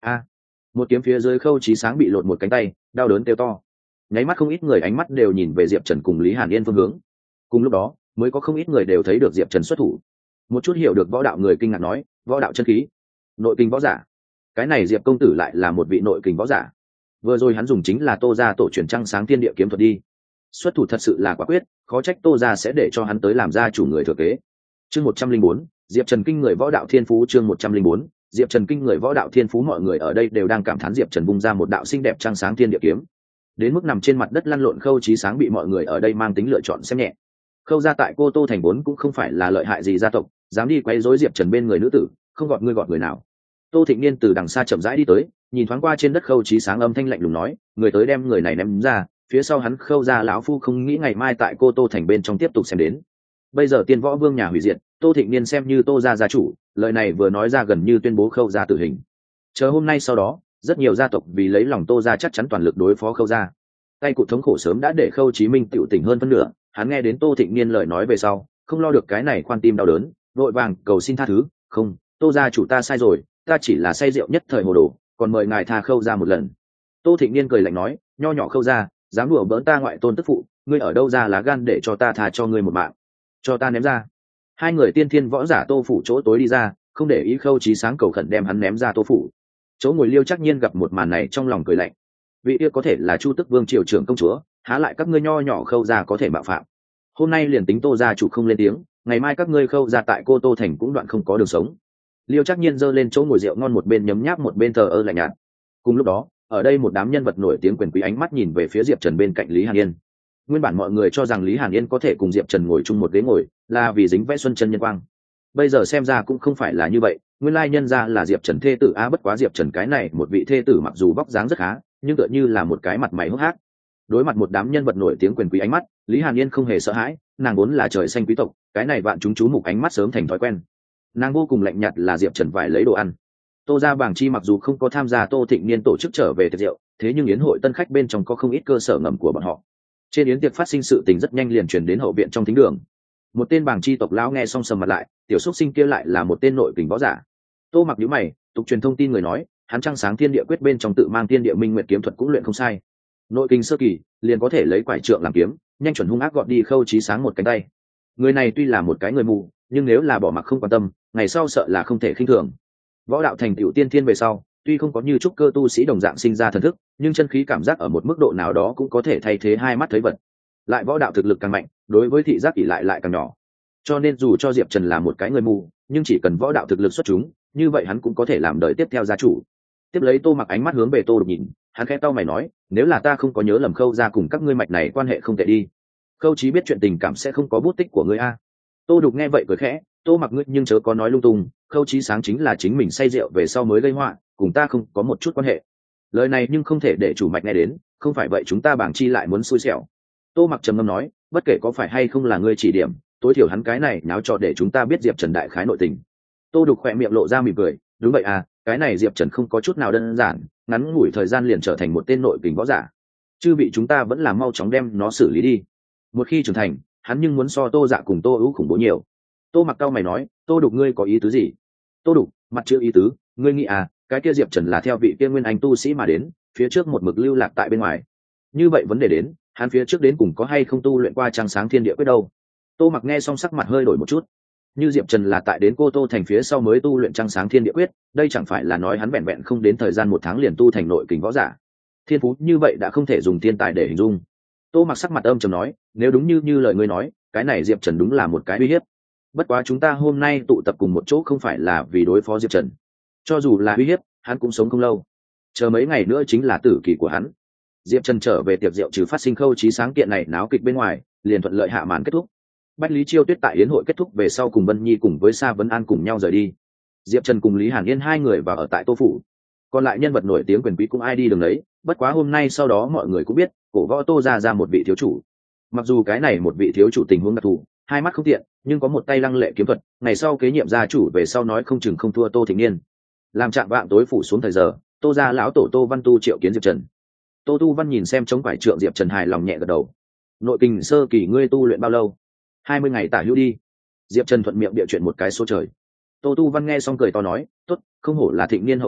a một kiếm phía dưới Khâu Chí Sáng bị lột một cánh tay, đau đớn kêu to. Nháy mắt không ít người ánh mắt đều nhìn về Diệp Trần cùng Lý Hàn Yên phương hướng. Cùng lúc đó mới có không ít người đều thấy được Diệp Trần xuất thủ. Một chút hiểu được võ đạo người kinh ngạc nói, võ đạo chân khí, nội kình võ giả. Cái này Diệp công tử lại là một vị nội kình võ giả. Vừa rồi hắn dùng chính là Tô gia tổ truyền Trăng Sáng Thiên Địa kiếm thuật đi. Xuất thủ thật sự là quả quyết, khó trách Tô gia sẽ để cho hắn tới làm gia chủ người thừa kế. Chương một trăm linh bốn, Diệp Trần kinh người võ đạo thiên phú. Chương một trăm linh bốn, Diệp Trần kinh người võ đạo thiên phú. Mọi người ở đây đều đang cảm thán Diệp Trần vung ra một đạo xinh đẹp Trăng Sáng Thiên Địa kiếm. Đến mức nằm trên mặt đất lăn lộn Khâu Chí Sáng bị mọi người ở đây mang tính lựa chọn xem nhẹ. Khâu gia tại Cô Tô thành vốn cũng không phải là lợi hại gì gia tộc, dám đi quấy rối Diệp Trần bên người nữ tử, không gọt ngươi gọt người nào. Tô Thịnh Niên từ đằng xa chậm rãi đi tới, nhìn thoáng qua trên đất Khâu Chí Sáng, âm thanh lạnh lùng nói, người tới đem người này ném ra, phía sau hắn Khâu gia lão phu không nghĩ ngày mai tại Cô Tô thành bên trong tiếp tục xem đến. Bây giờ Tiên Võ Vương nhà hủy diệt, Tô Thịnh Niên xem như Tô gia gia chủ, lời này vừa nói ra gần như tuyên bố Khâu gia tử hình. Chờ hôm nay sau đó, rất nhiều gia tộc vì lấy lòng Tô gia chắc chắn toàn lực đối phó Khâu gia. Tay cụ thống khổ sớm đã để Khâu Chí Minh tiểu tỉnh hơn phân nửa, hắn nghe đến Tô Thịnh Niên lời nói về sau, không lo được cái này khoan tim đau đớn, vội vàng cầu xin tha thứ, "Không, Tô gia chủ ta sai rồi, ta chỉ là say rượu nhất thời hồ đồ, còn mời ngài tha Khâu gia một lần." Tô Thịnh Niên cười lạnh nói, "Nho nhỏ Khâu gia, dám đùa bỡn ta ngoại tôn tức phụ, ngươi ở đâu ra lá gan để cho ta tha cho ngươi một mạng? Cho ta ném ra." Hai người tiên thiên võ giả Tô phủ chỗ tối đi ra, không để ý Khâu Chí Sáng cầu khẩn đem hắn ném ra Tô phủ. Chỗ ngồi Liêu Trác Nhiên gặp một màn này trong lòng cười lạnh. Vị kia có thể là Chu Tức Vương triều trưởng công chúa, há lại các ngươi nho nhỏ Khâu gia có thể mạo phạm. Hôm nay liền tính Tô gia chủ không lên tiếng, ngày mai các ngươi Khâu gia tại Cô Tô thành cũng đoạn không có đường sống. Liêu Trác Nhiên giơ lên chỗ ngồi rượu ngon, một bên nhấm nháp một bên thờ ơ lạnh nhạt. Cùng lúc đó, ở đây một đám nhân vật nổi tiếng quyền quý ánh mắt nhìn về phía Diệp Trần bên cạnh Lý Hàn Yên. Nguyên bản mọi người cho rằng Lý Hàn Yên có thể cùng Diệp Trần ngồi chung một ghế ngồi, là vì dính vẽ Xuân Chân Nhân Quang. Bây giờ xem ra cũng không phải là như vậy, nguyên lai nhân ra là Diệp Trần thê tử a, bất quá Diệp Trần cái này một vị thê tử mặc dù vóc dáng rất khá, nhưng tựa như là một cái mặt mày hốc hác. Đối mặt một đám nhân vật nổi tiếng quyền quý ánh mắt, Lý Hàn Yên không hề sợ hãi, nàng vốn là trời xanh quý tộc, cái này vạn chúng chú mục ánh mắt sớm thành thói quen. Nàng vô cùng lạnh nhạt là Diệp Trần vải lấy đồ ăn. Tô gia Bàng Chi mặc dù không có tham gia Tô Thịnh Niên tổ chức trở về tiệc rượu, thế nhưng yến hội tân khách bên trong có không ít cơ sở ngầm của bọn họ. Trên yến tiệc phát sinh sự tình rất nhanh liền truyền đến hậu viện trong thính đường. Một tên Bàng Chi tộc lão nghe xong sầm mặt lại, tiểu xuất sinh kia lại là một tên nội kình võ giả. Tô Mặc nhíu mày, tục truyền thông tin người nói, hắn Trăng Sáng Thiên Địa quyết bên trong tự mang Thiên Địa Minh Nguyệt kiếm thuật cũng luyện không sai. Nội kình sơ kỳ, liền có thể lấy quải trượng làm kiếm, nhanh chuẩn hung ác gọt đi Khâu Chí Sáng một cánh tay. Người này tuy là một cái người mù, nhưng nếu là bỏ mặc không quan tâm, ngày sau sợ là không thể khinh thường. Võ đạo thành tựu tiên thiên về sau, tuy không có như trúc cơ tu sĩ đồng dạng sinh ra thần thức, nhưng chân khí cảm giác ở một mức độ nào đó cũng có thể thay thế hai mắt thấy vật. Lại võ đạo thực lực càng mạnh, đối với thị giác ỷ lại lại càng nhỏ. Cho nên dù cho Diệp Trần là một cái người mù, nhưng chỉ cần võ đạo thực lực xuất chúng, như vậy hắn cũng có thể làm đời tiếp theo gia chủ. Tiếp lấy Tô Mặc ánh mắt hướng về Tô Đục nhìn, hắn khẽ cau mày nói, nếu là ta không có nhớ lầm, Khâu gia cùng các ngươi mạch này quan hệ không tệ đi. Khâu Chí biết chuyện tình cảm sẽ không có bút tích của ngươi a. Tô Đục nghe vậy cười khẽ, Tô Mặc ngươi nhưng chớ có nói lung tung, Khâu Chí Sáng chính là chính mình say rượu về sau mới gây họa, cùng ta không có một chút quan hệ. Lời này nhưng không thể để chủ mạch nghe đến, không phải vậy chúng ta Bàng Chi lại muốn xui xẻo. Tô Mặc trầm ngâm nói, bất kể có phải hay không là ngươi chỉ điểm, tối thiểu hắn cái này náo trò để chúng ta biết Diệp Trần đại khái nội tình. Tô Đục khỏe miệng lộ ra mỉm cười, đúng vậy à, cái này Diệp Trần không có chút nào đơn giản, ngắn ngủi thời gian liền trở thành một tên nội kình võ giả. Chư vị chúng ta vẫn là mau chóng đem nó xử lý đi. Một khi trưởng thành, hắn nhưng muốn so Tô Dạ cùng Tô Ú khủng bố nhiều. Tô Mặc cau mày nói, Tô Đục ngươi có ý tứ gì? Tô Đục, mặt chữ ý tứ, ngươi nghĩ à, cái kia Diệp Trần là theo vị kia nguyên anh tu sĩ mà đến, phía trước một mực lưu lạc tại bên ngoài. Như vậy vấn đề đến, hắn phía trước đến cùng có hay không tu luyện qua Trăng Sáng Thiên Địa quyết đâu? Tô Mặc nghe xong sắc mặt hơi đổi một chút. Như Diệp Trần là tại đến Cô Tô thành phía sau mới tu luyện Trăng Sáng Thiên Địa quyết, đây chẳng phải là nói hắn vẹn vẹn không đến thời gian một tháng liền tu thành nội kình võ giả. Thiên phú như vậy đã không thể dùng thiên tài để hình dung. Tô Mặc sắc mặt âm trầm nói, nếu đúng như như lời ngươi nói, cái này Diệp Trần đúng là một cái uy hiếp. Bất quá chúng ta hôm nay tụ tập cùng một chỗ không phải là vì đối phó Diệp Trần. Cho dù là uy hiếp, hắn cũng sống không lâu. Chờ mấy ngày nữa chính là tử kỳ của hắn. Diệp Trần trở về tiệc rượu trừ phát sinh Khâu Chí Sáng kiện này náo kịch bên ngoài, liền thuận lợi hạ màn kết thúc. Bách Lý Chiêu Tuyết tại yến hội kết thúc về sau cùng Vân Nhi cùng với Sa Vân An cùng nhau rời đi. Diệp Trần cùng Lý Hàn Yên hai người vào ở tại Tô phủ. Còn lại nhân vật nổi tiếng quyền quý cũng ai đi đường đấy, bất quá hôm nay sau đó mọi người cũng biết, cổ võ Tô ra ra một vị thiếu chủ. Mặc dù cái này một vị thiếu chủ tình huống đặc thù, hai mắt không tiện, nhưng có một tay lăng lệ kiếm thuật, ngày sau kế nhiệm gia chủ về sau nói không chừng không thua Tô Thịnh Niên. Làm trạng vạng tối phủ xuống thời giờ, Tô gia lão tổ Tô Văn Tu triệu kiến Diệp Trần. Tô Tu Văn nhìn xem chống quải trượng Diệp Trần hài lòng nhẹ gật đầu. Nội kình sơ kỳ ngươi tu luyện bao lâu? Hai mươi ngày tả hữu đi. Diệp Trần thuận miệng địa chuyện một cái số trời. Tô Tu Văn nghe xong cười to nói, tốt, không hổ là Thịnh Niên hậu đại,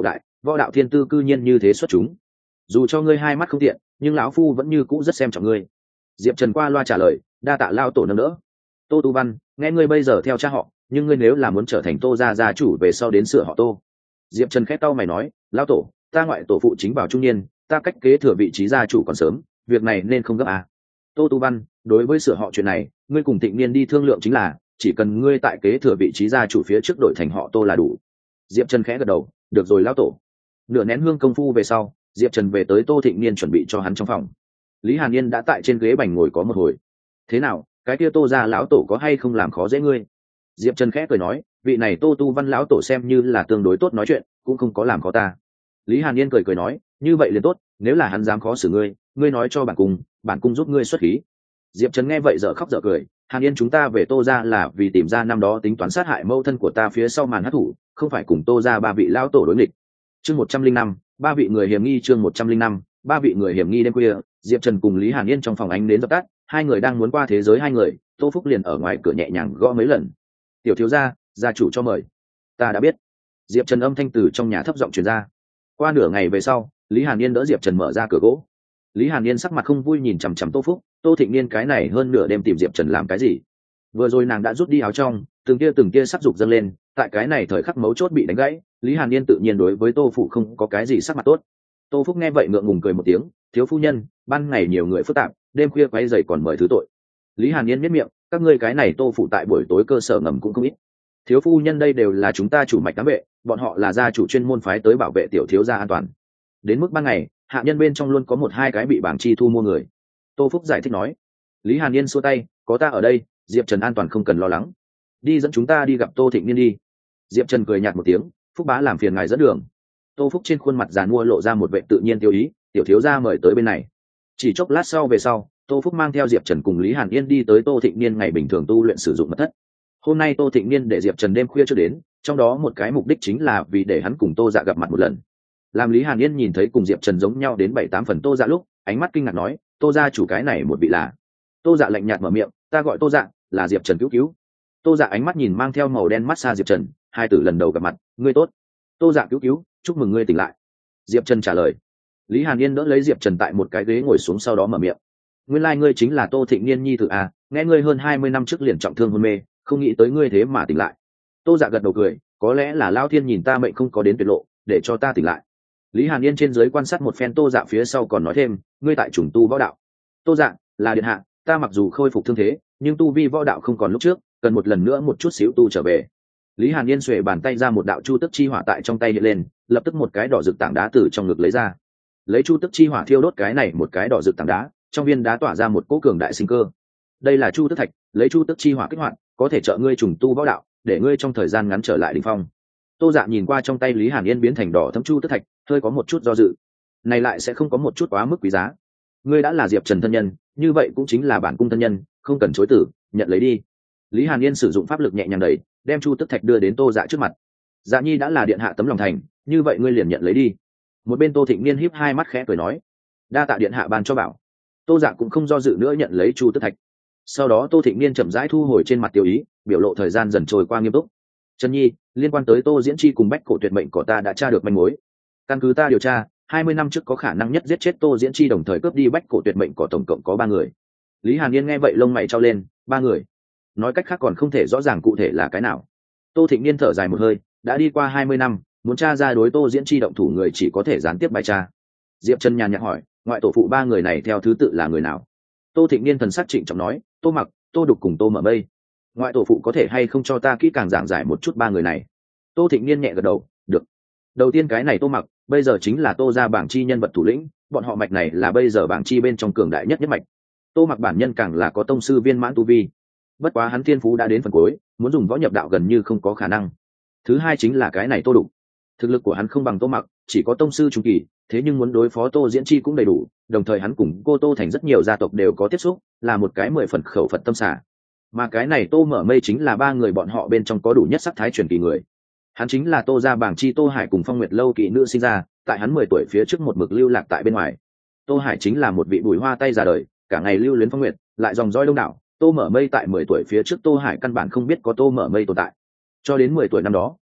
võ đạo thiên tư cư nhiên như thế xuất chúng, dù cho ngươi hai mắt không tiện nhưng lão phu vẫn như cũ rất xem trọng ngươi. Diệp Trần qua loa trả lời, đa tạ lao tổ nâng đỡ. Tô Tu Văn, nghe ngươi bây giờ theo cha họ, nhưng ngươi nếu là muốn trở thành Tô gia gia chủ về sau đến sửa họ Tô. Diệp Trần khẽ cau mày nói, lao tổ, ta ngoại tổ phụ chính vào trung niên, ta cách kế thừa vị trí gia chủ còn sớm, việc này nên không gấp à. Tô Tu Văn, đối với sửa họ chuyện này, ngươi cùng Thịnh Niên đi thương lượng chính là, chỉ cần ngươi tại kế thừa vị trí gia chủ phía trước đổi thành họ Tô là đủ. Diệp Trần khẽ gật đầu, được rồi lao tổ. Nửa nén hương công phu về sau, Diệp Trần về tới Tô Thịnh Niên chuẩn bị cho hắn trong phòng. Lý Hàn Yên đã tại trên ghế bành ngồi có một hồi. Thế nào, cái kia Tô gia lão tổ có hay không làm khó dễ ngươi? Diệp Trần khẽ cười nói, vị này Tô Tu Văn lão tổ xem như là tương đối tốt nói chuyện, cũng không có làm khó ta. Lý Hàn Yên cười cười nói, như vậy liền tốt, nếu là hắn dám khó xử ngươi, ngươi nói cho bản cung, bản cung giúp ngươi xuất khí. Diệp Trần nghe vậy dở khóc dở cười, Hàn Yên chúng ta về Tô gia là vì tìm ra năm đó tính toán sát hại mẫu thân của ta phía sau màn hắc thủ, không phải cùng Tô gia ba vị lão tổ đối nghịch. Chương một trăm linh năm, ba vị người hiểm nghi chương một trăm linh năm, ba vị người hiểm nghi đêm khuya, Diệp Trần cùng Lý Hàn Yên trong phòng ánh đến dập tắt, hai người đang muốn qua thế giới hai người, Tô Phúc liền ở ngoài cửa nhẹ nhàng gõ mấy lần. Tiểu thiếu gia, gia chủ cho mời. Ta đã biết. Diệp Trần âm thanh từ trong nhà thấp giọng truyền ra. Qua nửa ngày về sau, Lý Hàn Yên đỡ Diệp Trần mở ra cửa gỗ. Lý Hàn Yên sắc mặt không vui nhìn chằm chằm Tô Phúc, Tô Thịnh Niên cái này hơn nửa đêm tìm Diệp Trần làm cái gì? Vừa rồi nàng đã rút đi áo trong, từng kia từng kia sắc dục dâng lên, tại cái này thời khắc mấu chốt bị đánh gãy, Lý Hàn Yên tự nhiên đối với Tô phụ không có cái gì sắc mặt tốt. Tô Phúc nghe vậy ngượng ngùng cười một tiếng, thiếu phu nhân, ban ngày nhiều người phức tạp, đêm khuya quấy rầy còn mời thứ tội. Lý Hàn Yên miết miệng, các ngươi cái này Tô phụ tại buổi tối cơ sở ngầm cũng không ít. Thiếu phu nhân đây đều là chúng ta chủ mạch đám vệ, bọn họ là gia chủ chuyên môn phái tới bảo vệ tiểu thiếu gia an toàn. Đến mức ban ngày, hạ nhân bên trong luôn có một hai cái bị bảng chi thu mua người. Tô Phúc giải thích nói. Lý Hàn Yên xua tay, có ta ở đây, Diệp Trần an toàn không cần lo lắng. Đi dẫn chúng ta đi gặp Tô Thịnh Niên đi. Diệp Trần cười nhạt một tiếng, Phúc bá làm phiền ngài dẫn đường. Tô Phúc trên khuôn mặt giàn mua lộ ra một vẻ tự nhiên tiêu ý, tiểu thiếu gia mời tới bên này. Chỉ chốc lát sau về sau, Tô Phúc mang theo Diệp Trần cùng Lý Hàn Yên đi tới Tô Thịnh Niên ngày bình thường tu luyện sử dụng mật thất. Hôm nay Tô Thịnh Niên để Diệp Trần đêm khuya chưa đến, trong đó một cái mục đích chính là vì để hắn cùng Tô Dạ gặp mặt một lần. Làm Lý Hàn Yên nhìn thấy cùng Diệp Trần giống nhau đến bảy tám phần Tô Dạ lúc, ánh mắt kinh ngạc nói, Tô gia chủ cái này một vị là. Tô Dạ lạnh nhạt mở miệng, ta gọi Tô Dạ, là Diệp Trần cứu cứu. Tô Dạ ánh mắt nhìn mang theo màu đen mắt xa Diệp Trần, hai tử lần đầu gặp mặt, ngươi tốt. Tô Dạ cứu cứu, chúc mừng ngươi tỉnh lại. Diệp Trần trả lời. Lý Hàn Yên đỡ lấy Diệp Trần tại một cái ghế ngồi xuống sau đó mở miệng, nguyên lai ngươi chính là Tô Thịnh Niên nhi tử à, nghe ngươi hơn hai mươi năm trước liền trọng thương hôn mê, không nghĩ tới ngươi thế mà tỉnh lại. Tô Dạ gật đầu cười, có lẽ là Lao Thiên nhìn ta mệnh không có đến tuyệt lộ, để cho ta tỉnh lại. Lý Hàn Yên trên dưới quan sát một phen Tô Dạ phía sau còn nói thêm, ngươi tại trùng tu võ đạo. Tô Dạ, là điện hạ, ta mặc dù khôi phục thương thế, nhưng tu vi võ đạo không còn lúc trước, cần một lần nữa một chút xíu tu trở về. Lý Hàn Yên xuề bàn tay ra một đạo chu tức chi hỏa tại trong tay hiện lên, lập tức một cái đỏ rực tảng đá từ trong ngực lấy ra. Lấy chu tức chi hỏa thiêu đốt cái này một cái đỏ rực tảng đá, trong viên đá tỏa ra một cỗ cường đại sinh cơ. Đây là chu tức thạch, lấy chu tức chi hỏa kích hoạt, có thể trợ ngươi trùng tu võ đạo, để ngươi trong thời gian ngắn trở lại đỉnh phong. Tô Dạ nhìn qua trong tay Lý Hàn Yên biến thành đỏ thẫm chu tức thạch, hơi có một chút do dự. Này lại sẽ không có một chút quá mức quý giá. Ngươi đã là Diệp Trần thân nhân, như vậy cũng chính là bản cung thân nhân, không cần chối từ, nhận lấy đi. Lý Hàn Yên sử dụng pháp lực nhẹ nhàng đẩy, đem chu tức thạch đưa đến Tô Dạ trước mặt. Dạ nhi đã là điện hạ tấm lòng thành, như vậy ngươi liền nhận lấy đi. Một bên Tô Thịnh Niên híp hai mắt khẽ cười nói, đa tạ điện hạ ban cho bảo. Tô Dạ cũng không do dự nữa nhận lấy chu tức thạch. Sau đó Tô Thịnh Niên chậm rãi thu hồi trên mặt tiêu ý, biểu lộ thời gian dần trôi qua nghiêm túc. Trần nhi, liên quan tới Tô Diễn Chi cùng bách cổ tuyệt mệnh của ta đã tra được manh mối. Căn cứ ta điều tra, hai mươi năm trước có khả năng nhất giết chết Tô Diễn Chi đồng thời cướp đi bách cổ tuyệt mệnh của tổng cộng có ba người. Lý Hàn Yên nghe vậy lông mày trao lên, ba người. Nói cách khác còn không thể rõ ràng cụ thể là cái nào. Tô Thịnh Niên thở dài một hơi, đã đi qua hai mươi năm, muốn tra ra đối Tô Diễn Chi động thủ người chỉ có thể gián tiếp bài tra. Diệp Trần nhàn nhạt hỏi, ngoại tổ phụ ba người này theo thứ tự là người nào? Tô Thịnh Niên thần sắc trịnh trọng nói, Tô Mặc, Tô Đục cùng Tô Mở Mây. Ngoại tổ phụ có thể hay không cho ta kỹ càng giảng giải một chút ba người này? Tô Thịnh Niên nhẹ gật đầu, được. Đầu tiên cái này Tô Mặc, bây giờ chính là Tô gia bảng chi nhân vật thủ lĩnh, bọn họ mạch này là bây giờ bảng chi bên trong cường đại nhất nhất mạch. Tô Mặc bản nhân càng là có tông sư viên mãn tu vi. Bất quá hắn thiên phú đã đến phần cuối, muốn dùng võ nhập đạo gần như không có khả năng. Thứ hai chính là cái này Tô Đục. Thực lực của hắn không bằng Tô Mặc, chỉ có tông sư trung kỳ, thế nhưng muốn đối phó Tô Diễn Chi cũng đầy đủ, đồng thời hắn cùng cô Tô thành rất nhiều gia tộc đều có tiếp xúc, là một cái mười phần khẩu Phật tâm xả. Mà cái này Tô Mở Mây chính là ba người bọn họ bên trong có đủ nhất sắc thái truyền kỳ người. Hắn chính là Tô gia bảng chi Tô Hải cùng Phong Nguyệt lâu kỵ nữ sinh ra, tại hắn mười tuổi phía trước một mực lưu lạc tại bên ngoài. Tô Hải chính là một vị bùi hoa tay già đời, cả ngày lưu luyến Phong Nguyệt, lại dòng dõi đông đảo. Tô Mở Mây tại mười tuổi phía trước Tô Hải căn bản không biết có Tô Mở Mây tồn tại. Cho đến mười tuổi năm đó,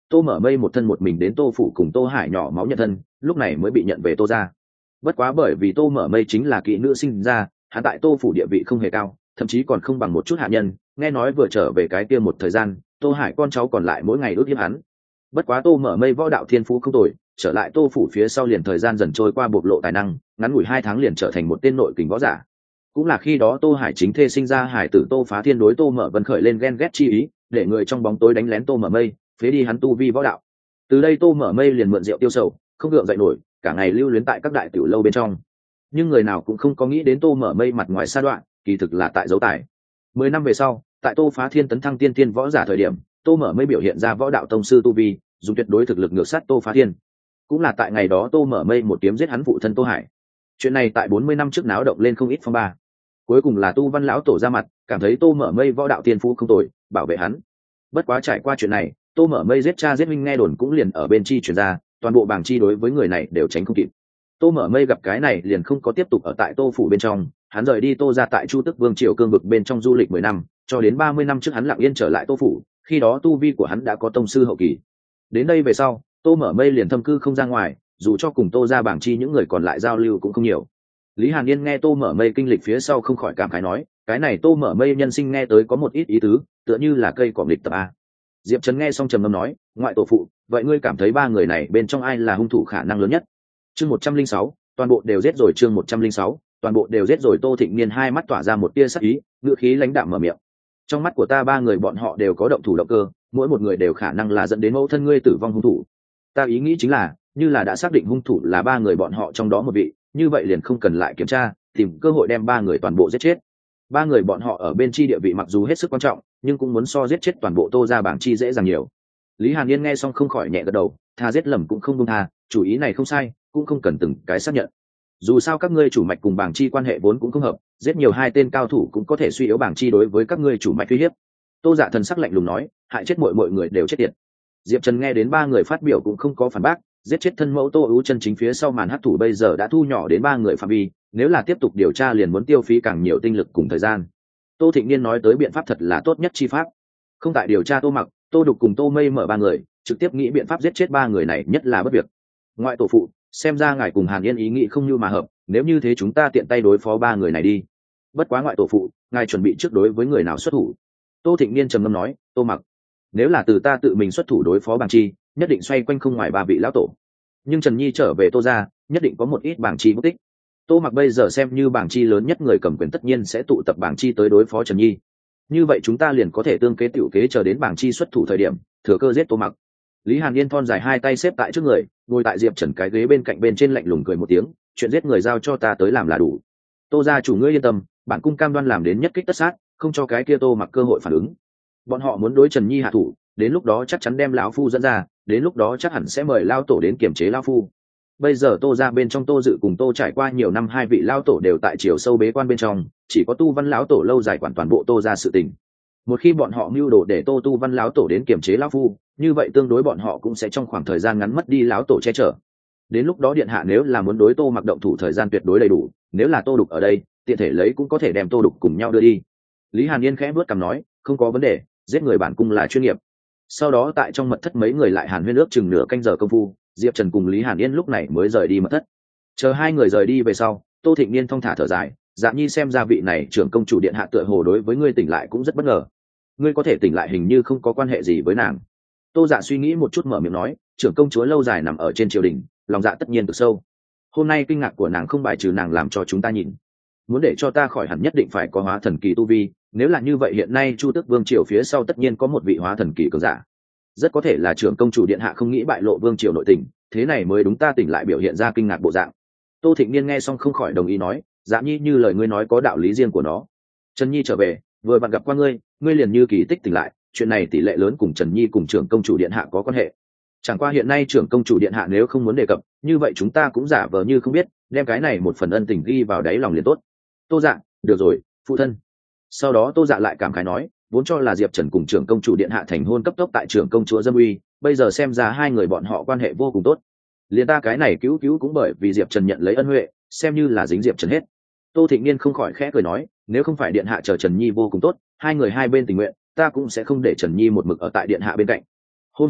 Tô Mở Mây một thân một mình đến Tô phủ cùng Tô Hải nhỏ máu nhận thân, lúc này mới bị nhận về Tô gia. Bất quá bởi vì Tô Mở Mây chính là kỹ nữ sinh ra, hắn tại Tô phủ địa vị không hề cao, thậm chí còn không bằng một chút hạ nhân. Nghe nói vừa trở về cái kia một thời gian, Tô Hải con cháu còn lại mỗi ngày ước hiếp hắn. Bất quá Tô Mở Mây võ đạo thiên phú không tồi, trở lại Tô phủ phía sau liền thời gian dần trôi qua bộc lộ tài năng, ngắn ngủi hai tháng liền trở thành một tên nội kình võ giả. Cũng là khi đó Tô Hải chính thê sinh ra hải tử Tô Phá Thiên đối Tô Mở Vân khởi lên ghen ghét chi ý, để người trong bóng tối đánh lén Tô Mở Mây, phế đi hắn tu vi võ đạo. Từ đây Tô Mở Mây liền mượn rượu tiêu sầu, không gượng dậy nổi, cả ngày lưu luyến tại các đại tiểu lâu bên trong. Nhưng người nào cũng không có nghĩ đến Tô Mở Mây mặt ngoài sa đoạn, kỳ thực là tại dấu tài. Mười năm về sau, tại Tô Phá Thiên tấn thăng tiên tiên võ giả thời điểm, Tô Mở Mây biểu hiện ra võ đạo tông sư tu vi, dùng tuyệt đối thực lực ngược sát Tô Phá Thiên. Cũng là tại ngày đó Tô Mở Mây một kiếm giết hắn phụ thân Tô Hải. Chuyện này tại bốn mươi năm trước náo động lên không ít phong ba. Cuối cùng là Tu Văn lão tổ ra mặt, cảm thấy Tô Mở Mây võ đạo tiên phú không tồi, bảo vệ hắn. Bất quá trải qua chuyện này, Tô Mở Mây giết cha giết huynh nghe đồn cũng liền ở bên chi truyền ra, toàn bộ bảng chi đối với người này đều tránh không kịp. Tô Mở Mây gặp cái này liền không có tiếp tục ở tại Tô phủ bên trong, hắn rời đi Tô ra tại Chu Tức Vương triều cương vực bên trong du lịch mười năm, cho đến ba mươi năm trước hắn lặng yên trở lại Tô phủ, khi đó tu vi của hắn đã có tông sư hậu kỳ. Đến đây về sau, Tô Mở Mây liền thâm cư không ra ngoài, dù cho cùng Tô ra bảng chi những người còn lại giao lưu cũng không nhiều. Lý Hàn Yên nghe Tô Mở Mây kinh lịch phía sau không khỏi cảm khái nói, cái này Tô Mở Mây nhân sinh nghe tới có một ít ý tứ, tựa như là cây cỏ nghịch tập a. Diệp Trần nghe xong trầm ngâm nói, ngoại tổ phụ, vậy ngươi cảm thấy ba người này bên trong ai là hung thủ khả năng lớn nhất? Chương một trăm linh sáu, toàn bộ đều giết rồi. Chương một trăm linh sáu, toàn bộ đều giết rồi. Tô Thịnh Niên hai mắt tỏa ra một tia sắc ý, ngữ khí lãnh đạm mở miệng. Trong mắt của ta ba người bọn họ đều có động thủ động cơ, mỗi một người đều khả năng là dẫn đến mẫu thân ngươi tử vong hung thủ. Ta ý nghĩ chính là, như là đã xác định hung thủ là ba người bọn họ trong đó một vị, như vậy liền không cần lại kiểm tra, tìm cơ hội đem ba người toàn bộ giết chết. Ba người bọn họ ở bên chi địa vị mặc dù hết sức quan trọng, nhưng cũng muốn so giết chết toàn bộ Tô ra bảng chi dễ dàng nhiều. Lý Hàn Yên nghe xong không khỏi nhẹ gật đầu, tha giết lầm cũng không buông tha, chủ ý này không sai, cũng không cần từng cái xác nhận. Dù sao các ngươi chủ mạch cùng bảng chi quan hệ vốn cũng không hợp, giết nhiều hai tên cao thủ cũng có thể suy yếu bảng chi đối với các ngươi chủ mạch uy hiếp. Tô Dạ thần sắc lạnh lùng nói, hại chết mọi mọi người đều chết tiệt. Diệp Trần nghe đến ba người phát biểu cũng không có phản bác, giết chết thân mẫu Tô Ú chân chính phía sau màn hắc thủ bây giờ đã thu nhỏ đến ba người phạm vi, nếu là tiếp tục điều tra liền muốn tiêu phí càng nhiều tinh lực cùng thời gian. Tô Thịnh Niên nói tới biện pháp thật là tốt nhất chi pháp, không tại điều tra Tô Mặc, Tô Đục cùng Tô Mây mở ba người, trực tiếp nghĩ biện pháp giết chết ba người này nhất là bất việc. Ngoại tổ phụ, xem ra ngài cùng Hàn Yên ý nghĩ không như mà hợp, nếu như thế chúng ta tiện tay đối phó ba người này đi. Bất quá ngoại tổ phụ, ngài chuẩn bị trước đối với người nào xuất thủ? Tô Thịnh Niên trầm ngâm nói, Tô Mặc. Nếu là từ ta tự mình xuất thủ đối phó bàng chi, nhất định xoay quanh không ngoài ba vị lão tổ. Nhưng Trần Nhi trở về Tô ra, nhất định có một ít bàng chi mất tích. Tô Mặc bây giờ xem như bảng chi lớn nhất người cầm quyền tất nhiên sẽ tụ tập bảng chi tới đối phó Trần Nhi. Như vậy chúng ta liền có thể tương kế tiểu kế chờ đến bảng chi xuất thủ thời điểm, thừa cơ giết Tô Mặc. Lý Hàn Yên thon dài hai tay xếp tại trước người, ngồi tại Diệp Trần cái ghế bên cạnh bên trên lạnh lùng cười một tiếng, chuyện giết người giao cho ta tới làm là đủ. Tô gia chủ ngươi yên tâm, bản cung cam đoan làm đến nhất kích tất sát, không cho cái kia Tô Mặc cơ hội phản ứng. Bọn họ muốn đối Trần Nhi hạ thủ, đến lúc đó chắc chắn đem lão phu dẫn ra, đến lúc đó chắc hẳn sẽ mời lao tổ đến kiểm chế lão phu. Bây giờ Tô ra bên trong Tô Dự cùng Tô trải qua nhiều năm hai vị lao tổ đều tại chiều sâu bế quan bên trong, chỉ có Tu Văn lão tổ lâu dài quản toàn bộ Tô ra sự tình. Một khi bọn họ mưu đồ để Tô Tu Văn lão tổ đến kiểm chế lão phu, như vậy tương đối bọn họ cũng sẽ trong khoảng thời gian ngắn mất đi lão tổ che chở. Đến lúc đó điện hạ nếu là muốn đối Tô Mặc động thủ thời gian tuyệt đối đầy đủ, nếu là Tô Đục ở đây, tiện thể lấy cũng có thể đem Tô Đục cùng nhau đưa đi. Lý Hàn Yên khẽ bước cằm nói, không có vấn đề, giết người bản cung là chuyên nghiệp. Sau đó tại trong mật thất mấy người lại hàn huyên ước chừng nửa canh giờ công phu, Diệp Trần cùng Lý Hàn Yên lúc này mới rời đi mật thất. Chờ hai người rời đi về sau, Tô Thịnh Niên thong thả thở dài, Dạ Nhi xem ra vị này trưởng công chủ điện hạ tựa hồ đối với ngươi tỉnh lại cũng rất bất ngờ. Ngươi có thể tỉnh lại hình như không có quan hệ gì với nàng. Tô Dạ suy nghĩ một chút mở miệng nói, trưởng công chúa lâu dài nằm ở trên triều đình, lòng dạ tất nhiên cực sâu. Hôm nay kinh ngạc của nàng không bài trừ nàng làm cho chúng ta nhìn. Muốn để cho ta khỏi hẳn nhất định phải có hóa thần kỳ tu vi, nếu là như vậy hiện nay Chu Tước Vương triều phía sau tất nhiên có một vị hóa thần kỳ cường giả. Rất có thể là trưởng công chủ điện hạ không nghĩ bại lộ vương triều nội tình, thế này mới đúng ta tỉnh lại biểu hiện ra kinh ngạc bộ dạng. Tô Thịnh Niên nghe xong không khỏi đồng ý nói, Dạ Nhi như lời ngươi nói có đạo lý riêng của nó. Trần Nhi trở về, vừa vặn gặp qua ngươi, ngươi liền như kỳ tích tỉnh lại, chuyện này tỷ lệ lớn cùng Trần Nhi cùng trưởng công chủ điện hạ có quan hệ. Chẳng qua hiện nay trưởng công chủ điện hạ nếu không muốn đề cập, như vậy chúng ta cũng giả vờ như không biết, đem cái này một phần ân tình ghi vào đáy lòng liền tốt. Tô Dạ, được rồi, phụ thân. Sau đó Tô Dạ lại cảm khái nói, vốn cho là Diệp Trần cùng trưởng công chủ điện hạ thành hôn cấp tốc tại trưởng công chúa Dâm Uy, bây giờ xem ra hai người bọn họ quan hệ vô cùng tốt. Liền ta cái này cứu cứu cũng bởi vì Diệp Trần nhận lấy ân huệ, xem như là dính Diệp Trần hết. Tô Thịnh Niên không khỏi khẽ cười nói, nếu không phải điện hạ chờ Trần Nhi vô cùng tốt, hai người hai bên tình nguyện, ta cũng sẽ không để Trần Nhi một mực ở tại điện hạ bên cạnh. Hôm sau,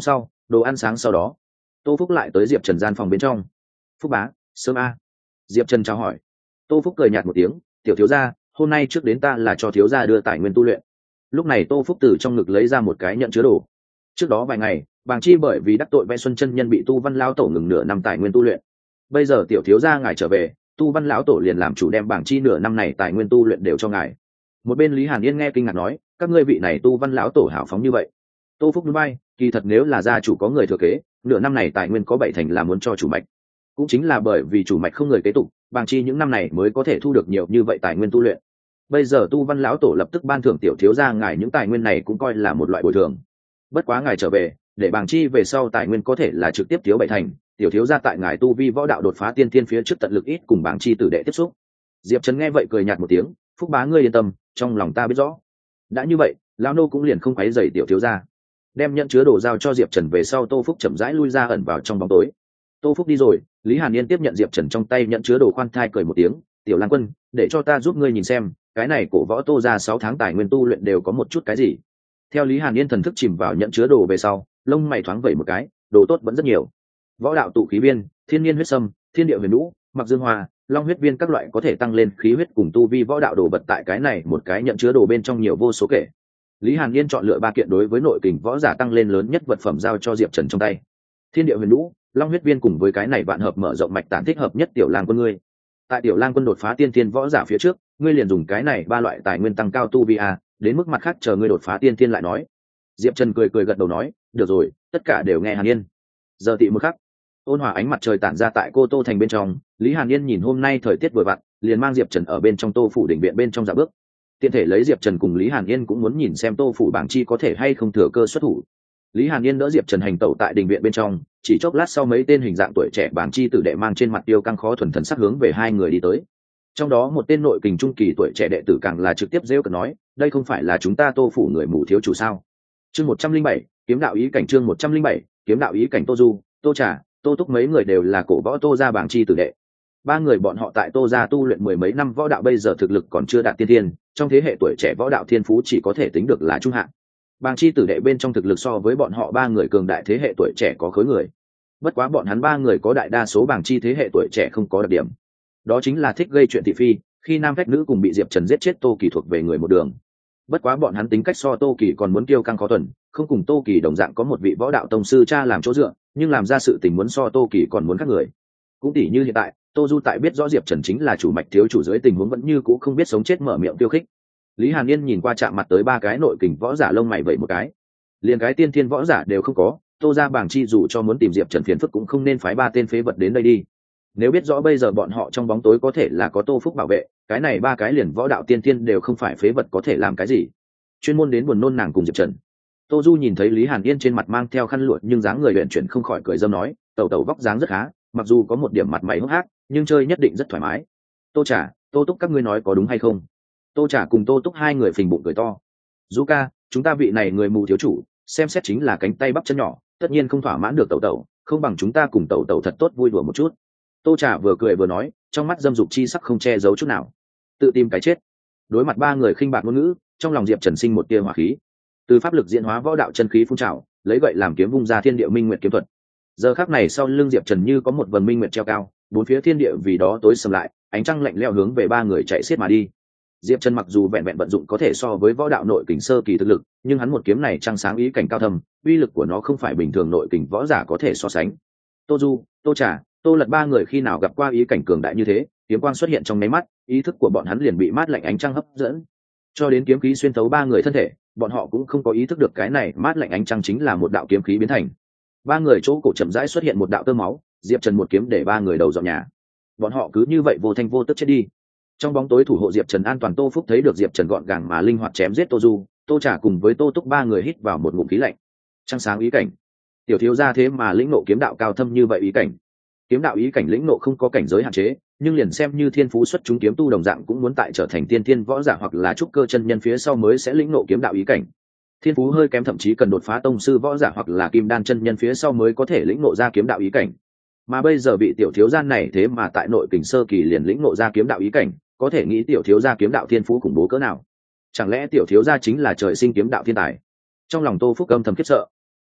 đồ ăn sáng sau đó, tô phúc lại tới diệp trần gian phòng bên trong. Phúc bá, sớm a. Diệp trần chào hỏi. Tô phúc cười nhạt một tiếng, tiểu thiếu gia, hôm nay trước đến ta là cho thiếu gia đưa tài nguyên tu luyện. Lúc này tô phúc từ trong ngực lấy ra một cái nhận chứa đồ. Trước đó vài ngày, bàng chi bởi vì đắc tội vẽ xuân chân nhân bị tu văn lao tổ ngừng nửa năm tài nguyên tu luyện. Bây giờ tiểu thiếu gia ngài trở về, tu văn lão tổ liền làm chủ đem bàng chi nửa năm này tài nguyên tu luyện đều cho ngài. Một bên Lý Hàn Yên nghe kinh ngạc nói, các ngươi vị này tu văn lão tổ hảo phóng như vậy. Tô phúc núi bay, kỳ thật nếu là gia chủ có người thừa kế, nửa năm này tài nguyên có bảy thành là muốn cho chủ mạch. Cũng chính là bởi vì chủ mạch không người kế tục, bàng chi những năm này mới có thể thu được nhiều như vậy tài nguyên tu luyện. Bây giờ tu văn lão tổ lập tức ban thưởng tiểu thiếu gia ngài những tài nguyên này cũng coi là một loại bồi thường. Bất quá ngài trở về, để bàng chi về sau tài nguyên có thể là trực tiếp thiếu bảy thành, tiểu thiếu gia tại ngài tu vi võ đạo đột phá tiên thiên phía trước tận lực ít cùng bàng chi tử đệ tiếp xúc. Diệp Trần nghe vậy cười nhạt một tiếng, Phúc bá ngươi yên tâm, trong lòng ta biết rõ. Đã như vậy, lão nô cũng liền không quấy rầy tiểu thiếu gia. Đem nhận chứa đồ giao cho Diệp Trần về sau, Tô Phúc chậm rãi lui ra ẩn vào trong bóng tối. Tô Phúc đi rồi, Lý Hàn Yên tiếp nhận Diệp Trần trong tay nhận chứa đồ, khoan thai cười một tiếng, tiểu lang quân, để cho ta giúp ngươi nhìn xem, cái này cổ võ Tô ra sáu tháng tài nguyên tu luyện đều có một chút cái gì. Theo Lý Hàn Yên thần thức chìm vào nhận chứa đồ về sau, lông mày thoáng vẩy một cái, đồ tốt vẫn rất nhiều. Võ đạo tụ khí viên, thiên nhiên huyết sâm, thiên địa huyền vũ, mặc dương hoa, long huyết viên các loại có thể tăng lên khí huyết cùng tu vi võ đạo đồ vật tại cái này một cái nhận chứa đồ bên trong nhiều vô số kể. Lý Hàn Yên chọn lựa ba kiện đối với nội kình võ giả tăng lên lớn nhất vật phẩm giao cho Diệp Trần trong tay. Thiên địa huyền vũ, long huyết viên cùng với cái này vạn hợp mở rộng mạch tản thích hợp nhất tiểu lang quân ngươi. Tại tiểu lang quân đột phá tiên thiên võ giả phía trước, ngươi liền dùng cái này ba loại tài nguyên tăng cao tu vi a, đến mức mặt khác chờ ngươi đột phá tiên thiên lại nói. Diệp Trần cười cười gật đầu nói, được rồi, tất cả đều nghe Hàn Yên. Giờ tị một khắc, ôn hòa ánh mặt trời tản ra tại Cô Tô thành bên trong, Lý Hàn Yên nhìn hôm nay thời tiết vừa vặn, liền mang Diệp Trần ở bên trong Tô phủ đỉnh viện bên trong dạ bước. Tiện thể lấy Diệp Trần cùng Lý Hàn Yên cũng muốn nhìn xem Tô phủ bảng chi có thể hay không thừa cơ xuất thủ. Lý Hàn Yên đỡ Diệp Trần hành tẩu tại đình viện bên trong, chỉ chốc lát sau mấy tên hình dạng tuổi trẻ bảng chi tử đệ mang trên mặt tiêu căng khó thuần thần sắc hướng về hai người đi tới. Trong đó một tên nội kình trung kỳ tuổi trẻ đệ tử càng là trực tiếp rêu cợt nói, đây không phải là chúng ta Tô phủ người mù thiếu chủ sao? Chương một trăm linh bảy, kiếm đạo ý cảnh chương một trăm linh bảy, kiếm đạo ý cảnh Tô Du, Tô Trà, Tô Túc mấy người đều là cổ võ Tô gia bảng chi tử đệ. Ba người bọn họ tại Tô gia tu luyện mười mấy năm võ đạo, bây giờ thực lực còn chưa đạt tiên thiên, trong thế hệ tuổi trẻ võ đạo thiên phú chỉ có thể tính được là trung hạng. Bàng chi tử đệ bên trong thực lực so với bọn họ ba người cường đại thế hệ tuổi trẻ có khối người. Bất quá bọn hắn ba người có đại đa số bàng chi thế hệ tuổi trẻ không có đặc điểm. Đó chính là thích gây chuyện thị phi, khi nam phách nữ cùng bị Diệp Trần giết chết Tô Kỳ thuộc về người một đường. Bất quá bọn hắn tính cách so Tô Kỳ còn muốn kiêu căng khó thuần, không cùng Tô Kỳ đồng dạng có một vị võ đạo tông sư cha làm chỗ dựa, nhưng làm ra sự tình muốn so Tô Kỳ còn muốn khác người. Cũng tỉ như hiện tại, Tô Du tại biết rõ Diệp Trần chính là chủ mạch thiếu chủ dưới tình huống vẫn như cũ không biết sống chết mở miệng tiêu khích. Lý Hàn Yên nhìn qua chạm mặt tới ba cái nội kình võ giả, lông mày vẩy một cái. Liền cái tiên thiên võ giả đều không có, Tô gia bảng chi dù cho muốn tìm Diệp Trần phiền phức cũng không nên phái ba tên phế vật đến đây đi. Nếu biết rõ bây giờ bọn họ trong bóng tối có thể là có Tô Phúc bảo vệ, cái này ba cái liền võ đạo tiên thiên đều không phải phế vật có thể làm cái gì. Chuyên môn đến buồn nôn nàng cùng Diệp Trần. Tô Du nhìn thấy Lý Hàn Yên trên mặt mang theo khăn lụa nhưng dáng người luyện chuyển không khỏi cười dâm nói, tẩu tẩu vóc dáng rất khá, mặc dù có một điểm mặt mày hốc hác, nhưng chơi nhất định rất thoải mái. Tô Trà, Tô Túc các ngươi nói có đúng hay không? Tô Trà cùng Tô Túc hai người phình bụng cười to. Du ca, chúng ta vị này người mù thiếu chủ, xem xét chính là cánh tay bắp chân nhỏ, tất nhiên không thỏa mãn được tẩu tẩu, không bằng chúng ta cùng tẩu tẩu thật tốt vui đùa một chút. Tô Trà vừa cười vừa nói, trong mắt dâm dục chi sắc không che giấu chút nào. Tự tìm cái chết. Đối mặt ba người khinh bạc ngôn ngữ, trong lòng Diệp Trần sinh một tia hỏa khí. Từ pháp lực diễn hóa võ đạo chân khí phun trào, lấy vậy làm kiếm vung ra thiên địa minh nguyệt kiếm thuật. Giờ khắc này sau lưng Diệp Trần như có một vầng minh nguyệt treo cao, bốn phía thiên địa vì đó tối sầm lại, ánh trăng lạnh lẽo hướng về ba người chạy xiết mà đi. Diệp Trần mặc dù vẹn vẹn vận dụng có thể so với võ đạo nội kình sơ kỳ thực lực, nhưng hắn một kiếm này trăng sáng ý cảnh cao thâm, uy lực của nó không phải bình thường nội kình võ giả có thể so sánh. Tô Du, Tô Trà, Tô Lật ba người khi nào gặp qua ý cảnh cường đại như thế, kiếm quang xuất hiện trong nháy mắt, ý thức của bọn hắn liền bị mát lạnh ánh trăng hấp dẫn. Cho đến kiếm khí xuyên thấu ba người thân thể, bọn họ cũng không có ý thức được cái này mát lạnh ánh trăng chính là một đạo kiếm khí biến thành. Ba người chỗ cổ chậm rãi xuất hiện một đạo tơ máu, Diệp Trần một kiếm để ba người đầu dọn nhà. Bọn họ cứ như vậy vô thanh vô tức chết đi. Trong bóng tối thủ hộ Diệp Trần an toàn, Tô Phúc thấy được Diệp Trần gọn gàng mà linh hoạt chém giết Tô Du, Tô Trà cùng với Tô Túc ba người hít vào một ngụm khí lạnh. Trăng sáng ý cảnh, tiểu thiếu gia thế mà lĩnh ngộ kiếm đạo cao thâm như vậy. Ý cảnh, kiếm đạo ý cảnh lĩnh ngộ không có cảnh giới hạn chế, nhưng liền xem như thiên phú xuất chúng kiếm tu đồng dạng cũng muốn tại trở thành tiên thiên võ giả hoặc là trúc cơ chân nhân phía sau mới sẽ lĩnh ngộ kiếm đạo ý cảnh. Thiên phú hơi kém thậm chí cần đột phá tông sư võ giả hoặc là kim đan chân nhân phía sau mới có thể lĩnh ngộ ra kiếm đạo ý cảnh. Mà bây giờ bị tiểu thiếu gia này thế mà tại nội kình sơ kỳ liền lĩnh ngộ ra kiếm đạo ý cảnh, có thể nghĩ tiểu thiếu gia kiếm đạo thiên phú khủng bố cỡ nào. Chẳng lẽ tiểu thiếu gia chính là trời sinh kiếm đạo thiên tài? Trong lòng Tô Phúc âm thầm khiếp sợ.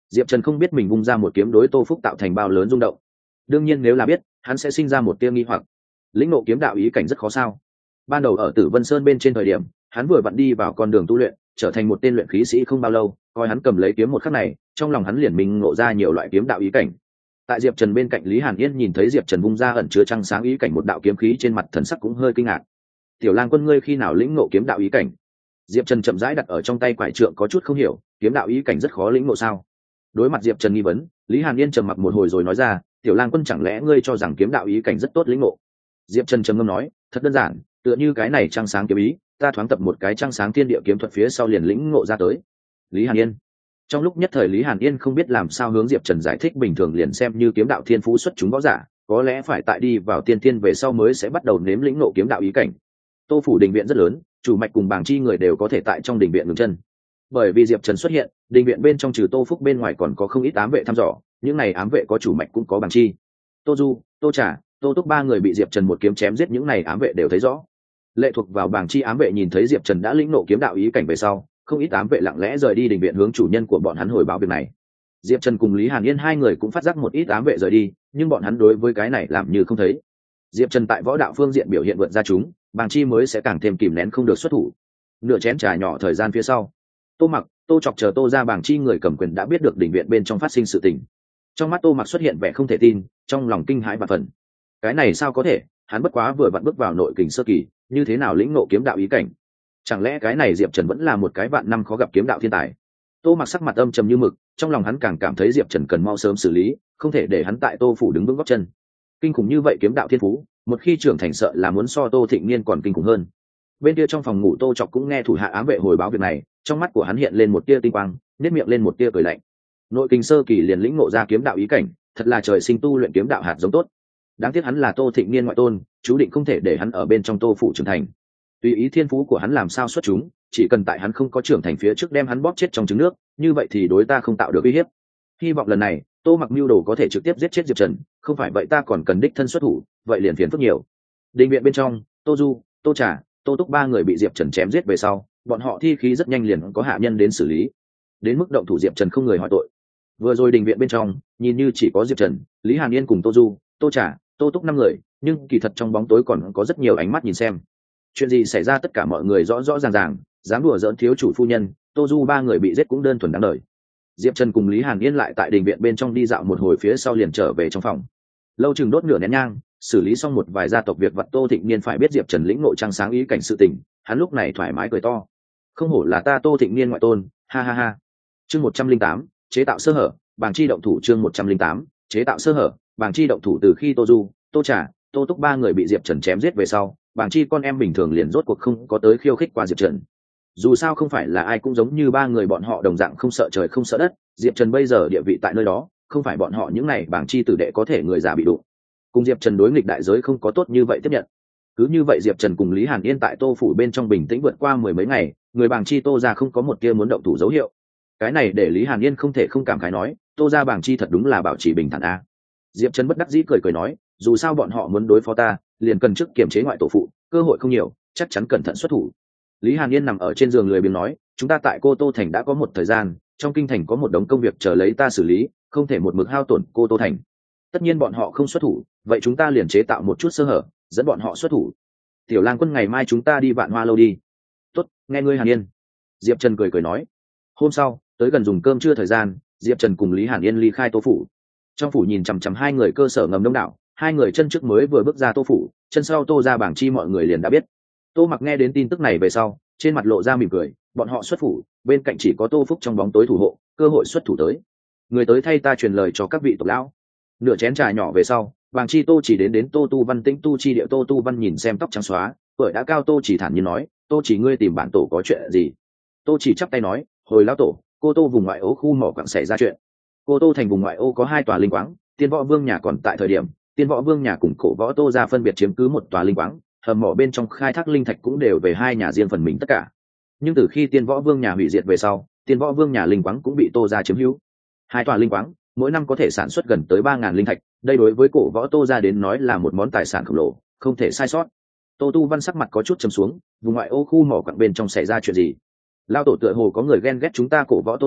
Diệp Trần không biết mình vung ra một kiếm đối Tô Phúc tạo thành bao lớn rung động. Đương nhiên nếu là biết, hắn sẽ sinh ra một tia nghi hoặc. Lĩnh ngộ kiếm đạo ý cảnh rất khó sao? Ban đầu ở Tử Vân Sơn bên trên thời điểm, hắn vừa vặn đi vào con đường tu luyện, trở thành một tên luyện khí sĩ không bao lâu, coi hắn cầm lấy kiếm một khắc này, trong lòng hắn liền minh ngộ ra nhiều loại kiếm đạo ý cảnh. Tại Diệp Trần bên cạnh Lý Hàn Yên nhìn thấy Diệp Trần vung ra ẩn chứa trăng sáng ý cảnh một đạo kiếm khí, trên mặt thần sắc cũng hơi kinh ngạc. "Tiểu Lang Quân, ngươi khi nào lĩnh ngộ kiếm đạo ý cảnh?" Diệp Trần chậm rãi đặt ở trong tay quải trượng, có chút không hiểu, kiếm đạo ý cảnh rất khó lĩnh ngộ sao? Đối mặt Diệp Trần nghi vấn, Lý Hàn Yên trầm mặc một hồi rồi nói ra, "Tiểu Lang Quân, chẳng lẽ ngươi cho rằng kiếm đạo ý cảnh rất tốt lĩnh ngộ?" Diệp Trần trầm ngâm nói, "Thật đơn giản, tựa như cái này trăng sáng kiếm ý, ta thoáng tập một cái trăng sáng thiên địa kiếm thuật phía sau liền lĩnh ngộ ra tới." Lý Hàn Yên. Trong lúc nhất thời Lý Hàn Yên không biết làm sao hướng Diệp Trần giải thích, bình thường liền xem như kiếm đạo thiên phú xuất chúng võ giả, có lẽ phải tại đi vào tiên thiên về sau mới sẽ bắt đầu nếm lĩnh ngộ kiếm đạo ý cảnh. Tô phủ đình viện rất lớn, chủ mạch cùng bảng chi người đều có thể tại trong đình viện ngừng chân. Bởi vì Diệp Trần xuất hiện, đình viện bên trong trừ Tô Phúc bên ngoài còn có không ít ám vệ thăm dò, những này ám vệ có chủ mạch cũng có bảng chi. Tô Du, Tô Trà, Tô Túc ba người bị Diệp Trần một kiếm chém giết, những này ám vệ đều thấy rõ. Lệ thuộc vào bảng chi ám vệ nhìn thấy Diệp Trần đã lĩnh ngộ kiếm đạo ý cảnh về sau, không ít ám vệ lặng lẽ rời đi đình viện hướng chủ nhân của bọn hắn hồi báo việc này. Diệp Trần cùng Lý Hàn Yên hai người cũng phát giác một ít ám vệ rời đi, nhưng bọn hắn đối với cái này làm như không thấy. Diệp Trần tại võ đạo phương diện biểu hiện vượt ra chúng, bàng chi mới sẽ càng thêm kìm nén không được xuất thủ. Nửa chén trà nhỏ thời gian phía sau, Tô Mặc, Tô Chọc chờ Tô ra bàng chi người cầm quyền đã biết được đình viện bên trong phát sinh sự tình. Trong mắt Tô Mặc xuất hiện vẻ không thể tin, trong lòng kinh hãi và phần. Cái này sao có thể, hắn bất quá vừa vặn bước vào nội kình sơ kỳ, như thế nào lĩnh ngộ kiếm đạo ý cảnh? Chẳng lẽ cái này Diệp Trần vẫn là một cái vạn năm khó gặp kiếm đạo thiên tài? Tô Mặc sắc mặt âm trầm như mực, trong lòng hắn càng cảm thấy Diệp Trần cần mau sớm xử lý, không thể để hắn tại Tô phủ đứng vững gót chân. Kinh khủng như vậy kiếm đạo thiên phú, một khi trưởng thành sợ là muốn so Tô Thịnh Niên còn kinh khủng hơn. Bên kia trong phòng ngủ Tô Chọc cũng nghe thủ hạ ám vệ hồi báo việc này, trong mắt của hắn hiện lên một tia tinh quang, nhếch miệng lên một tia cười lạnh. Nội kình sơ kỳ liền lĩnh ngộ ra kiếm đạo ý cảnh, thật là trời sinh tu luyện kiếm đạo hạt giống tốt. Đáng tiếc hắn là Tô Thịnh Niên ngoại tôn, chú định không thể để hắn ở bên trong Tô phủ trưởng thành. Tùy ý thiên phú của hắn làm sao xuất chúng, chỉ cần tại hắn không có trưởng thành phía trước đem hắn bóp chết trong trứng nước, như vậy thì đối ta không tạo được uy hiếp. Hy vọng lần này Tô Mặc mưu đồ có thể trực tiếp giết chết Diệp Trần, không phải vậy ta còn cần đích thân xuất thủ, vậy liền phiền phức nhiều. Đình viện bên trong, Tô Du, Tô Trà, Tô Túc ba người bị Diệp Trần chém giết về sau, bọn họ thi khí rất nhanh liền có hạ nhân đến xử lý. Đến mức động thủ Diệp Trần không người hỏi tội. Vừa rồi đình viện bên trong, nhìn như chỉ có Diệp Trần, Lý Hàn Yên cùng Tô Du, Tô Trà, Tô Túc năm người, nhưng kỳ thật trong bóng tối còn có rất nhiều ánh mắt nhìn xem. Chuyện gì xảy ra tất cả mọi người rõ rõ ràng ràng, dám đùa giỡn thiếu chủ phu nhân, Tô Du ba người bị giết cũng đơn thuần đáng đời. Diệp Trần cùng Lý Hàn Yên lại tại đình viện bên trong đi dạo một hồi phía sau liền trở về trong phòng. Lâu chừng đốt nửa nén nhang, xử lý xong một vài gia tộc việc vặt, Tô Thịnh Niên phải biết Diệp Trần lĩnh ngộ trăng sáng ý cảnh sự tình, hắn lúc này thoải mái cười to. Không hổ là ta Tô Thịnh Niên ngoại tôn, ha ha ha. Chương một trăm linh tám, chế tạo sơ hở, bàng chi động thủ. Chương một trăm linh tám, chế tạo sơ hở, bàng chi động thủ. Từ khi Tô Du, Tô Trà, Tô Túc ba người bị Diệp Trần chém giết về sau, bàng chi con em bình thường liền rốt cuộc không có tới khiêu khích qua Diệp Trần. Dù sao không phải là ai cũng giống như ba người bọn họ đồng dạng không sợ trời không sợ đất, Diệp Trần bây giờ địa vị tại nơi đó, không phải bọn họ những này bàng chi tử đệ có thể người già bị đụng. Cùng Diệp Trần đối nghịch đại giới không có tốt như vậy tiếp nhận. Cứ như vậy Diệp Trần cùng Lý Hàn Yên tại Tô phủ bên trong bình tĩnh vượt qua mười mấy ngày, người bàng chi Tô gia không có một tia muốn động thủ dấu hiệu. Cái này để Lý Hàn Yên không thể không cảm khái nói, Tô gia bàng chi thật đúng là bảo trì bình thản a. Diệp Trần bất đắc dĩ cười cười nói, dù sao bọn họ muốn đối phó ta, liền cần trước kiềm chế ngoại tổ phụ, cơ hội không nhiều, chắc chắn cẩn thận xuất thủ. Lý Hàn Yên nằm ở trên giường lười biếng nói, chúng ta tại Cô Tô thành đã có một thời gian, trong kinh thành có một đống công việc chờ lấy ta xử lý, không thể một mực hao tổn Cô Tô thành. Tất nhiên bọn họ không xuất thủ, vậy chúng ta liền chế tạo một chút sơ hở, dẫn bọn họ xuất thủ. Tiểu Lang Quân, ngày mai chúng ta đi Vạn Hoa lâu đi. Tốt, nghe ngươi Hàn Yên. Diệp Trần cười cười nói. Hôm sau, tới gần dùng cơm trưa thời gian, Diệp Trần cùng Lý Hàn Yên ly khai Tô phủ. Trong phủ nhìn chằm chằm hai người cơ sở ngầm đông đảo, hai người chân trước mới vừa bước ra Tô phủ, chân sau Tô ra bảng chi mọi người liền đã biết. Tô Mặc nghe đến tin tức này về sau, trên mặt lộ ra mỉm cười, bọn họ xuất phủ, bên cạnh chỉ có Tô Phúc trong bóng tối thủ hộ, cơ hội xuất thủ tới. Người tới thay ta truyền lời cho các vị tộc lão. Nửa chén trà nhỏ về sau, bàng chi Tô chỉ đến đến Tô Tu Văn Tĩnh tu chi địa. Tô Tu Văn nhìn xem tóc trắng xóa, tuổi đã cao Tô chỉ thản nhiên nói, Tô chỉ ngươi tìm bản tổ có chuyện gì? Tô chỉ chắp tay nói, hồi lão tổ, cô Tô vùng ngoại ô khu mỏ quặng xảy ra chuyện. Cô Tô thành vùng ngoại ô có hai tòa linh quáng, Tiên Võ Vương nhà còn tại thời điểm, Tiên Võ Vương nhà cùng Cổ Võ Tô ra phân biệt chiếm cứ một tòa linh quáng, hầm mỏ bên trong khai thác linh thạch cũng đều về hai nhà riêng phần mình tất cả. Nhưng từ khi Tiên Võ Vương nhà hủy diệt về sau, Tiên Võ Vương nhà linh quáng cũng bị Tô ra chiếm hữu. Hai tòa linh quáng mỗi năm có thể sản xuất gần tới ba ngàn linh thạch, đây đối với Cổ Võ Tô ra đến nói là một món tài sản khổng lồ, không thể sai sót. Tô Tu Văn sắc mặt có chút trầm xuống, vùng ngoại ô khu mỏ quặng bên trong xảy ra chuyện gì? Lao tổ tựa hồ có người ghen ghét chúng ta Cổ Võ Tô ra,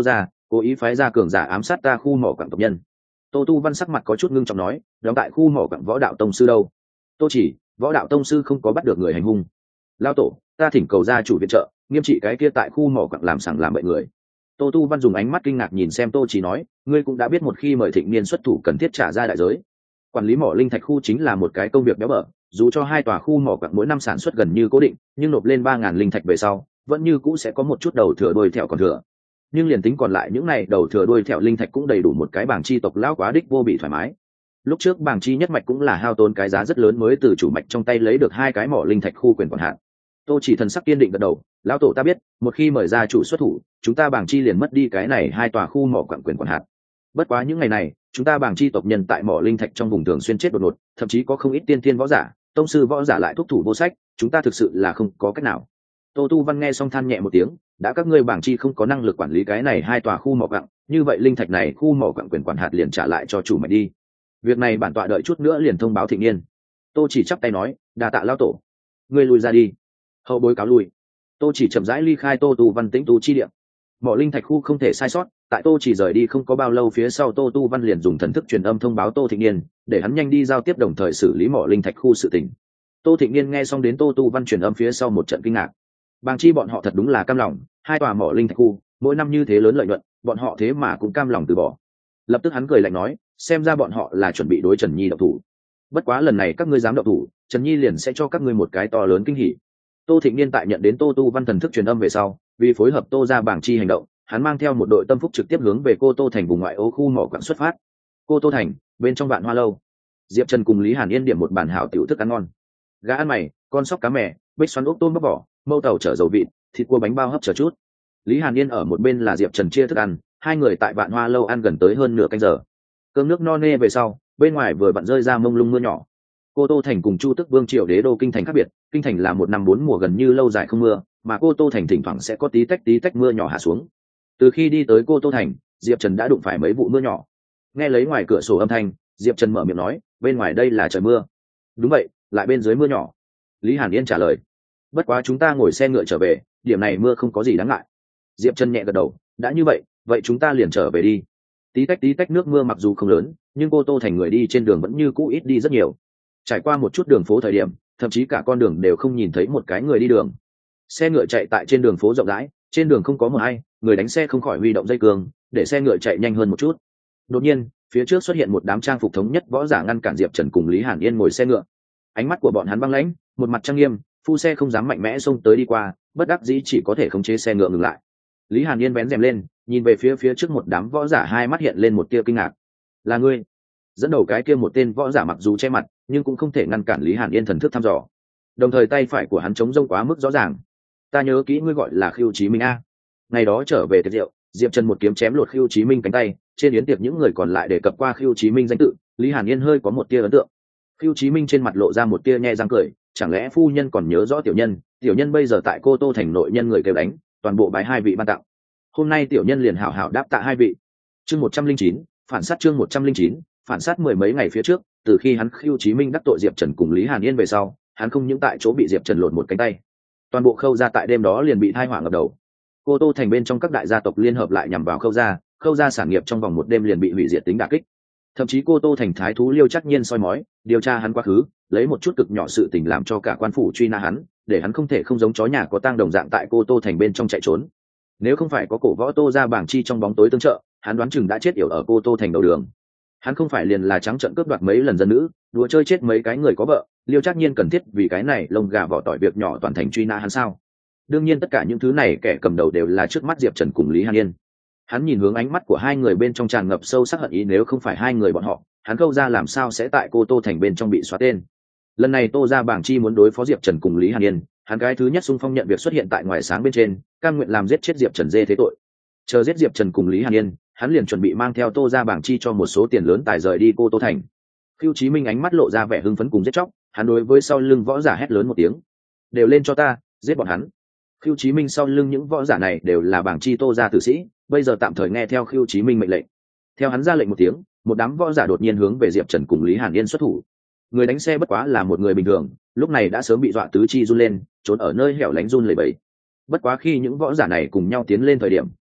cố ý phái ra cường giả ám sát ta khu mỏ quặng tộc nhân. Tô Tu Văn sắc mặt có chút ngưng trọng nói, đóng tại khu mỏ quặng võ đạo tông sư đâu? Tô chỉ, võ đạo tông sư không có bắt được người hành hung. Lao tổ, ta thỉnh cầu gia chủ viện trợ, nghiêm trị cái kia tại khu mỏ quặng làm sằng làm bậy người. Tô Tu Văn dùng ánh mắt kinh ngạc nhìn xem Tô chỉ nói, ngươi cũng đã biết một khi mời Thịnh Niên xuất thủ cần thiết trả ra đại giới. Quản lý mỏ linh thạch khu chính là một cái công việc béo bở, dù cho hai tòa khu mỏ quặng mỗi năm sản xuất gần như cố định, nhưng nộp lên ba ngàn linh thạch về sau, vẫn như cũ sẽ có một chút đầu thừa đuôi thẹo còn thừa. Nhưng liền tính còn lại những này đầu thừa đuôi thẹo linh thạch cũng đầy đủ một cái bảng chi tộc lão quá đích vô bị thoải mái. Lúc trước bảng chi nhất mạch cũng là hao tốn cái giá rất lớn mới từ chủ mạch trong tay lấy được hai cái mỏ linh thạch khu quyền quản hạt. Tô chỉ thần sắc kiên định gật đầu, lão tổ ta biết, một khi mời ra chủ xuất thủ, chúng ta bảng chi liền mất đi cái này hai tòa khu mỏ quặng quyền quản hạt. Bất quá những ngày này, chúng ta bảng chi tộc nhân tại mỏ linh thạch trong vùng thường xuyên chết đột ngột, thậm chí có không ít tiên thiên võ giả, tông sư võ giả lại thúc thủ vô sách, chúng ta thực sự là không có cách nào. Tô Tu Văn nghe xong than nhẹ một tiếng, đã các ngươi bảng chi không có năng lực quản lý cái này hai tòa khu mỏ quặng, như vậy linh thạch này khu mỏ quặng quyền quản hạt liền trả lại cho chủ mạch đi. Việc này bản tọa đợi chút nữa liền thông báo Thịnh Niên. Tô chỉ chắp tay nói, đa tạ lão tổ, ngươi lui ra đi. Hậu bối cáo lui. Tô chỉ chậm rãi ly khai Tô Tu Văn tĩnh tu chi địa. Mỏ linh thạch khu không thể sai sót, tại Tô chỉ rời đi không có bao lâu phía sau Tô Tu Văn liền dùng thần thức truyền âm thông báo Tô Thịnh Niên, để hắn nhanh đi giao tiếp đồng thời xử lý mỏ linh thạch khu sự tình. Tô Thịnh Niên nghe xong đến Tô Tu Văn truyền âm phía sau một trận kinh ngạc. Bàng chi bọn họ thật đúng là cam lòng, hai tòa mỏ linh thạch khu, mỗi năm như thế lớn lợi nhuận, bọn họ thế mà cũng cam lòng từ bỏ. Lập tức hắn cười lạnh nói, xem ra bọn họ là chuẩn bị đối Trần Nhi động thủ. Bất quá lần này các ngươi dám động thủ, Trần Nhi liền sẽ cho các ngươi một cái to lớn kinh hỉ. Tô Thịnh Niên tại nhận đến Tô Tu Văn thần thức truyền âm về sau, vì phối hợp Tô ra Bàng chi hành động, hắn mang theo một đội tâm phúc trực tiếp hướng về Cô Tô thành vùng ngoại ô khu mỏ quặng xuất phát. Cô Tô thành, bên trong Vạn Hoa lâu, Diệp Trần cùng Lý Hàn Yên điểm một bàn hảo tiểu thức ăn ngon. Gà ăn mày, con sóc cá mè, bích xoắn ốc tôm bóc vỏ, mâu tàu chở dầu vịt, thịt cua bánh bao hấp chờ chút. Lý Hàn Yên ở một bên là Diệp Trần chia thức ăn, hai người tại Vạn Hoa lâu ăn gần tới hơn nửa canh giờ. Cơm nước no nê về sau, bên ngoài vừa bận rơi ra mông lung mưa nhỏ. Cô Tô thành cùng Chu Tức Vương triều đế đô kinh thành khác biệt, kinh thành là một năm bốn mùa gần như lâu dài không mưa, mà Cô Tô thành thỉnh thoảng sẽ có tí tách tí tách mưa nhỏ hạ xuống. Từ khi đi tới Cô Tô thành, Diệp Trần đã đụng phải mấy vụ mưa nhỏ. Nghe lấy ngoài cửa sổ âm thanh, Diệp Trần mở miệng nói, bên ngoài đây là trời mưa. Đúng vậy, lại bên dưới mưa nhỏ. Lý Hàn Yên trả lời. Bất quá chúng ta ngồi xe ngựa trở về, điểm này mưa không có gì đáng ngại. Diệp Trần nhẹ gật đầu, đã như vậy, vậy chúng ta liền trở về đi. Tí tách tí tách nước mưa mặc dù không lớn, nhưng Cô Tô thành người đi trên đường vẫn như cũ ít đi rất nhiều. Trải qua một chút đường phố thời điểm, thậm chí cả con đường đều không nhìn thấy một cái người đi đường. Xe ngựa chạy tại trên đường phố rộng rãi, trên đường không có một ai, người đánh xe không khỏi huy động dây cương, để xe ngựa chạy nhanh hơn một chút. Đột nhiên, phía trước xuất hiện một đám trang phục thống nhất võ giả ngăn cản Diệp Trần cùng Lý Hàn Yên ngồi xe ngựa. Ánh mắt của bọn hắn băng lãnh, một mặt trang nghiêm, phu xe không dám mạnh mẽ xông tới đi qua, bất đắc dĩ chỉ có thể khống chế xe ngựa ngừng lại. Lý Hàn Yên vén rèm lên, nhìn về phía phía trước một đám võ giả, hai mắt hiện lên một tia kinh ngạc. Là ngươi? Dẫn đầu cái kia một tên võ giả mặc dù che mặt, nhưng cũng không thể ngăn cản Lý Hàn Yên thần thức thăm dò. Đồng thời tay phải của hắn chống rông quá mức rõ ràng. Ta nhớ kỹ ngươi gọi là Khưu Chí Minh a. Ngày đó trở về tiệc rượu, Diệp Trần một kiếm chém lột Khưu Chí Minh cánh tay, trên yến tiệc những người còn lại đề cập qua Khưu Chí Minh danh tự, Lý Hàn Yên hơi có một tia ấn tượng. Khưu Chí Minh trên mặt lộ ra một tia nhe răng cười, chẳng lẽ phu nhân còn nhớ rõ tiểu nhân, tiểu nhân bây giờ tại Cô Tô thành nội nhân người kêu đánh, toàn bộ bái hai vị ban tặng. Hôm nay tiểu nhân liền hảo hảo đáp tạ hai vị. Chương một trăm linh chín, phản sát chương một trăm linh chín, phản sát mười mấy ngày phía trước, từ khi hắn Khưu Chí Minh đắc tội Diệp Trần cùng Lý Hàn Yên về sau, hắn không những tại chỗ bị Diệp Trần lột một cánh tay, toàn bộ Khâu gia tại đêm đó liền bị tai họa ngập đầu. Cô Tô thành bên trong các đại gia tộc liên hợp lại nhằm vào Khâu gia, Khâu gia sản nghiệp trong vòng một đêm liền bị hủy diệt tính đả kích. Thậm chí Cô Tô thành thái thú Liêu Trắc Nhiên soi mói, điều tra hắn quá khứ, lấy một chút cực nhỏ sự tình làm cho cả quan phủ truy nã hắn, để hắn không thể không giống chó nhà có tang đồng dạng tại Cô Tô thành bên trong chạy trốn. Nếu không phải có cổ võ Tô gia bảng chi trong bóng tối tương trợ, hắn đoán chừng đã chết yểu ở Cô Tô thành đầu đường. Hắn không phải liền là trắng trợn cướp đoạt mấy lần dân nữ, đùa chơi chết mấy cái người có vợ, Liêu Trắc Nhiên cần thiết vì cái này lông gà vỏ tỏi việc nhỏ toàn thành truy nã hắn sao? Đương nhiên tất cả những thứ này kẻ cầm đầu đều là trước mắt Diệp Trần cùng Lý Hàn Yên. Hắn nhìn hướng ánh mắt của hai người bên trong tràn ngập sâu sắc hận ý, nếu không phải hai người bọn họ, hắn Khâu gia làm sao sẽ tại Cô Tô thành bên trong bị xóa tên. Lần này Tô gia bảng chi muốn đối phó Diệp Trần cùng Lý Hàn Yên, hắn cái thứ nhất xung phong nhận việc xuất hiện tại ngoài sáng bên trên, cam nguyện làm giết chết Diệp Trần dê thế tội. Chờ giết Diệp Trần cùng Lý Hàn Yên, hắn liền chuẩn bị mang theo Tô gia bảng chi cho một số tiền lớn tài rời đi Cô Tô thành. Khưu Chí Minh ánh mắt lộ ra vẻ hưng phấn cùng giết chóc, hắn đối với sau lưng võ giả hét lớn một tiếng, đều lên cho ta, giết bọn hắn. Khưu Chí Minh sau lưng những võ giả này đều là bảng chi Tô gia tử sĩ, bây giờ tạm thời nghe theo Khưu Chí Minh mệnh lệnh. Theo hắn ra lệnh một tiếng, một đám võ giả đột nhiên hướng về Diệp Trần cùng Lý Hàn Yên xuất thủ. Người đánh xe bất quá là một người bình thường, lúc này đã sớm bị dọa tứ chi run lên, trốn ở nơi hẻo lánh run lẩy bẩy. Bất quá khi những võ giả này cùng nhau tiến lên thời điểm,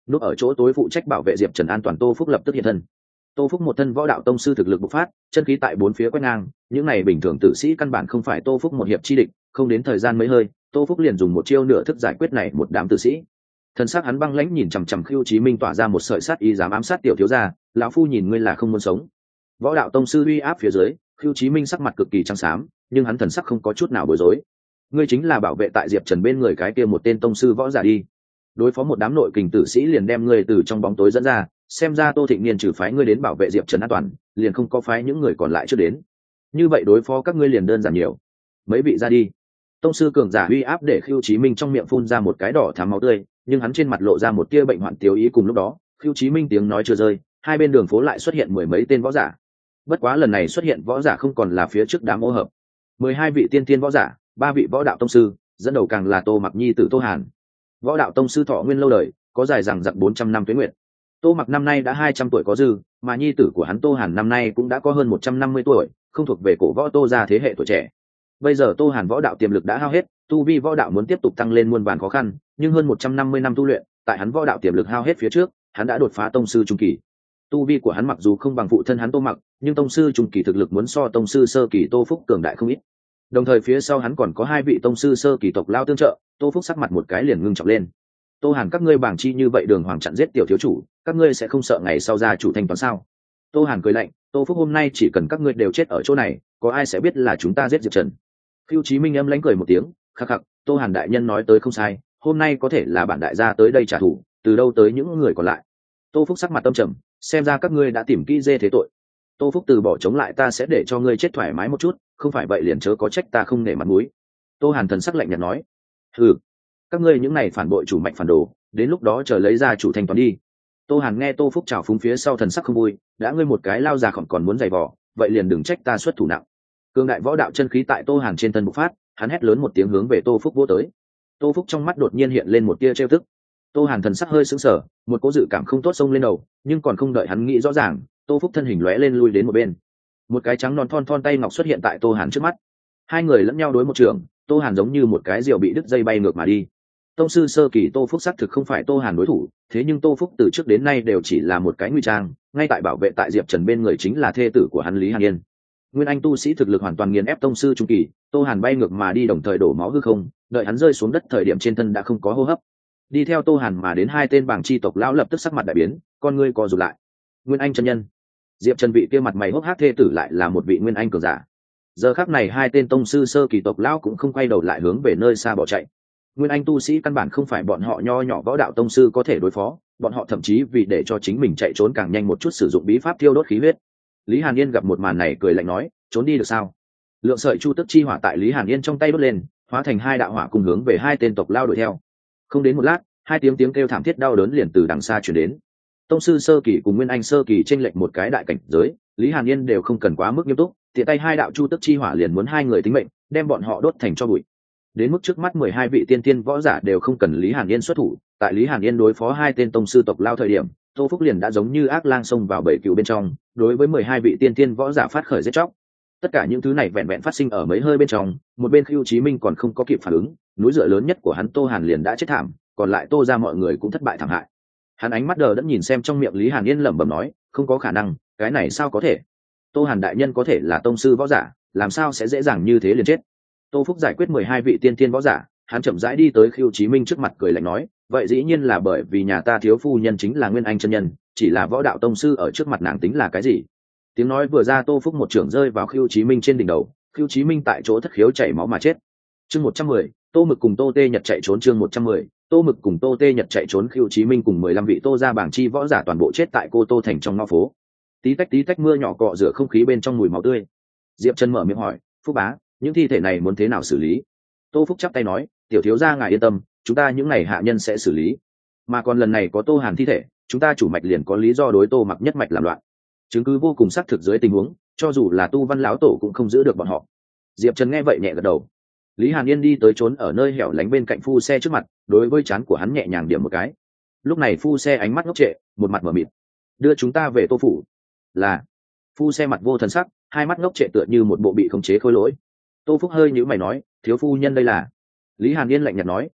núp ở chỗ tối phụ trách bảo vệ diệp trần an toàn Tô Phúc lập tức hiện thân. Tô Phúc một thân võ đạo tông sư thực lực bộc phát, chân khí tại bốn phía quét ngang, những này bình thường tử sĩ căn bản không phải Tô Phúc một hiệp chi địch, không đến thời gian mấy hơi, Tô Phúc liền dùng một chiêu nửa thức giải quyết này một đám tử sĩ. Thần sắc hắn băng lãnh nhìn chằm chằm Khưu Chí Minh tỏa ra một sợi sát ý dám ám sát tiểu thiếu gia, lão phu nhìn ngươi là không muốn sống. Võ đạo tông sư uy áp phía dưới, Khưu Chí Minh sắc mặt cực kỳ trắng xám, nhưng hắn thần sắc không có chút nào bối rối. Ngươi chính là bảo vệ tại Diệp Trần bên người cái kia một tên tông sư võ giả đi. Đối phó một đám nội kình tử sĩ liền đem ngươi từ trong bóng tối dẫn ra, xem ra Tô Thịnh Niên trừ phái ngươi đến bảo vệ Diệp Trần an toàn, liền không có phái những người còn lại trước đến. Như vậy đối phó các ngươi liền đơn giản nhiều. Mấy vị ra đi. Tông sư cường giả uy áp để Khưu Chí Minh trong miệng phun ra một cái đỏ thắm máu tươi, nhưng hắn trên mặt lộ ra một tia bệnh hoạn tiêu ý. Cùng lúc đó, Khưu Chí Minh tiếng nói chưa rơi, hai bên đường phố lại xuất hiện mười mấy tên võ giả. Bất quá lần này xuất hiện võ giả không còn là phía trước đám ô hợp, mười hai vị tiên tiên võ giả, ba vị võ đạo tông sư, dẫn đầu càng là Tô Mặc nhi tử Tô Hàn. Võ đạo tông sư thọ nguyên lâu đời, có dài rằng dặc bốn trăm năm tuế nguyệt. Tô Mặc năm nay đã hai trăm tuổi có dư, mà nhi tử của hắn Tô Hàn năm nay cũng đã có hơn một trăm năm mươi tuổi, không thuộc về cổ võ Tô gia thế hệ tuổi trẻ. Bây giờ Tô Hàn võ đạo tiềm lực đã hao hết, tu vi võ đạo muốn tiếp tục tăng lên muôn vàn khó khăn, nhưng hơn một trăm năm mươi năm tu luyện, tại hắn võ đạo tiềm lực hao hết phía trước, hắn đã đột phá tông sư trung kỳ. Tu vi của hắn mặc dù không bằng phụ thân hắn Tô Mặc, nhưng tông sư trung kỳ thực lực muốn so tông sư sơ kỳ Tô Phúc cường đại không ít. Đồng thời phía sau hắn còn có hai vị tông sư sơ kỳ tộc lao tương trợ, Tô Phúc sắc mặt một cái liền ngưng trọng lên. Tô Hàn, các ngươi bảng chi như vậy đường hoàng chặn giết tiểu thiếu chủ, các ngươi sẽ không sợ ngày sau gia chủ thanh toán sao? Tô Hàn cười lạnh, Tô Phúc hôm nay chỉ cần các ngươi đều chết ở chỗ này, có ai sẽ biết là chúng ta giết Diệp Trần? Khưu Chí Minh âm lãnh cười một tiếng, khắc khắc, Tô Hàn đại nhân nói tới không sai, hôm nay có thể là bản đại gia tới đây trả thù, từ đâu tới những người còn lại? Tô Phúc sắc mặt tâm trầm, xem ra các ngươi đã tìm kỹ dê thế tội. Tô Phúc từ bỏ chống lại, ta sẽ để cho ngươi chết thoải mái một chút, không phải vậy liền chớ có trách ta không nể mặt mũi. Tô Hàn thần sắc lạnh nhạt nói, hừ, các ngươi những này phản bội chủ mạnh phản đồ, đến lúc đó chờ lấy ra chủ thanh toán đi. Tô Hàn nghe Tô Phúc chào phúng phía sau thần sắc không vui, đã ngươi một cái lao già còn còn muốn giày vò, vậy liền đừng trách ta xuất thủ nặng. Cương đại võ đạo chân khí tại Tô Hàn trên thân bộc phát, hắn hét lớn một tiếng hướng về Tô Phúc vỗ tới. Tô Phúc trong mắt đột nhiên hiện lên một tia trêu tức. Tô Hàn thần sắc hơi sững sờ, một cố dự cảm không tốt xông lên đầu, nhưng còn không đợi hắn nghĩ rõ ràng, Tô Phúc thân hình lóe lên lui đến một bên. Một cái trắng non thon thon tay ngọc xuất hiện tại Tô Hàn trước mắt. Hai người lẫn nhau đối một trường, Tô Hàn giống như một cái diều bị đứt dây bay ngược mà đi. Tông sư sơ kỳ Tô Phúc xác thực không phải Tô Hàn đối thủ, thế nhưng Tô Phúc từ trước đến nay đều chỉ là một cái nguy trang, ngay tại bảo vệ tại Diệp Trần bên người chính là thê tử của hắn Lý Hàn Yên. Nguyên Anh tu sĩ thực lực hoàn toàn nghiền ép tông sư trung kỳ, Tô Hàn bay ngược mà đi đồng thời đổ máu hư không, đợi hắn rơi xuống đất thời điểm trên thân đã không có hô hấp. Đi theo Tô Hàn mà đến hai tên bảng chi tộc lão lập tức sắc mặt đại biến, con ngươi co rụt lại. Nguyên Anh chân nhân, Diệp Trần vị kia mặt mày hốc hác thê tử lại là một vị Nguyên Anh cường giả. Giờ khắc này hai tên tông sư sơ kỳ tộc lão cũng không quay đầu lại hướng về nơi xa bỏ chạy. Nguyên Anh tu sĩ căn bản không phải bọn họ nho nhỏ võ đạo tông sư có thể đối phó, bọn họ thậm chí vì để cho chính mình chạy trốn càng nhanh một chút sử dụng bí pháp thiêu đốt khí huyết. Lý Hàn Yên gặp một màn này cười lạnh nói, trốn đi được sao? Lượng sợi chu tức chi hỏa tại Lý Hàn Yên trong tay đốt lên, hóa thành hai đạo hỏa cùng hướng về hai tên tộc lao đuổi theo. Không đến một lát, hai tiếng tiếng kêu thảm thiết đau đớn liền từ đằng xa truyền đến. Tông sư sơ kỳ cùng Nguyên Anh sơ kỳ chênh lệch một cái đại cảnh giới, Lý Hàn Yên đều không cần quá mức nghiêm túc, tiện tay hai đạo chu tức chi hỏa liền muốn hai người tính mệnh, đem bọn họ đốt thành tro bụi. Đến mức trước mắt mười hai vị tiên tiên võ giả đều không cần Lý Hàn Yên xuất thủ, tại Lý Hàn Yên đối phó hai tên tông sư tộc lao thời điểm, Tô Phúc liền đã giống như ác lang xông vào bầy cừu bên trong, đối với mười hai vị tiên tiên võ giả phát khởi giết chóc. Tất cả những thứ này vẹn vẹn phát sinh ở mấy hơi bên trong, một bên Khưu Chí Minh còn không có kịp phản ứng, núi dựa lớn nhất của hắn Tô Hàn liền đã chết thảm, còn lại Tô ra mọi người cũng thất bại thảm hại. Hắn ánh mắt đờ đẫn nhìn xem trong miệng Lý Hàn Yên lẩm bẩm nói, không có khả năng, cái này sao có thể? Tô Hàn đại nhân có thể là tông sư võ giả, làm sao sẽ dễ dàng như thế liền chết? Tô Phúc giải quyết mười hai vị tiên tiên võ giả, hắn chậm rãi đi tới Khưu Chí Minh trước mặt cười lạnh nói, vậy dĩ nhiên là bởi vì nhà ta thiếu phu nhân chính là Nguyên Anh chân nhân, chỉ là võ đạo tông sư ở trước mặt nàng tính là cái gì? Tiếng nói vừa ra, Tô Phúc một trưởng rơi vào Khưu Chí Minh trên đỉnh đầu, Khưu Chí Minh tại chỗ thất khiếu chảy máu mà chết. Chương một trăm mười, Tô Mực cùng Tô Tê Nhật chạy trốn. Chương một trăm mười, Tô Mực cùng Tô Tê Nhật chạy trốn. Khưu Chí Minh cùng mười lăm vị Tô gia bảng chi võ giả toàn bộ chết tại Cô Tô thành trong ngõ phố. Tí tách tí tách mưa nhỏ cọ rửa không khí bên trong mùi máu tươi. Diệp Trần mở miệng hỏi, Phúc bá, những thi thể này muốn thế nào xử lý? Tô Phúc chắp tay nói, tiểu thiếu gia ngài yên tâm, chúng ta những ngày hạ nhân sẽ xử lý. Mà còn lần này có Tô Hàn thi thể, chúng ta chủ mạch liền có lý do đối Tô Mặc nhất mạch làm loạn. Chứng cứ vô cùng xác thực dưới tình huống, cho dù là tu văn lão tổ cũng không giữ được bọn họ. Diệp Trần nghe vậy nhẹ gật đầu. Lý Hàn Yên đi tới trốn ở nơi hẻo lánh bên cạnh phu xe trước mặt, đối với trán của hắn nhẹ nhàng điểm một cái. Lúc này phu xe ánh mắt ngốc trệ, một mặt mở mịt. Đưa chúng ta về Tô phủ. Là. Phu xe mặt vô thần sắc, hai mắt ngốc trệ tựa như một bộ bị khống chế khôi lỗi. Tô Phúc hơi nhíu mày nói, thiếu phu nhân đây là? Lý Hàn Yên lạnh nhạt nói,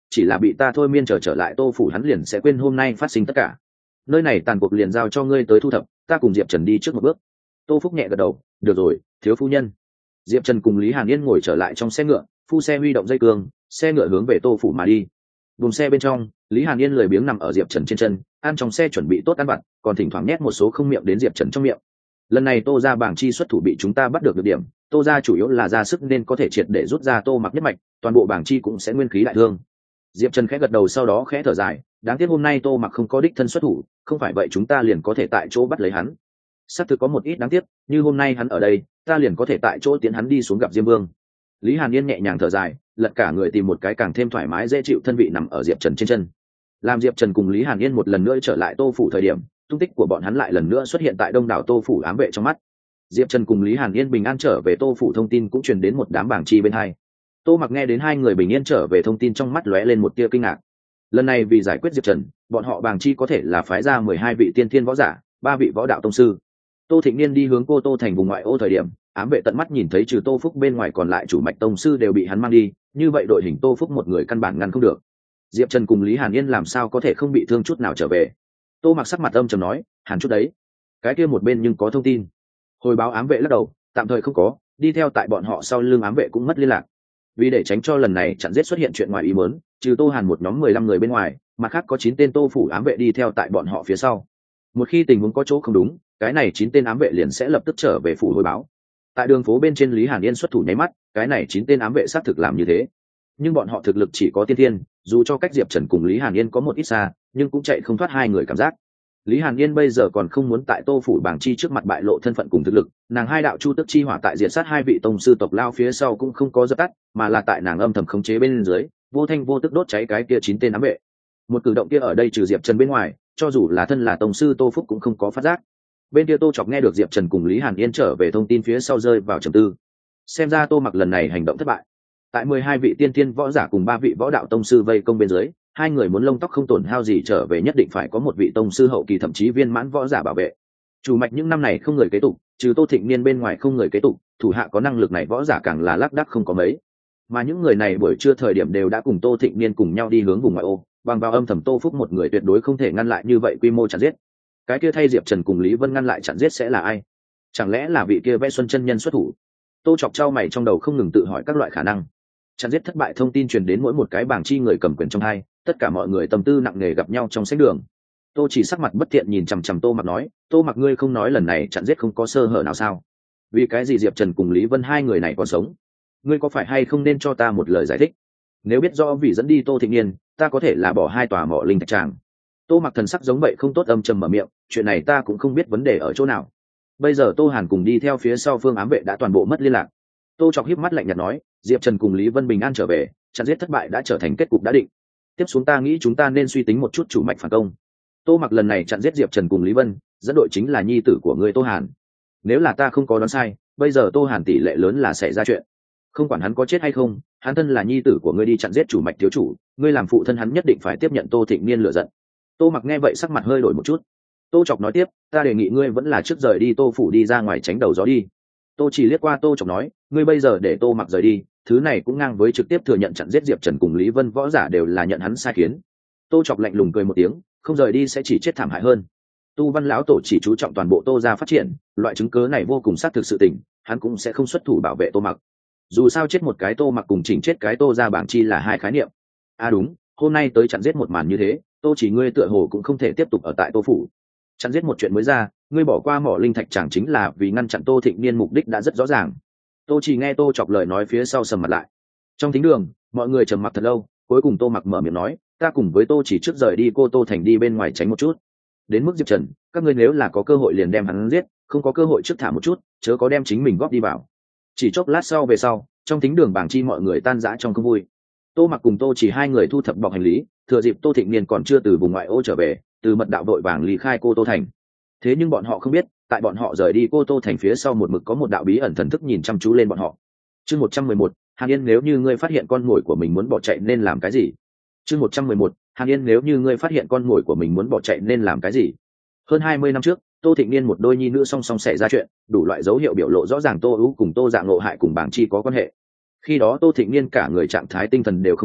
chỉ là bị ta thôi miên trở trở lại tô phủ hắn liền sẽ quên hôm nay phát sinh tất cả. Nơi này tàn cuộc liền giao cho ngươi tới thu thập, ta cùng Diệp Trần đi trước một bước. Tô Phúc nhẹ gật đầu, được rồi, thiếu phu nhân. Diệp Trần cùng Lý Hàn Yên ngồi trở lại trong xe ngựa, phu xe huy động dây cương, xe ngựa hướng về tô phủ mà đi. Buồng xe bên trong, Lý Hàn Yên lười biếng nằm ở Diệp Trần trên chân, ăn trong xe chuẩn bị tốt ăn vặt, còn thỉnh thoảng nhét một số không miệng đến Diệp Trần trong miệng. Lần này Tô gia bảng chi xuất thủ bị chúng ta bắt được được điểm, Tô gia chủ yếu là ra sức nên có thể triệt để rút ra Tô Mặc nhất mạch, toàn bộ bảng chi cũng sẽ nguyên khí đại thương. Diệp Trần khẽ gật đầu sau đó khẽ thở dài, đáng tiếc hôm nay Tô Mặc không có đích thân xuất thủ, không phải vậy chúng ta liền có thể tại chỗ bắt lấy hắn. Sắp thực có một ít đáng tiếc, như hôm nay hắn ở đây, ta liền có thể tại chỗ tiến hắn đi xuống gặp Diêm Vương. Lý Hàn Yên nhẹ nhàng thở dài, lật cả người tìm một cái càng thêm thoải mái dễ chịu thân vị nằm ở Diệp Trần trên chân. Làm Diệp Trần cùng Lý Hàn Yên một lần nữa trở lại Tô phủ thời điểm, tung tích của bọn hắn lại lần nữa xuất hiện tại đông đảo Tô phủ ám vệ trong mắt. Diệp Trần cùng Lý Hàn Yên bình an trở về Tô phủ thông tin cũng truyền đến một đám bảng chi bên hai. Tô Mặc nghe đến hai người bình yên trở về thông tin trong mắt lóe lên một tia kinh ngạc. Lần này vì giải quyết Diệp Trần, bọn họ bảng chi có thể là phái ra mười hai vị tiên thiên võ giả, ba vị võ đạo tông sư. Tô Thịnh Niên đi hướng Cô Tô thành vùng ngoại ô thời điểm, ám vệ tận mắt nhìn thấy trừ Tô Phúc bên ngoài còn lại chủ mạch tông sư đều bị hắn mang đi, như vậy đội hình Tô Phúc một người căn bản ngăn không được. Diệp Trần cùng Lý Hàn Yên làm sao có thể không bị thương chút nào trở về. Tô Mặc sắc mặt âm trầm nói, hàn chút đấy, cái kia một bên nhưng có thông tin. Hồi báo ám vệ lắc đầu, tạm thời không có, đi theo tại bọn họ sau lưng ám vệ cũng mất liên lạc. Vì để tránh cho lần này chặn giết xuất hiện chuyện ngoài ý muốn, trừ Tô Hàn một nhóm mười lăm người bên ngoài, mặt khác có chín tên Tô phủ ám vệ đi theo tại bọn họ phía sau. Một khi tình huống có chỗ không đúng, cái này chín tên ám vệ liền sẽ lập tức trở về phủ hồi báo. Tại đường phố bên trên Lý Hàn Yên xuất thủ nháy mắt, cái này chín tên ám vệ xác thực làm như thế. Nhưng bọn họ thực lực chỉ có tiên thiên, dù cho cách Diệp Trần cùng Lý Hàn Yên có một ít xa, nhưng cũng chạy không thoát hai người cảm giác. Lý Hàn Yên bây giờ còn không muốn tại Tô phủ bảng chi trước mặt bại lộ thân phận cùng thực lực, nàng hai đạo chu tức chi hỏa tại diệt sát hai vị tông sư tộc lao phía sau cũng không có dập tắt, mà là tại nàng âm thầm khống chế bên dưới, vô thanh vô tức đốt cháy cái kia chín tên ám vệ. Một cử động kia ở đây trừ Diệp Trần bên ngoài, cho dù là thân là tông sư Tô Phúc cũng không có phát giác. Bên kia Tô Chọc nghe được Diệp Trần cùng Lý Hàn Yên trở về thông tin phía sau rơi vào trầm tư. Xem ra Tô Mặc lần này hành động thất bại. Tại mười hai vị tiên tiên võ giả cùng ba vị võ đạo tông sư vây công bên dưới, hai người muốn lông tóc không tổn hao gì trở về nhất định phải có một vị tông sư hậu kỳ thậm chí viên mãn võ giả bảo vệ. Chủ mạch những năm này không người kế tục, trừ Tô Thịnh Niên bên ngoài không người kế tục, thủ hạ có năng lực này võ giả càng là lác đác không có mấy. Mà những người này buổi trưa thời điểm đều đã cùng Tô Thịnh Niên cùng nhau đi hướng vùng ngoại ô, bằng vào âm thầm Tô Phúc một người tuyệt đối không thể ngăn lại như vậy quy mô chặn giết. Cái kia thay Diệp Trần cùng Lý Vân ngăn lại chặn giết sẽ là ai? Chẳng lẽ là vị kia Vẽ Xuân chân nhân xuất thủ? Tô Chọc trao mày trong đầu không ngừng tự hỏi các loại khả năng. Chặn giết thất bại thông tin truyền đến mỗi một cái bảng chi người cầm quyền trong hai, tất cả mọi người tâm tư nặng nề gặp nhau trong sách đường. Tô chỉ sắc mặt bất thiện nhìn chằm chằm Tô Mặc nói, Tô Mặc ngươi không nói lần này chặn giết không có sơ hở nào sao? Vì cái gì Diệp Trần cùng Lý Vân hai người này còn sống? Ngươi có phải hay không nên cho ta một lời giải thích? Nếu biết rõ vì dẫn đi Tô Thịnh Niên, ta có thể là bỏ hai tòa mỏ linh thạch tràng. Tô Mặc thần sắc giống vậy không tốt âm trầm mở miệng, chuyện này ta cũng không biết vấn đề ở chỗ nào. Bây giờ Tô Hàn cùng đi theo phía sau phương ám vệ đã toàn bộ mất liên lạc. Tô Chọc híp mắt lạnh nhạt nói, Diệp Trần cùng Lý Vân bình an trở về, chặn giết thất bại đã trở thành kết cục đã định. Tiếp xuống ta nghĩ chúng ta nên suy tính một chút chủ mạch phản công. Tô Mặc lần này chặn giết Diệp Trần cùng Lý Vân, dẫn đội chính là nhi tử của ngươi Tô Hàn. Nếu là ta không có đoán sai, bây giờ Tô Hàn tỷ lệ lớn là xảy ra chuyện. Không quản hắn có chết hay không, hắn thân là nhi tử của ngươi đi chặn giết chủ mạch thiếu chủ, ngươi làm phụ thân hắn nhất định phải tiếp nhận Tô Thịnh Niên lựa giận. Tô Mặc nghe vậy sắc mặt hơi đổi một chút. Tô Chọc nói tiếp, ta đề nghị ngươi vẫn là trước rời đi Tô phủ đi ra ngoài tránh đầu gió đi. Tô chỉ liếc qua Tô Chọc nói, ngươi bây giờ để Tô Mặc rời đi, thứ này cũng ngang với trực tiếp thừa nhận chặn giết Diệp Trần cùng Lý Vân võ giả đều là nhận hắn sai khiến. Tô Chọc lạnh lùng cười một tiếng, không rời đi sẽ chỉ chết thảm hại hơn. Tu Văn lão tổ chỉ chú trọng toàn bộ Tô gia phát triển, loại chứng cớ này vô cùng xác thực sự tình, hắn cũng sẽ không xuất thủ bảo vệ Tô Mặc. Dù sao chết một cái Tô Mặc cùng chỉnh chết cái Tô gia bảng chi là hai khái niệm. À đúng, hôm nay tới chặn giết một màn như thế, Tô chỉ ngươi tựa hồ cũng không thể tiếp tục ở tại Tô phủ. Chặn giết một chuyện mới ra, ngươi bỏ qua mỏ linh thạch chẳng chính là vì ngăn chặn Tô Thịnh Niên mục đích đã rất rõ ràng. Tô chỉ nghe Tô Chọc lời nói phía sau sầm mặt lại. Trong thính đường, mọi người trầm mặc thật lâu, cuối cùng Tô Mặc mở miệng nói, ta cùng với Tô chỉ trước rời đi Cô Tô thành đi bên ngoài tránh một chút. Đến mức Diệp Trần, các ngươi nếu là có cơ hội liền đem hắn giết, không có cơ hội trước thả một chút, chớ có đem chính mình góp đi vào. Chỉ chốc lát sau về sau, trong thính đường bảng chi mọi người tan rã trong không vui. Tô Mặc cùng Tô chỉ hai người thu thập bọc hành lý, thừa dịp Tô Thịnh Niên còn chưa từ vùng ngoại ô trở về, từ mật đạo đội vàng lý khai Cô Tô thành. Thế nhưng bọn họ không biết, tại bọn họ rời đi Cô Tô thành phía sau một mực có một đạo bí ẩn thần thức nhìn chăm chú lên bọn họ. Chương một trăm mười một, Hàn Yên nếu như ngươi phát hiện con mồi của mình muốn bỏ chạy nên làm cái gì? Chương một trăm mười một, Hàn Yên nếu như ngươi phát hiện con mồi của mình muốn bỏ chạy nên làm cái gì? Hơn hai mươi năm trước, Tô Thịnh Niên một đôi nhi nữ song song xảy ra chuyện, đủ loại dấu hiệu biểu lộ rõ ràng Tô Ú cùng Tô Dạ Ngộ hại cùng Bảng Chi có quan hệ. Khi đó Tô Thịnh Niên cả người trạng thái tinh thần đều không đúng,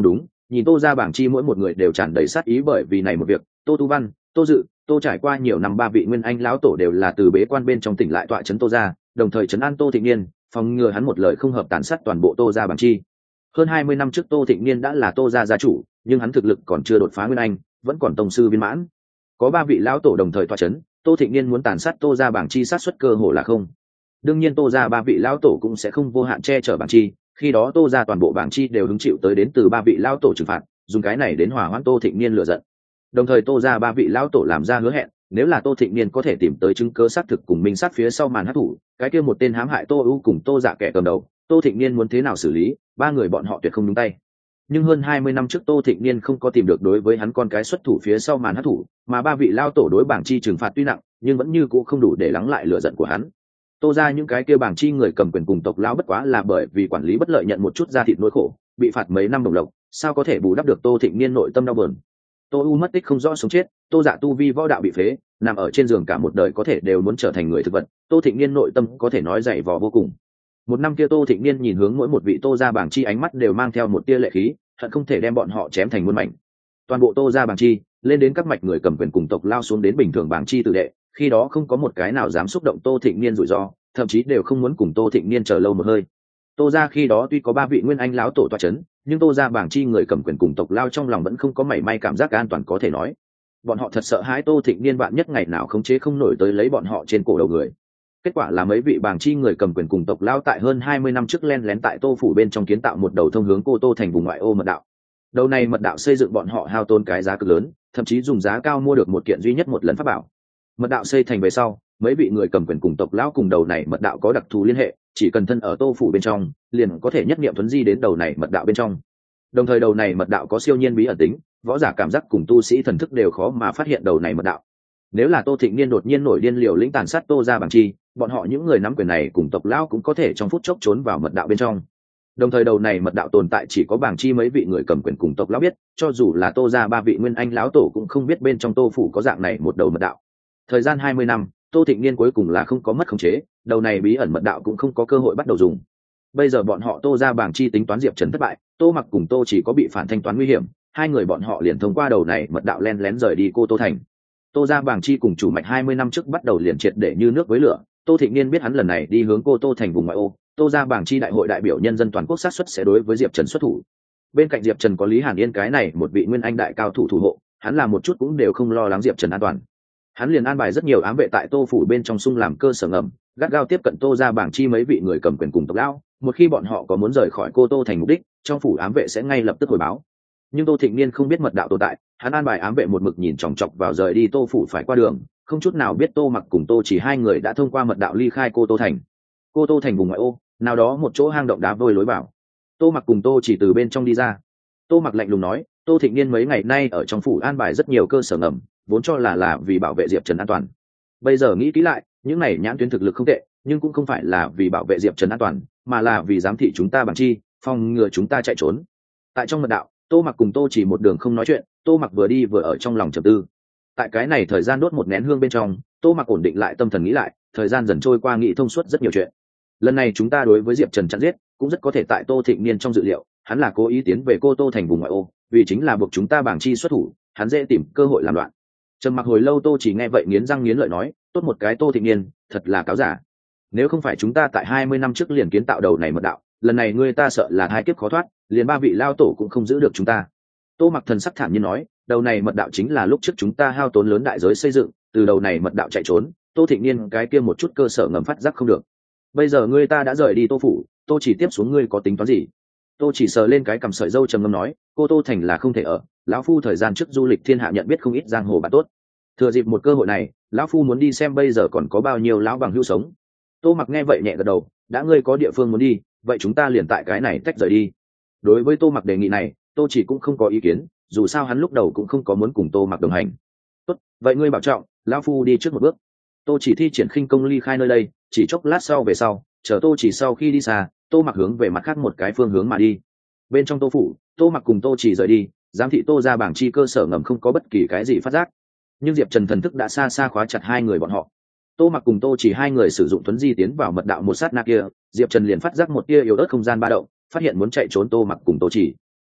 nhìn tô ra bảng chi mỗi một người đều tràn đầy sát ý bởi vì này một việc. Tô Tu Văn, Tô Dự, Tô trải qua nhiều năm ba vị nguyên anh lão tổ đều là từ bế quan bên trong tỉnh lại tọa trấn tô ra, đồng thời trấn an Tô Thịnh Niên, phòng ngừa hắn một lời không hợp tàn sát toàn bộ tô ra bảng chi. Hơn hai mươi năm trước Tô Thịnh Niên đã là tô ra gia chủ, nhưng hắn thực lực còn chưa đột phá nguyên anh, vẫn còn tông sư viên mãn. Có ba vị lão tổ đồng thời tọa trấn, Tô Thịnh Niên muốn tàn sát tô ra bảng chi sát suất cơ hồ là không. Đương nhiên tô ra ba vị lão tổ cũng sẽ không vô hạn che chở bảng chi, khi đó tô ra toàn bộ bảng chi đều hứng chịu tới đến từ ba vị lão tổ trừng phạt, dùng cái này đến hòa hoãn Tô Thịnh Niên lựa giận. Đồng thời tô ra ba vị lão tổ làm ra hứa hẹn, nếu là Tô Thịnh Niên có thể tìm tới chứng cứ xác thực cùng minh sát phía sau màn hắc thủ, cái kia một tên hãm hại Tô U cùng Tô Dạ kẻ cầm đầu, Tô Thịnh Niên muốn thế nào xử lý, ba người bọn họ tuyệt không nhúng tay. Nhưng hơn hai mươi năm trước Tô Thịnh Niên không có tìm được đối với hắn con cái xuất thủ phía sau màn hắc thủ, mà ba vị lao tổ đối bảng chi trừng phạt tuy nặng, nhưng vẫn như cũ không đủ để lắng lại lửa giận của hắn. Tô ra những cái kia bảng chi người cầm quyền cùng tộc lão bất quá là bởi vì quản lý bất lợi nhận một chút da thịt nỗi khổ, bị phạt mấy năm đồng lộc, sao có thể bù đắp được Tô Thịnh Niên nội tâm đau buồn. Tô U mất tích không rõ sống chết, Tô Dạ tu vi võ đạo bị phế, nằm ở trên giường cả một đời có thể đều muốn trở thành người thực vật, Tô Thịnh Niên nội tâm có thể nói dày vò vô cùng. Một năm kia Tô Thịnh Niên nhìn hướng mỗi một vị Tô gia bảng chi ánh mắt đều mang theo một tia lệ khí, hận không thể đem bọn họ chém thành muôn mảnh. Toàn bộ Tô gia bảng chi, lên đến các mạch người cầm quyền cùng tộc lao xuống đến bình thường bảng chi tử đệ, khi đó không có một cái nào dám xúc động Tô Thịnh Niên rủi ro, thậm chí đều không muốn cùng Tô Thịnh Niên chờ lâu một hơi. Tô gia khi đó tuy có ba vị nguyên anh lão tổ tọa chấn, nhưng Tô gia bảng chi người cầm quyền cùng tộc lao trong lòng vẫn không có mảy may cảm giác an toàn có thể nói. Bọn họ thật sợ hãi Tô Thịnh Niên bạn nhất ngày nào khống chế không nổi tới lấy bọn họ trên cổ đầu người. Kết quả là mấy vị bảng chi người cầm quyền cùng tộc lao tại hơn hai mươi năm trước len lén tại Tô phủ bên trong kiến tạo một đầu thông hướng Cô Tô thành vùng ngoại ô mật đạo. Đầu này mật đạo xây dựng bọn họ hao tốn cái giá cực lớn, thậm chí dùng giá cao mua được một kiện duy nhất một lần pháp bảo. Mật đạo xây thành về sau, mấy vị người cầm quyền cùng tộc lão cùng đầu này mật đạo có đặc thù liên hệ, chỉ cần thân ở Tô phủ bên trong, liền có thể nhất niệm thuấn di đến đầu này mật đạo bên trong. Đồng thời đầu này mật đạo có siêu nhiên bí ẩn tính, võ giả cảm giác cùng tu sĩ thần thức đều khó mà phát hiện đầu này mật đạo. Nếu là Tô Thịnh Niên đột nhiên nổi điên liều lĩnh tàn sát Tô gia bảng chi, bọn họ những người nắm quyền này cùng tộc lão cũng có thể trong phút chốc trốn vào mật đạo bên trong. Đồng thời đầu này mật đạo tồn tại chỉ có bảng chi mấy vị người cầm quyền cùng tộc lão biết, cho dù là Tô gia ba vị nguyên anh lão tổ cũng không biết bên trong Tô phủ có dạng này một đầu mật đạo. Thời gian hai mươi năm, Tô Thịnh Niên cuối cùng là không có mất khống chế, đầu này bí ẩn mật đạo cũng không có cơ hội bắt đầu dùng. Bây giờ bọn họ Tô gia bảng chi tính toán diệp trần thất bại, Tô Mặc cùng Tô chỉ có bị phản thanh toán nguy hiểm, hai người bọn họ liền thông qua đầu này mật đạo len lén rời đi Cô Tô thành. Tô gia bảng chi cùng chủ mạch hai mươi năm trước bắt đầu liền triệt để như nước với lửa, Tô Thịnh Niên biết hắn lần này đi hướng Cô Tô thành vùng ngoại ô, Tô gia bảng chi đại hội đại biểu nhân dân toàn quốc sát xuất sẽ đối với diệp trần xuất thủ. Bên cạnh diệp trần có Lý Hàn Yên cái này một vị nguyên anh đại cao thủ thủ hộ, hắn làm một chút cũng đều không lo lắng diệp trần an toàn. Hắn liền an bài rất nhiều ám vệ tại Tô phủ bên trong sung làm cơ sở ngầm, gắt gao tiếp cận Tô gia bảng chi mấy vị người cầm quyền cùng tộc lão, một khi bọn họ có muốn rời khỏi Cô Tô thành mục đích, trong phủ ám vệ sẽ ngay lập tức hồi báo. Nhưng Tô Thịnh Niên không biết mật đạo tồn tại, hắn an bài ám vệ một mực nhìn chòng chọc vào rời đi Tô phủ phải qua đường, không chút nào biết Tô Mặc cùng Tô chỉ hai người đã thông qua mật đạo ly khai Cô Tô thành. Cô Tô thành vùng ngoại ô, nào đó một chỗ hang động đá vôi lối vào. Tô Mặc cùng Tô chỉ từ bên trong đi ra. Tô Mặc lạnh lùng nói, Tô Thịnh Niên mấy ngày nay ở trong phủ an bài rất nhiều cơ sở ngầm, vốn cho là là vì bảo vệ diệp trần an toàn. Bây giờ nghĩ kỹ lại, những này nhãn tuyến thực lực không tệ, nhưng cũng không phải là vì bảo vệ diệp trần an toàn, mà là vì giám thị chúng ta bằng chi, phòng ngừa chúng ta chạy trốn. Tại trong mật đạo, Tô Mặc cùng Tô chỉ một đường không nói chuyện, Tô Mặc vừa đi vừa ở trong lòng trầm tư. Tại cái này thời gian đốt một nén hương bên trong, Tô Mặc ổn định lại tâm thần nghĩ lại, thời gian dần trôi qua nghĩ thông suốt rất nhiều chuyện. Lần này chúng ta đối với diệp trần chặn giết, cũng rất có thể tại Tô Thịnh Niên trong dự liệu, hắn là cố ý tiến về Cô Tô thành vùng ngoại ô, vì chính là buộc chúng ta bảng chi xuất thủ, hắn dễ tìm cơ hội làm loạn. Trầm mặc hồi lâu Tô chỉ nghe vậy nghiến răng nghiến lợi nói, tốt một cái Tô Thịnh Niên, thật là cáo giả. Nếu không phải chúng ta tại hai mươi năm trước liền kiến tạo đầu này mật đạo, lần này ngươi ta sợ là hai kiếp khó thoát, liền ba vị lao tổ cũng không giữ được chúng ta. Tô Mặc thần sắc thản nhiên nói, đầu này mật đạo chính là lúc trước chúng ta hao tốn lớn đại giới xây dựng, từ đầu này mật đạo chạy trốn, Tô Thịnh Niên cái kia một chút cơ sở ngầm phát giác không được. Bây giờ ngươi ta đã rời đi Tô phủ, Tô chỉ tiếp xuống ngươi có tính toán gì? Tô chỉ sờ lên cái cằm sợi râu trầm ngâm nói, Cô Tô thành là không thể ở, lão phu thời gian trước du lịch thiên hạ nhận biết không ít giang hồ bạn tốt. Thừa dịp một cơ hội này, lão phu muốn đi xem bây giờ còn có bao nhiêu lão bằng hữu sống. Tô Mặc nghe vậy nhẹ gật đầu, đã ngươi có địa phương muốn đi, vậy chúng ta liền tại cái này tách rời đi. Đối với Tô Mặc đề nghị này, Tô chỉ cũng không có ý kiến, dù sao hắn lúc đầu cũng không có muốn cùng Tô Mặc đồng hành. Tốt, vậy ngươi bảo trọng, lão phu đi trước một bước. Tô chỉ thi triển khinh công ly khai nơi đây, chỉ chốc lát sau về sau, chờ Tô chỉ sau khi đi xa, Tô Mặc hướng về mặt khác một cái phương hướng mà đi. Bên trong Tô phủ, Tô Mặc cùng Tô chỉ rời đi, giám thị Tô ra bảng chi cơ sở ngầm không có bất kỳ cái gì phát giác. Nhưng diệp trần thần thức đã xa xa khóa chặt hai người bọn họ. Tô Mặc cùng Tô chỉ hai người sử dụng thuấn di tiến vào mật đạo một sát na kia, diệp trần liền phát giác một tia yếu ớt không gian ba động, phát hiện muốn chạy trốn Tô Mặc cùng Tô chỉ.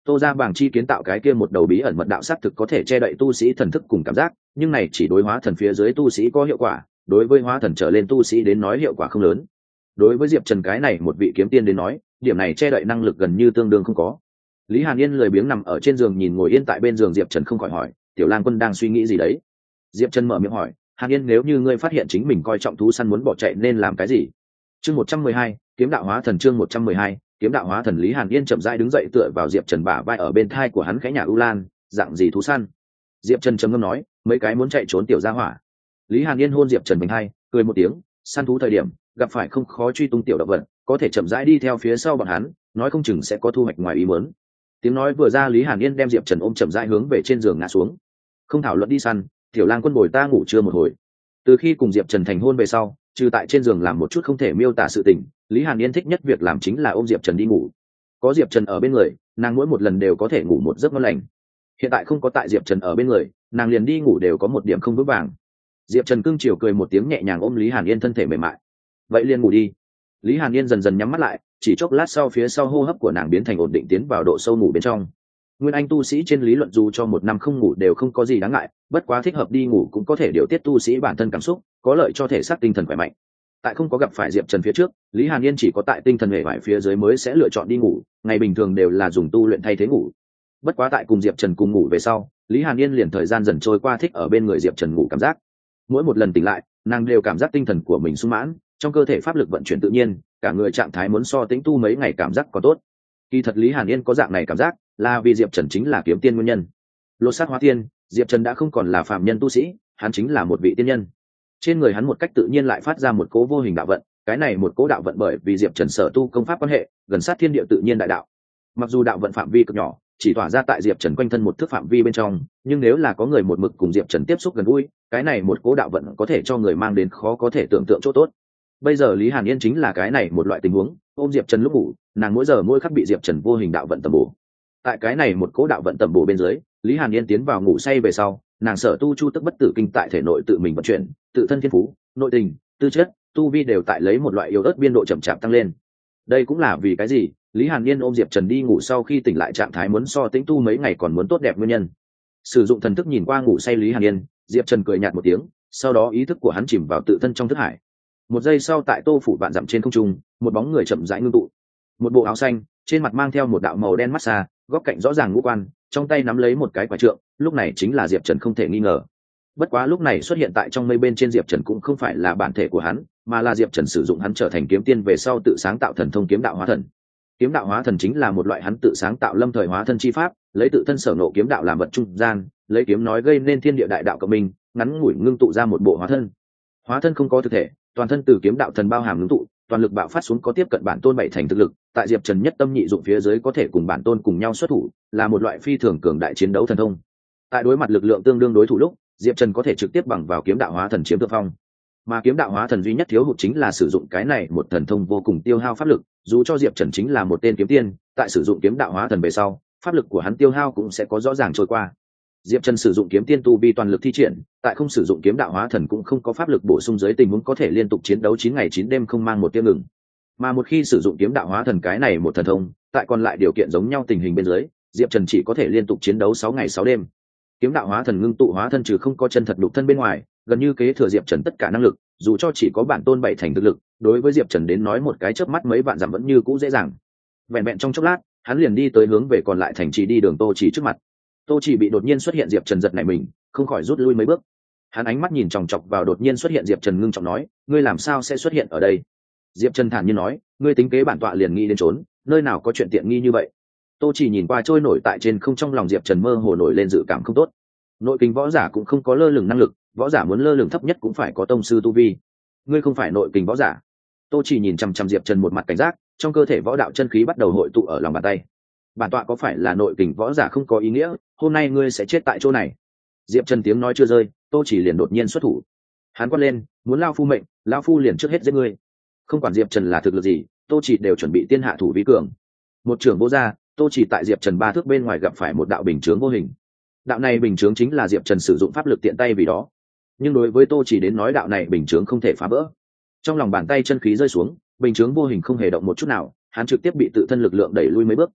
Tô Gia Bàng chi kiến tạo cái kia một đầu bí ẩn mật đạo xác thực có thể che đậy tu sĩ thần thức cùng cảm giác, nhưng này chỉ đối hóa thần phía dưới tu sĩ có hiệu quả, đối với hóa thần trở lên tu sĩ đến nói hiệu quả không lớn. Đối với Diệp Trần cái này một vị kiếm tiên đến nói, điểm này che đậy năng lực gần như tương đương không có. Lý Hàn Yên lười biếng nằm ở trên giường nhìn ngồi yên tại bên giường Diệp Trần không khỏi hỏi, "Tiểu Lang Quân đang suy nghĩ gì đấy?" Diệp Trần mở miệng hỏi, "Hàn Yên, nếu như ngươi phát hiện chính mình coi trọng thú săn muốn bỏ chạy nên làm cái gì?" Chương một trăm mười hai, Kiếm đạo hóa thần chương một trăm mười hai, Kiếm đạo hóa thần. Lý Hàn Yên chậm rãi đứng dậy tựa vào Diệp Trần bả vai ở bên thai của hắn khẽ nhả ưu lan, "Dạng gì thú săn?" Diệp Trần trầm ngâm nói, "Mấy cái muốn chạy trốn tiểu gia hỏa." Lý Hàn Yên hôn Diệp Trần bình hai, cười một tiếng, "Săn thú thời điểm, gặp phải không khó truy tung tiểu động vật, có thể chậm rãi đi theo phía sau bọn hắn, nói không chừng sẽ có thu hoạch ngoài ý muốn." Tiếng nói vừa ra, Lý Hàn Yên đem Diệp Trần ôm chậm rãi hướng về trên giường ngã xuống. "Không thảo luận đi săn, Tiểu Lang Quân bồi ta ngủ trưa một hồi." Từ khi cùng Diệp Trần thành hôn về sau, trừ tại trên giường làm một chút không thể miêu tả sự tình, Lý Hàn Yên thích nhất việc làm chính là ôm Diệp Trần đi ngủ. Có Diệp Trần ở bên người, nàng mỗi một lần đều có thể ngủ một giấc ngon lành. Hiện tại không có tại Diệp Trần ở bên người, nàng liền đi ngủ đều có một điểm không vững vàng. Diệp Trần cưng chiều cười một tiếng, nhẹ nhàng ôm Lý Hàn Yên thân thể mềm mại. "Vậy liền ngủ đi." Lý Hàn Yên dần dần nhắm mắt lại, chỉ chốc lát sau phía sau hô hấp của nàng biến thành ổn định, tiến vào độ sâu ngủ bên trong. Nguyên Anh tu sĩ trên lý luận dù cho một năm không ngủ đều không có gì đáng ngại, bất quá thích hợp đi ngủ cũng có thể điều tiết tu sĩ bản thân cảm xúc, có lợi cho thể xác tinh thần khỏe mạnh. Tại không có gặp phải Diệp Trần phía trước, Lý Hàn Yên chỉ có tại tinh thần hệ vải phía dưới mới sẽ lựa chọn đi ngủ, ngày bình thường đều là dùng tu luyện thay thế ngủ. Bất quá tại cùng Diệp Trần cùng ngủ về sau, Lý Hàn Yên liền thời gian dần trôi qua thích ở bên người Diệp Trần ngủ cảm giác. Mỗi một lần tỉnh lại, nàng đều cảm giác tinh thần của mình sung mãn, trong cơ thể pháp lực vận chuyển tự nhiên, cả người trạng thái muốn so tĩnh tu mấy ngày cảm giác có tốt. Kỳ thật Lý Hàn Yên có dạng này cảm giác, là vì Diệp Trần chính là kiếm tiên nguyên nhân. Lột xác hóa tiên, Diệp Trần đã không còn là phàm nhân tu sĩ, hắn chính là một vị tiên nhân. Trên người hắn một cách tự nhiên lại phát ra một cỗ vô hình đạo vận, cái này một cỗ đạo vận bởi vì Diệp Trần sở tu công pháp quan hệ, gần sát thiên địa tự nhiên đại đạo. Mặc dù đạo vận phạm vi cực nhỏ, chỉ tỏa ra tại Diệp Trần quanh thân một thước phạm vi bên trong, nhưng nếu là có người một mực cùng Diệp Trần tiếp xúc gần gũi, cái này một cỗ đạo vận có thể cho người mang đến khó có thể tưởng tượng chỗ tốt. Bây giờ Lý Hàn Yên chính là cái này một loại tình huống, ôm Diệp Trần lúc ngủ, nàng mỗi giờ mỗi khắc bị Diệp Trần vô hình đạo vận tầm bổ. Tại cái này một cỗ đạo vận tầm bổ bên dưới, Lý Hàn Yên tiến vào ngủ say về sau, nàng sở tu chu tức bất tử kinh tại thể nội tự mình vận chuyển, tự thân thiên phú, nội tình, tư chất, tu vi đều tại lấy một loại yếu ớt biên độ chậm chạp tăng lên. Đây cũng là vì cái gì Lý Hàn Yên ôm Diệp Trần đi ngủ sau khi tỉnh lại trạng thái muốn so tĩnh tu mấy ngày còn muốn tốt đẹp nguyên nhân. Sử dụng thần thức nhìn qua ngủ say Lý Hàn Yên, Diệp Trần cười nhạt một tiếng, sau đó ý thức của hắn chìm vào tự thân trong thức hải. Một giây sau, tại Tô phủ vạn dặm trên không trung, một bóng người chậm rãi ngưng tụ. Một bộ áo xanh, trên mặt mang theo một đạo màu đen mắt xa, góc cạnh rõ ràng ngũ quan, trong tay nắm lấy một cái quả trượng, lúc này chính là Diệp Trần không thể nghi ngờ. Bất quá lúc này xuất hiện tại trong mây bên trên Diệp Trần cũng không phải là bản thể của hắn, mà là Diệp Trần sử dụng hắn trở thành kiếm tiên về sau tự sáng tạo thần thông kiếm đạo hóa thần. Kiếm đạo hóa thần chính là một loại hắn tự sáng tạo lâm thời hóa thân chi pháp, lấy tự thân sở ngộ kiếm đạo làm vật trung gian, lấy kiếm nói gây nên thiên địa đại đạo cộng minh, ngắn ngủi ngưng tụ ra một bộ hóa thân. Hóa thân không có thực thể, toàn thân từ kiếm đạo thần bao hàm ngưng tụ, toàn lực bạo phát xuống có tiếp cận bản tôn bảy thành thực lực, tại Diệp Trần nhất tâm nhị dụng phía dưới có thể cùng bản tôn cùng nhau xuất thủ, là một loại phi thường cường đại chiến đấu thần thông. Tại đối mặt lực lượng tương đương đối thủ lúc, Diệp Trần có thể trực tiếp bằng vào kiếm đạo hóa thần chiếm thượng phong. Mà kiếm đạo hóa thần duy nhất thiếu hụt chính là sử dụng cái này một thần thông vô cùng tiêu hao pháp lực, dù cho Diệp Trần chính là một tên kiếm tiên, tại sử dụng kiếm đạo hóa thần về sau, pháp lực của hắn tiêu hao cũng sẽ có rõ ràng trôi qua. Diệp Trần sử dụng kiếm tiên tu vi toàn lực thi triển, tại không sử dụng kiếm đạo hóa thần cũng không có pháp lực bổ sung dưới tình huống có thể liên tục chiến đấu chín ngày chín đêm không mang một tia ngừng. Mà một khi sử dụng kiếm đạo hóa thần cái này một thần thông, tại còn lại điều kiện giống nhau tình hình bên dưới, Diệp Trần chỉ có thể liên tục chiến đấu sáu ngày sáu đêm. Kiếm đạo hóa thần ngưng tụ hóa thân trừ không có chân thật đục thân bên ngoài, gần như kế thừa Diệp Trần tất cả năng lực, dù cho chỉ có bản tôn bảy thành thực lực, đối với Diệp Trần đến nói một cái chớp mắt mấy vạn dặm vẫn như cũ dễ dàng. Vẹn vẹn trong chốc lát, hắn liền đi tới hướng về còn lại thành trì đi đường Tô Chỉ trước mặt. Tô Chỉ bị đột nhiên xuất hiện Diệp Trần giật nảy mình, không khỏi rút lui mấy bước. Hắn ánh mắt nhìn chòng chọc vào đột nhiên xuất hiện Diệp Trần, ngưng trọng nói, ngươi làm sao sẽ xuất hiện ở đây? Diệp Trần thản nhiên nói, ngươi tính kế bản tọa liền nghĩ đến trốn, nơi nào có chuyện tiện nghi như vậy? Tô Chỉ nhìn qua trôi nổi tại trên không, trong lòng Diệp Trần mơ hồ nổi lên dự cảm không tốt. Nội kình võ giả cũng không có lơ lửng năng lực, võ giả muốn lơ lửng thấp nhất cũng phải có tông sư tu vi. Ngươi không phải nội kình võ giả. Tô Chỉ nhìn chằm chằm Diệp Trần một mặt cảnh giác, trong cơ thể võ đạo chân khí bắt đầu hội tụ ở lòng bàn tay. Bản tọa có phải là nội kình võ giả không có ý nghĩa, hôm nay ngươi sẽ chết tại chỗ này. Diệp Trần tiếng nói chưa rơi, Tô Chỉ liền đột nhiên xuất thủ. Hắn quát lên, muốn lao phu mệnh, lao phu liền trước hết giết ngươi. Không quản Diệp Trần là thực lực gì, Tô Chỉ đều chuẩn bị tiên hạ thủ vi cường. Một trường vô ra, Tô Chỉ tại Diệp Trần ba thước bên ngoài gặp phải một đạo bình chướng vô hình. Đạo này bình chướng chính là Diệp Trần sử dụng pháp lực tiện tay vì đó. Nhưng đối với Tô Chỉ đến nói đạo này bình chướng không thể phá vỡ. Trong lòng bàn tay chân khí rơi xuống, bình chướng vô hình không hề động một chút nào, hắn trực tiếp bị tự thân lực lượng đẩy lui mấy bước.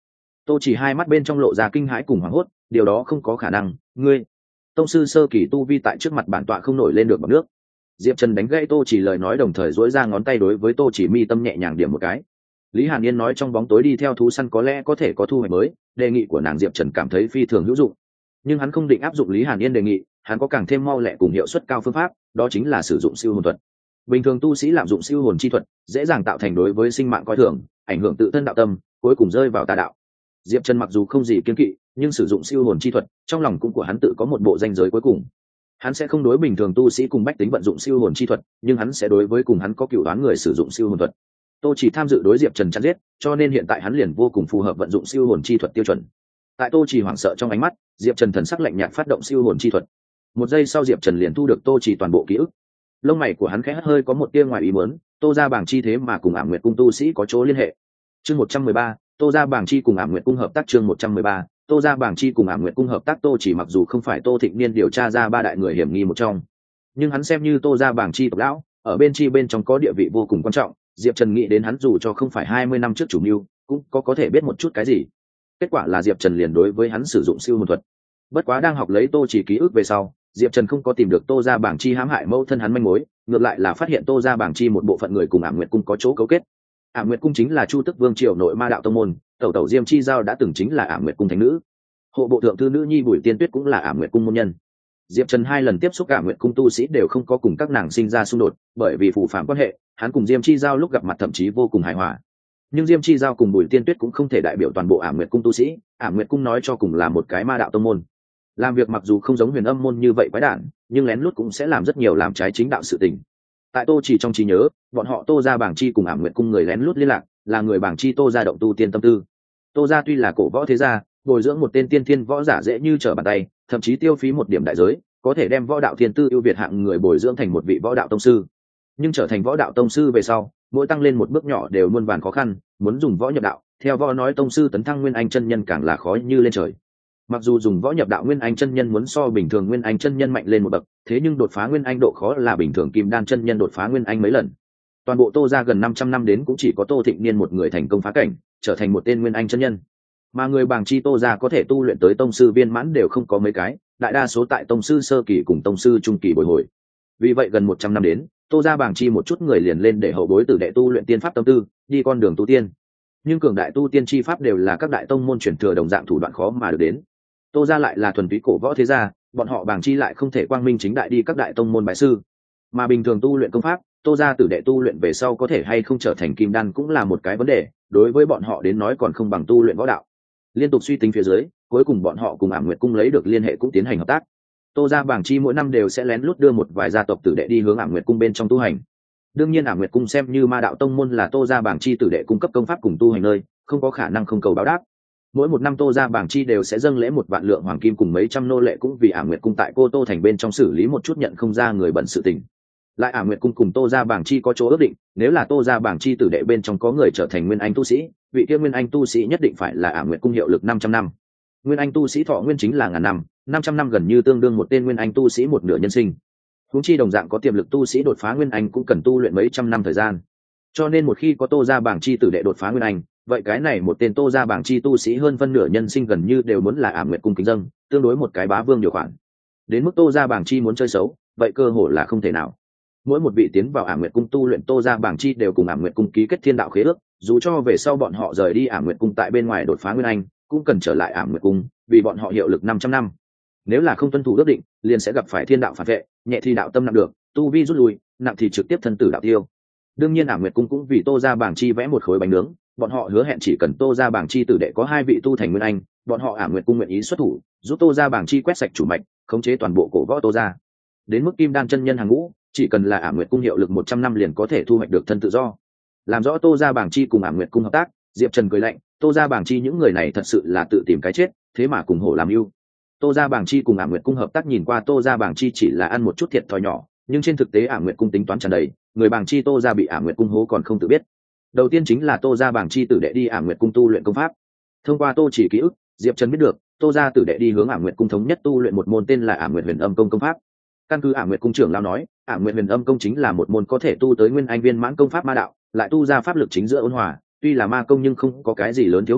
Tô Chỉ hai mắt bên trong lộ ra kinh hãi cùng hoảng hốt, điều đó không có khả năng, ngươi tông sư sơ kỳ tu vi tại trước mặt bản tọa không nổi lên được bằng nước. Diệp Trần đánh gãy Tô Chỉ lời nói, đồng thời duỗi ra ngón tay đối với Tô Chỉ mi tâm nhẹ nhàng điểm một cái. Lý Hàn Yên nói trong bóng tối đi theo thú săn có lẽ có thể có thu hoạch mới, đề nghị của nàng Diệp Trần cảm thấy phi thường hữu dụng. Nhưng hắn không định áp dụng Lý Hàn Yên đề nghị, hắn có càng thêm mau lẹ cùng hiệu suất cao phương pháp, đó chính là sử dụng siêu hồn thuật. Bình thường tu sĩ lạm dụng siêu hồn chi thuật, dễ dàng tạo thành đối với sinh mạng coi thường, ảnh hưởng tự thân đạo tâm, cuối cùng rơi vào tà đạo. Diệp Trần mặc dù không gì kiêng kỵ, nhưng sử dụng siêu hồn chi thuật, trong lòng cũng của hắn tự có một bộ ranh giới cuối cùng. Hắn sẽ không đối bình thường tu sĩ cùng bách tính vận dụng siêu hồn chi thuật, nhưng hắn sẽ đối với cùng hắn có cựu đoán người sử dụng siêu hồn thuật. Tô Chỉ tham dự đối Diệp Trần chặn giết, cho nên hiện tại hắn liền vô cùng phù hợp vận dụng siêu hồn chi thuật tiêu chuẩn. Tại Tô Chỉ hoảng sợ trong ánh mắt, Diệp Trần thần sắc lạnh nhạt phát động siêu hồn chi thuật. Một giây sau Diệp Trần liền thu được Tô Chỉ toàn bộ ký ức. Lông mày của hắn khẽ hất hơi có một tia ngoài ý muốn, Tô gia bảng chi thế mà cùng Ảm Nguyệt cung tu sĩ có chỗ liên hệ. Chương một trăm mười ba, Tô gia bảng chi cùng Ảm Nguyệt cung hợp tác. Chương một trăm mười ba, Tô gia bảng chi cùng Ảm Nguyệt cung hợp tác. Tô Chỉ mặc dù không phải Tô Thịnh Niên điều tra ra ba đại người hiểm nghi một trong, nhưng hắn xem như Tô gia bảng chi tộc lão, ở bên chi bên trong có địa vị vô cùng quan trọng. Diệp Trần nghĩ đến hắn dù cho không phải hai mươi năm trước chủ mưu, cũng có có thể biết một chút cái gì. Kết quả là Diệp Trần liền đối với hắn sử dụng siêu hồn thuật. Bất quá đang học lấy Tô Chỉ ký ức về sau, Diệp Trần không có tìm được Tô gia bảng chi hãm hại mẫu thân hắn manh mối, ngược lại là phát hiện Tô gia bảng chi một bộ phận người cùng Ảm Nguyệt cung có chỗ cấu kết. Ảm Nguyệt cung chính là Chu Tức Vương triều nội ma đạo tông môn, tẩu tẩu Diêm Chi Giao đã từng chính là Ảm Nguyệt cung thánh nữ. Hộ bộ thượng thư nữ nhi Bùi Tiên Tuyết cũng là Ảm Nguyệt cung môn nhân. Diệp Trần hai lần tiếp xúc Ảm Nguyệt cung tu sĩ đều không có cùng các nàng sinh ra xung đột, bởi vì phù phạm quan hệ, hắn cùng Diêm Chi Giao lúc gặp mặt thậm chí vô cùng hài hòa. Nhưng Diêm Chi Giao cùng Bùi Tiên Tuyết cũng không thể đại biểu toàn bộ Ảm Nguyệt cung tu sĩ, Ảm Nguyệt cung nói cho cùng là một cái ma đạo tông môn. Làm việc mặc dù không giống Huyền Âm môn như vậy quái đản, nhưng lén lút cũng sẽ làm rất nhiều làm trái chính đạo sự tình. Tại Tô Chỉ trong trí nhớ, bọn họ Tô gia bảng chi cùng Ảm Nguyệt cung người lén lút liên lạc, là người bảng chi Tô gia động tu tiên tâm tư. Tô gia tuy là cổ võ thế gia, bồi dưỡng một tên tiên thiên võ giả dễ như trở bàn tay, thậm chí tiêu phí một điểm đại giới, có thể đem võ đạo thiên tư ưu việt hạng người bồi dưỡng thành một vị võ đạo tông sư. Nhưng trở thành võ đạo tông sư về sau, mỗi tăng lên một bước nhỏ đều muôn vàn khó khăn, muốn dùng võ nhập đạo, theo võ nói tông sư tấn thăng nguyên anh chân nhân càng là khó như lên trời. Mặc dù dùng võ nhập đạo nguyên anh chân nhân muốn so bình thường nguyên anh chân nhân mạnh lên một bậc, thế nhưng đột phá nguyên anh độ khó là bình thường kim đan chân nhân đột phá nguyên anh mấy lần. Toàn bộ Tô gia gần năm trăm năm đến cũng chỉ có Tô Thịnh Niên một người thành công phá cảnh, trở thành một tên nguyên anh chân nhân. Mà người bảng chi Tô gia có thể tu luyện tới tông sư viên mãn đều không có mấy cái, đại đa số tại tông sư sơ kỳ cùng tông sư trung kỳ bồi hồi. Vì vậy gần một trăm năm đến, Tô gia bảng chi một chút người liền lên để hậu bối tử đệ tu luyện tiên pháp tâm tư, đi con đường tu tiên. Nhưng cường đại tu tiên chi pháp đều là các đại tông môn truyền thừa đồng dạng thủ đoạn khó mà được đến. Tô gia lại là thuần túy cổ võ thế gia, bọn họ bảng chi lại không thể quang minh chính đại đi các đại tông môn bái sư. Mà bình thường tu luyện công pháp, Tô gia tử đệ tu luyện về sau có thể hay không trở thành kim đan cũng là một cái vấn đề, đối với bọn họ đến nói còn không bằng tu luyện võ đạo. Liên tục suy tính phía dưới, cuối cùng bọn họ cùng Ảm Nguyệt cung lấy được liên hệ cũng tiến hành hợp tác. Tô gia bảng chi mỗi năm đều sẽ lén lút đưa một vài gia tộc tử đệ đi hướng Ảm Nguyệt cung bên trong tu hành. Đương nhiên Ảm Nguyệt cung xem như ma đạo tông môn là Tô gia bảng chi tử đệ cung cấp công pháp cùng tu hành nơi, không có khả năng không cầu báo đáp. Mỗi một năm Tô gia bảng chi đều sẽ dâng lễ một vạn lượng hoàng kim cùng mấy trăm nô lệ cũng vì Ảm Nguyệt cung tại Cô Tô thành bên trong xử lý một chút nhận không ra người bận sự tình. Lại Ảm Nguyệt cung cùng Tô gia bảng chi có chỗ ước định, nếu là Tô gia bảng chi tử đệ bên trong có người trở thành nguyên anh tu sĩ, vị kia nguyên anh tu sĩ nhất định phải là Ảm Nguyệt cung hiệu lực năm trăm năm. Nguyên anh tu sĩ thọ nguyên chính là ngàn năm, năm trăm năm gần như tương đương một tên nguyên anh tu sĩ một nửa nhân sinh. Huống chi đồng dạng có tiềm lực tu sĩ đột phá nguyên anh cũng cần tu luyện mấy trăm năm thời gian. Cho nên một khi có Tô gia bảng chi tử đệ đột phá nguyên anh, vậy cái này một tên Tô gia bảng chi tu sĩ hơn phân nửa nhân sinh gần như đều muốn là Ảm Nguyệt cung kính dâng, tương đối một cái bá vương điều khoản. Đến mức Tô gia bảng chi muốn chơi xấu, vậy cơ hội là không thể nào. Mỗi một vị tiến vào Ảm Nguyệt cung tu luyện Tô gia bảng chi đều cùng Ảm Nguyệt cung ký kết thiên đạo khế ước, dù cho về sau bọn họ rời đi Ảm Nguyệt cung tại bên ngoài đột phá nguyên anh, cũng cần trở lại Ảm Nguyệt cung, vì bọn họ hiệu lực năm trăm năm. Nếu là không tuân thủ ước định, liền sẽ gặp phải thiên đạo phản vệ, nhẹ thì đạo tâm nặng được, tu vi rút lui, nặng thì trực tiếp thân tử đạo tiêu. Đương nhiên Ảm Nguyệt cung cũng vì Tô gia bảng chi vẽ một khối bánh nướng, bọn họ hứa hẹn chỉ cần Tô gia bảng chi tử đệ có hai vị tu thành nguyên anh, bọn họ Ảm Nguyệt cung nguyện ý xuất thủ, giúp Tô gia bảng chi quét sạch chủ mạch, khống chế toàn bộ cổ võ Tô gia. Đến mức kim đan chân nhân hàng ngũ, chỉ cần là Ảm Nguyệt cung hiệu lực một trăm năm liền có thể thu hoạch được thân tự do. Làm rõ Tô gia bảng chi cùng Ảm Nguyệt cung hợp tác, Diệp Trần cười lạnh, Tô gia bảng chi những người này thật sự là tự tìm cái chết, thế mà cùng hổ làm ưu. Tô gia bảng chi cùng Ảm Nguyệt cung hợp tác nhìn qua Tô gia bảng chi chỉ là ăn một chút thiệt thòi nhỏ, nhưng trên thực tế Ảm Nguyệt cung tính toán tràn đầy, người bảng chi Tô gia bị Ảm Nguyệt cung hố còn không tự biết. Đầu tiên chính là Tô gia bảng chi tử đệ đi Ảm Nguyệt cung tu luyện công pháp. Thông qua Tô Chỉ ký ức, Diệp Trần biết được, Tô gia tử đệ đi hướng Ảm Nguyệt cung thống nhất tu luyện một môn tên là Ảm Nguyệt Huyền Âm công công pháp. Căn cứ Ảm Nguyệt cung trưởng lão nói, Ảm Nguyệt Huyền Âm công chính là một môn có thể tu tới nguyên anh viên mãn công pháp ma đạo, lại tu ra pháp lực chính giữa ôn hòa, tuy là ma công nhưng không có cái gì lớn thiếu hụt,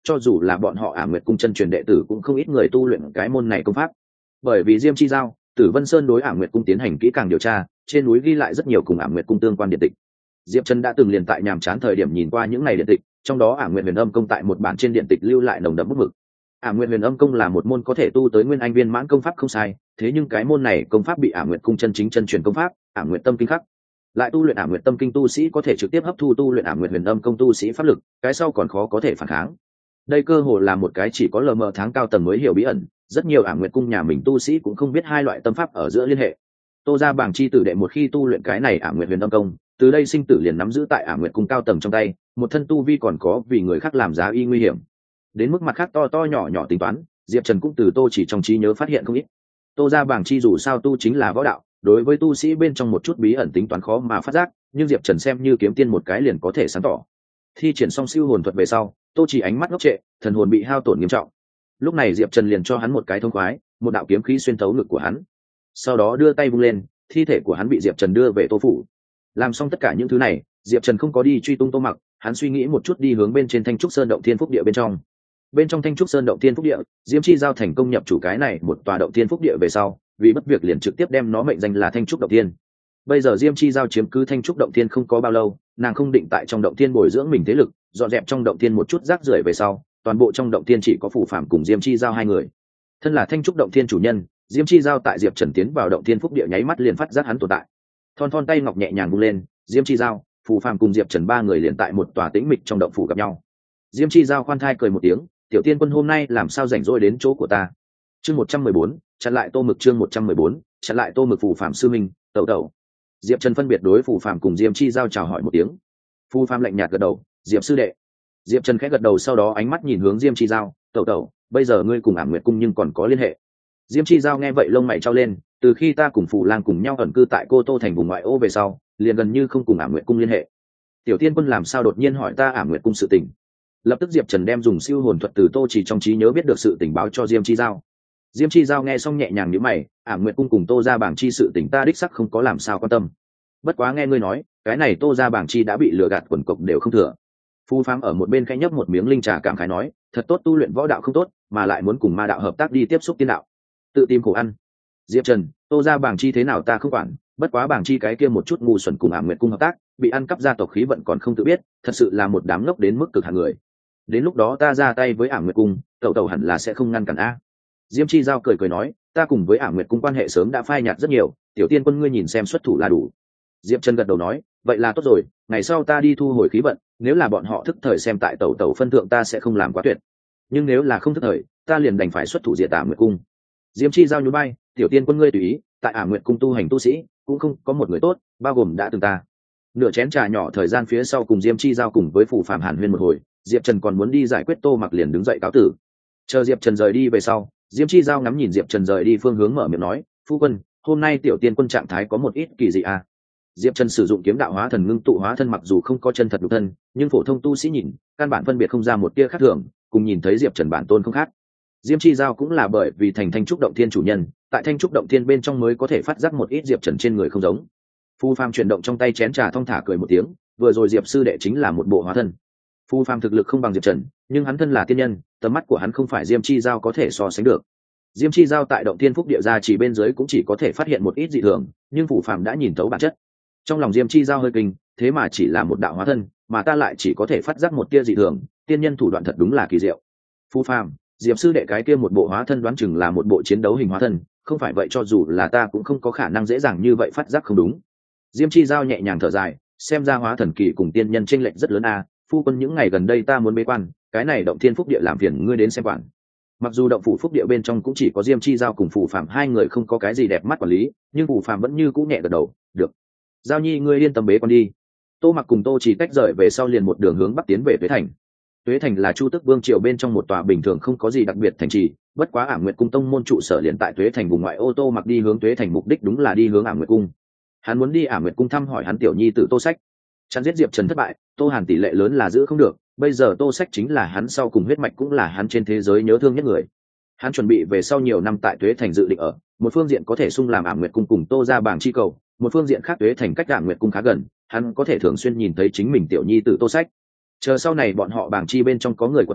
cho dù là bọn họ Ảm Nguyệt cung chân truyền đệ tử cũng không ít người tu luyện cái môn này công pháp. Bởi vì Diêm Chi Giao, Tử Vân Sơn đối Ảm Nguyệt cung tiến hành kỹ càng điều tra, trên núi ghi lại rất nhiều cùng Ảm Nguyệt cung tương quan điện tịch. Diệp Trần đã từng liền tại nhàm chán thời điểm nhìn qua những này điện tịch, trong đó Ảm Nguyệt Huyền Âm công tại một bản trên điện tịch lưu lại nồng đậm bút mực. Ảm Nguyệt Huyền Âm công là một môn có thể tu tới nguyên anh viên mãn công pháp không sai, thế nhưng cái môn này công pháp bị Ảm Nguyệt cung chân chính chân truyền công pháp, Ảm Nguyệt Tâm Kinh khắc. Lại tu luyện Ảm Nguyệt Tâm Kinh tu sĩ có thể trực tiếp hấp thu tu luyện Ảm Nguyệt Huyền Âm công tu sĩ pháp lực, cái sau còn khó có thể phản kháng. Đây cơ hồ là một cái chỉ có lờ mờ tháng cao tầng mới hiểu bí ẩn, rất nhiều Ảm Nguyệt cung nhà mình tu sĩ cũng không biết hai loại tâm pháp ở giữa liên hệ. Tô gia bảng chi tử đệ một khi tu luyện cái này Ảm Nguyệt Huyền Âm công, từ đây sinh tử liền nắm giữ tại Ảm Nguyệt cung cao tầng trong tay, một thân tu vi còn có vì người khác làm giá y nguy hiểm. Đến mức mặt khác to to nhỏ nhỏ tính toán, Diệp Trần cũng từ Tô chỉ trong trí nhớ phát hiện không ít. Tô gia bảng chi dù sao tu chính là võ đạo, đối với tu sĩ bên trong một chút bí ẩn tính toán khó mà phát giác, nhưng Diệp Trần xem như kiếm tiên một cái liền có thể sáng tỏ. Thi triển xong siêu hồn thuật về sau, Tô chỉ ánh mắt ngốc trệ, thần hồn bị hao tổn nghiêm trọng. Lúc này Diệp Trần liền cho hắn một cái thông khoái, một đạo kiếm khí xuyên thấu ngực của hắn. Sau đó đưa tay vung lên, thi thể của hắn bị Diệp Trần đưa về Tô phủ. Làm xong tất cả những thứ này, Diệp Trần không có đi truy tung Tô Mặc, hắn suy nghĩ một chút đi hướng bên trên Thanh Trúc Sơn động Thiên Phúc Địa bên trong. Bên trong Thanh Trúc Sơn động Thiên Phúc Địa, Diêm Chi Giao thành công nhập chủ cái này một tòa động Thiên Phúc Địa về sau, vì bất việc liền trực tiếp đem nó mệnh danh là Thanh Trúc động Thiên. Bây giờ Diêm Chi Giao chiếm cứ Thanh Trúc động Thiên không có bao lâu, nàng không định tại trong động Thiên bồi dưỡng mình thế lực, dọn dẹp trong động Thiên một chút rác rưởi về sau, toàn bộ trong động Thiên chỉ có Phù Phạm cùng Diêm Chi Giao hai người. Thân là Thanh Trúc động Thiên chủ nhân, Diêm Chi Giao tại Diệp Trần tiến vào động Thiên Phúc Địa nháy mắt liền phát giác hắn tồn tại. Thon thon tay ngọc nhẹ nhàng vung lên, Diêm Chi Giao, Phù Phạm cùng Diệp Trần ba người liền tại một tòa tĩnh mịch trong động phủ gặp nhau. Diêm Chi Giao khoan thai cười một tiếng, tiểu tiên quân hôm nay làm sao rảnh rỗi đến chỗ của ta. Chương một trăm mười bốn, chặn lại Tô Mực. Chương một trăm mười bốn, chặn lại Tô Mực. Phù Phạm sư minh, tẩu tẩu. Diệp Trần phân biệt đối Phù Phạm cùng Diêm Chi Giao chào hỏi một tiếng. Phù Phạm lạnh nhạt gật đầu, Diệp sư đệ. Diệp Trần khẽ gật đầu, sau đó ánh mắt nhìn hướng Diêm Chi Giao, tẩu tẩu, bây giờ ngươi cùng Ảm Nguyệt cung nhưng còn có liên hệ. Diêm Chi Giao nghe vậy lông mày trao lên, từ khi ta cùng Phù Lang cùng nhau ẩn cư tại Cô Tô thành vùng ngoại ô về sau, liền gần như không cùng Ảm Nguyệt cung liên hệ. Tiểu tiên quân làm sao đột nhiên hỏi ta Ảm Nguyệt cung sự tình? Lập tức Diệp Trần đem dùng siêu hồn thuật từ Tô chỉ trong trí nhớ biết được sự tình báo cho Diêm Chi Giao. Diêm Chi Giao nghe xong nhẹ nhàng nhíu mày, Ảm Nguyệt cung cùng Tô gia bảng chi sự tình ta đích sắc không có làm sao quan tâm. Bất quá nghe ngươi nói, cái này Tô gia bảng chi đã bị lừa gạt quần cục đều không thừa. Phu Phàm ở một bên khẽ nhấp một miếng linh trà cảm khái nói, thật tốt tu luyện võ đạo không tốt, mà lại muốn cùng ma đạo hợp tác đi tiếp xúc tiên đạo, tự tìm khổ ăn. Diệp Trần, Tô gia bảng chi thế nào ta không quản, bất quá bảng chi cái kia một chút ngu xuẩn cùng Ảm Nguyệt cung hợp tác, bị ăn cắp gia tộc khí vận còn không tự biết, thật sự là một đám ngốc đến mức cực hạn người. Đến lúc đó ta ra tay với Ảm Nguyệt cung, tẩu tẩu hẳn là sẽ không ngăn cản a. Diêm Chi Giao cười cười nói, ta cùng với Ảm Nguyệt cung quan hệ sớm đã phai nhạt rất nhiều, tiểu tiên quân ngươi nhìn xem xuất thủ là đủ. Diệp Trần gật đầu nói, vậy là tốt rồi, ngày sau ta đi thu hồi khí vận, nếu là bọn họ thức thời xem tại tẩu tẩu phân thượng ta sẽ không làm quá tuyệt, nhưng nếu là không thức thời, ta liền đành phải xuất thủ diệt Ảm Nguyệt cung. Diêm Chi Giao nhún bay, tiểu tiên quân ngươi tùy ý, tại Ảm Nguyệt cung tu hành tu sĩ cũng không có một người tốt, bao gồm đã từng ta. Nửa chén trà nhỏ thời gian phía sau cùng Diêm Chi Giao cùng với Phù Phạm hàn huyên một hồi, Diệp Trần còn muốn đi giải quyết Tô Mặc liền đứng dậy cáo tử. Chờ Diệp Trần rời đi về sau, Diêm Chi Giao ngắm nhìn Diệp Trần rời đi phương hướng mở miệng nói, phu quân, hôm nay tiểu tiên quân trạng thái có một ít kỳ dị à. Diệp Trần sử dụng kiếm đạo hóa thần ngưng tụ hóa thân, mặc dù không có chân thật nhục thân, nhưng phổ thông tu sĩ nhìn căn bản phân biệt không ra một tia khác thường, cùng nhìn thấy Diệp Trần bản tôn không khác. Diêm Chi Giao cũng là bởi vì thành Thanh Trúc động thiên chủ nhân, tại Thanh Trúc động thiên bên trong mới có thể phát giác một ít Diệp Trần trên người không giống. Phu Phàm chuyển động trong tay chén trà thong thả cười một tiếng, vừa rồi Diệp sư đệ chính là một bộ hóa thân. Phu Phàm thực lực không bằng Diệp Trần, nhưng hắn thân là tiên nhân, tầm mắt của hắn không phải Diêm Chi Giao có thể so sánh được. Diêm Chi Giao tại động thiên phúc địa gia chỉ bên dưới cũng chỉ có thể phát hiện một ít dị thường, nhưng Phu Phàm đã nhìn thấu bản chất. Trong lòng Diêm Chi Giao hơi kinh, thế mà chỉ là một đạo hóa thân, mà ta lại chỉ có thể phát giác một tia dị thường, tiên nhân thủ đoạn thật đúng là kỳ diệu. Phu Phàm, Diệp sư đệ cái kia một bộ hóa thân đoán chừng là một bộ chiến đấu hình hóa thân, không phải vậy cho dù là ta cũng không có khả năng dễ dàng như vậy phát giác không đúng. Diêm Chi Giao nhẹ nhàng thở dài, xem ra hóa thần kỳ cùng tiên nhân chênh lệch rất lớn a. Phu quân những ngày gần đây ta muốn bế quan, cái này động thiên phúc địa làm phiền ngươi đến xem quản. Mặc dù động phủ phúc địa bên trong cũng chỉ có Diêm Chi Giao cùng Phù Phạm hai người không có cái gì đẹp mắt quản lý, nhưng Phù Phạm vẫn như cũ nhẹ gật đầu, được. Giao nhi ngươi yên tâm bế quan đi. Tô Mặc cùng Tô Chỉ tách rời về sau liền một đường hướng bắc tiến về Tuế Thành. Tuế Thành là Chu Tức Vương triều bên trong một tòa bình thường không có gì đặc biệt thành trì, bất quá Ảm Nguyệt cung tông môn trụ sở liền tại Tuế Thành vùng ngoại ô. Tô Mặc đi hướng Tuế Thành mục đích đúng là đi hướng Ảm Nguyệt cung. Hắn muốn đi Ảm Nguyệt cung thăm hỏi hắn tiểu nhi tử Tô Sách. Chặn giết Diệp Trần thất bại, Tô Hàn tỷ lệ lớn là giữ không được, bây giờ Tô Sách chính là hắn sau cùng huyết mạch, cũng là hắn trên thế giới nhớ thương nhất người. Hắn chuẩn bị về sau nhiều năm tại Tuế Thành dự định ở, một phương diện có thể xung làm Ảm Nguyệt cung cùng Tô gia bảng chi cầu, một phương diện khác Tuế Thành cách Ảm Nguyệt cung khá gần, hắn có thể thường xuyên nhìn thấy chính mình tiểu nhi tử Tô Sách. Chờ sau này bọn họ bảng chi bên trong có người của thời,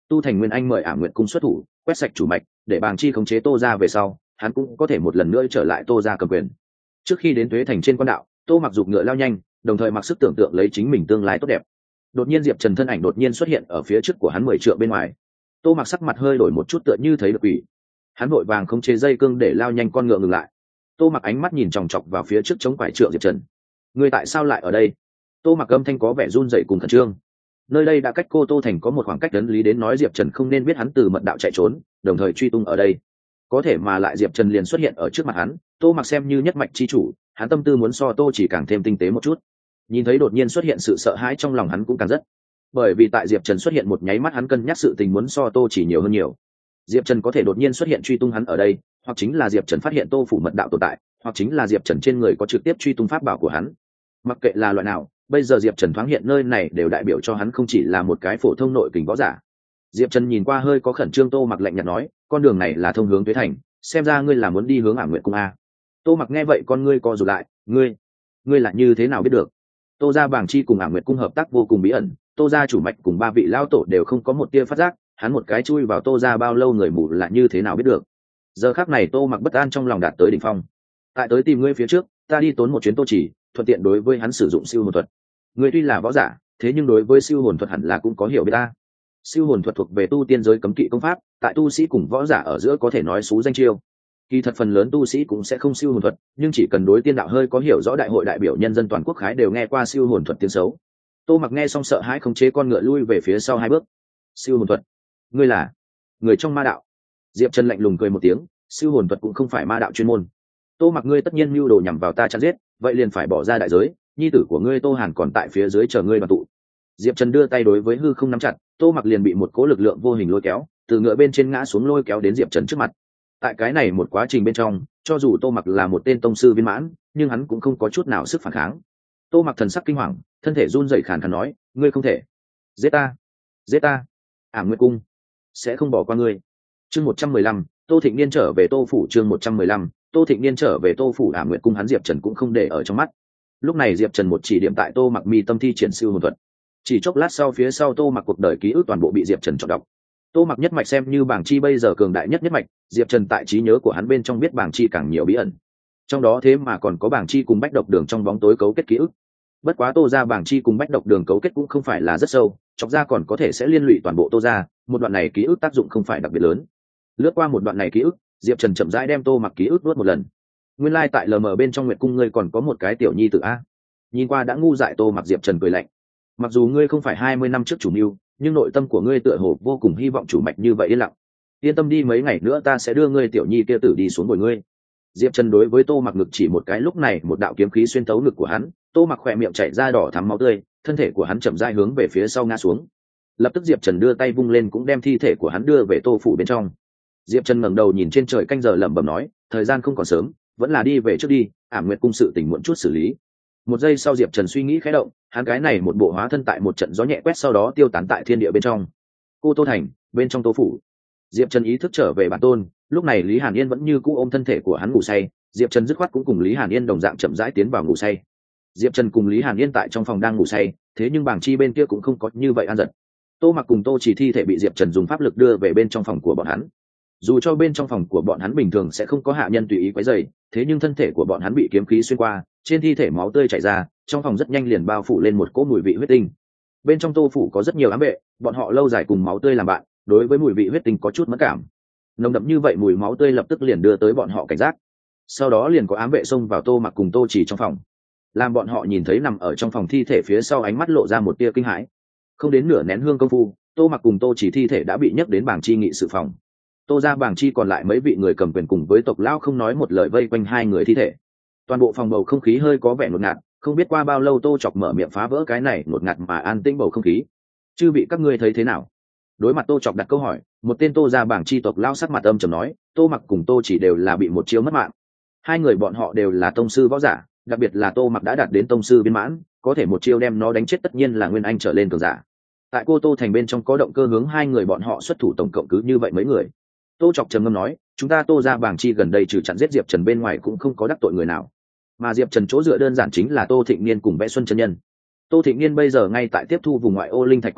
tu thành nguyên anh mời ả nguyện cung xuất thủ quét sạch chủ mạch để bàng chi khống chế tô ra về sau hắn cũng có thể một lần nữa trở lại tô ra cầm quyền. Trước khi đến tuế thành trên quan đạo, tô mặc giục ngựa lao nhanh, đồng thời mặc sức tưởng tượng lấy chính mình tương lai tốt đẹp. Đột nhiên diệp trần thân ảnh đột nhiên xuất hiện ở phía trước của hắn mười trượng bên ngoài. Tô mặc sắc mặt hơi đổi một chút tựa như thấy được quỷ, hắn vội vàng không chế dây cương để lao nhanh con ngựa ngừng lại. Tô mặc ánh mắt nhìn chòng chọc vào phía trước chống quải trượng diệp trần. Người tại sao lại ở đây? Tô mặc âm thanh có vẻ run dậy cùng khẩn trương. Nơi đây đã cách cô tô thành có một khoảng cách lớn lý đến nói diệp trần không nên biết hắn từ mật đạo chạy trốn đồng thời truy tung ở đây, có thể mà lại diệp trần liền xuất hiện ở trước mặt hắn. Tô mặc xem như nhất mạch chi chủ, hắn tâm tư muốn so tô chỉ càng thêm tinh tế một chút. Nhìn thấy đột nhiên xuất hiện sự sợ hãi trong lòng hắn cũng càng rất, bởi vì tại diệp trần xuất hiện một nháy mắt hắn cân nhắc sự tình muốn so tô chỉ nhiều hơn nhiều. Diệp trần có thể đột nhiên xuất hiện truy tung hắn ở đây, hoặc chính là diệp trần phát hiện tô phủ mật đạo tồn tại, hoặc chính là diệp trần trên người có trực tiếp truy tung pháp bảo của hắn. Mặc kệ là loại nào, bây giờ diệp trần thoáng hiện nơi này đều đại biểu cho hắn không chỉ là một cái phổ thông nội kình võ giả. Diệp trần nhìn qua hơi có khẩn trương tô mặc lạnh nhạt nói, con đường này là thông hướng tuế thành, xem ra ngươi là muốn đi hướng ả nguyện cung a. Tô mặc nghe vậy con ngươi co rụt lại, ngươi ngươi là như thế nào biết được? Tô gia bảng chi cùng ả nguyện cung hợp tác vô cùng bí ẩn, tô gia chủ mạch cùng ba vị lão tổ đều không có một tia phát giác, hắn một cái chui vào tô gia bao lâu người mù là như thế nào biết được? Giờ khắc này tô mặc bất an trong lòng đạt tới đỉnh phong. Tại tới tìm ngươi phía trước, ta đi tốn một chuyến tô chỉ, thuận tiện đối với hắn sử dụng siêu hồn thuật. Ngươi tuy là võ giả, thế nhưng đối với siêu hồn thuật hẳn là cũng có hiểu biết ta. Siêu hồn thuật thuộc về tu tiên giới cấm kỵ công pháp, tại tu sĩ cùng võ giả ở giữa có thể nói xú danh chiêu. Kỳ thật phần lớn tu sĩ cũng sẽ không siêu hồn thuật, nhưng chỉ cần đối tiên đạo hơi có hiểu rõ đại hội đại biểu nhân dân toàn quốc khái đều nghe qua siêu hồn thuật tiếng xấu. Tô mặc nghe xong sợ hãi không chế con ngựa lui về phía sau hai bước. Siêu hồn thuật? Ngươi là người trong ma đạo? Diệp Trần lạnh lùng cười một tiếng, siêu hồn thuật cũng không phải ma đạo chuyên môn. Tô mặc ngươi tất nhiên mưu đồ nhằm vào ta chặn giết, vậy liền phải bỏ ra đại giới, nhi tử của ngươi Tô Hàn còn tại phía dưới chờ ngươi đoàn tụ. Diệp Trần đưa tay đối với hư không nắm chặt, Tô mặc liền bị một cỗ lực lượng vô hình lôi kéo, từ ngựa bên trên ngã xuống lôi kéo đến Diệp Trần trước mặt. Tại cái này một quá trình bên trong, cho dù Tô mặc là một tên tông sư viên mãn, nhưng hắn cũng không có chút nào sức phản kháng. Tô mặc thần sắc kinh hoàng, thân thể run rẩy khàn khàn nói, ngươi không thể giết ta, giết ta, ả nguyệt cung sẽ không bỏ qua ngươi. Chương một trăm mười lăm, Tô Thịnh Niên trở về Tô phủ. Chương một trăm mười lăm, Tô Thịnh Niên trở về Tô phủ. ả nguyệt cung hắn Diệp Trần cũng không để ở trong mắt. Lúc này Diệp Trần một chỉ điểm tại Tô mặc mi tâm thi triển siêu hồn thuật. Chỉ chốc lát sau phía sau Tô mặc cuộc đời ký ức toàn bộ bị Diệp Trần chọn đọc. Tô mặc nhất mạch xem như bảng chi bây giờ cường đại nhất nhất mạch, Diệp Trần tại trí nhớ của hắn bên trong biết bảng chi càng nhiều bí ẩn, trong đó thế mà còn có bảng chi cùng bách độc đường trong bóng tối cấu kết ký ức. Bất quá Tô gia bảng chi cùng bách độc đường cấu kết cũng không phải là rất sâu, chọc ra còn có thể sẽ liên lụy toàn bộ Tô gia, một đoạn này ký ức tác dụng không phải đặc biệt lớn. Lướt qua một đoạn này ký ức, Diệp Trần chậm rãi đem Tô mặc ký ức nuốt một lần. Nguyên lai like tại lờ mờ bên trong Nguyệt cung ngươi còn có một cái tiểu nhi tử a. Nhìn qua đã ngu dại Tô mặc, Diệp Trần cười lạnh. Mặc dù ngươi không phải hai mươi năm trước chủ mưu, nhưng nội tâm của ngươi tựa hồ vô cùng hy vọng chủ mạch như vậy yên lặng. Yên tâm đi, mấy ngày nữa ta sẽ đưa ngươi tiểu nhi kia tử đi xuống bồi ngươi. Diệp Trần đối với Tô mặc ngực chỉ một cái, lúc này một đạo kiếm khí xuyên thấu ngực của hắn, Tô mặc khỏe miệng chảy ra đỏ thắm máu tươi, thân thể của hắn chậm rãi hướng về phía sau ngã xuống. Lập tức Diệp Trần đưa tay vung lên cũng đem thi thể của hắn đưa về Tô phủ bên trong. Diệp Trần ngẩng đầu nhìn trên trời canh giờ lẩm bẩm nói, thời gian không còn sớm, vẫn là đi về trước đi, ảm nguyệt cung sự tình muộn chút xử lý. Một giây sau Diệp Trần suy nghĩ khẽ động, hắn cái này một bộ hóa thân tại một trận gió nhẹ quét sau đó tiêu tán tại thiên địa bên trong. Cô Tô thành, bên trong Tô phủ. Diệp Trần ý thức trở về bản tôn, lúc này Lý Hàn Yên vẫn như cũ ôm thân thể của hắn ngủ say, Diệp Trần dứt khoát cũng cùng Lý Hàn Yên đồng dạng chậm rãi tiến vào ngủ say. Diệp Trần cùng Lý Hàn Yên tại trong phòng đang ngủ say, thế nhưng bảng chi bên kia cũng không có như vậy an giật. Tô mặc cùng Tô chỉ thi thể bị Diệp Trần dùng pháp lực đưa về bên trong phòng của bọn hắn. Dù cho bên trong phòng của bọn hắn bình thường sẽ không có hạ nhân tùy ý quấy rầy, thế nhưng thân thể của bọn hắn bị kiếm khí xuyên qua, trên thi thể máu tươi chảy ra, trong phòng rất nhanh liền bao phủ lên một cỗ mùi vị huyết tinh. Bên trong Tô phủ có rất nhiều ám vệ, bọn họ lâu dài cùng máu tươi làm bạn, đối với mùi vị huyết tinh có chút mất cảm. Nồng đậm như vậy mùi máu tươi lập tức liền đưa tới bọn họ cảnh giác. Sau đó liền có ám vệ xông vào Tô mặc cùng Tô chỉ trong phòng. Làm bọn họ nhìn thấy nằm ở trong phòng thi thể phía sau, ánh mắt lộ ra một tia kinh hãi. Không đến nửa nén hương công phu, Tô mặc cùng Tô chỉ thi thể đã bị nhấc đến bảng chi nghị sự phòng. Tô ra bảng chi còn lại mấy vị người cầm quyền cùng với tộc lão không nói một lời vây quanh hai người thi thể. Toàn bộ phòng bầu không khí hơi có vẻ ngột ngạt, không biết qua bao lâu Tô chọc mở miệng phá vỡ cái này ngột ngạt mà an tĩnh bầu không khí. Chư vị các ngươi thấy thế nào? Đối mặt Tô chọc đặt câu hỏi, một tên Tô ra bảng chi tộc lão sắc mặt âm trầm nói, Tô mặc cùng Tô chỉ đều là bị một chiêu mất mạng. Hai người bọn họ đều là tông sư võ giả, đặc biệt là Tô mặc đã đạt đến tông sư viên mãn, có thể một chiêu đem nó đánh chết tất nhiên là nguyên anh trở lên cường giả. Tại Cô Tô thành bên trong có động cơ hướng hai người bọn họ xuất thủ, tổng cộng cứ như vậy mấy người. Tô chọc trầm ngâm nói, chúng ta Tô ra bảng chi gần đây trừ chặn giết Diệp Trần bên ngoài cũng không có đắc tội người nào, mà Diệp Trần chỗ dựa đơn giản chính là Tô Thịnh Niên cùng Vẽ Xuân chân nhân. Tô Thịnh Niên bây giờ ngay tại tiếp thu vùng ngoại ô linh thạch quặng mỏ,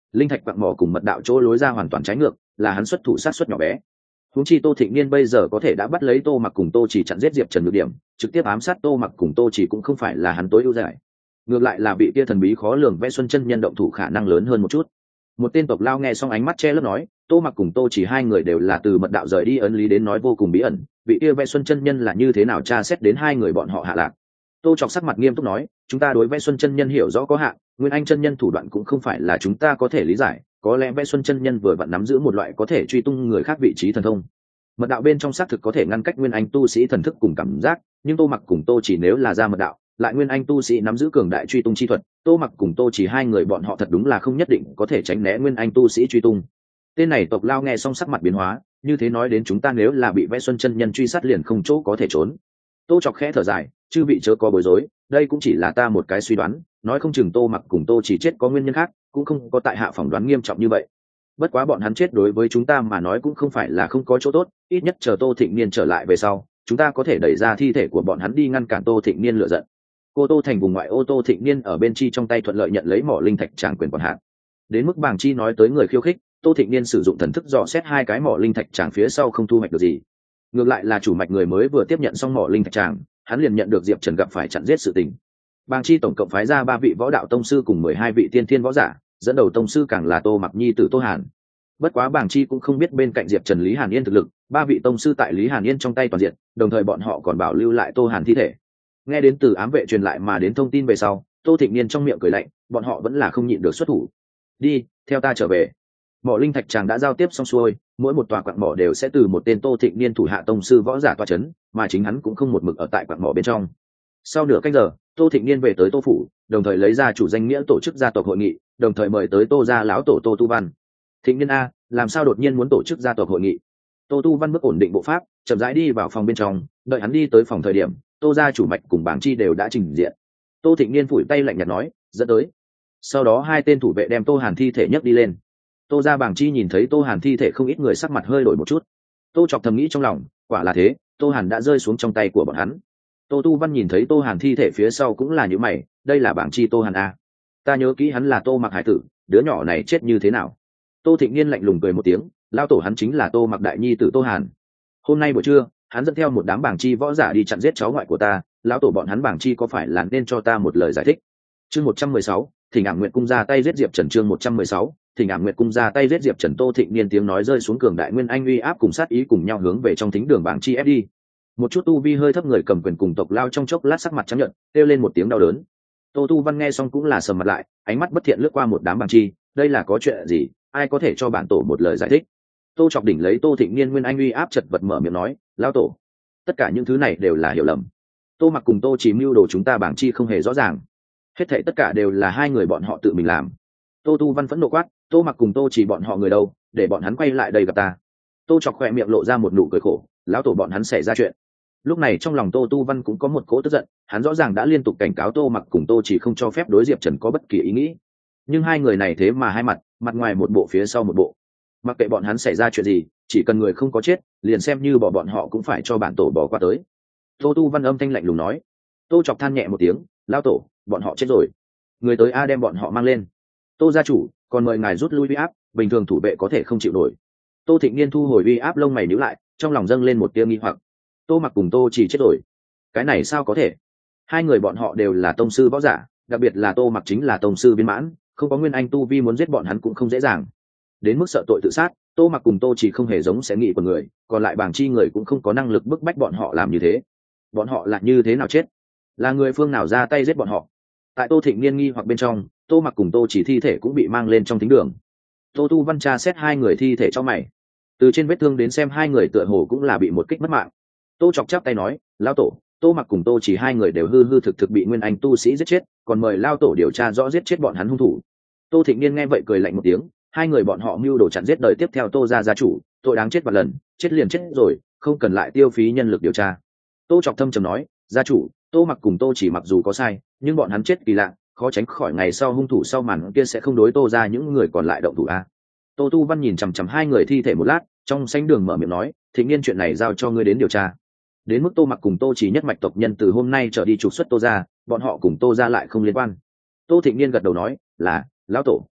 linh thạch quặng mỏ cùng mật đạo chỗ lối ra hoàn toàn trái ngược, là hắn xuất thủ sát xuất nhỏ bé. Huống chi Tô Thịnh Niên bây giờ có thể đã bắt lấy Tô Mặc cùng Tô Chỉ chặn giết Diệp Trần nhược điểm, trực tiếp ám sát Tô Mặc cùng Tô Chỉ cũng không phải là hắn tối ưu giải. Ngược lại là vị kia thần bí khó lường Vẽ Xuân chân nhân động thủ khả năng lớn hơn một chút. Một tên tộc lao nghe xong ánh mắt che lấp nói, Tô Mặc cùng Tô Chỉ hai người đều là từ mật đạo rời đi ấn lý đến nói vô cùng bí ẩn, vị kia Vẽ Xuân chân nhân là như thế nào tra xét đến hai người bọn họ hạ lạc. Tô Chọc sắc mặt nghiêm túc nói, chúng ta đối Vẽ Xuân chân nhân hiểu rõ có hạn, Nguyên Anh chân nhân thủ đoạn cũng không phải là chúng ta có thể lý giải, có lẽ Vẽ Xuân chân nhân vừa vặn nắm giữ một loại có thể truy tung người khác vị trí thần thông. Mật đạo bên trong xác thực có thể ngăn cách Nguyên Anh tu sĩ thần thức cùng cảm giác, nhưng Tô Mặc cùng Tô Chỉ nếu là ra mật đạo, lại Nguyên Anh tu sĩ nắm giữ cường đại truy tung chi thuật, Tô Mặc cùng Tô Chỉ hai người bọn họ thật đúng là không nhất định có thể tránh né Nguyên Anh tu sĩ truy tung. Tên này tộc lao nghe xong sắc mặt biến hóa, như thế nói đến chúng ta nếu là bị Vẽ Xuân chân nhân truy sát liền không chỗ có thể trốn. Tô Chọc khẽ thở dài, chư vị chớ có bối rối, đây cũng chỉ là ta một cái suy đoán, nói không chừng Tô Mặc cùng Tô Chỉ chết có nguyên nhân khác, cũng không có tại hạ phỏng đoán nghiêm trọng như vậy. Bất quá bọn hắn chết đối với chúng ta mà nói cũng không phải là không có chỗ tốt, ít nhất chờ Tô Thịnh Niên trở lại về sau, chúng ta có thể đẩy ra thi thể của bọn hắn đi ngăn cản Tô Thịnh Niên lựa giận. Cô Tô thành vùng ngoại ô Tô Thịnh Niên ở bên chi trong tay thuận lợi nhận lấy mỏ linh thạch tràng quyền quản hạt. Đến mức Bàng Chi nói tới người khiêu khích, Tô Thịnh Niên sử dụng thần thức dò xét hai cái mỏ linh thạch tràng phía sau không thu hoạch được gì. Ngược lại là chủ mạch người mới vừa tiếp nhận xong mỏ linh thạch tràng, hắn liền nhận được Diệp Trần gặp phải chặn giết sự tình. Bàng Chi tổng cộng phái ra ba vị võ đạo tông sư cùng mười hai vị tiên thiên võ giả, dẫn đầu tông sư càng là Tô Mặc nhi tử Tô Hàn. Bất quá Bàng Chi cũng không biết bên cạnh Diệp Trần Lý Hàn Yên thực lực, ba vị tông sư tại Lý Hàn Yên trong tay toàn diện, đồng thời bọn họ còn bảo lưu lại Tô Hàn thi thể. Nghe đến từ ám vệ truyền lại mà đến thông tin về sau, Tô Thịnh Niên trong miệng cười lạnh, bọn họ vẫn là không nhịn được xuất thủ. Đi, theo ta trở về. Mỏ linh thạch chàng đã giao tiếp xong xuôi, mỗi một tòa quặng mỏ đều sẽ từ một tên Tô Thịnh Niên thủ hạ tông sư võ giả tọa chấn, mà chính hắn cũng không một mực ở tại quặng mỏ bên trong. Sau nửa canh giờ, Tô Thịnh Niên về tới Tô phủ, đồng thời lấy ra chủ danh nghĩa tổ chức gia tộc hội nghị, đồng thời mời tới Tô gia lão tổ Tô Tu Văn. Thịnh Niên a, làm sao đột nhiên muốn tổ chức gia tộc hội nghị? Tô Tu Văn bước ổn định bộ pháp, chậm rãi đi vào phòng bên trong, đợi hắn đi tới phòng thời điểm, Tô gia chủ mạch cùng Bàng Chi đều đã trình diện. Tô Thịnh Niên phủi tay lạnh nhạt nói, dẫn tới. Sau đó hai tên thủ vệ đem Tô Hàn thi thể nhấc đi lên. Tô gia Bàng Chi nhìn thấy Tô Hàn thi thể không ít người sắc mặt hơi đổi một chút. Tô Chọc thầm nghĩ trong lòng, quả là thế, Tô Hàn đã rơi xuống trong tay của bọn hắn. Tô Tu Văn nhìn thấy Tô Hàn thi thể phía sau cũng là như mày, đây là Bàng Chi Tô Hàn a. Ta nhớ kỹ hắn là Tô Mặc hải tử, đứa nhỏ này chết như thế nào? Tô Thịnh Niên lạnh lùng cười một tiếng, lao tổ hắn chính là Tô Mặc đại nhi tử Tô Hàn. Hôm nay buổi trưa, hắn dẫn theo một đám Bàng Chi võ giả đi chặn giết cháu ngoại của ta, lão tổ bọn hắn Bàng Chi có phải là nên cho ta một lời giải thích? Chương một trăm mười sáu, Thỉnh Ảm Nguyệt cung ra tay giết Diệp Trần. Chương một trăm mười sáu, Thỉnh Ảm Nguyệt cung ra tay giết Diệp Trần. Tô Thịnh Niên tiếng nói rơi xuống cường đại nguyên anh uy áp cùng sát ý cùng nhau hướng về trong thính đường Bàng Chi ép đi. Một chút tu vi hơi thấp người cầm quyền cùng tộc lao trong chốc lát sắc mặt trắng nhợt, kêu lên một tiếng đau đớn. Tô Tu Văn nghe xong cũng là sầm mặt lại, ánh mắt bất thiện lướt qua một đám Bàng Chi, đây là có chuyện gì, ai có thể cho bản tổ một lời giải thích? Tô Chọc đỉnh lấy Tô Thịnh Niên nguyên anh uy áp chật vật mở miệng nói, lão tổ, tất cả những thứ này đều là hiểu lầm. Tô Mặc cùng Tô Chỉ mưu đồ chúng ta Bàng Chi không hề rõ ràng, hết thảy tất cả đều là hai người bọn họ tự mình làm. Tô Tu Văn phẫn nộ quát, Tô Mặc cùng Tô Chỉ bọn họ người đâu, để bọn hắn quay lại đây gặp ta. Tô Chọc khỏe miệng lộ ra một nụ cười khổ, lão tổ bọn hắn xảy ra chuyện. Lúc này trong lòng Tô Tu Văn cũng có một cỗ tức giận, hắn rõ ràng đã liên tục cảnh cáo Tô Mặc cùng Tô Chỉ không cho phép đối Diệp Trần có bất kỳ ý nghĩ, nhưng hai người này thế mà hai mặt, mặt ngoài một bộ phía sau một bộ. Mặc kệ bọn hắn xảy ra chuyện gì, chỉ cần người không có chết, liền xem như bỏ bọn họ cũng phải cho bản tổ bỏ qua tới. Tô Tu Văn âm thanh lạnh lùng nói. Tô Chọc than nhẹ một tiếng, lão tổ, bọn họ chết rồi, người tới a đem bọn họ mang lên. Tô gia chủ, còn mời ngài rút lui uy áp, bình thường thủ vệ có thể không chịu nổi. Tô Thịnh Niên thu hồi uy áp, lông mày nhíu lại, trong lòng dâng lên một tia nghi hoặc. Tô Mặc cùng Tô Chỉ chết rồi, cái này sao có thể? Hai người bọn họ đều là tông sư võ giả, đặc biệt là Tô Mặc chính là tông sư viên mãn, không có nguyên anh tu vi muốn giết bọn hắn cũng không dễ dàng. Đến mức sợ tội tự sát, Tô Mặc cùng Tô Chỉ không hề giống sẽ nghĩ của người, còn lại Bàng Chi người cũng không có năng lực bức bách bọn họ làm như thế. Bọn họ là như thế nào chết? Là người phương nào ra tay giết bọn họ? Tại Tô Thịnh Niên nghi hoặc bên trong, Tô Mặc cùng Tô Chỉ thi thể cũng bị mang lên trong thính đường. Tô Tu Văn tra xét hai người thi thể cho mày, từ trên vết thương đến xem hai người tựa hồ cũng là bị một kích mất mạng. Tô Chọc chắp tay nói, lão tổ, Tô Mặc cùng Tô Chỉ hai người đều hư hư thực thực bị nguyên anh tu sĩ giết chết, còn mời lao tổ điều tra rõ giết chết bọn hắn hung thủ. Tô Thịnh Niên nghe vậy cười lạnh một tiếng, hai người bọn họ mưu đồ chặn giết đời tiếp theo Tô gia gia chủ, tội đáng chết vạn lần, chết liền chết rồi, không cần lại tiêu phí nhân lực điều tra. Tô Chọc thâm trầm nói, gia chủ, Tô Mặc cùng Tô Chỉ mặc dù có sai, nhưng bọn hắn chết kỳ lạ, khó tránh khỏi ngày sau hung thủ sau màn kia sẽ không đối Tô gia những người còn lại động thủ a. Tô Tu Văn nhìn chằm chằm hai người thi thể một lát, trong sánh đường mở miệng nói, Thịnh Niên chuyện này giao cho ngươi đến điều tra. Đến mức Tô Mặc cùng Tô Chỉ nhất mạch tộc nhân từ hôm nay trở đi trục xuất Tô gia, bọn họ cùng Tô gia lại không liên quan. Tô Thịnh Niên gật đầu nói, là lão tổ.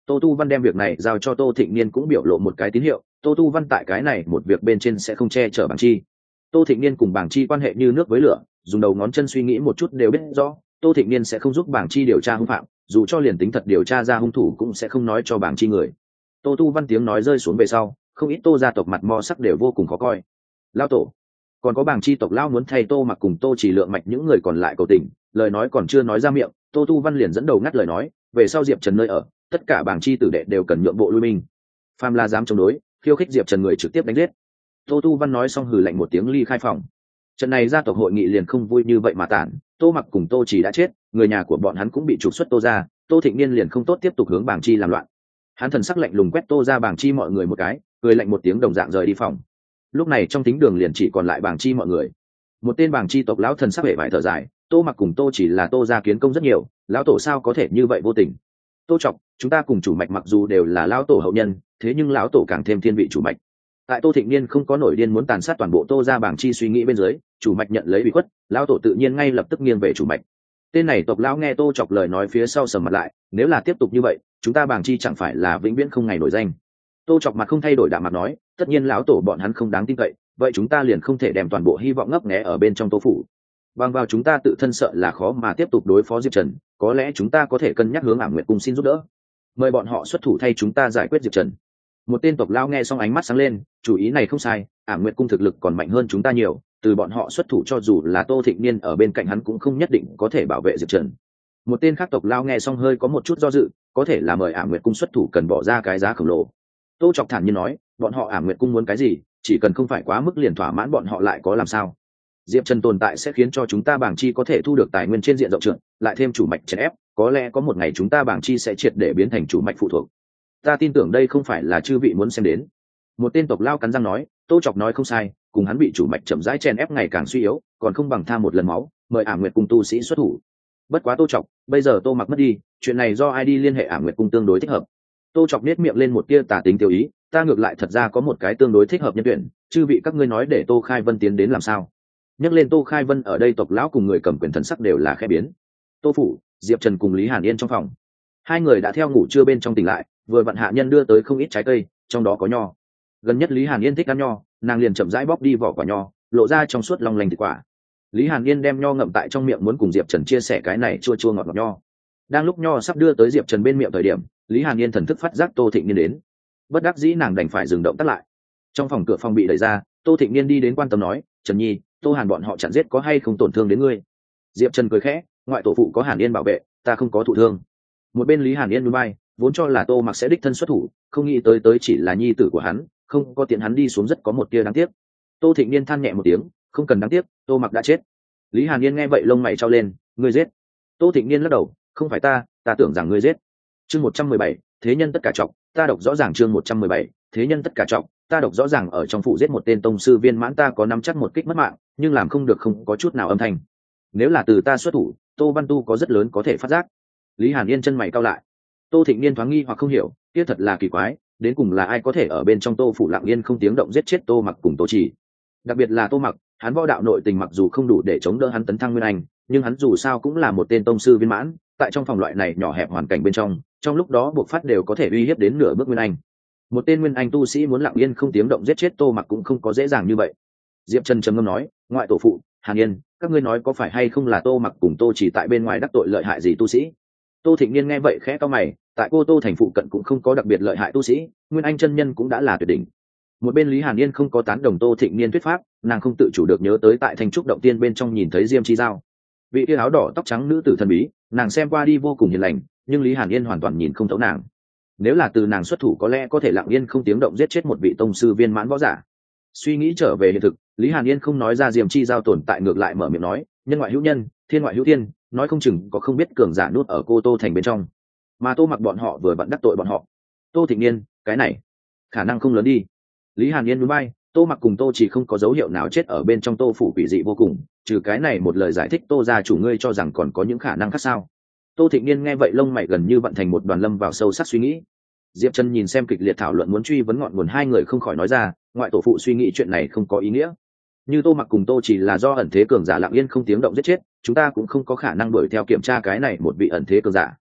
Tô Tu Văn đem việc này giao cho Tô Thịnh Niên cũng biểu lộ một cái tín hiệu, Tô Tu Văn tại cái này một việc bên trên sẽ không che chở Bàng Chi. Tô Thịnh Niên cùng Bàng Chi quan hệ như nước với lửa, dùng đầu ngón chân suy nghĩ một chút đều biết rõ, Tô Thịnh Niên sẽ không giúp Bàng Chi điều tra hung phạm, dù cho liền tính thật điều tra ra hung thủ cũng sẽ không nói cho Bàng Chi người. Tô Tu Văn tiếng nói rơi xuống về sau, không ít Tô gia tộc mặt mo sắc đều vô cùng khó coi. Lão tổ, còn có Bàng Chi tộc lão muốn thay Tô Mặc cùng Tô Chỉ Lượng mạch những người còn lại cầu tình, lời nói còn chưa nói ra miệng, Tô Tu Văn liền dẫn đầu ngắt lời nói, về sau Diệp Trần nơi ở, tất cả Bàng Chi tử đệ đều cần nhượng bộ lui binh. Phàm La dám chống đối, khiêu khích Diệp Trần người trực tiếp đánh giết. Tô Tu Văn nói xong hừ lạnh một tiếng ly khai phòng. Trận này gia tộc hội nghị liền không vui như vậy mà tản, Tô Mặc cùng Tô Chỉ đã chết, người nhà của bọn hắn cũng bị trục xuất Tô gia, Tô Thịnh Niên liền không tốt tiếp tục hướng Bàng Chi làm loạn. Hắn thần sắc lạnh lùng quét Tô gia Bàng Chi mọi người một cái, cười lạnh một tiếng đồng dạng rời đi phòng. Lúc này trong thính đường liền chỉ còn lại Bàng Chi mọi người. Một tên Bàng Chi tộc lão thần sắc vẻ vải thở dài, Tô Mặc cùng Tô Chỉ là Tô gia kiến công rất nhiều, lão tổ sao có thể như vậy vô tình. Tô Trọng, chúng ta cùng chủ mạch mặc dù đều là lão tổ hậu nhân, thế nhưng lão tổ càng thêm thiên vị chủ mạch. Tại Tô Thịnh Niên không có nổi điên muốn tàn sát toàn bộ Tô gia Bàng Chi suy nghĩ bên dưới, chủ mạch nhận lấy bị khuất, lão tổ tự nhiên ngay lập tức nghiêng về chủ mạch. Tên này tộc lão nghe Tô Chọc lời nói phía sau sầm mặt lại, nếu là tiếp tục như vậy, chúng ta Bàng Chi chẳng phải là vĩnh viễn không ngày nổi danh. Tô Chọc mặt không thay đổi đạm mặt nói, tất nhiên lão tổ bọn hắn không đáng tin cậy, vậy chúng ta liền không thể đem toàn bộ hy vọng ngấp nghé ở bên trong Tô phủ. Bằng vào chúng ta tự thân sợ là khó mà tiếp tục đối phó Diệp Trần, có lẽ chúng ta có thể cân nhắc hướng Ảm Nguyệt cung xin giúp đỡ, mời bọn họ xuất thủ thay chúng ta giải quyết Diệp Trần. Một tên tộc lão nghe xong ánh mắt sáng lên, chủ ý này không sai, Ảm Nguyệt cung thực lực còn mạnh hơn chúng ta nhiều, từ bọn họ xuất thủ cho dù là Tô Thịnh Niên ở bên cạnh hắn cũng không nhất định có thể bảo vệ Diệp Trần. Một tên khác tộc lão nghe xong hơi có một chút do dự, có thể là mời Ảm Nguyệt cung xuất thủ cần bỏ ra cái giá khổng lồ. Tô Chọc thản nhiên nói, bọn họ Ảm Nguyệt cung muốn cái gì, chỉ cần không phải quá mức liền thỏa mãn bọn họ lại có làm sao. Diệp Trần tồn tại sẽ khiến cho chúng ta Bàng Chi có thể thu được tài nguyên trên diện rộng trượng, lại thêm chủ mạch chèn ép, có lẽ có một ngày chúng ta Bàng Chi sẽ triệt để biến thành chủ mạch phụ thuộc. Ta tin tưởng đây không phải là chư vị muốn xem đến. Một tên tộc lao cắn răng nói, Tô Chọc nói không sai, cùng hắn bị chủ mạch chậm rãi chèn ép ngày càng suy yếu, còn không bằng tha một lần máu, mời Ảm Nguyệt cung tu sĩ xuất thủ. Bất quá Tô Chọc, bây giờ Tô Mặc mất đi, chuyện này do ai đi liên hệ Ảm Nguyệt cung tương đối thích hợp. Tô Chọc nét miệng lên một tia tà tính tiêu ý, ta ngược lại thật ra có một cái tương đối thích hợp nhân tuyển, chư vị các ngươi nói để Tô Khai Vân tiến đến làm sao? Nhắc lên Tô Khai Vân ở đây tộc lão cùng người cầm quyền thần sắc đều là khẽ biến. Tô phủ, Diệp Trần cùng Lý Hàn Yên trong phòng. Hai người đã theo ngủ trưa bên trong tỉnh lại, vừa vặn hạ nhân đưa tới không ít trái cây, trong đó có nho. Gần nhất Lý Hàn Yên thích ăn nho, nàng liền chậm rãi bóc đi vỏ quả nho, lộ ra trong suốt long lanh thịt quả. Lý Hàn Yên đem nho ngậm tại trong miệng muốn cùng Diệp Trần chia sẻ cái này chua chua ngọt ngọt nho. Đang lúc nho sắp đưa tới Diệp Trần bên miệng thời điểm, Lý Hàn Yên thần thức phát giác Tô Thịnh Niên đến. Bất đắc dĩ nàng đành phải dừng động tắt lại. Trong phòng cửa phòng bị đẩy ra, Tô Thịnh Niên đi đến quan tâm nói, Trần Nhi, Tô Hàn bọn họ chặn giết có hay không tổn thương đến ngươi? Diệp Trần cười khẽ, ngoại tổ phụ có Hàn Yên bảo vệ, ta không có thụ thương. Một bên Lý Hàn Yên núi bay, vốn cho là Tô Mặc sẽ đích thân xuất thủ, không nghĩ tới tới chỉ là nhi tử của hắn, không có tiện hắn đi xuống rất có một tia đáng tiếc. Tô Thịnh Niên than nhẹ một tiếng, không cần đáng tiếc, Tô Mặc đã chết. Lý Hàn Yên nghe vậy lông mày trao lên, ngươi giết? Tô Thịnh Niên lắc đầu, không phải ta, ta tưởng rằng ngươi giết. Chương một trăm mười bảy, thế nhân tất cả trọng, ta đọc rõ ràng chương một trăm mười bảy, thế nhân tất cả trọng, ta đọc rõ ràng ở trong phủ giết một tên tông sư viên mãn ta có nắm chắc một kích mất mạng, nhưng làm không được không có chút nào âm thanh. Nếu là từ ta xuất thủ, Tô Văn Tu có rất lớn có thể phát giác. Lý Hàn Yên chân mày cau lại. Tô Thịnh Niên thoáng nghi hoặc không hiểu, tiếc thật là kỳ quái, đến cùng là ai có thể ở bên trong Tô phủ lặng yên không tiếng động giết chết Tô Mặc cùng Tô Chỉ. Đặc biệt là Tô Mặc, hắn võ đạo nội tình mặc dù không đủ để chống đỡ hắn tấn thăng nguyên anh, nhưng hắn dù sao cũng là một tên tông sư viên mãn, tại trong phòng loại này nhỏ hẹp hoàn cảnh bên trong, trong lúc đó buộc phát đều có thể uy hiếp đến nửa bước nguyên anh. Một tên nguyên anh tu sĩ muốn lặng yên không tiếng động giết chết Tô Mặc cũng không có dễ dàng như vậy. Diệp Trần trầm ngâm nói, ngoại tổ phụ, Hàn Yên, các ngươi nói có phải hay không là Tô Mặc cùng Tô Chỉ tại bên ngoài đắc tội lợi hại gì tu sĩ? Tô Thịnh Niên nghe vậy khẽ cau mày, tại Cô Tô thành phụ cận cũng không có đặc biệt lợi hại tu sĩ, nguyên anh chân nhân cũng đã là tuyệt đỉnh. Một bên Lý Hàn Yên không có tán đồng Tô Thịnh Niên thuyết pháp, nàng không tự chủ được nhớ tới tại Thanh Trúc động tiên bên trong nhìn thấy Diêm Chi Giao, vị kia áo đỏ tóc trắng nữ tử thần bí, nàng xem qua đi vô cùng hiền lành, nhưng Lý Hàn Yên hoàn toàn nhìn không thấu nàng. Nếu là từ nàng xuất thủ có lẽ có thể lặng yên không tiếng động giết chết một vị tông sư viên mãn võ giả. Suy nghĩ trở về hiện thực, Lý Hàn Yên không nói ra Diêm Chi Giao tồn tại, ngược lại mở miệng nói, nhân ngoại hữu nhân, thiên ngoại hữu thiên, nói không chừng có không biết cường giả nút ở Cô Tô thành bên trong, mà Tô Mặc bọn họ vừa vặn đắc tội bọn họ. Tô Thịnh Niên, cái này khả năng không lớn đi. Lý Hàn Yên núi bay, Tô Mặc cùng Tô chỉ không có dấu hiệu nào chết ở bên trong Tô phủ quỷ dị vô cùng, trừ cái này một lời giải thích Tô gia chủ ngươi cho rằng còn có những khả năng khác sao? Tô Thịnh Niên nghe vậy lông mày gần như vận thành một đoàn, lâm vào sâu sắc suy nghĩ. Diệp Trần nhìn xem kịch liệt thảo luận muốn truy vấn ngọn nguồn, hai người không khỏi nói ra, ngoại tổ phụ suy nghĩ chuyện này không có ý nghĩa. Như Tô Mặc cùng Tô chỉ là do ẩn thế cường giả lặng yên không tiếng động giết chết, chúng ta cũng không có khả năng đuổi theo kiểm tra cái này một vị ẩn thế cường giả,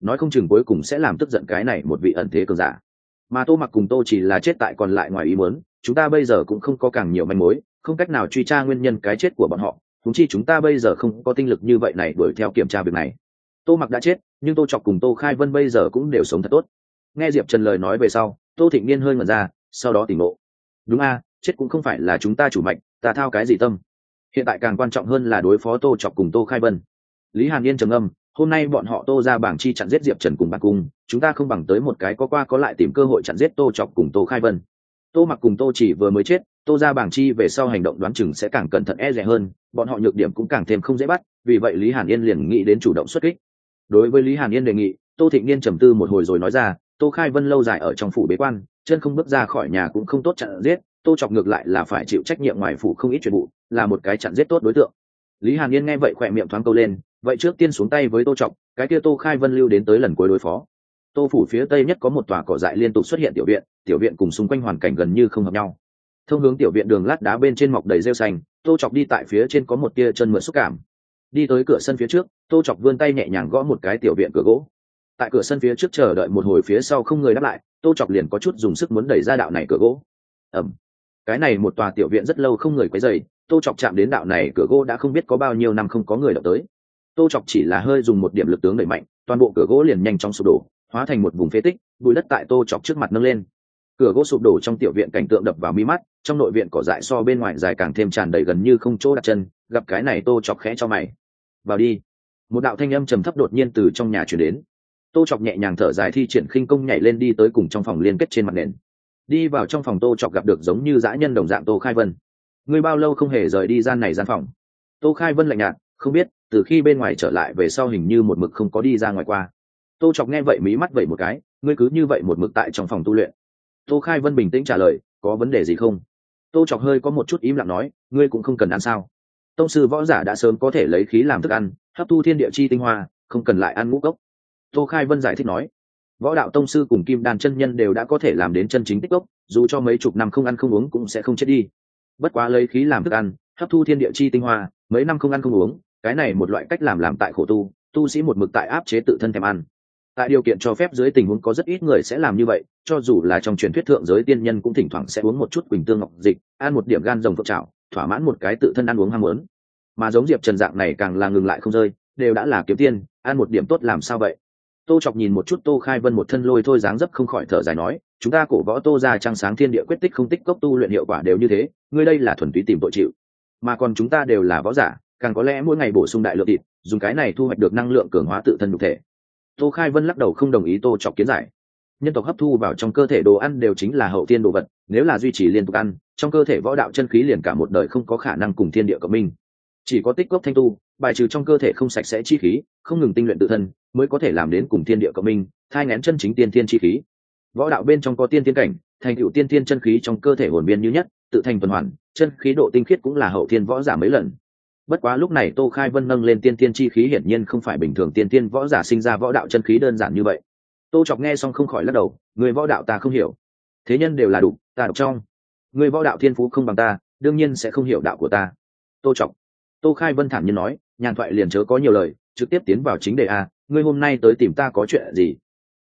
nói không chừng cuối cùng sẽ làm tức giận cái này một vị ẩn thế cường giả. Mà Tô Mặc cùng Tô Chỉ là chết tại còn lại ngoài ý muốn, chúng ta bây giờ cũng không có càng nhiều manh mối, không cách nào truy tra nguyên nhân cái chết của bọn họ, huống chi chúng ta bây giờ không có tinh lực như vậy này đuổi theo kiểm tra việc này. Tô Mặc đã chết, nhưng Tô Chọc cùng Tô Khai Vân bây giờ cũng đều sống thật tốt. Nghe Diệp Trần lời nói về sau, Tô Thịnh Niên hơi ngẩn ra, sau đó tỉnh ngộ. Đúng a, chết cũng không phải là chúng ta chủ mạch, ta thao cái gì tâm. Hiện tại càng quan trọng hơn là đối phó Tô Chọc cùng Tô Khai Vân. Lý Hàn Yên trầm ngâm, hôm nay bọn họ Tô ra bảng chi chặn giết Diệp Trần cùng Bạc Cung, chúng ta không bằng tới một cái có qua có lại tìm cơ hội chặn giết Tô Chọc cùng Tô Khai Vân. Tô Mặc cùng Tô Chỉ vừa mới chết, Tô ra bảng chi về sau hành động đoán chừng sẽ càng cẩn thận e dè hơn, bọn họ nhược điểm cũng càng thêm không dễ bắt, vì vậy Lý Hàn Yên liền nghĩ đến chủ động xuất kích. Đối với Lý Hàn Yên đề nghị, Tô Thịnh Niên trầm tư một hồi rồi nói ra, Tô Khai Vân lâu dài ở trong phủ bế quan, chân không bước ra khỏi nhà cũng không tốt chặn giết, Tô Chọc ngược lại là phải chịu trách nhiệm ngoài phủ không ít chuyện vụ, là một cái chặn giết tốt đối tượng. Lý Hàn Yên nghe vậy khỏe miệng thoáng câu lên, vậy trước tiên xuống tay với Tô Chọc, cái kia Tô Khai Vân lưu đến tới lần cuối đối phó. Tô phủ phía tây nhất có một tòa cỏ dại liên tục xuất hiện tiểu viện, tiểu viện cùng xung quanh hoàn cảnh gần như không hợp nhau. Thông hướng tiểu viện đường lát đá bên trên mọc đầy rêu xanh, Tô Chọc đi tại phía trên có một tia chân mượn xúc cảm. Đi tới cửa sân phía trước, Tô Chọc vươn tay nhẹ nhàng gõ một cái tiểu viện cửa gỗ. Tại cửa sân phía trước chờ đợi một hồi phía sau không người đáp lại, Tô Chọc liền có chút dùng sức muốn đẩy ra đạo này cửa gỗ. Ẩm. Cái này một tòa tiểu viện rất lâu không người quấy rầy, Tô Chọc chạm đến đạo này cửa gỗ đã không biết có bao nhiêu năm không có người động tới. Tô Chọc chỉ là hơi dùng một điểm lực tướng đẩy mạnh, toàn bộ cửa gỗ liền nhanh chóng sụp đổ, hóa thành một vùng phế tích, bụi đất tại Tô Chọc trước mặt nâng lên. Cửa gỗ sụp đổ trong tiểu viện cảnh tượng đập vào mi mắt, trong nội viện cỏ dại so bên ngoài dài càng thêm tràn đầy gần như không chỗ đặt chân, gặp cái này Tô Chọc khẽ cho mày. Vào đi. Một đạo thanh âm trầm thấp đột nhiên từ trong nhà truyền đến. Tô Chọc nhẹ nhàng thở dài thi triển khinh công nhảy lên đi tới cùng trong phòng liên kết trên mặt nền. Đi vào trong phòng, Tô Chọc gặp được giống như dã nhân đồng dạng Tô Khai Vân. Ngươi bao lâu không hề rời đi gian này gian phòng? Tô Khai Vân lạnh nhạt, không biết, từ khi bên ngoài trở lại về sau hình như một mực không có đi ra ngoài qua. Tô Chọc nghe vậy mí mắt vẩy một cái, ngươi cứ như vậy một mực tại trong phòng tu luyện. Tô Khai Vân bình tĩnh trả lời, có vấn đề gì không? Tô Chọc hơi có một chút im lặng nói, ngươi cũng không cần ăn sao? Tông sư võ giả đã sớm có thể lấy khí làm thức ăn, hấp thu thiên địa chi tinh hoa, không cần lại ăn ngũ cốc. Tô Khai Vân giải thích nói, võ đạo tông sư cùng kim đan chân nhân đều đã có thể làm đến chân chính tích cốc, dù cho mấy chục năm không ăn không uống cũng sẽ không chết đi. Bất quá lấy khí làm thức ăn, hấp thu thiên địa chi tinh hoa, mấy năm không ăn không uống, cái này một loại cách làm làm tại khổ tu, tu sĩ một mực tại áp chế tự thân thèm ăn. Tại điều kiện cho phép dưới tình huống có rất ít người sẽ làm như vậy, cho dù là trong truyền thuyết thượng giới tiên nhân cũng thỉnh thoảng sẽ uống một chút quỳnh tương ngọc dịch, ăn một điểm gan rồng phượng trảo, thỏa mãn một cái tự thân ăn uống ham muốn. Mà giống Diệp Trần dạng này càng là ngừng lại không rơi, đều đã là kiếm tiên, ăn một điểm tốt làm sao vậy? Tô Chọc nhìn một chút Tô Khai Vân một thân lôi thôi dáng dấp không khỏi thở dài nói, chúng ta cổ võ Tô ra trăng sáng thiên địa quyết tích không tích cốc tu luyện hiệu quả đều như thế, ngươi đây là thuần túy tìm tội chịu. Mà còn chúng ta đều là võ giả, càng có lẽ mỗi ngày bổ sung đại lượng thịt, dùng cái này thu hoạch được năng lượng cường hóa tự thân nhục thể. Tô Khai Vân lắc đầu không đồng ý Tô Chọc kiến giải. Nhân tộc hấp thu vào trong cơ thể đồ ăn đều chính là hậu thiên đồ vật, nếu là duy trì liên tục ăn, trong cơ thể võ đạo chân khí liền cả một đời không có khả năng cùng thiên địa cộng minh. Chỉ có tích cốc thanh tu, bài trừ trong cơ thể không sạch sẽ chi khí, không ngừng tinh luyện tự thân, mới có thể làm đến cùng thiên địa cộng minh, thai nghén chân chính tiên thiên chi khí. Võ đạo bên trong có tiên thiên cảnh, thành tựu tiên thiên chân khí trong cơ thể hồn biên như nhất, tự thành tuần hoàn, chân khí độ tinh khiết cũng là hậu thiên võ giả mấy lần. Bất quá lúc này Tô Khai Vân nâng lên tiên thiên chi khí hiển nhiên không phải bình thường tiên thiên võ giả sinh ra võ đạo chân khí đơn giản như vậy. Tô Chọc nghe xong không khỏi lắc đầu, người võ đạo ta không hiểu, thế nhân đều là đủ, ta độc trong. Người võ đạo thiên phú không bằng ta, đương nhiên sẽ không hiểu đạo của ta. Tô Chọc. Tô Khai Vân thản nhiên nói, nhàn thoại liền chớ có nhiều lời, trực tiếp tiến vào chính đề a, ngươi hôm nay tới tìm ta có chuyện gì?